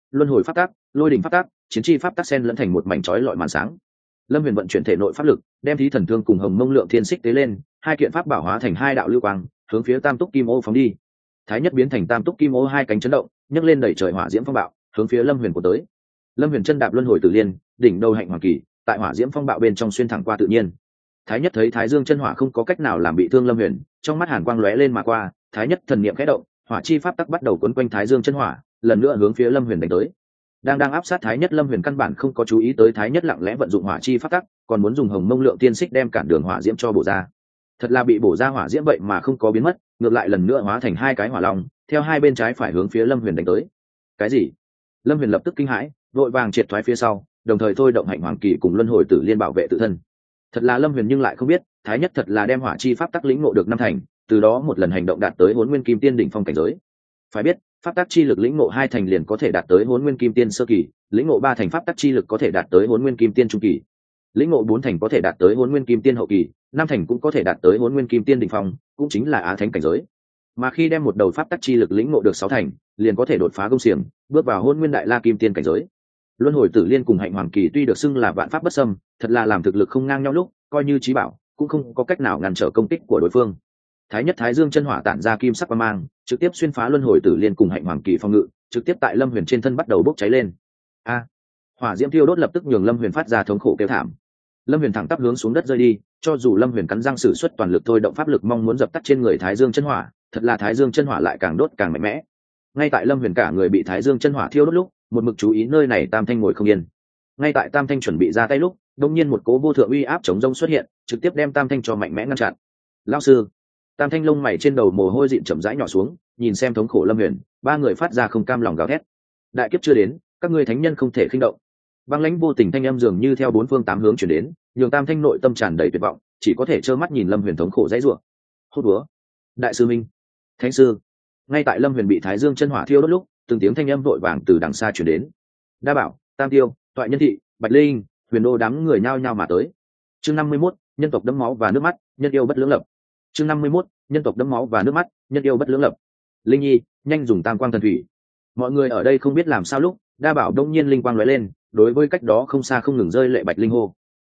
luân hồi pháp tắc, lôi đỉnh pháp tắc, chiến chi pháp tắc xen lẫn thành một mảnh chói lọi màn sáng. Lâm Huyền vận chuyển thể nội pháp lực, đem thí thần thương cùng hồng mông lượng thiên xích tế lên, hai kiện pháp bảo hóa thành hai đạo lưu quang, hướng phía tam túc kim ô phóng đi. Thái nhất biến thành tam túc kim ô hai cánh chấn động, nhấc lên đẩy trời hỏa diễm phong bạo, hướng phía Lâm Huyền của tới. Lâm Huyền chân đạp luân hồi tử liên, đỉnh đầu hạnh hoàng kỳ, tại hỏa diễm phong bạo bên trong xuyên thẳng qua tự nhiên. Thái nhất thấy Thái Dương chân hỏa không có cách nào làm bị thương Lâm Huyền, trong mắt hàn quang lóe lên mà qua, Thái nhất thần niệm khẽ động, hỏa chi pháp tắc bắt đầu quấn quanh Thái Dương chân hỏa, lần nữa hướng phía Lâm Huyền đánh tới. Đang áp sát Thái nhất, Lâm Huyền căn bản không có chú ý tới Thái nhất lặng lẽ vận dụng hỏa chi pháp tắc, còn muốn dùng hồng mông lượng tiên xích đem cản đường hỏa diễm cho bổ ra. Thật là bị bổ ra hỏa diễm vậy mà không có biến mất, ngược lại lần nữa hóa thành hai cái hỏa long, theo hai bên trái phải hướng phía Lâm Huyền đánh tới. Cái gì? Lâm Huyền lập tức kinh hãi, vội vàng triệt thoái phía sau, đồng thời thôi động hạnh hoàng kỳ cùng luân hồi tử liên bảo vệ tự thân. Thật là Lâm Huyền nhưng lại không biết, Thái nhất thật là đem hỏa chi pháp tắc lĩnh ngộ được năm thành, từ đó một lần hành động đạt tới Hỗn Nguyên Kim Tiên đỉnh phong cảnh giới. Phải biết, pháp tắc chi lực lĩnh ngộ hai thành liền có thể đạt tới Hỗn Nguyên Kim Tiên sơ kỳ, lĩnh ngộ ba thành pháp tắc chi lực có thể đạt tới Hỗn Nguyên Kim Tiên trung kỳ, lĩnh ngộ bốn thành có thể đạt tới Hỗn Nguyên Kim Tiên hậu kỳ, năm thành cũng có thể đạt tới Hỗn Nguyên Kim Tiên đỉnh phong, cũng chính là á thánh cảnh giới. Mà khi đem một đầu pháp tắc chi lực lĩnh ngộ được sáu thành, liền có thể đột phá công xiềng, bước vào Hỗn Nguyên Đại La Kim Tiên cảnh giới. Luân hồi tử liên cùng hạnh hoàng kỳ tuy được xưng là vạn pháp bất xâm, thật là làm thực lực không ngang nhau lúc, coi như chí bảo, cũng không có cách nào ngăn trở công kích của đối phương. Thái nhất Thái Dương chân hỏa tản ra kim sắc quang mang, trực tiếp xuyên phá luân hồi tử liên cùng hạnh hoàng kỳ phòng ngự, trực tiếp tại Lâm Huyền trên thân bắt đầu bốc cháy lên. Hỏa diễm thiêu đốt lập tức nhường Lâm Huyền phát ra thống khổ kêu thảm. Lâm Huyền thẳng tắp hướng xuống đất rơi đi, cho dù Lâm Huyền cắn răng sử xuất toàn lực thôi động pháp lực mong muốn dập tắt trên người Thái Dương chân hỏa, thật là Thái Dương chân hỏa lại càng đốt càng mạnh mẽ. Ngay tại Lâm Huyền cả người bị Thái Dương chân hỏa thiêu đốt lúc, một mực chú ý nơi này Tam Thanh ngồi không yên. Ngay tại Tam Thanh chuẩn bị ra tay lúc, đột nhiên một cỗ vô thượng uy áp chống rông xuất hiện, trực tiếp đem Tam Thanh cho mạnh mẽ ngăn chặn. Lão sư! Tam Thanh lông mày trên đầu mồ hôi dịn chậm rãi nhỏ xuống, nhìn xem thống khổ Lâm Huyền, ba người phát ra không cam lòng gào thét. Đại kiếp chưa đến, các ngươi thánh nhân không thể khinh động. Băng lãnh vô tình thanh âm dường như theo bốn phương tám hướng chuyển đến, nhường Tam Thanh nội tâm tràn đầy tuyệt vọng, chỉ có thể trơ mắt nhìn Lâm Huyền thống khổ dãy rủa. Hốt búa! Đại sư Minh! Thánh sư! Ngay tại Lâm Huyền bị Thái Dương chân hỏa thiêu đốt lúc, từng tiếng thanh âm vội vàng từ đằng xa chuyển đến. Đa Bảo, Tam Tiêu, Toại Nhân Thị, Bạch Linh, Huyền Đô đám người nhao nhao mà tới. Chương 51, nhân tộc đẫm máu và nước mắt, nhân yêu bất lưỡng lập. Chương 51, nhân tộc đẫm máu và nước mắt, nhân yêu bất lưỡng lập. Linh Nhi, nhanh dùng Tam Quang Thần Thủy. Mọi người ở đây không biết làm sao lúc, Đa Bảo đông nhiên linh quang lóe lên, đối với cách đó không xa không ngừng rơi lệ Bạch Linh hô.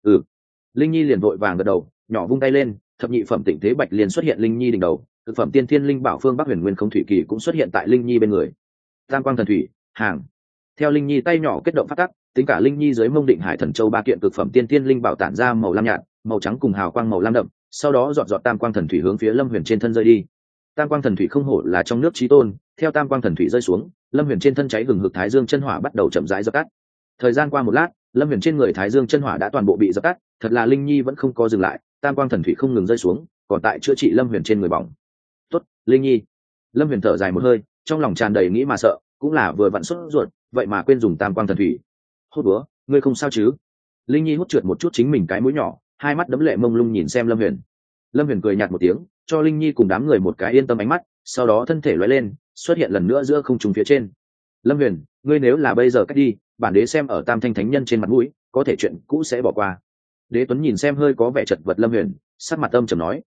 Linh Nhi liền vội vàng gật đầu, nhỏ vung tay lên, thập nhị phẩm tịnh thế Bạch liền xuất hiện Linh Nhi đỉnh đầu, thực phẩm tiên thiên linh bảo phương Bắc Huyền Nguyên không thủy kỳ cũng xuất hiện tại Linh Nhi bên người. Tam Quang Thần Thủy, hàng. Theo Linh Nhi tay nhỏ kết động phát tắc, tính cả Linh Nhi dưới mông định hải thần châu ba kiện cực phẩm tiên thiên linh bảo tản ra màu lam nhạt, màu trắng cùng hào quang màu lam đậm, sau đó dọn Tam Quang Thần Thủy hướng phía Lâm Huyền trên thân rơi đi. Tam Quang Thần Thủy không hổ là trong nước chí tôn, theo Tam Quang Thần Thủy rơi xuống, Lâm Huyền trên thân cháy hừng hực Thái Dương chân hỏa bắt đầu chậm rãi dập tắt. Thời gian qua một lát, Lâm Huyền trên người Thái Dương chân hỏa đã toàn bộ bị dập tắt, thật là Linh Nhi vẫn không có dừng lại, Tam Quang Thần Thủy không ngừng rơi xuống, còn tại chữa trị Lâm Huyền trên người bỏng. Tốt, Linh Nhi. Lâm Huyền thở dài một hơi, trong lòng tràn đầy nghĩ mà sợ, cũng là vừa vặn sốt ruột, vậy mà quên dùng Tam Quang Thần Thủy. Hốt búa, ngươi không sao chứ? Linh Nhi hút trượt một chút chính mình cái mũi nhỏ, hai mắt đẫm lệ mông lung nhìn xem Lâm Huyền. Lâm Huyền cười nhạt một tiếng, cho Linh Nhi cùng đám người một cái yên tâm ánh mắt, sau đó thân thể lóe lên, xuất hiện lần nữa giữa không trung phía trên. Lâm Huyền, ngươi nếu là bây giờ cách đi, bản đế xem ở Tam Thanh thánh nhân trên mặt mũi, có thể chuyện cũ sẽ bỏ qua. Đế Tuấn nhìn xem hơi có vẻ chật vật Lâm Huyền, sắc mặt âm trầm nói: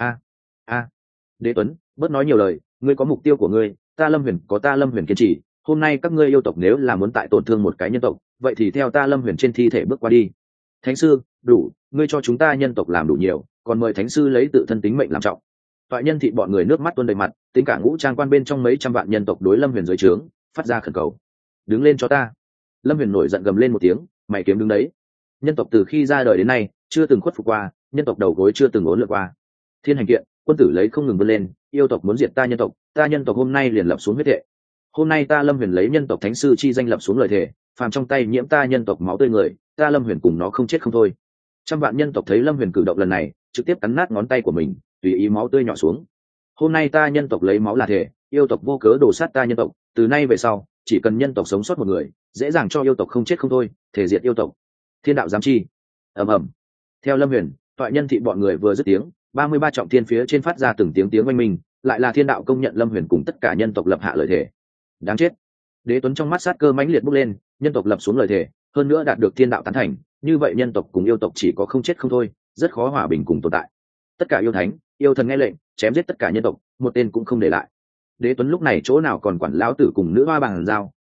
Đế Tuấn, bớt nói nhiều lời, ngươi có mục tiêu của ngươi, ta Lâm Huyền có ta Lâm Huyền kiên trì, hôm nay các ngươi yêu tộc nếu là muốn tại tổn thương một cái nhân tộc, vậy thì theo ta Lâm Huyền trên thi thể bước qua đi. Thánh sư, đủ, ngươi cho chúng ta nhân tộc làm đủ nhiều, còn mời thánh sư lấy tự thân tính mệnh làm trọng. Toại Nhân Thị bọn người nước mắt tuôn đầy mặt, tính cả ngũ trang quan bên trong mấy trăm vạn nhân tộc đối Lâm Huyền dưới trướng, phát ra khẩn cầu: đứng lên cho ta. Lâm Huyền nổi giận gầm lên một tiếng: mày kiếm đứng đấy. Nhân tộc từ khi ra đời đến nay chưa từng khuất phục qua, nhân tộc đầu gối chưa từng uốn lượn qua. Thiên hành kiện, quân tử lấy không ngừng vươn lên, yêu tộc muốn diệt ta nhân tộc hôm nay liền lập xuống huyết thệ. Hôm nay ta Lâm Huyền lấy nhân tộc thánh sư chi danh lập xuống lời thề, phàm trong tay nhiễm ta nhân tộc máu tươi người, ta Lâm Huyền cùng nó không chết không thôi. Trăm vạn nhân tộc thấy Lâm Huyền cử động lần này, trực tiếp cắn nát ngón tay của mình, tùy ý máu tươi nhỏ xuống. Hôm nay ta nhân tộc lấy máu là thể, yêu tộc vô cớ đổ sát ta nhân tộc, từ nay về sau, chỉ cần nhân tộc sống sót một người, dễ dàng cho yêu tộc không chết không thôi, thể diệt yêu tộc. Thiên đạo giám chi. Ầm ầm. Theo Lâm Huyền, Toại Nhân Thị bọn người vừa dứt tiếng, 33 trọng thiên phía trên phát ra từng tiếng oanh minh, lại là thiên đạo công nhận Lâm Huyền cùng tất cả nhân tộc lập hạ lời thề. Đáng chết. Đế Tuấn trong mắt sát cơ mãnh liệt bốc lên, nhân tộc lập xuống lời thề, hơn nữa đạt được thiên đạo tán thành, như vậy nhân tộc cùng yêu tộc chỉ có không chết không thôi, rất khó hòa bình cùng tồn tại. Tất cả yêu thánh, yêu thần nghe lệnh, chém giết tất cả nhân tộc, một tên cũng không để lại. Đế Tuấn lúc này chỗ nào còn quản lão tử cùng nữ hoa bằng giao,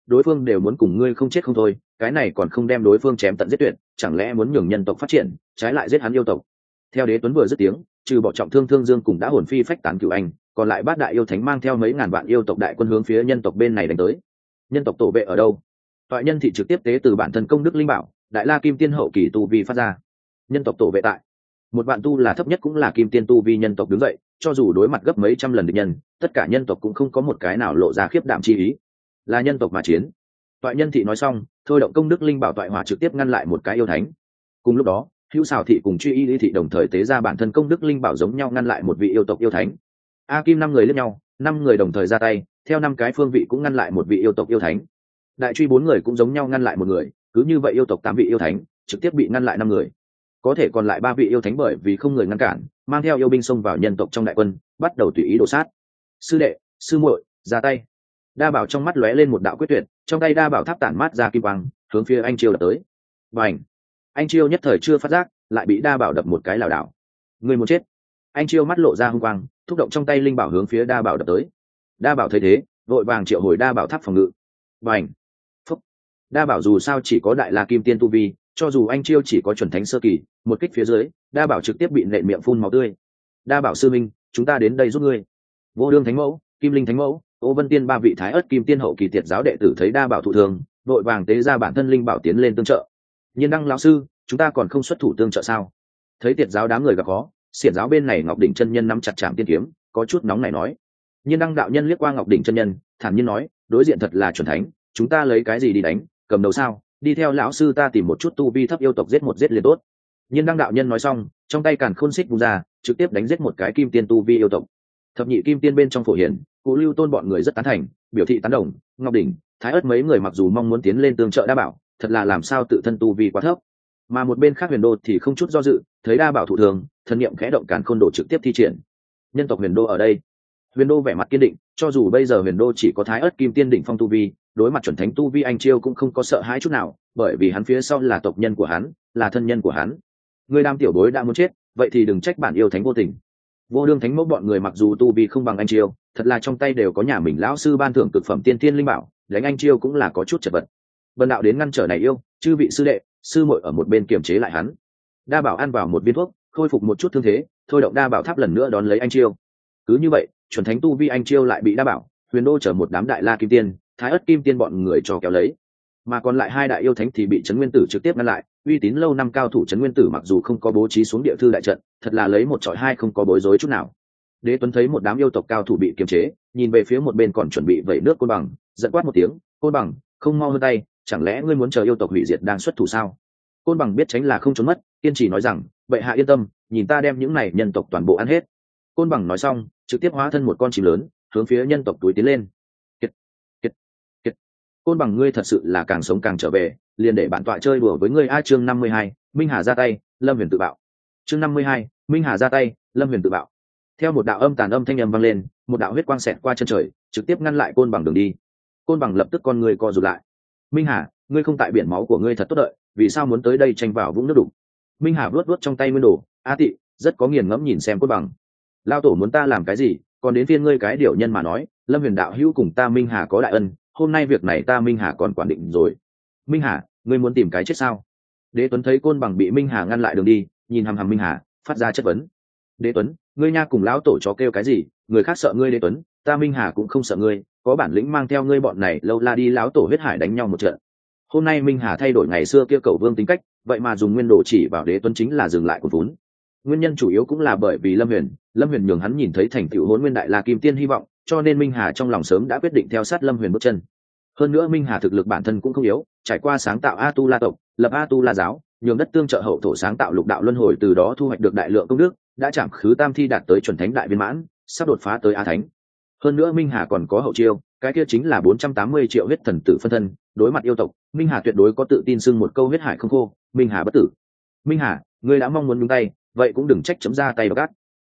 đối phương đều muốn cùng ngươi không chết không thôi, cái này còn không đem đối phương chém tận giết tuyệt, chẳng lẽ muốn nhường nhân tộc phát triển, trái lại giết hắn yêu tộc. Theo Đế Tuấn vừa dứt tiếng, trừ bỏ trọng thương Thương Dương cùng đã hồn phi phách tán Cửu Anh, còn lại bát đại yêu thánh mang theo mấy ngàn vạn yêu tộc đại quân hướng phía nhân tộc bên này đánh tới. Nhân tộc tổ vệ ở đâu? Toại nhân thị trực tiếp tế từ bản thân công đức linh bảo, đại la kim tiên hậu kỳ tu vi phát ra. Nhân tộc tổ vệ tại. Một vạn tu là thấp nhất cũng là kim tiên tu vi nhân tộc đứng dậy, cho dù đối mặt gấp mấy trăm lần địch nhân, tất cả nhân tộc cũng không có một cái nào lộ ra khiếp đảm chi ý. Là nhân tộc mà chiến. Toại nhân thị nói xong, thôi động công đức linh bảo toại hỏa trực tiếp ngăn lại một cái yêu thánh. Cùng lúc đó, Hữu Sào thị cùng Truy Y Lý thị đồng thời tế ra bản thân công đức linh bảo giống nhau ngăn lại một vị yêu tộc yêu thánh. A Kim 5 người liếc nhau, 5 người đồng thời ra tay, theo 5 cái phương vị cũng ngăn lại một vị yêu tộc yêu thánh. Đại Truy 4 người cũng giống nhau ngăn lại một người, cứ như vậy yêu tộc 8 vị yêu thánh trực tiếp bị ngăn lại 5 người. Có thể còn lại 3 vị yêu thánh bởi vì không người ngăn cản, mang theo yêu binh xông vào nhân tộc trong đại quân, bắt đầu tùy ý đổ sát. Sư đệ, sư muội, ra tay. Đa Bảo trong mắt lóe lên một đạo quyết tuyệt, trong tay Đa Bảo tháp tản mát ra kim quang, hướng phía anh Chiêu đập tới. Bành! Anh Chiêu nhất thời chưa phát giác, lại bị Đa Bảo đập một cái lảo đảo. Người muốn chết! Anh Chiêu mắt lộ ra hung quang, thúc động trong tay linh bảo hướng phía Đa Bảo đập tới. Đa Bảo thấy thế, vội vàng triệu hồi Đa Bảo tháp phòng ngự. Bành! Phúc! Đa Bảo dù sao chỉ có đại la kim tiên tu vi, cho dù anh Chiêu chỉ có chuẩn thánh sơ kỳ, một kích phía dưới, Đa Bảo trực tiếp bị nện miệng phun máu tươi. Đa Bảo sư minh, chúng ta đến đây giúp ngươi. Vô Đương Thánh Mẫu, Kim Linh Thánh Mẫu, Ô Vân Tiên 3 vị thái ất kim tiên hậu kỳ tiệt giáo đệ tử thấy Đa Bảo thụ thương, vội vàng tế ra bản thân linh bảo tiến lên tương trợ. Nhiên Đăng lão sư, chúng ta còn không xuất thủ tương trợ sao? Thấy tiệt giáo đám người gặp khó, xiển giáo bên này Ngọc Đỉnh chân nhân nắm chặt trảm tiên kiếm, có chút nóng này nói. Nhiên Đăng đạo nhân liếc qua Ngọc Đỉnh chân nhân, thản nhiên nói, đối diện thật là chuẩn thánh, chúng ta lấy cái gì đi đánh, cầm đầu sao? Đi theo lão sư ta tìm một chút tu vi thấp yêu tộc giết một giết liền tốt. Nhiên Đăng đạo nhân nói xong, trong tay càn khôn xích vung ra, trực tiếp đánh giết một cái kim tiên tu vi yêu tộc. Thập nhị kim tiên bên trong phổ hiển, Cụ Lưu Tôn bọn người rất tán thành, biểu thị tán đồng. Ngọc Đỉnh, Thái Ất mấy người mặc dù mong muốn tiến lên tương trợ Đa Bảo, thật là làm sao tự thân tu vi quá thấp. Mà một bên khác Huyền Đô thì không chút do dự, thấy Đa Bảo thụ thường, thần niệm khẽ động càn khôn đồ trực tiếp thi triển. Nhân tộc Huyền Đô ở đây. Huyền Đô vẻ mặt kiên định, cho dù bây giờ Huyền Đô chỉ có Thái Ất kim tiên đỉnh phong tu vi, đối mặt chuẩn thánh tu vi anh Chiêu cũng không có sợ hãi chút nào, bởi vì hắn phía sau là tộc nhân của hắn, là thân nhân của hắn. Người đam tiểu bối đã muốn chết, vậy thì đừng trách bản yêu thánh vô tình. Vô Đương Thánh Mẫu bọn người mặc dù tu vi không bằng anh Chiêu, thật là trong tay đều có nhà mình lão sư ban thưởng cực phẩm tiên tiên linh bảo, đánh anh Chiêu cũng là có chút chật vật. Bần đạo đến ngăn trở này yêu, chư vị sư đệ, sư muội ở một bên kiềm chế lại hắn. Đa Bảo ăn vào một viên thuốc, khôi phục một chút thương thế, thôi động Đa Bảo tháp lần nữa đón lấy anh Chiêu. Cứ như vậy, chuẩn thánh tu vi anh Chiêu lại bị Đa Bảo, Huyền Đô chở một đám đại la kim tiên, Thái Ất kim tiên bọn người cho kéo lấy. Mà còn lại 2 đại yêu thánh thì bị Trấn Nguyên Tử trực tiếp ngăn lại, uy tín lâu năm cao thủ Trấn Nguyên Tử mặc dù không có bố trí xuống địa thư đại trận, thật là lấy 1 chọi 2 không có bối rối chút nào. Đế Tuấn thấy một đám yêu tộc cao thủ bị kiềm chế, nhìn về phía một bên còn chuẩn bị vẩy nước Côn Bằng, giận quát một tiếng, "Côn Bằng, không mau hơn tay, chẳng lẽ ngươi muốn chờ yêu tộc hủy diệt đang xuất thủ sao?" Côn Bằng biết tránh là không trốn mất, kiên trì nói rằng, "Bệ hạ yên tâm, nhìn ta đem những này nhân tộc toàn bộ ăn hết." Côn Bằng nói xong, trực tiếp hóa thân một con chim lớn, hướng phía nhân tộc túi tiến lên. Kiệt, kiệt, kiệt. Côn Bằng ngươi thật sự là càng sống càng trở về, liền để bản tọa chơi đùa với ngươi. A chương 52, Minh Hà ra tay, Lâm Huyền tự bạo. Chương 52, Minh Hà ra tay, Lâm Huyền tự bạo. Theo một đạo âm tàn âm thanh âm vang lên, một đạo huyết quang xẹt qua chân trời, trực tiếp ngăn lại Côn Bằng đường đi. Côn Bằng lập tức con người co rụt lại. "Minh Hà, ngươi không tại biển máu của ngươi thật tốt đợi, vì sao muốn tới đây tranh vào vũng nước đục?" Minh Hà vuốt vuốt trong tay nguyên đồ, "A Tị, rất có nghiền ngẫm nhìn xem Côn Bằng. Lao tổ muốn ta làm cái gì, còn đến phiên ngươi cái điều nhân mà nói, Lâm Huyền đạo hữu cùng ta Minh Hà có đại ân, hôm nay việc này ta Minh Hà còn quản định rồi. Minh Hà, ngươi muốn tìm cái chết sao?" Đế Tuấn thấy Côn Bằng bị Minh Hà ngăn lại đường đi, nhìn hằm hằm Minh Hà, phát ra chất vấn. "Đế Tuấn, ngươi nha cùng lão tổ chó kêu cái gì, người khác sợ ngươi Đế Tuấn, ta Minh Hà cũng không sợ ngươi, có bản lĩnh mang theo ngươi bọn này lâu la đi lão tổ huyết hải đánh nhau một trận." Hôm nay Minh Hà thay đổi ngày xưa kia cẩu vương tính cách, vậy mà dùng nguyên đồ chỉ vào Đế Tuấn chính là dừng lại của vốn. Nguyên nhân chủ yếu cũng là bởi vì Lâm Huyền nhường hắn nhìn thấy thành tựu Hỗn Nguyên Đại La Kim Tiên hy vọng, cho nên Minh Hà trong lòng sớm đã quyết định theo sát Lâm Huyền bước chân. Hơn nữa Minh Hà thực lực bản thân cũng không yếu, trải qua sáng tạo A Tu La tộc, lập A Tu La giáo, nhường đất tương trợ hậu thổ sáng tạo lục đạo luân hồi, từ đó thu hoạch được đại lượng công đức, đã chạm khứ tam thi đạt tới chuẩn thánh đại viên mãn, sắp đột phá tới A Thánh. Hơn nữa Minh Hà còn có hậu chiêu, cái kia chính là 480 triệu huyết thần tử phân thân, đối mặt yêu tộc, Minh Hà tuyệt đối có tự tin xưng một câu huyết hải không khô, Minh Hà bất tử. Minh Hà, ngươi đã mong muốn nhúng tay, vậy cũng đừng trách chấm ra tay gắt.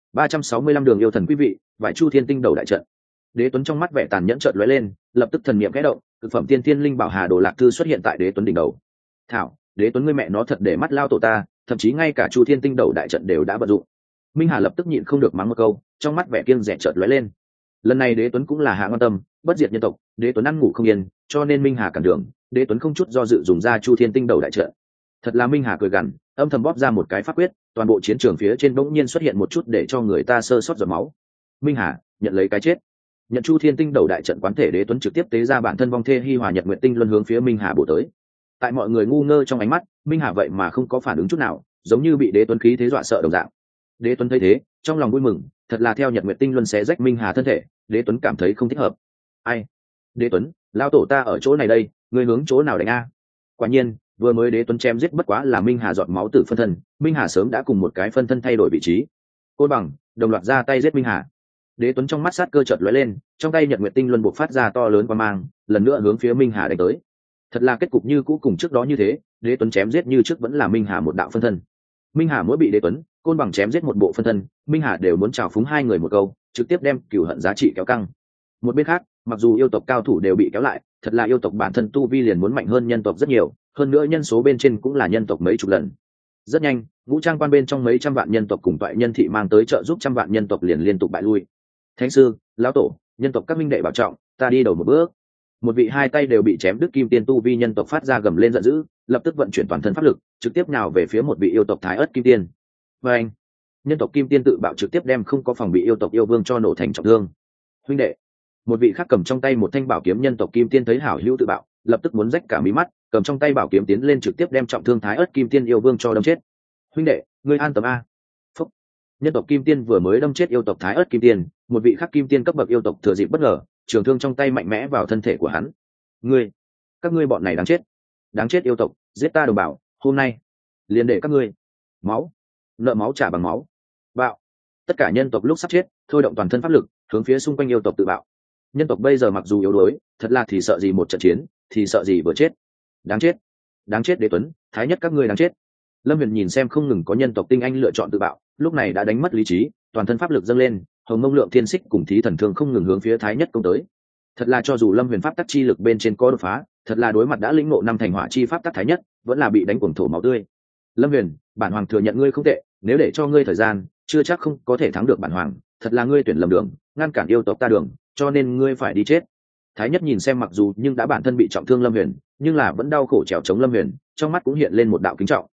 365 đường yêu thần quý vị, vài chu thiên tinh đầu đại trận. Đế Tuấn trong mắt vẻ tàn nhẫn chợt lóe lên, lập tức thần niệm khẽ động, thực phẩm tiên thiên linh bảo Hà Đồ Lạc Thư xuất hiện tại Đế Tuấn đỉnh đầu. Thảo, Đế Tuấn ngươi mẹ nó thật để mắt lao tổ ta, thậm chí ngay cả chu thiên tinh đầu đại trận đều đã vận dụng. Minh Hà lập tức nhịn không được mắng một câu, trong mắt vẻ kiêng dè chợt lóe lên. Lần này Đế Tuấn cũng là hạ ngon tâm, bất diệt nhân tộc, Đế Tuấn ăn ngủ không yên, cho nên Minh Hà cản đường, Đế Tuấn không chút do dự dùng ra Chu Thiên Tinh Đầu đại trận. Thật là Minh Hà cười gằn, âm thầm bóp ra một cái pháp quyết, toàn bộ chiến trường phía trên bỗng nhiên xuất hiện một chút để cho người ta sơ sót giọt máu. Minh Hà nhận lấy cái chết. Nhận Chu Thiên Tinh Đầu đại trận quán thể, Đế Tuấn trực tiếp tế ra bản thân vong thê Hi Hòa Nhật Nguyệt Tinh luân hướng phía Minh Hà bổ tới. Tại mọi người ngu ngơ trong ánh mắt, Minh Hà vậy mà không có phản ứng chút nào, giống như bị Đế Tuấn khí thế dọa sợ đồng dạng. Đế Tuấn thấy thế, trong lòng vui mừng, thật là theo Nhật Nguyệt Tinh luân xé rách Minh Hà thân thể, Đế Tuấn cảm thấy không thích hợp. Ai? Đế Tuấn, lão tổ ta ở chỗ này đây, ngươi hướng chỗ nào đánh a? Quả nhiên, vừa mới Đế Tuấn chém giết bất quá là Minh Hà giọt máu tử phân thân, Minh Hà sớm đã cùng một cái phân thân thay đổi vị trí. Côn bằng đồng loạt ra tay giết Minh Hà. Đế Tuấn trong mắt sát cơ chợt lóe lên, trong tay Nhật Nguyệt Tinh luân bộc phát ra to lớn quang mang, lần nữa hướng phía Minh Hà đánh tới. Thật là kết cục như cũ cùng trước đó như thế, Đế Tuấn chém giết như trước vẫn là Minh Hà một đạo phân thân. Minh Hà mỗi bị Đế Tuấn, Côn bằng chém giết một bộ phân thân, Minh Hà đều muốn chào phúng hai người một câu, trực tiếp đem cửu hận giá trị kéo căng. Một bên khác, mặc dù yêu tộc cao thủ đều bị kéo lại, thật là yêu tộc bản thân tu vi liền muốn mạnh hơn nhân tộc rất nhiều, hơn nữa nhân số bên trên cũng là nhân tộc mấy chục lần. Rất nhanh, vũ trang quan bên trong mấy trăm vạn nhân tộc cùng toại nhân thị mang tới trợ giúp trăm vạn nhân tộc liền liên tục bại lui. Thánh sư, lão tổ, nhân tộc các minh đệ bảo trọng, ta đi đầu một bước. Một vị hai tay đều bị chém đứt kim tiên tu vi nhân tộc phát ra gầm lên giận dữ, lập tức vận chuyển toàn thân pháp lực, trực tiếp nào về phía một vị yêu tộc thái ớt kim tiên. Và anh, nhân tộc kim tiên tự bạo trực tiếp đem không có phòng bị yêu tộc yêu vương cho nổ thành trọng thương. Huynh đệ, một vị khác cầm trong tay một thanh bảo kiếm nhân tộc kim tiên thấy hảo hữu tự bạo, lập tức muốn rách cả mí mắt, cầm trong tay bảo kiếm tiến lên trực tiếp đem trọng thương thái ớt kim tiên yêu vương cho đâm chết. Huynh đệ, ngươi an tâm a. Phúc. Nhân tộc kim tiên vừa mới đâm chết yêu tộc thái ớt kim tiên, một vị khác kim tiên cấp bậc yêu tộc thừa dịp bất ngờ, trường thương trong tay mạnh mẽ vào thân thể của hắn. Ngươi, các ngươi bọn này đáng chết yêu tộc, giết ta đồng bào, hôm nay liền để các ngươi máu, nợ máu trả bằng máu. Bạo. Tất cả nhân tộc lúc sắp chết, thôi động toàn thân pháp lực, hướng phía xung quanh yêu tộc tự bạo. Nhân tộc bây giờ mặc dù yếu đuối, thật là thì sợ gì một trận chiến, thì sợ gì vừa chết. Đáng chết Đế Tuấn, thái nhất các ngươi đáng chết. Lâm Huyền nhìn xem không ngừng có nhân tộc tinh anh lựa chọn tự bạo, lúc này đã đánh mất lý trí, toàn thân pháp lực dâng lên, hồng mông lượng thiên xích cùng thí thần thương không ngừng hướng phía thái nhất công tới. Thật là cho dù Lâm Huyền pháp tắc chi lực bên trên có đột phá, thật là đối mặt đã lĩnh ngộ năm thành hỏa chi pháp tắc thái nhất, vẫn là bị đánh cuồng thổ máu tươi. Lâm Huyền, bản hoàng thừa nhận ngươi không tệ, nếu để cho ngươi thời gian, chưa chắc không có thể thắng được bản hoàng, thật là ngươi tuyển lầm đường, ngăn cản yêu tộc ta đường, cho nên ngươi phải đi chết. Thái nhất nhìn xem mặc dù nhưng đã bản thân bị trọng thương Lâm Huyền, nhưng là vẫn đau khổ trèo chống Lâm Huyền, trong mắt cũng hiện lên một đạo kính trọng.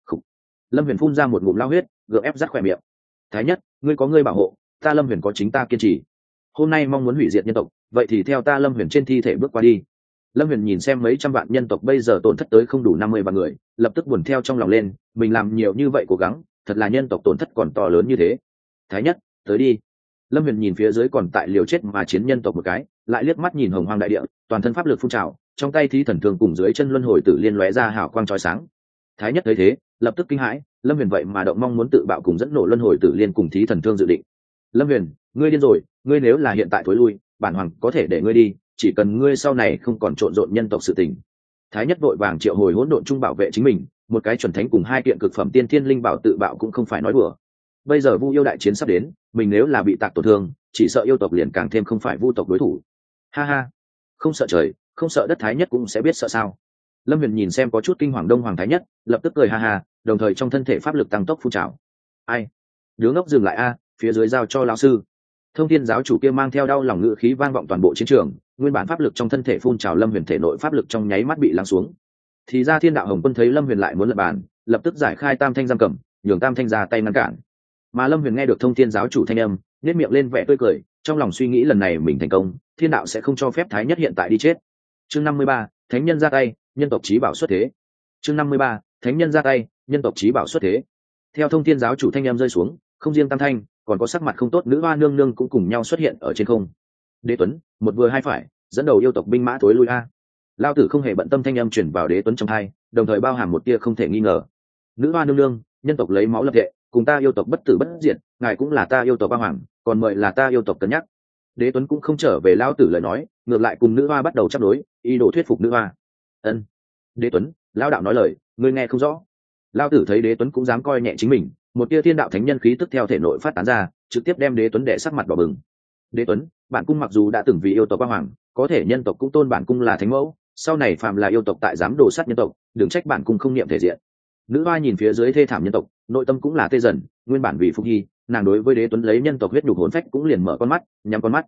Lâm Huyền phun ra một ngụm lao huyết, gượng ép rắt khỏe miệng. Thái nhất, ngươi có ngươi bảo hộ, ta Lâm Huyền có chính ta kiên trì. Hôm nay mong muốn hủy diệt nhân tộc, vậy thì theo ta Lâm Huyền trên thi thể bước qua đi. Lâm Huyền nhìn xem mấy trăm vạn nhân tộc bây giờ tổn thất tới không đủ 50 vạn người, lập tức buồn theo trong lòng lên, mình làm nhiều như vậy cố gắng, thật là nhân tộc tổn thất còn to lớn như thế. Thái nhất, tới đi. Lâm Huyền nhìn phía dưới còn tại liều chết mà chiến nhân tộc một cái, lại liếc mắt nhìn hồng hoang đại địa, toàn thân pháp lực phun trào, trong tay thí thần thương cùng dưới chân luân hồi tử liên lóe ra hào quang chói sáng. Thái nhất thấy thế, lập tức kinh hãi, Lâm Huyền vậy mà động mong muốn tự bạo cùng dẫn nổ luân hồi tử liên cùng thí thần thương dự định. Lâm Huyền, ngươi điên rồi, ngươi nếu là hiện tại thối lui, bản hoàng có thể để ngươi đi, chỉ cần ngươi sau này không còn trộn rộn nhân tộc sự tình. Thái nhất vội vàng triệu hồi hỗn độn trung bảo vệ chính mình, một cái chuẩn thánh cùng hai kiện cực phẩm tiên thiên linh bảo tự bạo cũng không phải nói đùa. Bây giờ Vu yêu đại chiến sắp đến, mình nếu là bị tạc tổn thương, chỉ sợ yêu tộc liền càng thêm không phải Vu tộc đối thủ. Ha ha, không sợ trời, không sợ đất, Thái nhất cũng sẽ biết sợ sao. Lâm Huyền nhìn xem có chút kinh hoàng Đông Hoàng Thái nhất, lập tức cười ha ha, đồng thời trong thân thể pháp lực tăng tốc phun trào. Ai? Đứa ngốc dừng lại a, phía dưới giao cho lão sư. Thông Thiên giáo chủ kia mang theo đau lòng ngữ khí vang vọng toàn bộ chiến trường, nguyên bản pháp lực trong thân thể phun trào, Lâm Huyền thể nội pháp lực trong nháy mắt bị lắng xuống. Thì ra Thiên đạo Hồng Quân thấy Lâm Huyền lại muốn lật bàn, lập tức giải khai Tam Thanh giam cầm, nhường Tam Thanh ra tay ngăn cản. Mà Lâm Huyền nghe được Thông Thiên giáo chủ thanh âm, nhếch miệng lên vẻ tươi cười, trong lòng suy nghĩ lần này mình thành công, Thiên đạo sẽ không cho phép Thái nhất hiện tại đi chết. Chương 53, Thánh nhân ra tay, nhân tộc chí bảo xuất thế. Chương 53, Thánh nhân ra tay, nhân tộc chí bảo xuất thế. Theo Thông Thiên giáo chủ thanh âm rơi xuống, không riêng Tam Thanh, còn có sắc mặt không tốt nữ hoa nương nương cũng cùng nhau xuất hiện ở trên không. Đế Tuấn, một vừa hai phải, dẫn đầu yêu tộc binh mã thối lui a. Lao tử không hề bận tâm thanh âm truyền vào Đế Tuấn trong tai, đồng thời bao hàm một tia không thể nghi ngờ. Nữ hoa nương nương, nhân tộc lấy máu lập thệ, cùng ta yêu tộc bất tử bất diệt, ngài cũng là ta yêu tộc ba hoàng, còn mời là ta yêu tộc cân nhắc. Đế Tuấn cũng không trở về Lao tử lời nói, ngược lại cùng nữ hoa bắt đầu chấp đối, ý đồ thuyết phục nữ hoa. Ân. Đế Tuấn, Lao đạo nói lời, ngươi nghe không rõ. Lao tử thấy Đế Tuấn cũng dám coi nhẹ chính mình, một tia thiên đạo thánh nhân khí tức theo thể nội phát tán ra, trực tiếp đem Đế Tuấn đè sắc mặt đỏ bừng. Đế Tuấn, bản cung mặc dù đã từng vì yêu tộc ba hoàng, có thể nhân tộc cũng tôn bản cung là thánh mẫu, sau này phàm là yêu tộc tại dám đổ sát nhân tộc, đừng trách bản cung không niệm thể diện. Nữ hoa nhìn phía dưới thê thảm nhân tộc, nội tâm cũng là tê dần, nguyên bản vì phục hy, nàng đối với Đế Tuấn lấy nhân tộc huyết nhục hồn phách cũng liền mở con mắt, nhắm con mắt.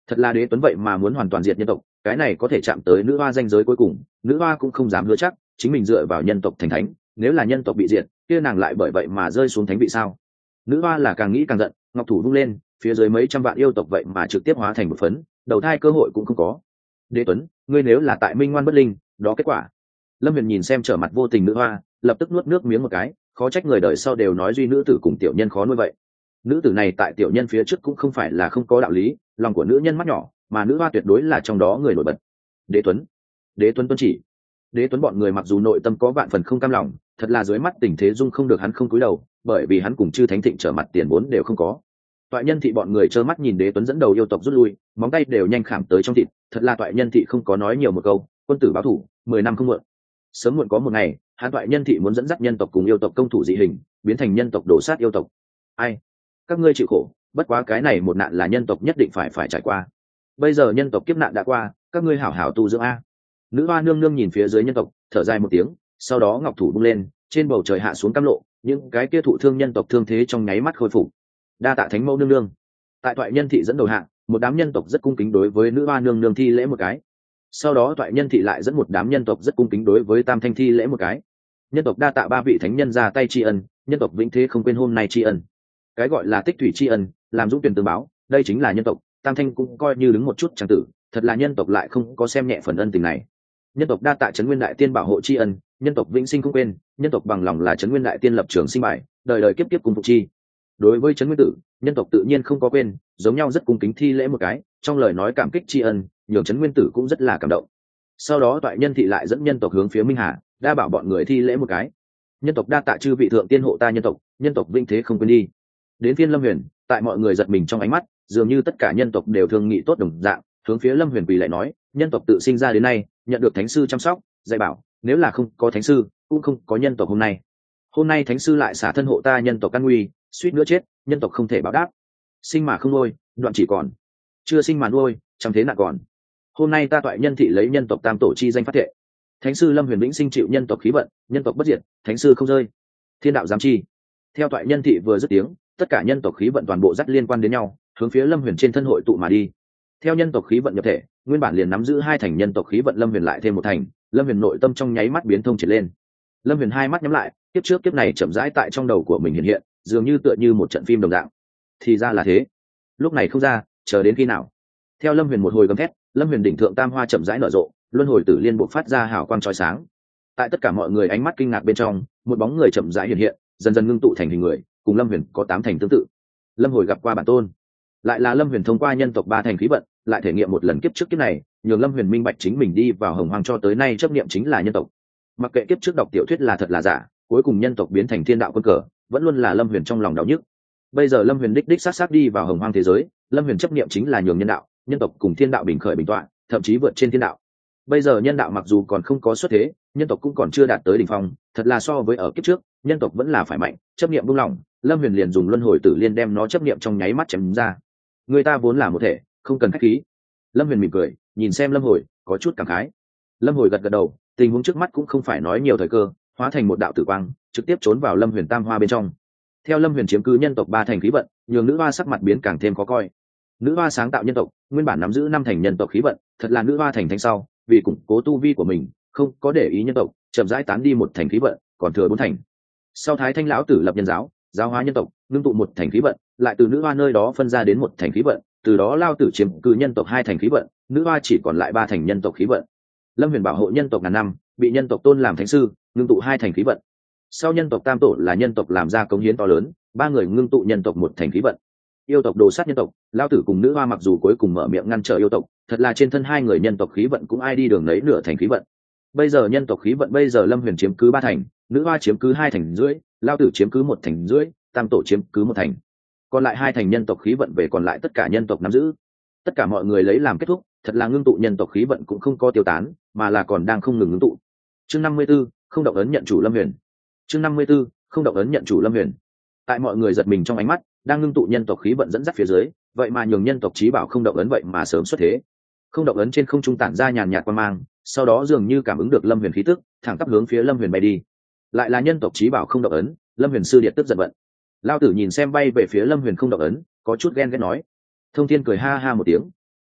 Thật là Đế Tuấn vậy mà muốn hoàn toàn diệt nhân tộc, cái này có thể chạm tới nữ hoa danh giới cuối cùng, nữ hoa cũng không dám hứa chắc chính mình dựa vào nhân tộc thành thánh, nếu là nhân tộc bị diệt kia nàng lại bởi vậy mà rơi xuống thánh vị sao? Nữ hoa là càng nghĩ càng giận, ngọc thủ vung lên, phía dưới mấy trăm vạn yêu tộc vậy mà trực tiếp hóa thành một phấn, đầu thai cơ hội cũng không có. Đế Tuấn, ngươi nếu là tại minh ngoan bất linh, đó kết quả. Lâm Huyền nhìn xem trở mặt vô tình nữ hoa, lập tức nuốt nước miếng một cái, khó trách người đời sau đều nói duy nữ tử cùng tiểu nhân khó nuôi vậy. Nữ tử này tại tiểu nhân phía trước cũng không phải là không có đạo lý, lòng của nữ nhân mắt nhỏ, mà nữ hoa tuyệt đối là trong đó người nổi bật. Đế Tuấn, Đế Tuấn tuân chỉ. Đế Tuấn bọn người mặc dù nội tâm có vạn phần không cam lòng, thật là dưới mắt tình thế dung không được hắn không cúi đầu, bởi vì hắn cùng chư thánh thịnh trở mặt tiền vốn đều không có. Toại nhân thị bọn người trơ mắt nhìn Đế Tuấn dẫn đầu yêu tộc rút lui, móng tay đều nhanh khảm tới trong thịt, thật là toại nhân thị không có nói nhiều một câu, quân tử báo thủ, 10 năm không muộn. Sớm muộn có một ngày, hắn toại nhân thị muốn dẫn dắt nhân tộc cùng yêu tộc công thủ dị hình, biến thành nhân tộc đổ sát yêu tộc. Ai? Các ngươi chịu khổ, bất quá cái này một nạn là nhân tộc nhất định phải trải qua. Bây giờ nhân tộc kiếp nạn đã qua, các ngươi hảo hảo tu dưỡng a. Nữ hoa nương nương nhìn phía dưới nhân tộc, thở dài một tiếng, sau đó ngọc thủ bung lên, trên bầu trời hạ xuống cam lộ, những cái kia thụ thương nhân tộc thương thế trong nháy mắt khôi phục. Đa tạ thánh mẫu nương nương. Tại toại nhân thị dẫn đầu hạ, một đám nhân tộc rất cung kính đối với nữ hoa nương nương thi lễ một cái. Sau đó toại nhân thị lại dẫn một đám nhân tộc rất cung kính đối với tam thanh thi lễ một cái. Nhân tộc đa tạ ba vị thánh nhân ra tay tri ân, nhân tộc vĩnh thế không quên hôm nay tri ân. Cái gọi là tích thủy tri ân, làm dũng tuyển tương báo, đây chính là nhân tộc. Tam thanh cũng coi như đứng một chút chẳng tử, thật là nhân tộc lại không có xem nhẹ phần ân tình này. Nhân tộc đa tạ trấn nguyên đại tiên bảo hộ tri ân, nhân tộc vĩnh sinh không quên, nhân tộc bằng lòng là trấn nguyên đại tiên lập trường sinh bài, đời đời kiếp kiếp cùng phục chi. Đối với trấn nguyên tử, nhân tộc tự nhiên không có quên, giống nhau rất cung kính thi lễ một cái, trong lời nói cảm kích tri ân, nhường trấn nguyên tử cũng rất là cảm động. Sau đó toại nhân thị lại dẫn nhân tộc hướng phía minh hà, đa bảo bọn người thi lễ một cái. Nhân tộc đa tạ chư vị thượng tiên hộ ta nhân tộc vĩnh thế không quên đi. Đến phiên Lâm Huyền, tại mọi người giật mình trong ánh mắt, dường như tất cả nhân tộc đều thương nghị tốt đồng dạng, hướng phía Lâm Huyền quỳ lại nói, nhân tộc tự sinh ra đến nay, nhận được thánh sư chăm sóc, dạy bảo, nếu là không có thánh sư, cũng không có nhân tộc hôm nay. Hôm nay thánh sư lại xả thân hộ ta nhân tộc căn nguy, suýt nữa chết, nhân tộc không thể báo đáp. Sinh mà không nuôi, đoạn chỉ còn. Chưa sinh mà nuôi, chẳng thế nạn còn. Hôm nay ta toại nhân thị lấy nhân tộc tam tổ chi danh phát thệ. Thánh sư Lâm Huyền vĩnh sinh chịu nhân tộc khí vận, nhân tộc bất diệt, thánh sư không rơi. Thiên đạo giám chi. Theo toại nhân thị vừa dứt tiếng, tất cả nhân tộc khí vận toàn bộ dắt liên quan đến nhau, hướng phía Lâm Huyền trên thân hội tụ mà đi. Theo nhân tộc khí vận nhập thể, nguyên bản liền nắm giữ 2 thành nhân tộc khí vận Lâm Huyền lại thêm 1 thành, Lâm Huyền nội tâm trong nháy mắt biến thông triển lên. Lâm Huyền hai mắt nhắm lại, kiếp trước kiếp này chậm rãi tại trong đầu của mình hiện hiện, dường như tựa như một trận phim đồng dạng. Thì ra là thế. Lúc này không ra, chờ đến khi nào? Theo Lâm Huyền một hồi gầm thét, Lâm Huyền đỉnh thượng tam hoa chậm rãi nở rộ, luân hồi tử liên bộ phát ra hào quang chói sáng. Tại tất cả mọi người ánh mắt kinh ngạc bên trong, một bóng người chậm rãi hiện hiện, dần dần ngưng tụ thành hình người, cùng Lâm Huyền có 8 thành tương tự. Lâm Hồi gặp qua bản tôn. Lại là Lâm Huyền thông qua nhân tộc 3 thành khí vận, lại thể nghiệm một lần kiếp trước kiếp này, nhường Lâm Huyền minh bạch chính mình đi vào hồng hoang cho tới nay chấp niệm chính là nhân tộc. Mặc kệ kiếp trước đọc tiểu thuyết là thật là giả, cuối cùng nhân tộc biến thành thiên đạo quân cờ, vẫn luôn là Lâm Huyền trong lòng đau nhức. Bây giờ Lâm Huyền đích sát đi vào hồng hoang thế giới, Lâm Huyền chấp niệm chính là nhường nhân đạo, nhân tộc cùng thiên đạo bình khởi bình tọa, thậm chí vượt trên thiên đạo. Bây giờ nhân đạo mặc dù còn không có xuất thế, nhân tộc cũng còn chưa đạt tới đỉnh phong, thật là so với ở kiếp trước, nhân tộc vẫn là phải mạnh, chấp niệm buông lỏng, Lâm Huyền liền dùng luân hồi tử liên đem nó chấp niệm trong nháy mắt chém ra. Người ta vốn là một thể, không cần khách khí. Lâm Huyền mỉm cười, nhìn xem Lâm Hồi, có chút cảm khái. Lâm Hồi gật gật đầu, tình huống trước mắt cũng không phải nói nhiều thời cơ, hóa thành một đạo tử quang, trực tiếp trốn vào Lâm Huyền tam hoa bên trong. Theo Lâm Huyền chiếm cứ nhân tộc 3 thành khí vận, nhường nữ hoa sắc mặt biến càng thêm khó coi. Nữ hoa sáng tạo nhân tộc, nguyên bản nắm giữ 5 thành nhân tộc khí vận, thật là nữ hoa thành thánh sau, vì củng cố tu vi của mình, không có để ý nhân tộc, chậm rãi tán đi 1 thành khí vận, còn thừa 4 thành. Sau Thái Thanh lão tử lập nhân giáo, giáo hóa nhân tộc, ngưng tụ 1 thành khí vận, lại từ nữ hoa nơi đó phân ra đến 1 thành khí vận, từ đó lao tử chiếm cứ nhân tộc 2 thành khí vận, nữ hoa chỉ còn lại 3 thành nhân tộc khí vận. Lâm Huyền bảo hộ nhân tộc ngàn năm, bị nhân tộc tôn làm thánh sư, ngưng tụ 2 thành khí vận. Sau nhân tộc tam tổ là nhân tộc làm ra cống hiến to lớn, 3 người ngưng tụ nhân tộc 1 thành khí vận. Yêu tộc đồ sát nhân tộc, lao tử cùng nữ hoa mặc dù cuối cùng mở miệng ngăn trở yêu tộc, thật là trên thân 2 người nhân tộc khí vận cũng ai đi đường nấy nửa thành khí vận. Bây giờ nhân tộc khí vận bây giờ Lâm Huyền chiếm cứ 3 thành, nữ hoa chiếm cứ 2 thành rưỡi, lao tử chiếm cứ 1 thành rưỡi, tam tổ chiếm cứ 1 thành. Còn lại 2 thành nhân tộc khí vận về còn lại tất cả nhân tộc nắm giữ. Tất cả mọi người lấy làm kết thúc, thật là ngưng tụ nhân tộc khí vận cũng không có tiêu tán, mà là còn đang không ngừng ngưng tụ. Chương 54, không động ấn nhận chủ Lâm Huyền. Chương 54, không động ấn nhận chủ Lâm Huyền. Tại mọi người giật mình trong ánh mắt, đang ngưng tụ nhân tộc khí vận dẫn dắt phía dưới, vậy mà nhường nhân tộc chí bảo không động ấn vậy mà sớm xuất thế. Không động ấn trên không trung tản ra nhàn nhạt quang mang, sau đó dường như cảm ứng được Lâm Huyền khí tức, thẳng tắp hướng phía Lâm Huyền bay đi. Lại là nhân tộc chí bảo không động ấn, Lâm Huyền sư điệt tức giận vận. Lao tử nhìn xem bay về phía Lâm Huyền không động ấn, có chút ghen ghét nói. Thông Thiên cười ha ha một tiếng.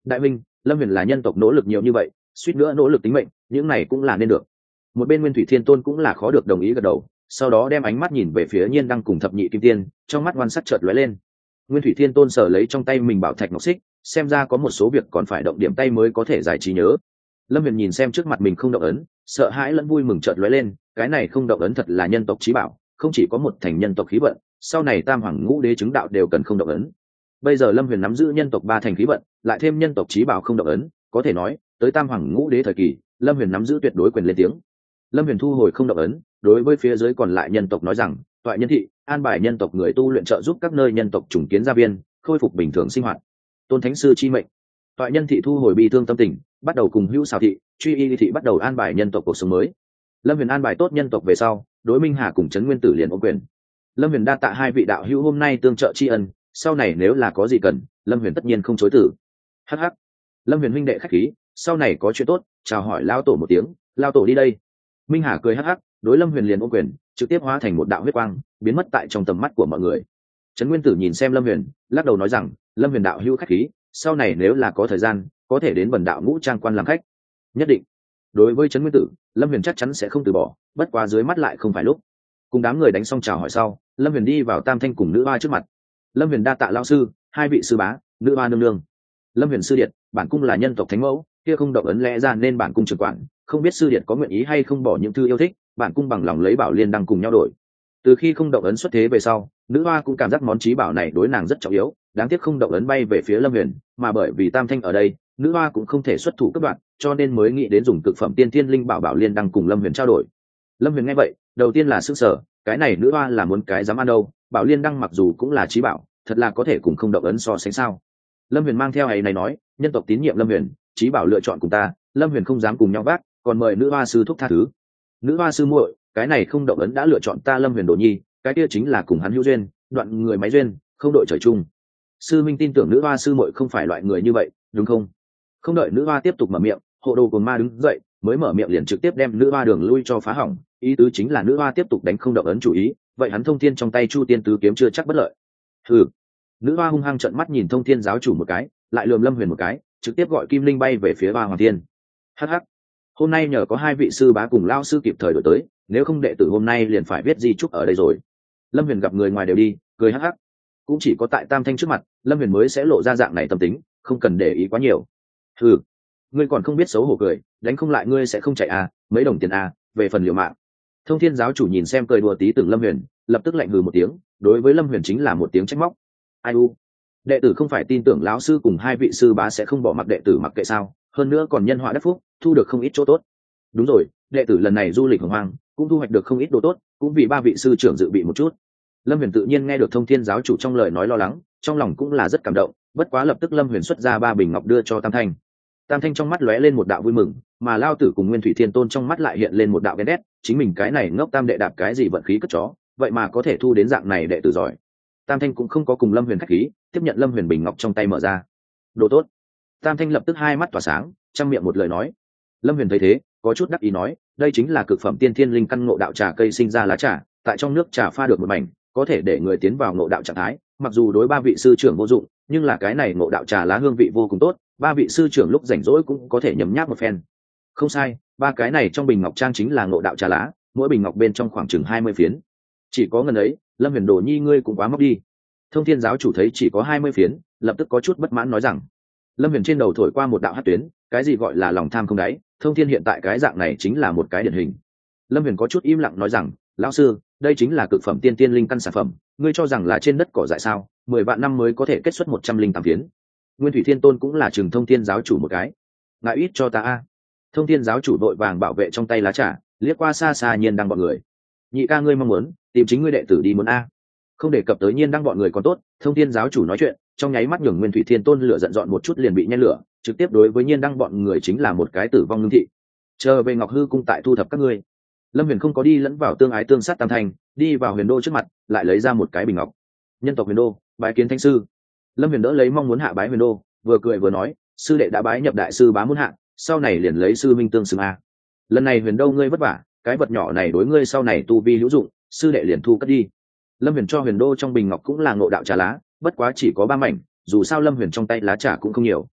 đại minh, lâm huyền là nhân tộc nỗ lực nhiều như vậy, suýt nữa nỗ lực tính mệnh, những này cũng là nên được. Một bên nguyên thủy thiên tôn cũng là khó được đồng ý gật đầu, sau đó đem ánh mắt nhìn về phía nhiên đăng cùng thập nhị kim tiên, trong mắt ngoan sắc chợt lóe lên. Nguyên thủy thiên tôn sờ lấy trong tay mình bảo thạch ngọc xích, xem ra có một số việc còn phải động điểm tay mới có thể giải trí nhớ. Lâm huyền nhìn xem trước mặt mình không động ấn, sợ hãi lẫn vui mừng chợt lóe lên, cái này không động ấn thật là nhân tộc chí bảo, không chỉ có một thành nhân tộc khí vận, sau này tam hoàng ngũ đế chứng đạo đều cần không động ấn. Bây giờ lâm huyền nắm giữ nhân tộc ba thành khí vận, lại thêm nhân tộc chí bảo không động ấn, có thể nói tới tam hoàng ngũ đế thời kỳ, lâm huyền nắm giữ tuyệt đối quyền lên tiếng. Lâm huyền thu hồi không động ấn, đối với phía dưới còn lại nhân tộc nói rằng, toại nhân thị an bài nhân tộc người tu luyện trợ giúp các nơi nhân tộc trùng kiến gia viên, khôi phục bình thường sinh hoạt. Tôn thánh sư chi mệnh. Toại nhân thị thu hồi bi thương tâm tình, bắt đầu cùng hữu xào thị truy y thị bắt đầu an bài nhân tộc cuộc sống mới. Lâm huyền an bài tốt nhân tộc về sau, đối minh hà cùng trấn nguyên tử liền ôm quyền. Lâm huyền đa tạ hai vị đạo hữu hôm nay tương trợ tri ân, sau này nếu là có gì cần, lâm huyền tất nhiên không chối tử. Hh, lâm huyền huynh đệ khách khí, sau này có chuyện tốt chào hỏi lao tổ một tiếng, lao tổ đi đây. Minh hà cười hh, đối lâm huyền liền ôm quyền, trực tiếp hóa thành một đạo huyết quang, biến mất tại trong tầm mắt của mọi người. Trấn nguyên tử nhìn xem lâm huyền, lắc đầu nói rằng, lâm huyền đạo hữu khách khí, sau này nếu là có thời gian có thể đến bần đạo ngũ trang quan làm khách. Nhất định. Đối với trấn nguyên tử, lâm huyền chắc chắn sẽ không từ bỏ, bất quá dưới mắt lại không phải lúc. Cùng đám người đánh xong chào hỏi sau, lâm huyền đi vào tam thanh cùng nữ hoa trước mặt. Lâm huyền đa tạ lao sư, hai vị sư bá, nữ hoa nương nương. Lâm huyền sư điện, bản cung là nhân tộc thánh mẫu, kia không động ấn lẽ ra nên bản cung trưởng quản, không biết sư điện có nguyện ý hay không bỏ những thư yêu thích, bản cung bằng lòng lấy bảo liên đăng cùng nhau đổi. Từ khi không động ấn xuất thế về sau, nữ hoa cũng cảm giác món trí bảo này đối nàng rất trọng yếu, đáng tiếc không động ấn bay về phía lâm huyền, mà bởi vì tam thanh ở đây, nữ hoa cũng không thể xuất thủ cấp đoạn, cho nên mới nghĩ đến dùng cực phẩm tiên thiên linh bảo bảo liên đăng cùng lâm huyền trao đổi. Lâm huyền nghe vậy, đầu tiên là sức sở, cái này nữ hoa là muốn cái dám ăn đâu, bảo liên đăng mặc dù cũng là trí bảo, thật là có thể cùng không động ấn so sánh sao. Lâm huyền mang theo ấy này nói, nhân tộc tín nhiệm lâm huyền, trí bảo lựa chọn cùng ta, lâm huyền không dám cùng nhau vác, còn mời nữ hoa sư thúc tha thứ. Nữ hoa sư muội, cái này không động ấn đã lựa chọn ta lâm huyền đồ nhi, cái kia chính là cùng hắn hữu duyên, đoạn người máy duyên, không đội trời chung. Sư minh tin tưởng nữ hoa sư muội không phải loại người như vậy, đúng không? Không đợi nữ hoa tiếp tục mở miệng, hộ đồ cồn ma đứng dậy, mới mở miệng liền trực tiếp đem nữ hoa đường lui cho phá hỏng, ý tứ chính là nữ hoa tiếp tục đánh không động ấn chủ ý, vậy hắn thông thiên trong tay chu tiên tứ kiếm chưa chắc bất lợi. Hừ. Nữ hoa hung hăng trợn mắt nhìn thông thiên giáo chủ một cái, lại lườm lâm huyền một cái, trực tiếp gọi kim linh bay về phía ba hoàng thiên. Hh, hôm nay nhờ có hai vị sư bá cùng lao sư kịp thời đổi tới, nếu không đệ tử hôm nay liền phải viết di chúc ở đây rồi. Lâm huyền gặp người ngoài đều đi, cười hắc hắc. Cũng chỉ có tại tam thanh trước mặt, lâm huyền mới sẽ lộ ra dạng này tâm tính, không cần để ý quá nhiều. Hừ, ngươi còn không biết xấu hổ cười, đánh không lại ngươi sẽ không chạy à, mấy đồng tiền à, về phần liều mạng. Thông thiên giáo chủ nhìn xem cười đùa tí từng lâm huyền, lập tức lạnh hừ một tiếng, đối với lâm huyền chính là một tiếng trách móc. Ai u, đệ tử không phải tin tưởng lão sư cùng hai vị sư bá sẽ không bỏ mặc đệ tử mặc kệ sao, hơn nữa còn nhân họa đắc phúc, thu được không ít chỗ tốt. Đúng rồi, đệ tử lần này du lịch hồng hoang cũng thu hoạch được không ít đồ tốt, cũng vì ba vị sư trưởng dự bị một chút. Lâm huyền tự nhiên nghe được thông thiên giáo chủ trong lời nói lo lắng, trong lòng cũng là rất cảm động, bất quá lập tức lâm huyền xuất ra 3 bình ngọc đưa cho tam thanh. Tam thanh trong mắt lóe lên một đạo vui mừng, mà lao tử cùng nguyên thủy thiên tôn trong mắt lại hiện lên một đạo ghen ghét, chính mình cái này ngốc tam đệ đạp cái gì vận khí cất chó, vậy mà có thể thu đến dạng này đệ tử giỏi. Tam thanh cũng không có cùng lâm huyền khách khí, tiếp nhận lâm huyền bình ngọc trong tay mở ra. Đồ tốt. Tam thanh lập tức hai mắt tỏa sáng, trong miệng một lời nói. Lâm huyền thấy thế, có chút đắc ý nói, đây chính là cực phẩm tiên thiên linh căn ngộ đạo trà cây sinh ra lá trà, tại trong nước trà pha được một mảnh, có thể để người tiến vào ngộ đạo trạng thái, mặc dù đối ba vị sư trưởng vô dụng, nhưng là cái này ngộ đạo trà lá hương vị vô cùng tốt, ba vị sư trưởng lúc rảnh rỗi cũng có thể nhấm nháp một phen. Không sai, ba cái này trong bình ngọc trang chính là ngộ đạo trà lá, mỗi bình ngọc bên trong khoảng chừng 20 phiến. Chỉ có ngần ấy, lâm huyền đồ nhi ngươi cũng quá móc đi. Thông thiên giáo chủ thấy chỉ có 20 phiến, lập tức có chút bất mãn nói rằng. Lâm huyền trên đầu thổi qua một đạo hắc tuyến, cái gì gọi là lòng tham không đáy, thông thiên hiện tại cái dạng này chính là một cái điển hình. Lâm huyền có chút im lặng nói rằng, lão sư, đây chính là cực phẩm tiên tiên linh căn sản phẩm, ngươi cho rằng là trên đất cỏ dại sao? 10 vạn năm mới có thể kết xuất 108 phiến. Nguyên thủy thiên tôn cũng là trường thông thiên giáo chủ một cái. Ngại ít cho ta a. Thông thiên giáo chủ đội vàng bảo vệ trong tay lá trà, liếc qua xa xa nhiên đang bọn người. Nhị ca ngươi mong muốn tìm chính ngươi đệ tử đi muốn a. Không đề cập tới nhiên đang bọn người còn tốt, thông thiên giáo chủ nói chuyện, trong nháy mắt nhường nguyên thủy thiên tôn lửa giận dọn một chút liền bị nhen lửa, trực tiếp đối với nhiên đang bọn người chính là một cái tử vong ngưng thị. Chờ về ngọc hư cung tại thu thập các ngươi. Lâm huyền không có đi lẫn vào tương ái tương sát tam thành, đi vào huyền đô trước mặt, lại lấy ra một cái bình ngọc. Nhân tộc huyền đô, bái kiến thánh sư. Lâm huyền đỡ lấy mong muốn hạ bái huyền đô, vừa cười vừa nói, sư đệ đã bái nhập đại sư bá muốn hạ, sau này liền lấy sư minh tương xứng a. Lần này huyền đô ngươi vất vả, cái vật nhỏ này đối ngươi sau này tu vi hữu dụng, sư đệ liền thu cất đi. Lâm huyền cho huyền đô trong bình ngọc cũng là ngộ đạo trà lá, bất quá chỉ có 3 mảnh, dù sao lâm huyền trong tay lá trà cũng không nhiều.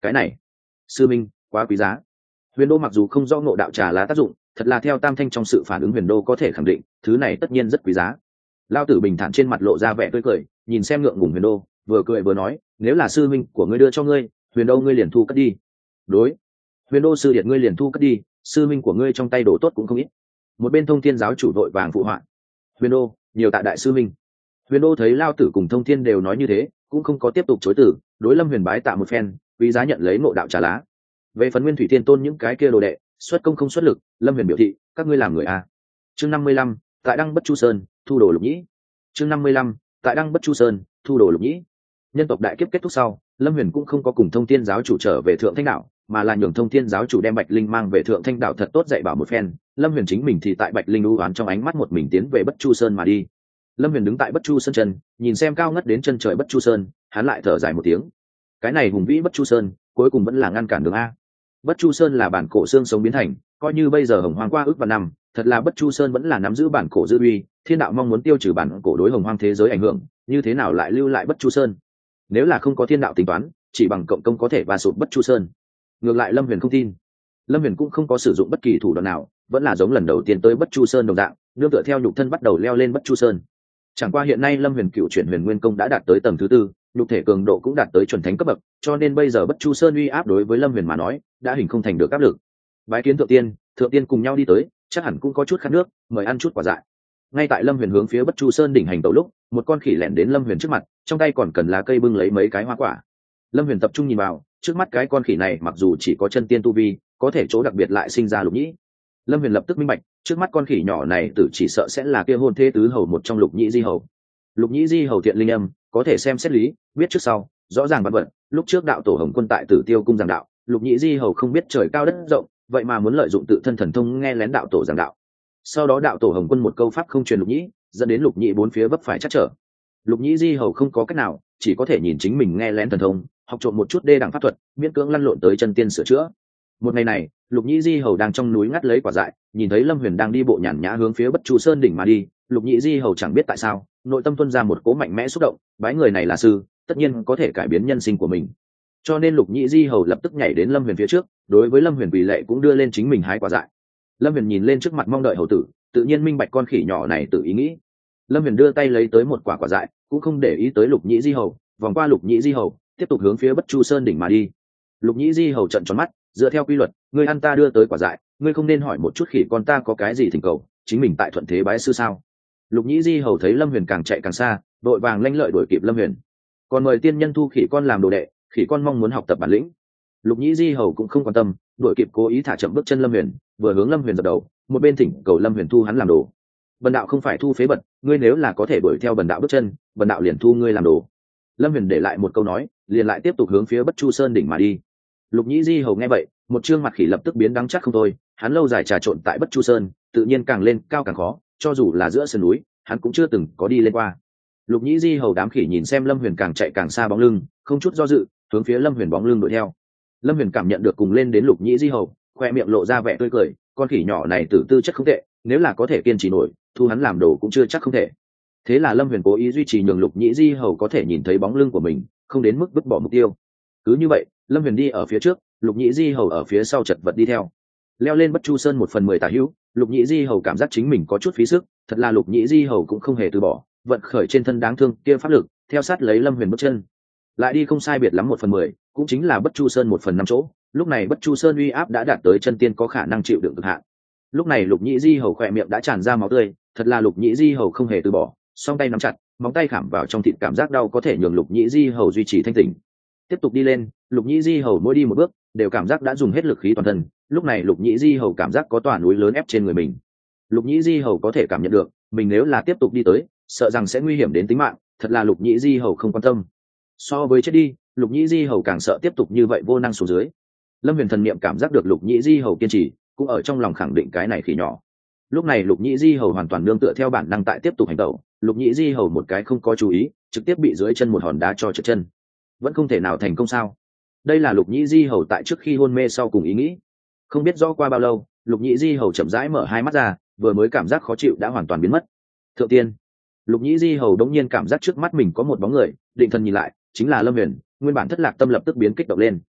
cái này sư minh quá quý giá. Huyền đô mặc dù không rõ ngộ đạo trà lá tác dụng, thật là theo tam thanh trong sự phản ứng huyền đô có thể khẳng định thứ này tất nhiên rất quý giá. Lao tử bình thản trên mặt lộ ra vẻ tươi cười, nhìn xem ngượng ngùng huyền đô, vừa cười vừa nói, nếu là sư minh của ngươi đưa cho ngươi, huyền đô ngươi liền thu cất đi. Đối, huyền đô sư điện ngươi liền thu cất đi, sư minh của ngươi trong tay đồ tốt cũng không ít. Một bên thông thiên giáo chủ đội vàng phụ họa. Huyền đô, nhiều tạ đại sư minh. Huyền đô thấy Lao tử cùng thông thiên đều nói như thế, cũng không có tiếp tục chối từ, đối Lâm Huyền bái tạ một phen, quý giá nhận lấy ngộ đạo trà lá. Về phần Nguyên Thủy Thiên Tôn những cái kia đồ đệ, xuất công không xuất lực, Lâm Huyền biểu thị, các ngươi làm người a. Chương 55, tại Đăng Bất Chu Sơn, thu đồ Lục Nhĩ. Chương 55, tại Đăng Bất Chu Sơn, thu đồ Lục Nhĩ. Nhân tộc đại kiếp kết thúc sau, Lâm Huyền cũng không có cùng Thông Thiên giáo chủ trở về Thượng Thanh đạo, mà là nhường Thông Thiên giáo chủ đem Bạch Linh mang về Thượng Thanh đạo thật tốt dạy bảo một phen. Lâm Huyền chính mình thì tại Bạch Linh u oán trong ánh mắt một mình tiến về Bất Chu Sơn mà đi. Lâm Huyền đứng tại Bất Chu Sơn chân, nhìn xem cao ngất đến chân trời Bất Chu Sơn, hắn lại thở dài một tiếng. Cái này hùng vĩ Bất Chu Sơn, cuối cùng vẫn là ngăn cản đường a. Bất Chu Sơn là bản cổ xương sống biến thành, coi như bây giờ Hồng Hoang qua ước và năm, thật là Bất Chu Sơn vẫn là nắm giữ bản cổ dư uy, thiên đạo mong muốn tiêu trừ bản cổ đối Hồng Hoang thế giới ảnh hưởng, như thế nào lại lưu lại Bất Chu Sơn? Nếu là không có thiên đạo tính toán, chỉ bằng cộng công có thể va sụp Bất Chu Sơn. Ngược lại Lâm Huyền không tin. Lâm Huyền cũng không có sử dụng bất kỳ thủ đoạn nào, vẫn là giống lần đầu tiên tới Bất Chu Sơn đồng dạng, nương tựa theo nhục thân bắt đầu leo lên Bất Chu Sơn. Chẳng qua hiện nay Lâm Huyền cựu chuyển Huyền Nguyên công đã đạt tới tầng thứ tư, nhục thể cường độ cũng đạt tới chuẩn thánh cấp bậc, cho nên bây giờ Bất Chu Sơn uy áp đối với Lâm Huyền mà nói, đã hình không thành được áp lực. Bái kiến thượng tiên cùng nhau đi tới, chắc hẳn cũng có chút khát nước, mời ăn chút quả dại. Ngay tại Lâm Huyền hướng phía Bất Chu Sơn đỉnh hành tẩu lúc, một con khỉ lẻn đến Lâm Huyền trước mặt, trong tay còn cần lá cây bưng lấy mấy cái hoa quả. Lâm Huyền tập trung nhìn vào, trước mắt cái con khỉ này mặc dù chỉ có chân tiên tu vi, có thể chỗ đặc biệt lại sinh ra Lục Nhĩ. Lâm Huyền lập tức minh bạch, trước mắt con khỉ nhỏ này tử chỉ sợ sẽ là kia hôn thế tứ hầu một trong Lục Nhĩ Di hầu. Lục Nhĩ Di hầu thiện linh âm, có thể xem xét lý, biết trước sau, rõ ràng vật vật. Lúc trước đạo tổ Hồng Quân tại Tử Tiêu cung giảng đạo, Lục Nhĩ Di hầu không biết trời cao đất rộng, vậy mà muốn lợi dụng tự thân thần thông nghe lén đạo tổ giảng đạo. Sau đó đạo tổ Hồng Quân một câu pháp không truyền Lục Nhĩ, dẫn đến Lục Nhĩ bốn phía vấp phải chắc trở. Lục Nhĩ Di hầu không có cách nào, chỉ có thể nhìn chính mình nghe lén thần thông, học trộm một chút đê đẳng pháp thuật, miễn cưỡng lăn lộn tới chân tiên sửa chữa. Một ngày này, Lục Nhĩ Di hầu đang trong núi ngắt lấy quả dại, nhìn thấy Lâm Huyền đang đi bộ nhàn nhã hướng phía Bất Chu Sơn đỉnh mà đi, Lục Nhĩ Di hầu chẳng biết tại sao, nội tâm tuôn ra một cỗ mạnh mẽ xúc động, bái người này là sư, tất nhiên có thể cải biến nhân sinh của mình. Cho nên Lục Nhĩ Di hầu lập tức nhảy đến Lâm Huyền phía trước, đối với Lâm Huyền quỳ lệ cũng đưa lên chính mình hái quả dại. Lâm Huyền nhìn lên trước mặt mong đợi hầu tử, tự nhiên minh bạch con khỉ nhỏ này tự ý nghĩ. Lâm Huyền đưa tay lấy tới một quả dại, cũng không để ý tới Lục Nhĩ Di hầu, vòng qua Lục Nhĩ Di hầu, tiếp tục hướng phía Bất Chu Sơn đỉnh mà đi. Lục Nhĩ Di hầu trợn tròn mắt, dựa theo quy luật, ngươi ăn ta đưa tới quả dại, ngươi không nên hỏi một chút khỉ con ta có cái gì thỉnh cầu, chính mình tại thuận thế bái sư sao? Lục Nhĩ Di hầu thấy Lâm Huyền càng chạy càng xa, đội vàng lanh lợi đuổi kịp Lâm Huyền. Còn mời tiên nhân thu khỉ con làm đồ đệ, khỉ con mong muốn học tập bản lĩnh. Lục Nhĩ Di hầu cũng không quan tâm, đuổi kịp cố ý thả chậm bước chân Lâm Huyền, vừa hướng Lâm Huyền dập đầu, một bên thỉnh cầu Lâm Huyền thu hắn làm đồ. Bần đạo không phải thu phế vật, ngươi nếu là có thể đuổi theo bần đạo bước chân, bần đạo liền thu ngươi làm đồ. Lâm Huyền để lại một câu nói, liền lại tiếp tục hướng phía Bất Chu Sơn đỉnh mà đi. Lục Nhĩ Di hầu nghe vậy, một trương mặt khỉ lập tức biến đắng chắc không thôi, hắn lâu dài trà trộn tại Bất Chu Sơn, tự nhiên càng lên cao càng khó, cho dù là giữa sườn núi, hắn cũng chưa từng có đi lên qua. Lục Nhĩ Di hầu đám khỉ nhìn xem Lâm Huyền càng chạy càng xa bóng lưng, không chút do dự, hướng phía Lâm Huyền bóng lưng đuổi theo. Lâm Huyền cảm nhận được cùng lên đến Lục Nhĩ Di hầu, khoe miệng lộ ra vẻ tươi cười, con khỉ nhỏ này tử tư chất không tệ, nếu là có thể kiên trì nổi, thu hắn làm đồ cũng chưa chắc không thể. Thế là Lâm Huyền cố ý duy trì nhường Lục Nhĩ Di hầu có thể nhìn thấy bóng lưng của mình, không đến mức vứt bỏ mục tiêu. Cứ như vậy, Lâm Huyền đi ở phía trước, Lục Nhĩ Di hầu ở phía sau chật vật đi theo. Leo lên Bất Chu Sơn 1/10 tả hữu, Lục Nhĩ Di hầu cảm giác chính mình có chút phí sức, thật là Lục Nhĩ Di hầu cũng không hề từ bỏ, vận khởi trên thân đáng thương kia pháp lực, theo sát lấy Lâm Huyền bước chân. Lại đi không sai biệt lắm 1/10, cũng chính là Bất Chu Sơn 1/5 chỗ, lúc này Bất Chu Sơn uy áp đã đạt tới chân tiên có khả năng chịu đựng cực hạn. Lúc này Lục Nhĩ Di hầu khỏe miệng đã tràn ra máu tươi, thật là Lục Nhĩ Di hầu không hề từ bỏ, song tay nắm chặt, móng tay khảm vào trong thịt, cảm giác đau có thể nhường Lục Nhĩ Di hầu duy trì thanh tỉnh. Tiếp tục đi lên, Lục Nhĩ Di hầu mỗi đi một bước, đều cảm giác đã dùng hết lực khí toàn thân, lúc này Lục Nhĩ Di hầu cảm giác có tòa núi lớn ép trên người mình. Lục Nhĩ Di hầu có thể cảm nhận được, mình nếu là tiếp tục đi tới, sợ rằng sẽ nguy hiểm đến tính mạng, thật là Lục Nhĩ Di hầu không quan tâm. So với chết đi, Lục Nhĩ Di hầu càng sợ tiếp tục như vậy vô năng xuống dưới. Lâm Huyền thần niệm cảm giác được Lục Nhĩ Di hầu kiên trì, cũng ở trong lòng khẳng định cái này khỉ nhỏ. Lúc này Lục Nhĩ Di hầu hoàn toàn nương tựa theo bản năng tại tiếp tục hành động, Lục Nhĩ Di hầu một cái không có chú ý, trực tiếp bị dưới chân một hòn đá cho trượt chân. Vẫn không thể nào thành công sao? Đây là Lục Nhĩ Di hầu tại trước khi hôn mê sau cùng ý nghĩ. Không biết rõ qua bao lâu, Lục Nhĩ Di hầu chậm rãi mở hai mắt ra, vừa mới cảm giác khó chịu đã hoàn toàn biến mất. Thượng tiên, Lục Nhĩ Di hầu đống nhiên cảm giác trước mắt mình có một bóng người, định thần nhìn lại, chính là Lâm Huyền, nguyên bản thất lạc tâm lập tức biến kích động lên.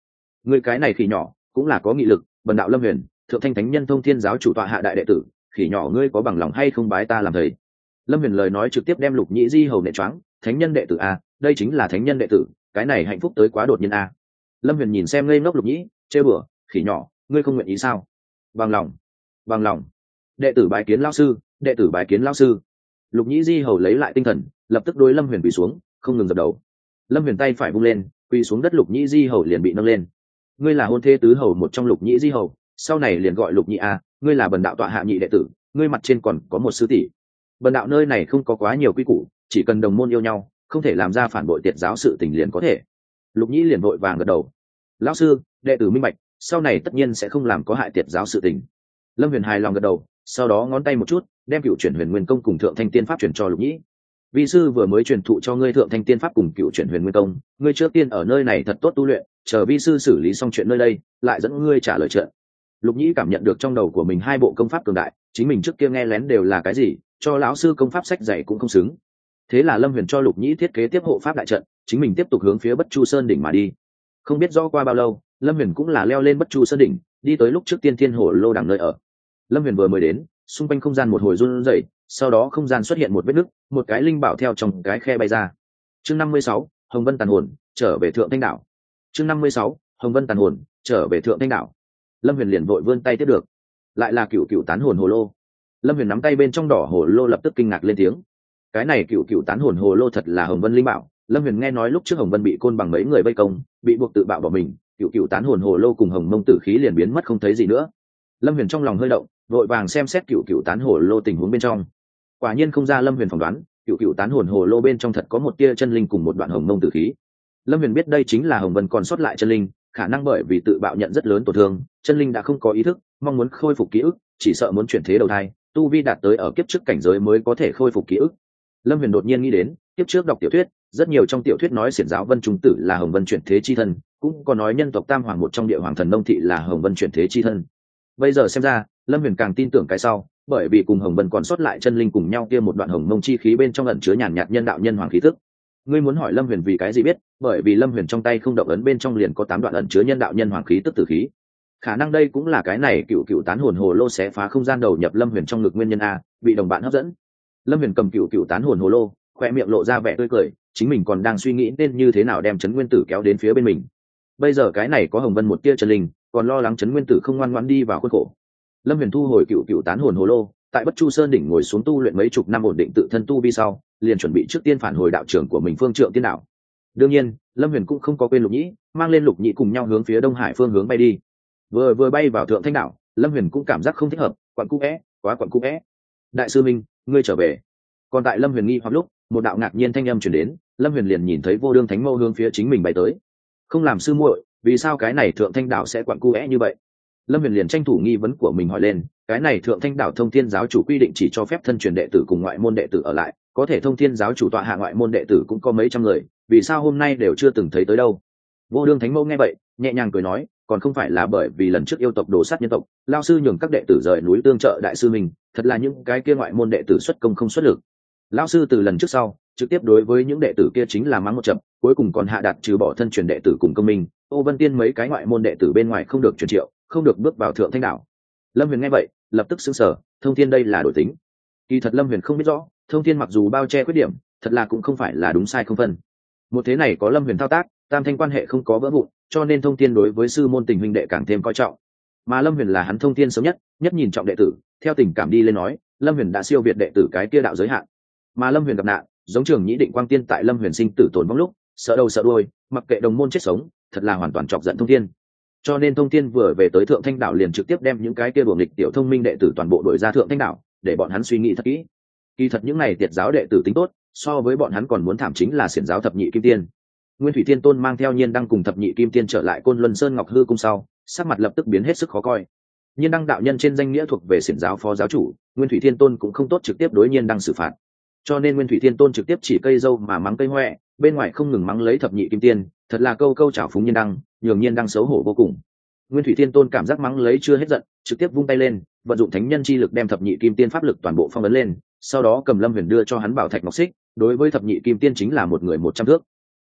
Người cái này khỉ nhỏ cũng là có nghị lực, bần đạo Lâm Huyền, thượng thanh thánh nhân thông thiên giáo chủ tọa hạ đại đệ tử, khỉ nhỏ ngươi có bằng lòng hay không bái ta làm thầy? Lâm Huyền lời nói trực tiếp đem Lục Nhĩ Di hầu nệ choáng. Thánh nhân đệ tử a, đây chính là thánh nhân đệ tử, cái này hạnh phúc tới quá đột nhiên a. Lâm Huyền nhìn xem ngây ngốc Lục Nhĩ, trêu bừa, khỉ nhỏ ngươi không nguyện ý sao? Bằng lòng, bằng lòng. Đệ tử bái kiến lão sư, đệ tử bái kiến lão sư. Lục Nhĩ Di hầu lấy lại tinh thần, lập tức đối Lâm Huyền quỳ xuống, không ngừng dập đầu. Lâm Huyền tay phải vung lên, quỳ xuống đất. Lục Nhĩ Di hầu liền bị nâng lên. Ngươi là hôn thê tứ hầu một trong Lục Nhĩ Di hầu, sau này liền gọi Lục Nhĩ a, ngươi là bần đạo tọa hạ nhị đệ tử, ngươi mặt trên còn có một sư tỷ. Bần đạo nơi này không có quá nhiều quy củ, chỉ cần đồng môn yêu nhau, không thể làm ra phản bội tiệt giáo sự tình liền có thể. Lục Nhĩ liền vội vàng gật đầu. Lão sư, đệ tử minh bạch, sau này tất nhiên sẽ không làm có hại tiệt giáo sự tình. Lâm Huyền hài lòng gật đầu, sau đó ngón tay một chút, đem cựu chuyển huyền nguyên công cùng thượng thanh tiên pháp truyền cho Lục Nhĩ. Vi sư vừa mới truyền thụ cho ngươi thượng thanh tiên pháp cùng cựu chuyển huyền nguyên công, ngươi trước tiên ở nơi này thật tốt tu luyện, chờ vi sư xử lý xong chuyện nơi đây, lại dẫn ngươi trả lời trận. Lục Nhĩ cảm nhận được trong đầu của mình hai bộ công pháp cường đại, chính mình trước kia nghe lén đều là cái gì, cho lão sư công pháp sách dạy cũng không xứng. Thế là Lâm Huyền cho Lục Nhĩ thiết kế tiếp hộ pháp đại trận, chính mình tiếp tục hướng phía Bất Chu Sơn đỉnh mà đi. Không biết do qua bao lâu, Lâm Huyền cũng là leo lên Bất Chu Sơn đỉnh, đi tới lúc trước Tiên Thiên Hồ Lô đằng nơi ở. Lâm Huyền vừa mới đến, xung quanh không gian một hồi run rẩy, sau đó không gian xuất hiện một vết nứt, một cái linh bảo theo trong cái khe bay ra. Chương 56, Hồng Vân tàn hồn, trở về Thượng Thanh đảo. Chương 56, Hồng Vân tàn hồn, trở về Thượng Thanh đảo. Lâm Huyền liền vội vươn tay tiếp được, lại là cựu cựu tán hồn hồ lô. Lâm Huyền nắm tay bên trong đỏ hồ lô lập tức kinh ngạc lên tiếng. Cái này cựu cựu tán hồn hồ lô thật là Hồng Vân linh bảo. Lâm Huyền nghe nói lúc trước Hồng Vân bị côn bằng mấy người vây công, bị buộc tự bạo bỏ mình, cựu cựu tán hồn hồ lô cùng hồng mông tử khí liền biến mất không thấy gì nữa. Lâm Huyền trong lòng hơi động, vội vàng xem xét cựu cựu tán hồ lô tình huống bên trong. Quả nhiên không ra Lâm Huyền phỏng đoán, cựu cựu tán hồn hồ lô bên trong thật có một tia chân linh cùng một đoạn hồng mông tử khí. Lâm Huyền biết đây chính là Hồng Vân còn sót lại chân linh, khả năng bởi vì tự bạo nhận rất lớn tổn thương, chân linh đã không có ý thức, mong muốn khôi phục ký ức, chỉ sợ muốn chuyển thế đầu thai, tu vi đạt tới ở kiếp trước cảnh giới mới có thể khôi phục ký ức. Lâm Huyền đột nhiên nghĩ đến, kiếp trước đọc tiểu thuyết, rất nhiều trong tiểu thuyết nói xiển giáo Vân Trung Tử là Hồng Vân chuyển thế chi thân, cũng có nói nhân tộc Tam Hoàng một trong địa hoàng thần Nông Thị là Hồng Vân chuyển thế chi thân. Bây giờ xem ra, Lâm Huyền càng tin tưởng cái sau, bởi vì cùng Hồng Vân còn sót lại chân linh cùng nhau kia một đoạn hồng mông chi khí bên trong ẩn chứa nhàn nhạt nhân đạo nhân hoàng khí tức. Ngươi muốn hỏi Lâm Huyền vì cái gì biết, bởi vì Lâm Huyền trong tay không động ấn bên trong liền có 8 đoạn ẩn chứa nhân đạo nhân hoàng khí tức tử khí. Khả năng đây cũng là cái này cựu cựu tán hồn hồ lô xé phá không gian đầu nhập Lâm Huyền trong ngực nguyên nhân a, bị đồng bạn hấp dẫn. Lâm Huyền cầm cựu cựu tán hồn hồ lô, khoe miệng lộ ra vẻ tươi cười, chính mình còn đang suy nghĩ nên như thế nào đem Trấn Nguyên Tử kéo đến phía bên mình. Bây giờ cái này có Hồng Vân một tia chân linh, còn lo lắng Trấn Nguyên Tử không ngoan ngoãn đi vào khuôn khổ. Lâm Huyền thu hồi cựu cựu tán hồn hồ lô, tại Bất Chu Sơn đỉnh ngồi xuống tu luyện mấy chục năm ổn định tự thân tu vi sau, liền chuẩn bị trước tiên phản hồi đạo trưởng của mình Phương Trượng Tiên Đạo. Đương nhiên, Lâm Huyền cũng không có quên Lục Nhĩ, mang lên Lục Nhĩ cùng nhau hướng phía Đông Hải phương hướng bay đi. Vừa bay vào Thượng Thanh đảo, Lâm Huyền cũng cảm giác không thích hợp, quặn cũ é, quá quặn cũ é. Đại sư Minh, ngươi trở về. Còn tại Lâm Huyền nghi hoặc lúc, một đạo ngạc nhiên thanh âm truyền đến, Lâm Huyền liền nhìn thấy Vô Đương Thánh Mâu hướng phía chính mình bay tới. Không làm sư muội, vì sao cái này Thượng Thanh đảo sẽ quặn cũ é như vậy? Lâm Huyền liền tranh thủ nghi vấn của mình hỏi lên, cái này Thượng Thanh đảo Thông Thiên giáo chủ quy định chỉ cho phép thân truyền đệ tử cùng ngoại môn đệ tử ở lại, có thể Thông Thiên giáo chủ tọa hạ ngoại môn đệ tử cũng có mấy trăm người, vì sao hôm nay đều chưa từng thấy tới đâu? Vô Đương Thánh Mâu nghe vậy, nhẹ nhàng cười nói, còn không phải là bởi vì lần trước yêu tộc đổ sát nhân tộc, lao sư nhường các đệ tử rời núi tương trợ đại sư mình, thật là những cái kia ngoại môn đệ tử xuất công không xuất lực. Lao sư từ lần trước sau, trực tiếp đối với những đệ tử kia chính là mắng một trận, cuối cùng còn hạ đạt trừ bỏ thân truyền đệ tử cùng công minh, Ô Vân Tiên mấy cái ngoại môn đệ tử bên ngoài không được truyền triệu, không được bước vào Thượng Thanh đảo. Lâm Huyền nghe vậy, lập tức sững sờ, Thông Thiên đây là đổi tính. Kỳ thật Lâm Huyền không biết rõ, Thông Thiên mặc dù bao che khuyết điểm, thật là cũng không phải là đúng sai không phân. Một thế này có Lâm Huyền thao tác, tam thanh quan hệ không có vỡ vụn, cho nên Thông Thiên đối với sư môn tình huynh đệ càng thêm coi trọng. Mà Lâm Huyền là hắn Thông Thiên sớm nhất nhìn trọng đệ tử, theo tình cảm đi lên nói, Lâm Huyền đã siêu việt đệ tử cái kia đạo giới hạn. Mà Lâm Huyền gặp nạn, giống Trường Nhĩ Định Quang Tiên tại Lâm Huyền sinh tử tồn vong lúc, sợ đầu sợ đuôi, mặc kệ đồng môn chết sống, thật là hoàn toàn chọc giận Thông Thiên. Cho nên Thông Thiên vừa về tới Thượng Thanh đảo liền trực tiếp đem những cái kia đuổi nghịch tiểu thông minh đệ tử toàn bộ đuổi ra Thượng Thanh đảo, để bọn hắn suy nghĩ thật kỹ. Kỳ thật những này tiệt giáo đệ tử tính tốt, so với bọn hắn còn muốn thảm chính là xiển giáo thập nhị kim tiên. Nguyên Thủy Thiên Tôn mang theo Nhiên Đăng cùng thập nhị kim tiên trở lại Côn Luân Sơn Ngọc Hư cung sau, sắc mặt lập tức biến hết sức khó coi. Nhiên Đăng đạo nhân trên danh nghĩa thuộc về xiển giáo phó giáo chủ, Nguyên Thủy Thiên Tôn cũng không tốt trực tiếp đối Nhiên Đăng xử phạt. Cho nên Nguyên Thủy Thiên Tôn trực tiếp chỉ cây dâu mà mắng cây hoẹ, bên ngoài không ngừng mắng lấy thập nhị kim tiên, thật là câu câu trào phúng Nhiên Đăng, nhường Nhiên Đăng xấu hổ vô cùng. Nguyên Thủy Thiên Tôn cảm giác mắng lấy chưa hết giận, trực tiếp vung tay lên, vận dụng thánh nhân chi lực đem thập nhị kim tiên pháp lực toàn bộ phong ấn lên, sau đó cầm Lâm Huyền đưa cho hắn bảo thạch ngọc xích, đối với thập nhị kim tiên chính là một người 100 thước.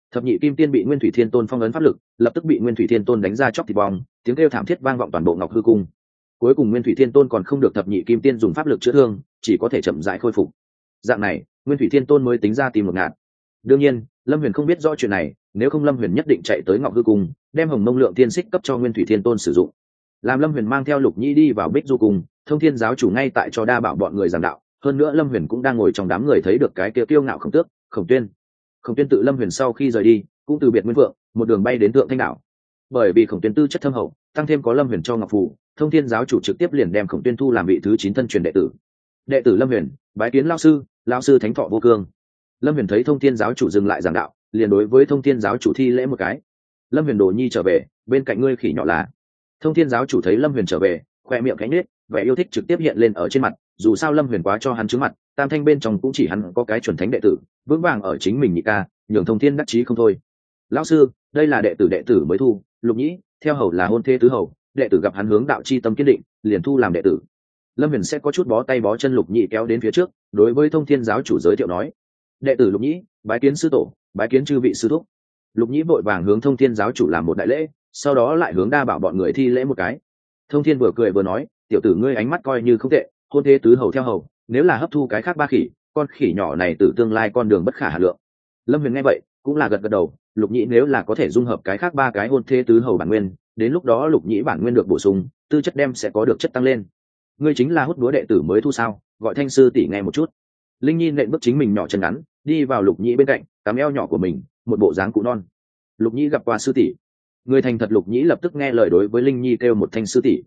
Thập nhị kim tiên bị Nguyên Thủy Thiên Tôn phong ấn pháp lực, lập tức bị Nguyên Thủy Thiên Tôn đánh ra chóc thịt bong, tiếng kêu thảm thiết vang vọng toàn bộ Ngọc Hư Cung. Cuối cùng Nguyên Thủy Thiên Tôn còn không được thập nhị kim tiên dùng pháp lực chữa thương, chỉ có thể chậm rãi khôi phục. Dạng này, Nguyên Thủy Thiên Tôn mới tính ra tìm một ngạn. Đương nhiên, Lâm Huyền không biết rõ chuyện này, nếu không Lâm Huyền nhất định chạy tới Ngọc Hư Cung, đem Hồng Mông Lượng Thiên Xích cấp cho Nguyên Thủy Thiên Tôn sử dụng. Làm Lâm Huyền mang theo Lục Nhĩ đi vào Bích Du Cung, Thông Thiên giáo chủ ngay tại cho Đa Bảo bọn người giảng đạo, hơn nữa Lâm Huyền cũng đang ngồi trong đám người thấy được cái kia kiêu ngạo Khổng Tước, Khổng Tuyên. Khổng Tuyên tự Lâm Huyền sau khi rời đi, cũng từ biệt Nguyên Vượng, một đường bay đến Thượng Thanh Đảo. Bởi vì Khổng Tuyên tư chất thâm hậu, tăng thêm có Lâm Huyền cho ngọc phù, Thông Thiên giáo chủ trực tiếp liền đem Khổng Tuyên thu làm vị thứ 9 thân truyền đệ tử. Đệ tử Lâm Huyền, bái kiến lão sư Thánh Thọ Vô Cương. Lâm Huyền thấy Thông Thiên giáo chủ dừng lại giảng đạo, liền đối với Thông Thiên giáo chủ thi lễ một cái. Lâm Huyền đồ nhi trở về, bên cạnh ngươi khỉ nhỏ là. Thông Thiên giáo chủ thấy Lâm Huyền trở về, khoe miệng cánh nết, vẻ yêu thích trực tiếp hiện lên ở trên mặt, dù sao Lâm Huyền quá cho hắn trướng mặt, tam thanh bên trong cũng chỉ hắn có cái chuẩn thánh đệ tử, vững vàng ở chính mình nhị ca, nhường Thông Thiên đắc chí không thôi. Lão sư, đây là đệ tử mới thu, Lục Nhĩ, theo hầu là hôn thê tứ hầu, đệ tử gặp hắn hướng đạo chi tâm kiên định, liền thu làm đệ tử. Lâm Huyền sẽ có chút bó tay bó chân Lục Nhĩ kéo đến phía trước, đối với Thông Thiên giáo chủ giới thiệu nói: đệ tử Lục Nhĩ, bái kiến sư tổ, bái kiến chư vị sư thúc. Lục Nhĩ vội vàng hướng Thông Thiên giáo chủ làm một đại lễ, sau đó lại hướng Đa Bảo bọn người thi lễ một cái. Thông Thiên vừa cười vừa nói: tiểu tử ngươi ánh mắt coi như không tệ, hôn thế tứ hầu theo hầu, nếu là hấp thu cái khác ba khỉ, con khỉ nhỏ này từ tương lai con đường bất khả hà lượng. Lâm Huyền nghe vậy cũng là gật gật đầu, Lục Nhĩ nếu là có thể dung hợp cái khác ba cái hôn thế tứ hầu bản nguyên, đến lúc đó Lục Nhĩ bản nguyên được bổ sung, tư chất đem sẽ có được chất tăng lên. Ngươi chính là hút búa đệ tử mới thu sao? Gọi Thanh sư tỷ nghe một chút. Linh Nhi nện bước chính mình nhỏ chân ngắn, đi vào Lục Nhĩ bên cạnh, cắm eo nhỏ của mình, một bộ dáng cụ non. Lục Nhĩ gặp qua sư tỷ. Người thành thật Lục Nhĩ lập tức nghe lời đối với Linh Nhi kêu một thanh sư tỷ.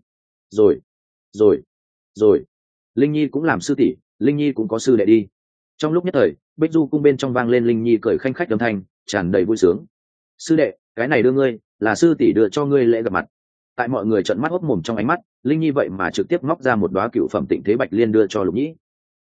Rồi. Linh Nhi cũng làm sư tỷ, Linh Nhi cũng có sư đệ đi. Trong lúc nhất thời, Bích Du Cung bên trong vang lên Linh Nhi cười khanh khách âm thanh, tràn đầy vui sướng. Sư đệ, cái này đưa ngươi, là sư tỷ đưa cho ngươi lễ gặp mặt. Tại mọi người trợn mắt hốt mồm trong ánh mắt, Linh Nhi vậy mà trực tiếp móc ra một đóa cựu phẩm tịnh thế bạch liên đưa cho Lục Nhĩ.